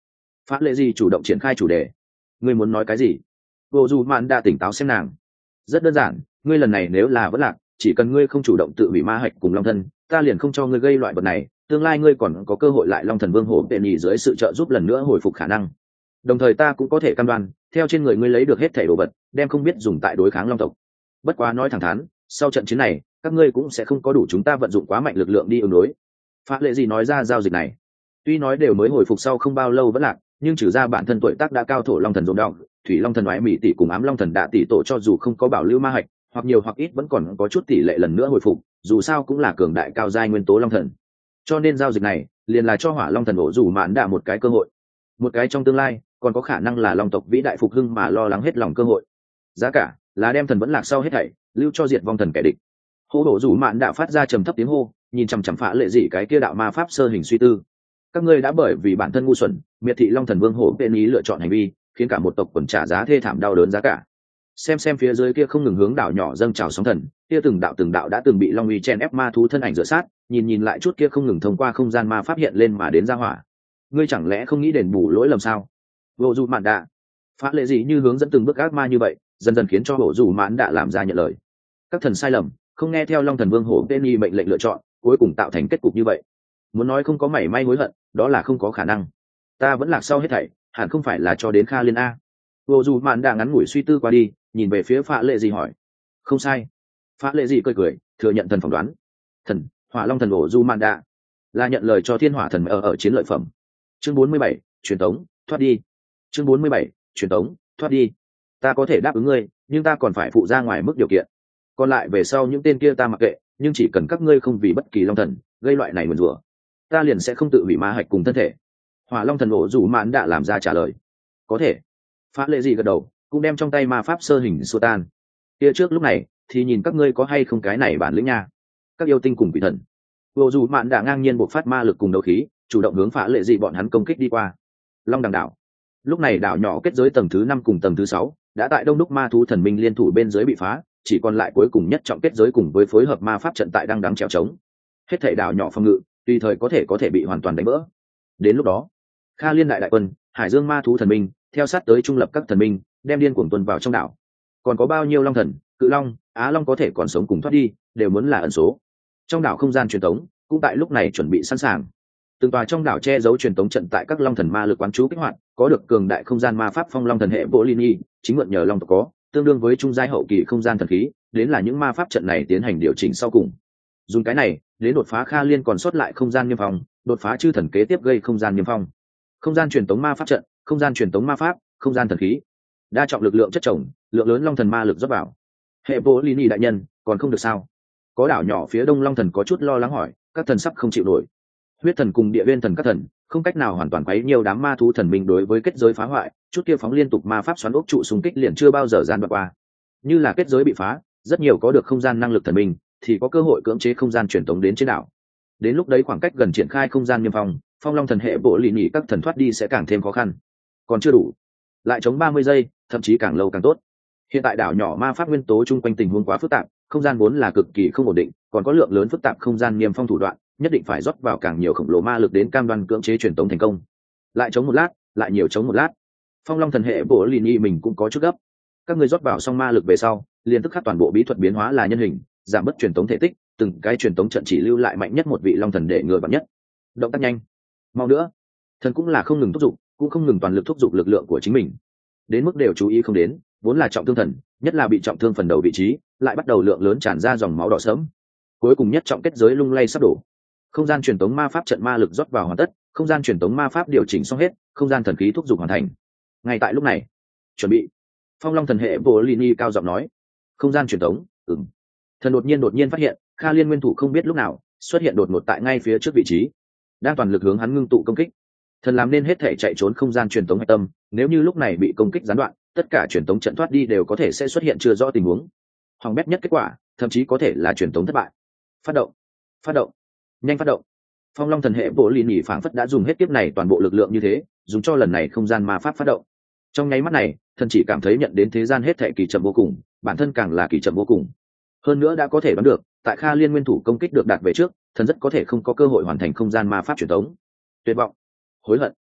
Phá lệ gì chủ động triển khai chủ đề. Ngươi muốn nói cái gì? Vô dù mạn đã tỉnh táo xem nàng. Rất đơn giản, ngươi lần này nếu là vẫn lạc, chỉ cần ngươi không chủ động tự hủy ma hạch cùng long thân, ta liền không cho ngươi gây loại vật này, tương lai ngươi còn có cơ hội lại long thần vương hổ tệ nhì dưới sự trợ giúp lần nữa hồi phục khả năng. Đồng thời ta cũng có thể cam đoan, theo trên người ngươi lấy được hết thảy đồ vật, đem không biết dùng tại đối kháng long tộc. Bất quá nói thẳng thắn, sau trận chiến này, các ngươi cũng sẽ không có đủ chúng ta vận dụng quá mạnh lực lượng đi ứng đối. Phá lệ gì nói ra giao dịch này? Tuy nói đều mới hồi phục sau không bao lâu vẫn lạc, nhưng trừ ra bản thân tuổi tác đã cao thổ long thần rộng động, thủy long thần oái mỹ tỷ cùng ám long thần đạ tỷ tổ cho dù không có bảo lưu ma hạch, hoặc nhiều hoặc ít vẫn còn có chút tỷ lệ lần nữa hồi phục, dù sao cũng là cường đại cao giai nguyên tố long thần. Cho nên giao dịch này liền là cho hỏa long thần ổ dù mạn đạ một cái cơ hội, một cái trong tương lai còn có khả năng là long tộc vĩ đại phục hưng mà lo lắng hết lòng cơ hội. Giá cả là đem thần vẫn lạc sau hết thảy lưu cho diệt vong thần kẻ địch. Hô ổ dù mạn đạ phát ra trầm thấp tiếng hô, nhìn chằm chằm Phá lệ gì cái kia đạo ma pháp sơ hình suy tư. Các ngươi đã bởi vì bản thân ngu xuẩn miệt thị long thần vương hổ tên ý lựa chọn hành vi, khiến cả một tộc quần trả giá thê thảm đau đớn giá cả. Xem xem phía dưới kia không ngừng hướng đảo nhỏ dâng trào sóng thần, kia từng đạo từng đạo đã từng bị long uy chen ép ma thú thân ảnh rửa sát, nhìn nhìn lại chút kia không ngừng thông qua không gian ma pháp hiện lên mà đến ra hỏa. Ngươi chẳng lẽ không nghĩ đền bù lỗi lầm sao? Vô dù mạn đạ Phá lệ gì như hướng dẫn từng bước ác ma như vậy, dần dần khiến cho bộ dù mạn đạ làm ra nhận lời. Các thần sai lầm, không nghe theo long thần vương hổ tên y mệnh lệnh lựa chọn, cuối cùng tạo thành kết cục như vậy. Muốn nói không có mảy may hối hận, đó là không có khả năng. Ta vẫn lạc sau hết thảy, hẳn không phải là cho đến Kha Liên a. Vô dù mạn đạ ngắn ngủi suy tư qua đi, nhìn về phía Phá lệ gì hỏi. Không sai. Phá lệ gì cười cười, thừa nhận thần phỏng đoán. Thần, hỏa long thần ổ du mạn đạ là nhận lời cho thiên hỏa thần ở ở chiến lợi phẩm. Chương bốn mươi bảy, truyền tống, thoát đi. Chương bốn mươi bảy, truyền tống, thoát đi. Ta có thể đáp ứng ngươi, nhưng ta còn phải phụ ra ngoài mức điều kiện. Còn lại về sau những tên kia ta mặc kệ, nhưng chỉ cần các ngươi không vì bất kỳ long thần gây loại này nguyền rủa, ta liền sẽ không tự hủy ma hạch cùng thân thể. Hỏa long thần ổ dù mạn đã làm ra trả lời. Có thể. Phá lệ gì gật đầu, cũng đem trong tay ma pháp sơ hình xua tan. Kia trước lúc này thì nhìn các ngươi có hay không cái này bản lĩnh nha. Các yêu tinh cùng quỷ thần. Ổ dù mạn đã ngang nhiên bộc phát ma lực cùng đấu khí, chủ động hướng Phá lệ gì bọn hắn công kích đi qua. Long đằng đảo. Lúc này đảo nhỏ kết giới tầng thứ năm cùng tầng thứ sáu đã tại đông đúc ma thú thần minh liên thủ bên dưới bị phá, chỉ còn lại cuối cùng nhất trọng kết giới cùng với phối hợp ma pháp trận tại đang đắng trèo trống. Hết thảy đảo nhỏ phòng ngự tùy thời có thể có thể bị hoàn toàn đánh vỡ. Đến lúc đó, Kha Liên đại đại quân, Hải Dương ma thú thần minh, theo sát tới trung lập các thần minh, đem điên cuồng tuần vào trong đảo. Còn có bao nhiêu long thần, cự long, á long có thể còn sống cùng thoát đi, đều muốn là ẩn số. Trong đảo không gian truyền tống cũng tại lúc này chuẩn bị sẵn sàng. Từng tòa trong đảo che giấu truyền tống trận tại các long thần ma lực quán chú kích hoạt, có được cường đại không gian ma pháp phong long thần hệ bộ Lini, chính mượn nhờ long tộc có, tương đương với trung giai hậu kỳ không gian thần khí, đến là những ma pháp trận này tiến hành điều chỉnh sau cùng. Dùng cái này, đến đột phá Kha Liên còn sót lại không gian niêm phong, đột phá chư thần kế tiếp gây không gian niêm phong. Không gian truyền tống ma pháp trận, không gian truyền tống ma pháp, không gian thần khí. Đa trọng lực lượng chất chồng, lượng lớn long thần ma lực rót vào. Hệ bộ Lini đại nhân, còn không được sao? Có đảo nhỏ phía đông long thần có chút lo lắng hỏi, các thần sắp không chịu nổi. Huyết thần cùng địa viên thần các thần không cách nào hoàn toàn quấy nhiều đám ma thú thần minh đối với kết giới phá hoại, chút kia phóng liên tục ma pháp xoắn ốc trụ xung kích liền chưa bao giờ gian đoạn qua. Như là kết giới bị phá, rất nhiều có được không gian năng lực thần minh thì có cơ hội cưỡng chế không gian truyền tống đến trên đảo. Đến lúc đấy khoảng cách gần triển khai không gian niêm phong, phong long thần hệ bộ lì nhị các thần thoát đi sẽ càng thêm khó khăn. Còn chưa đủ, lại chống ba mươi giây, thậm chí càng lâu càng tốt. Hiện tại đảo nhỏ ma pháp nguyên tố chung quanh tình huống quá phức tạp, không gian vốn là cực kỳ không ổn định, còn có lượng lớn phức tạp không gian niêm phong thủ đoạn, nhất định phải rót vào càng nhiều khổng lồ ma lực đến cam đoan cưỡng chế truyền tống thành công. Lại chống một lát, lại nhiều chống một lát. Phong long thần hệ bộ lì nhị mình cũng có chút gấp. Các người rót vào xong ma lực về sau, liền tức khắc toàn bộ bí thuật biến hóa là nhân hình, giảm bớt truyền tống thể tích, từng cái truyền tống trận chỉ lưu lại mạnh nhất một vị long thần để ngừa vạn nhất. Động tác nhanh, mau nữa. Thần cũng là không ngừng thúc giục, cũng không ngừng toàn lực thúc giục lực lượng của chính mình. Đến mức đều chú ý không đến, vốn là trọng thương thần, nhất là bị trọng thương phần đầu vị trí, lại bắt đầu lượng lớn tràn ra dòng máu đỏ sớm. Cuối cùng nhất trọng kết giới lung lay sắp đổ. Không gian truyền tống ma pháp trận ma lực rót vào hoàn tất, không gian truyền tống ma pháp điều chỉnh xong hết, không gian thần khí thúc giục hoàn thành. Ngay tại lúc này, chuẩn bị. Phong long thần hệ bộ Lini cao giọng nói, không gian truyền tống. Ừm. Thần đột nhiên đột nhiên phát hiện, Kha Liên nguyên thủ không biết lúc nào xuất hiện đột ngột tại ngay phía trước vị trí, đang toàn lực hướng hắn ngưng tụ công kích. Thần làm nên hết thể chạy trốn không gian truyền tống hạch tâm, nếu như lúc này bị công kích gián đoạn, tất cả truyền tống trận thoát đi đều có thể sẽ xuất hiện chưa rõ tình huống. Hoàng bét nhất kết quả, thậm chí có thể là truyền tống thất bại. Phát động, phát động, nhanh phát động. Phong long thần hệ bộ lì nhỉ phảng phất đã dùng hết kiếp này toàn bộ lực lượng như thế, dùng cho lần này không gian ma pháp phát động. Trong nháy mắt này, thần chỉ cảm thấy nhận đến thế gian hết thể kỳ chậm vô cùng, bản thân càng là kỳ chậm vô cùng. Hơn nữa đã có thể đoán được, tại Kha Liên nguyên thủ công kích được đạt về trước, thần rất có thể không có cơ hội hoàn thành không gian ma pháp truyền tống. Tuyệt vọng, hối hận,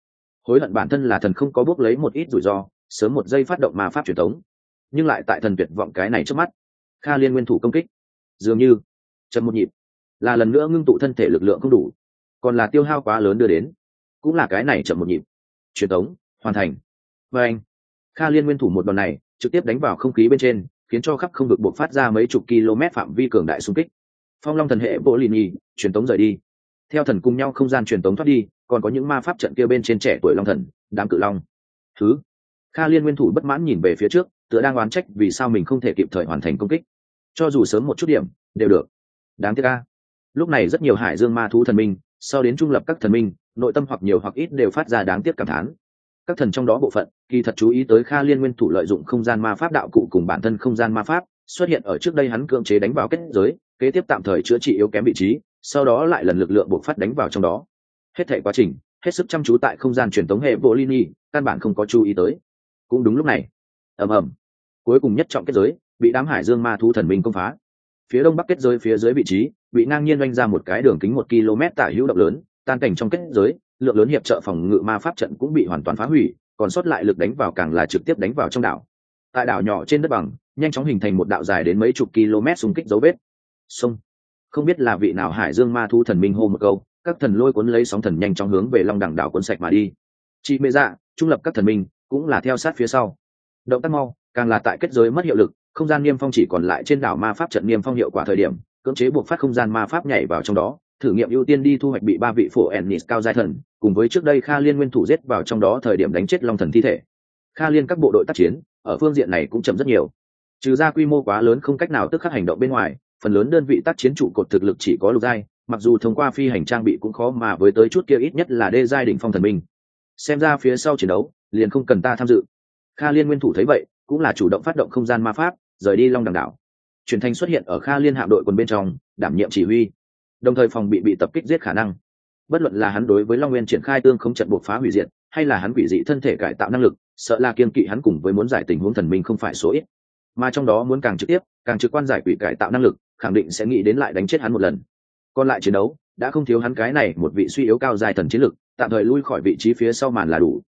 hối hận bản thân là thần không có bước lấy một ít rủi ro, sớm một giây phát động ma pháp truyền thống, nhưng lại tại thần tuyệt vọng cái này trước mắt. Kha Liên nguyên thủ công kích dường như chậm một nhịp, là lần nữa ngưng tụ thân thể lực lượng không đủ, còn là tiêu hao quá lớn đưa đến, cũng là cái này chậm một nhịp. Truyền thống hoàn thành. Và anh, Kha Liên nguyên thủ một đòn này trực tiếp đánh vào không khí bên trên, khiến cho khắp không vực bộc phát ra mấy chục km phạm vi cường đại xung kích. Phong Long thần hệ bộ Lini truyền tống rời đi, theo thần cùng nhau không gian truyền tống thoát đi, còn có những ma pháp trận kia bên trên trẻ tuổi long thần, đám cự long. Thứ, Kha Liên nguyên thủ bất mãn nhìn về phía trước, tựa đang oán trách vì sao mình không thể kịp thời hoàn thành công kích. Cho dù sớm một chút điểm đều được. Đáng tiếc a. Lúc này rất nhiều hải dương ma thú thần minh, sau đến trung lập các thần minh, nội tâm hoặc nhiều hoặc ít đều phát ra đáng tiếc cảm thán. Các thần trong đó bộ phận kỳ thật chú ý tới Kha Liên nguyên thủ lợi dụng không gian ma pháp đạo cụ cùng bản thân không gian ma pháp xuất hiện ở trước đây hắn cưỡng chế đánh vào kết giới, kế tiếp tạm thời chữa trị yếu kém vị trí, sau đó lại lần lực lượng buộc phát đánh vào trong đó. Hết thảy quá trình hết sức chăm chú tại không gian truyền tống hệ Bolini, căn bản không có chú ý tới. Cũng đúng lúc này, ầm ầm, cuối cùng nhất trọng kết giới bị đám hải dương ma thú thần minh công phá. Phía đông bắc kết giới phía dưới vị trí bị ngang nhiên oanh ra một cái đường kính một km tả hữu động lớn, tan cảnh trong kết giới, lượng lớn hiệp trợ phòng ngự ma pháp trận cũng bị hoàn toàn phá hủy, còn sót lại lực đánh vào càng là trực tiếp đánh vào trong đảo. Tại đảo nhỏ trên đất bằng, nhanh chóng hình thành một đạo dài đến mấy chục km xung kích dấu vết. Sông, không biết là vị nào hải dương ma thú thần minh hô một câu, các thần lôi cuốn lấy sóng thần nhanh chóng hướng về Long Đẳng đảo cuốn sạch mà đi. Chị mê dạ, trung lập các thần minh cũng là theo sát phía sau. Động tác mau, càng là tại kết giới mất hiệu lực, không gian niêm phong chỉ còn lại trên đảo ma pháp trận niêm phong hiệu quả thời điểm, cưỡng chế buộc phát không gian ma pháp nhảy vào trong đó, thử nghiệm ưu tiên đi thu hoạch bị ba vị phổ Ennis cao giai thần, cùng với trước đây Kha Liên nguyên thủ giết vào trong đó thời điểm đánh chết long thần thi thể. Kha Liên các bộ đội tác chiến ở phương diện này cũng chậm rất nhiều, trừ ra quy mô quá lớn không cách nào tức khắc hành động bên ngoài, phần lớn đơn vị tác chiến trụ cột thực lực chỉ có lục giai, mặc dù thông qua phi hành trang bị cũng khó mà với tới chút kia ít nhất là đê giai đỉnh phong thần minh. Xem ra phía sau chiến đấu liền không cần ta tham dự. Kha Liên nguyên thủ thấy vậy cũng là chủ động phát động không gian ma pháp rời đi Long Đằng đảo, truyền thanh xuất hiện ở Kha Liên hạm đội quân bên trong đảm nhiệm chỉ huy, đồng thời phòng bị bị tập kích giết khả năng. Bất luận là hắn đối với Long Nguyên triển khai tương không trận buộc phá hủy diệt, hay là hắn quỷ dị thân thể cải tạo năng lực, sợ là kiên kỵ hắn cùng với muốn giải tình huống thần minh không phải số ít, mà trong đó muốn càng trực tiếp càng trực quan giải quỷ cải tạo năng lực, khẳng định sẽ nghĩ đến lại đánh chết hắn một lần. Còn lại chiến đấu đã không thiếu hắn cái này một vị suy yếu cao dài thần chiến lực, tạm thời lui khỏi vị trí phía sau màn là đủ,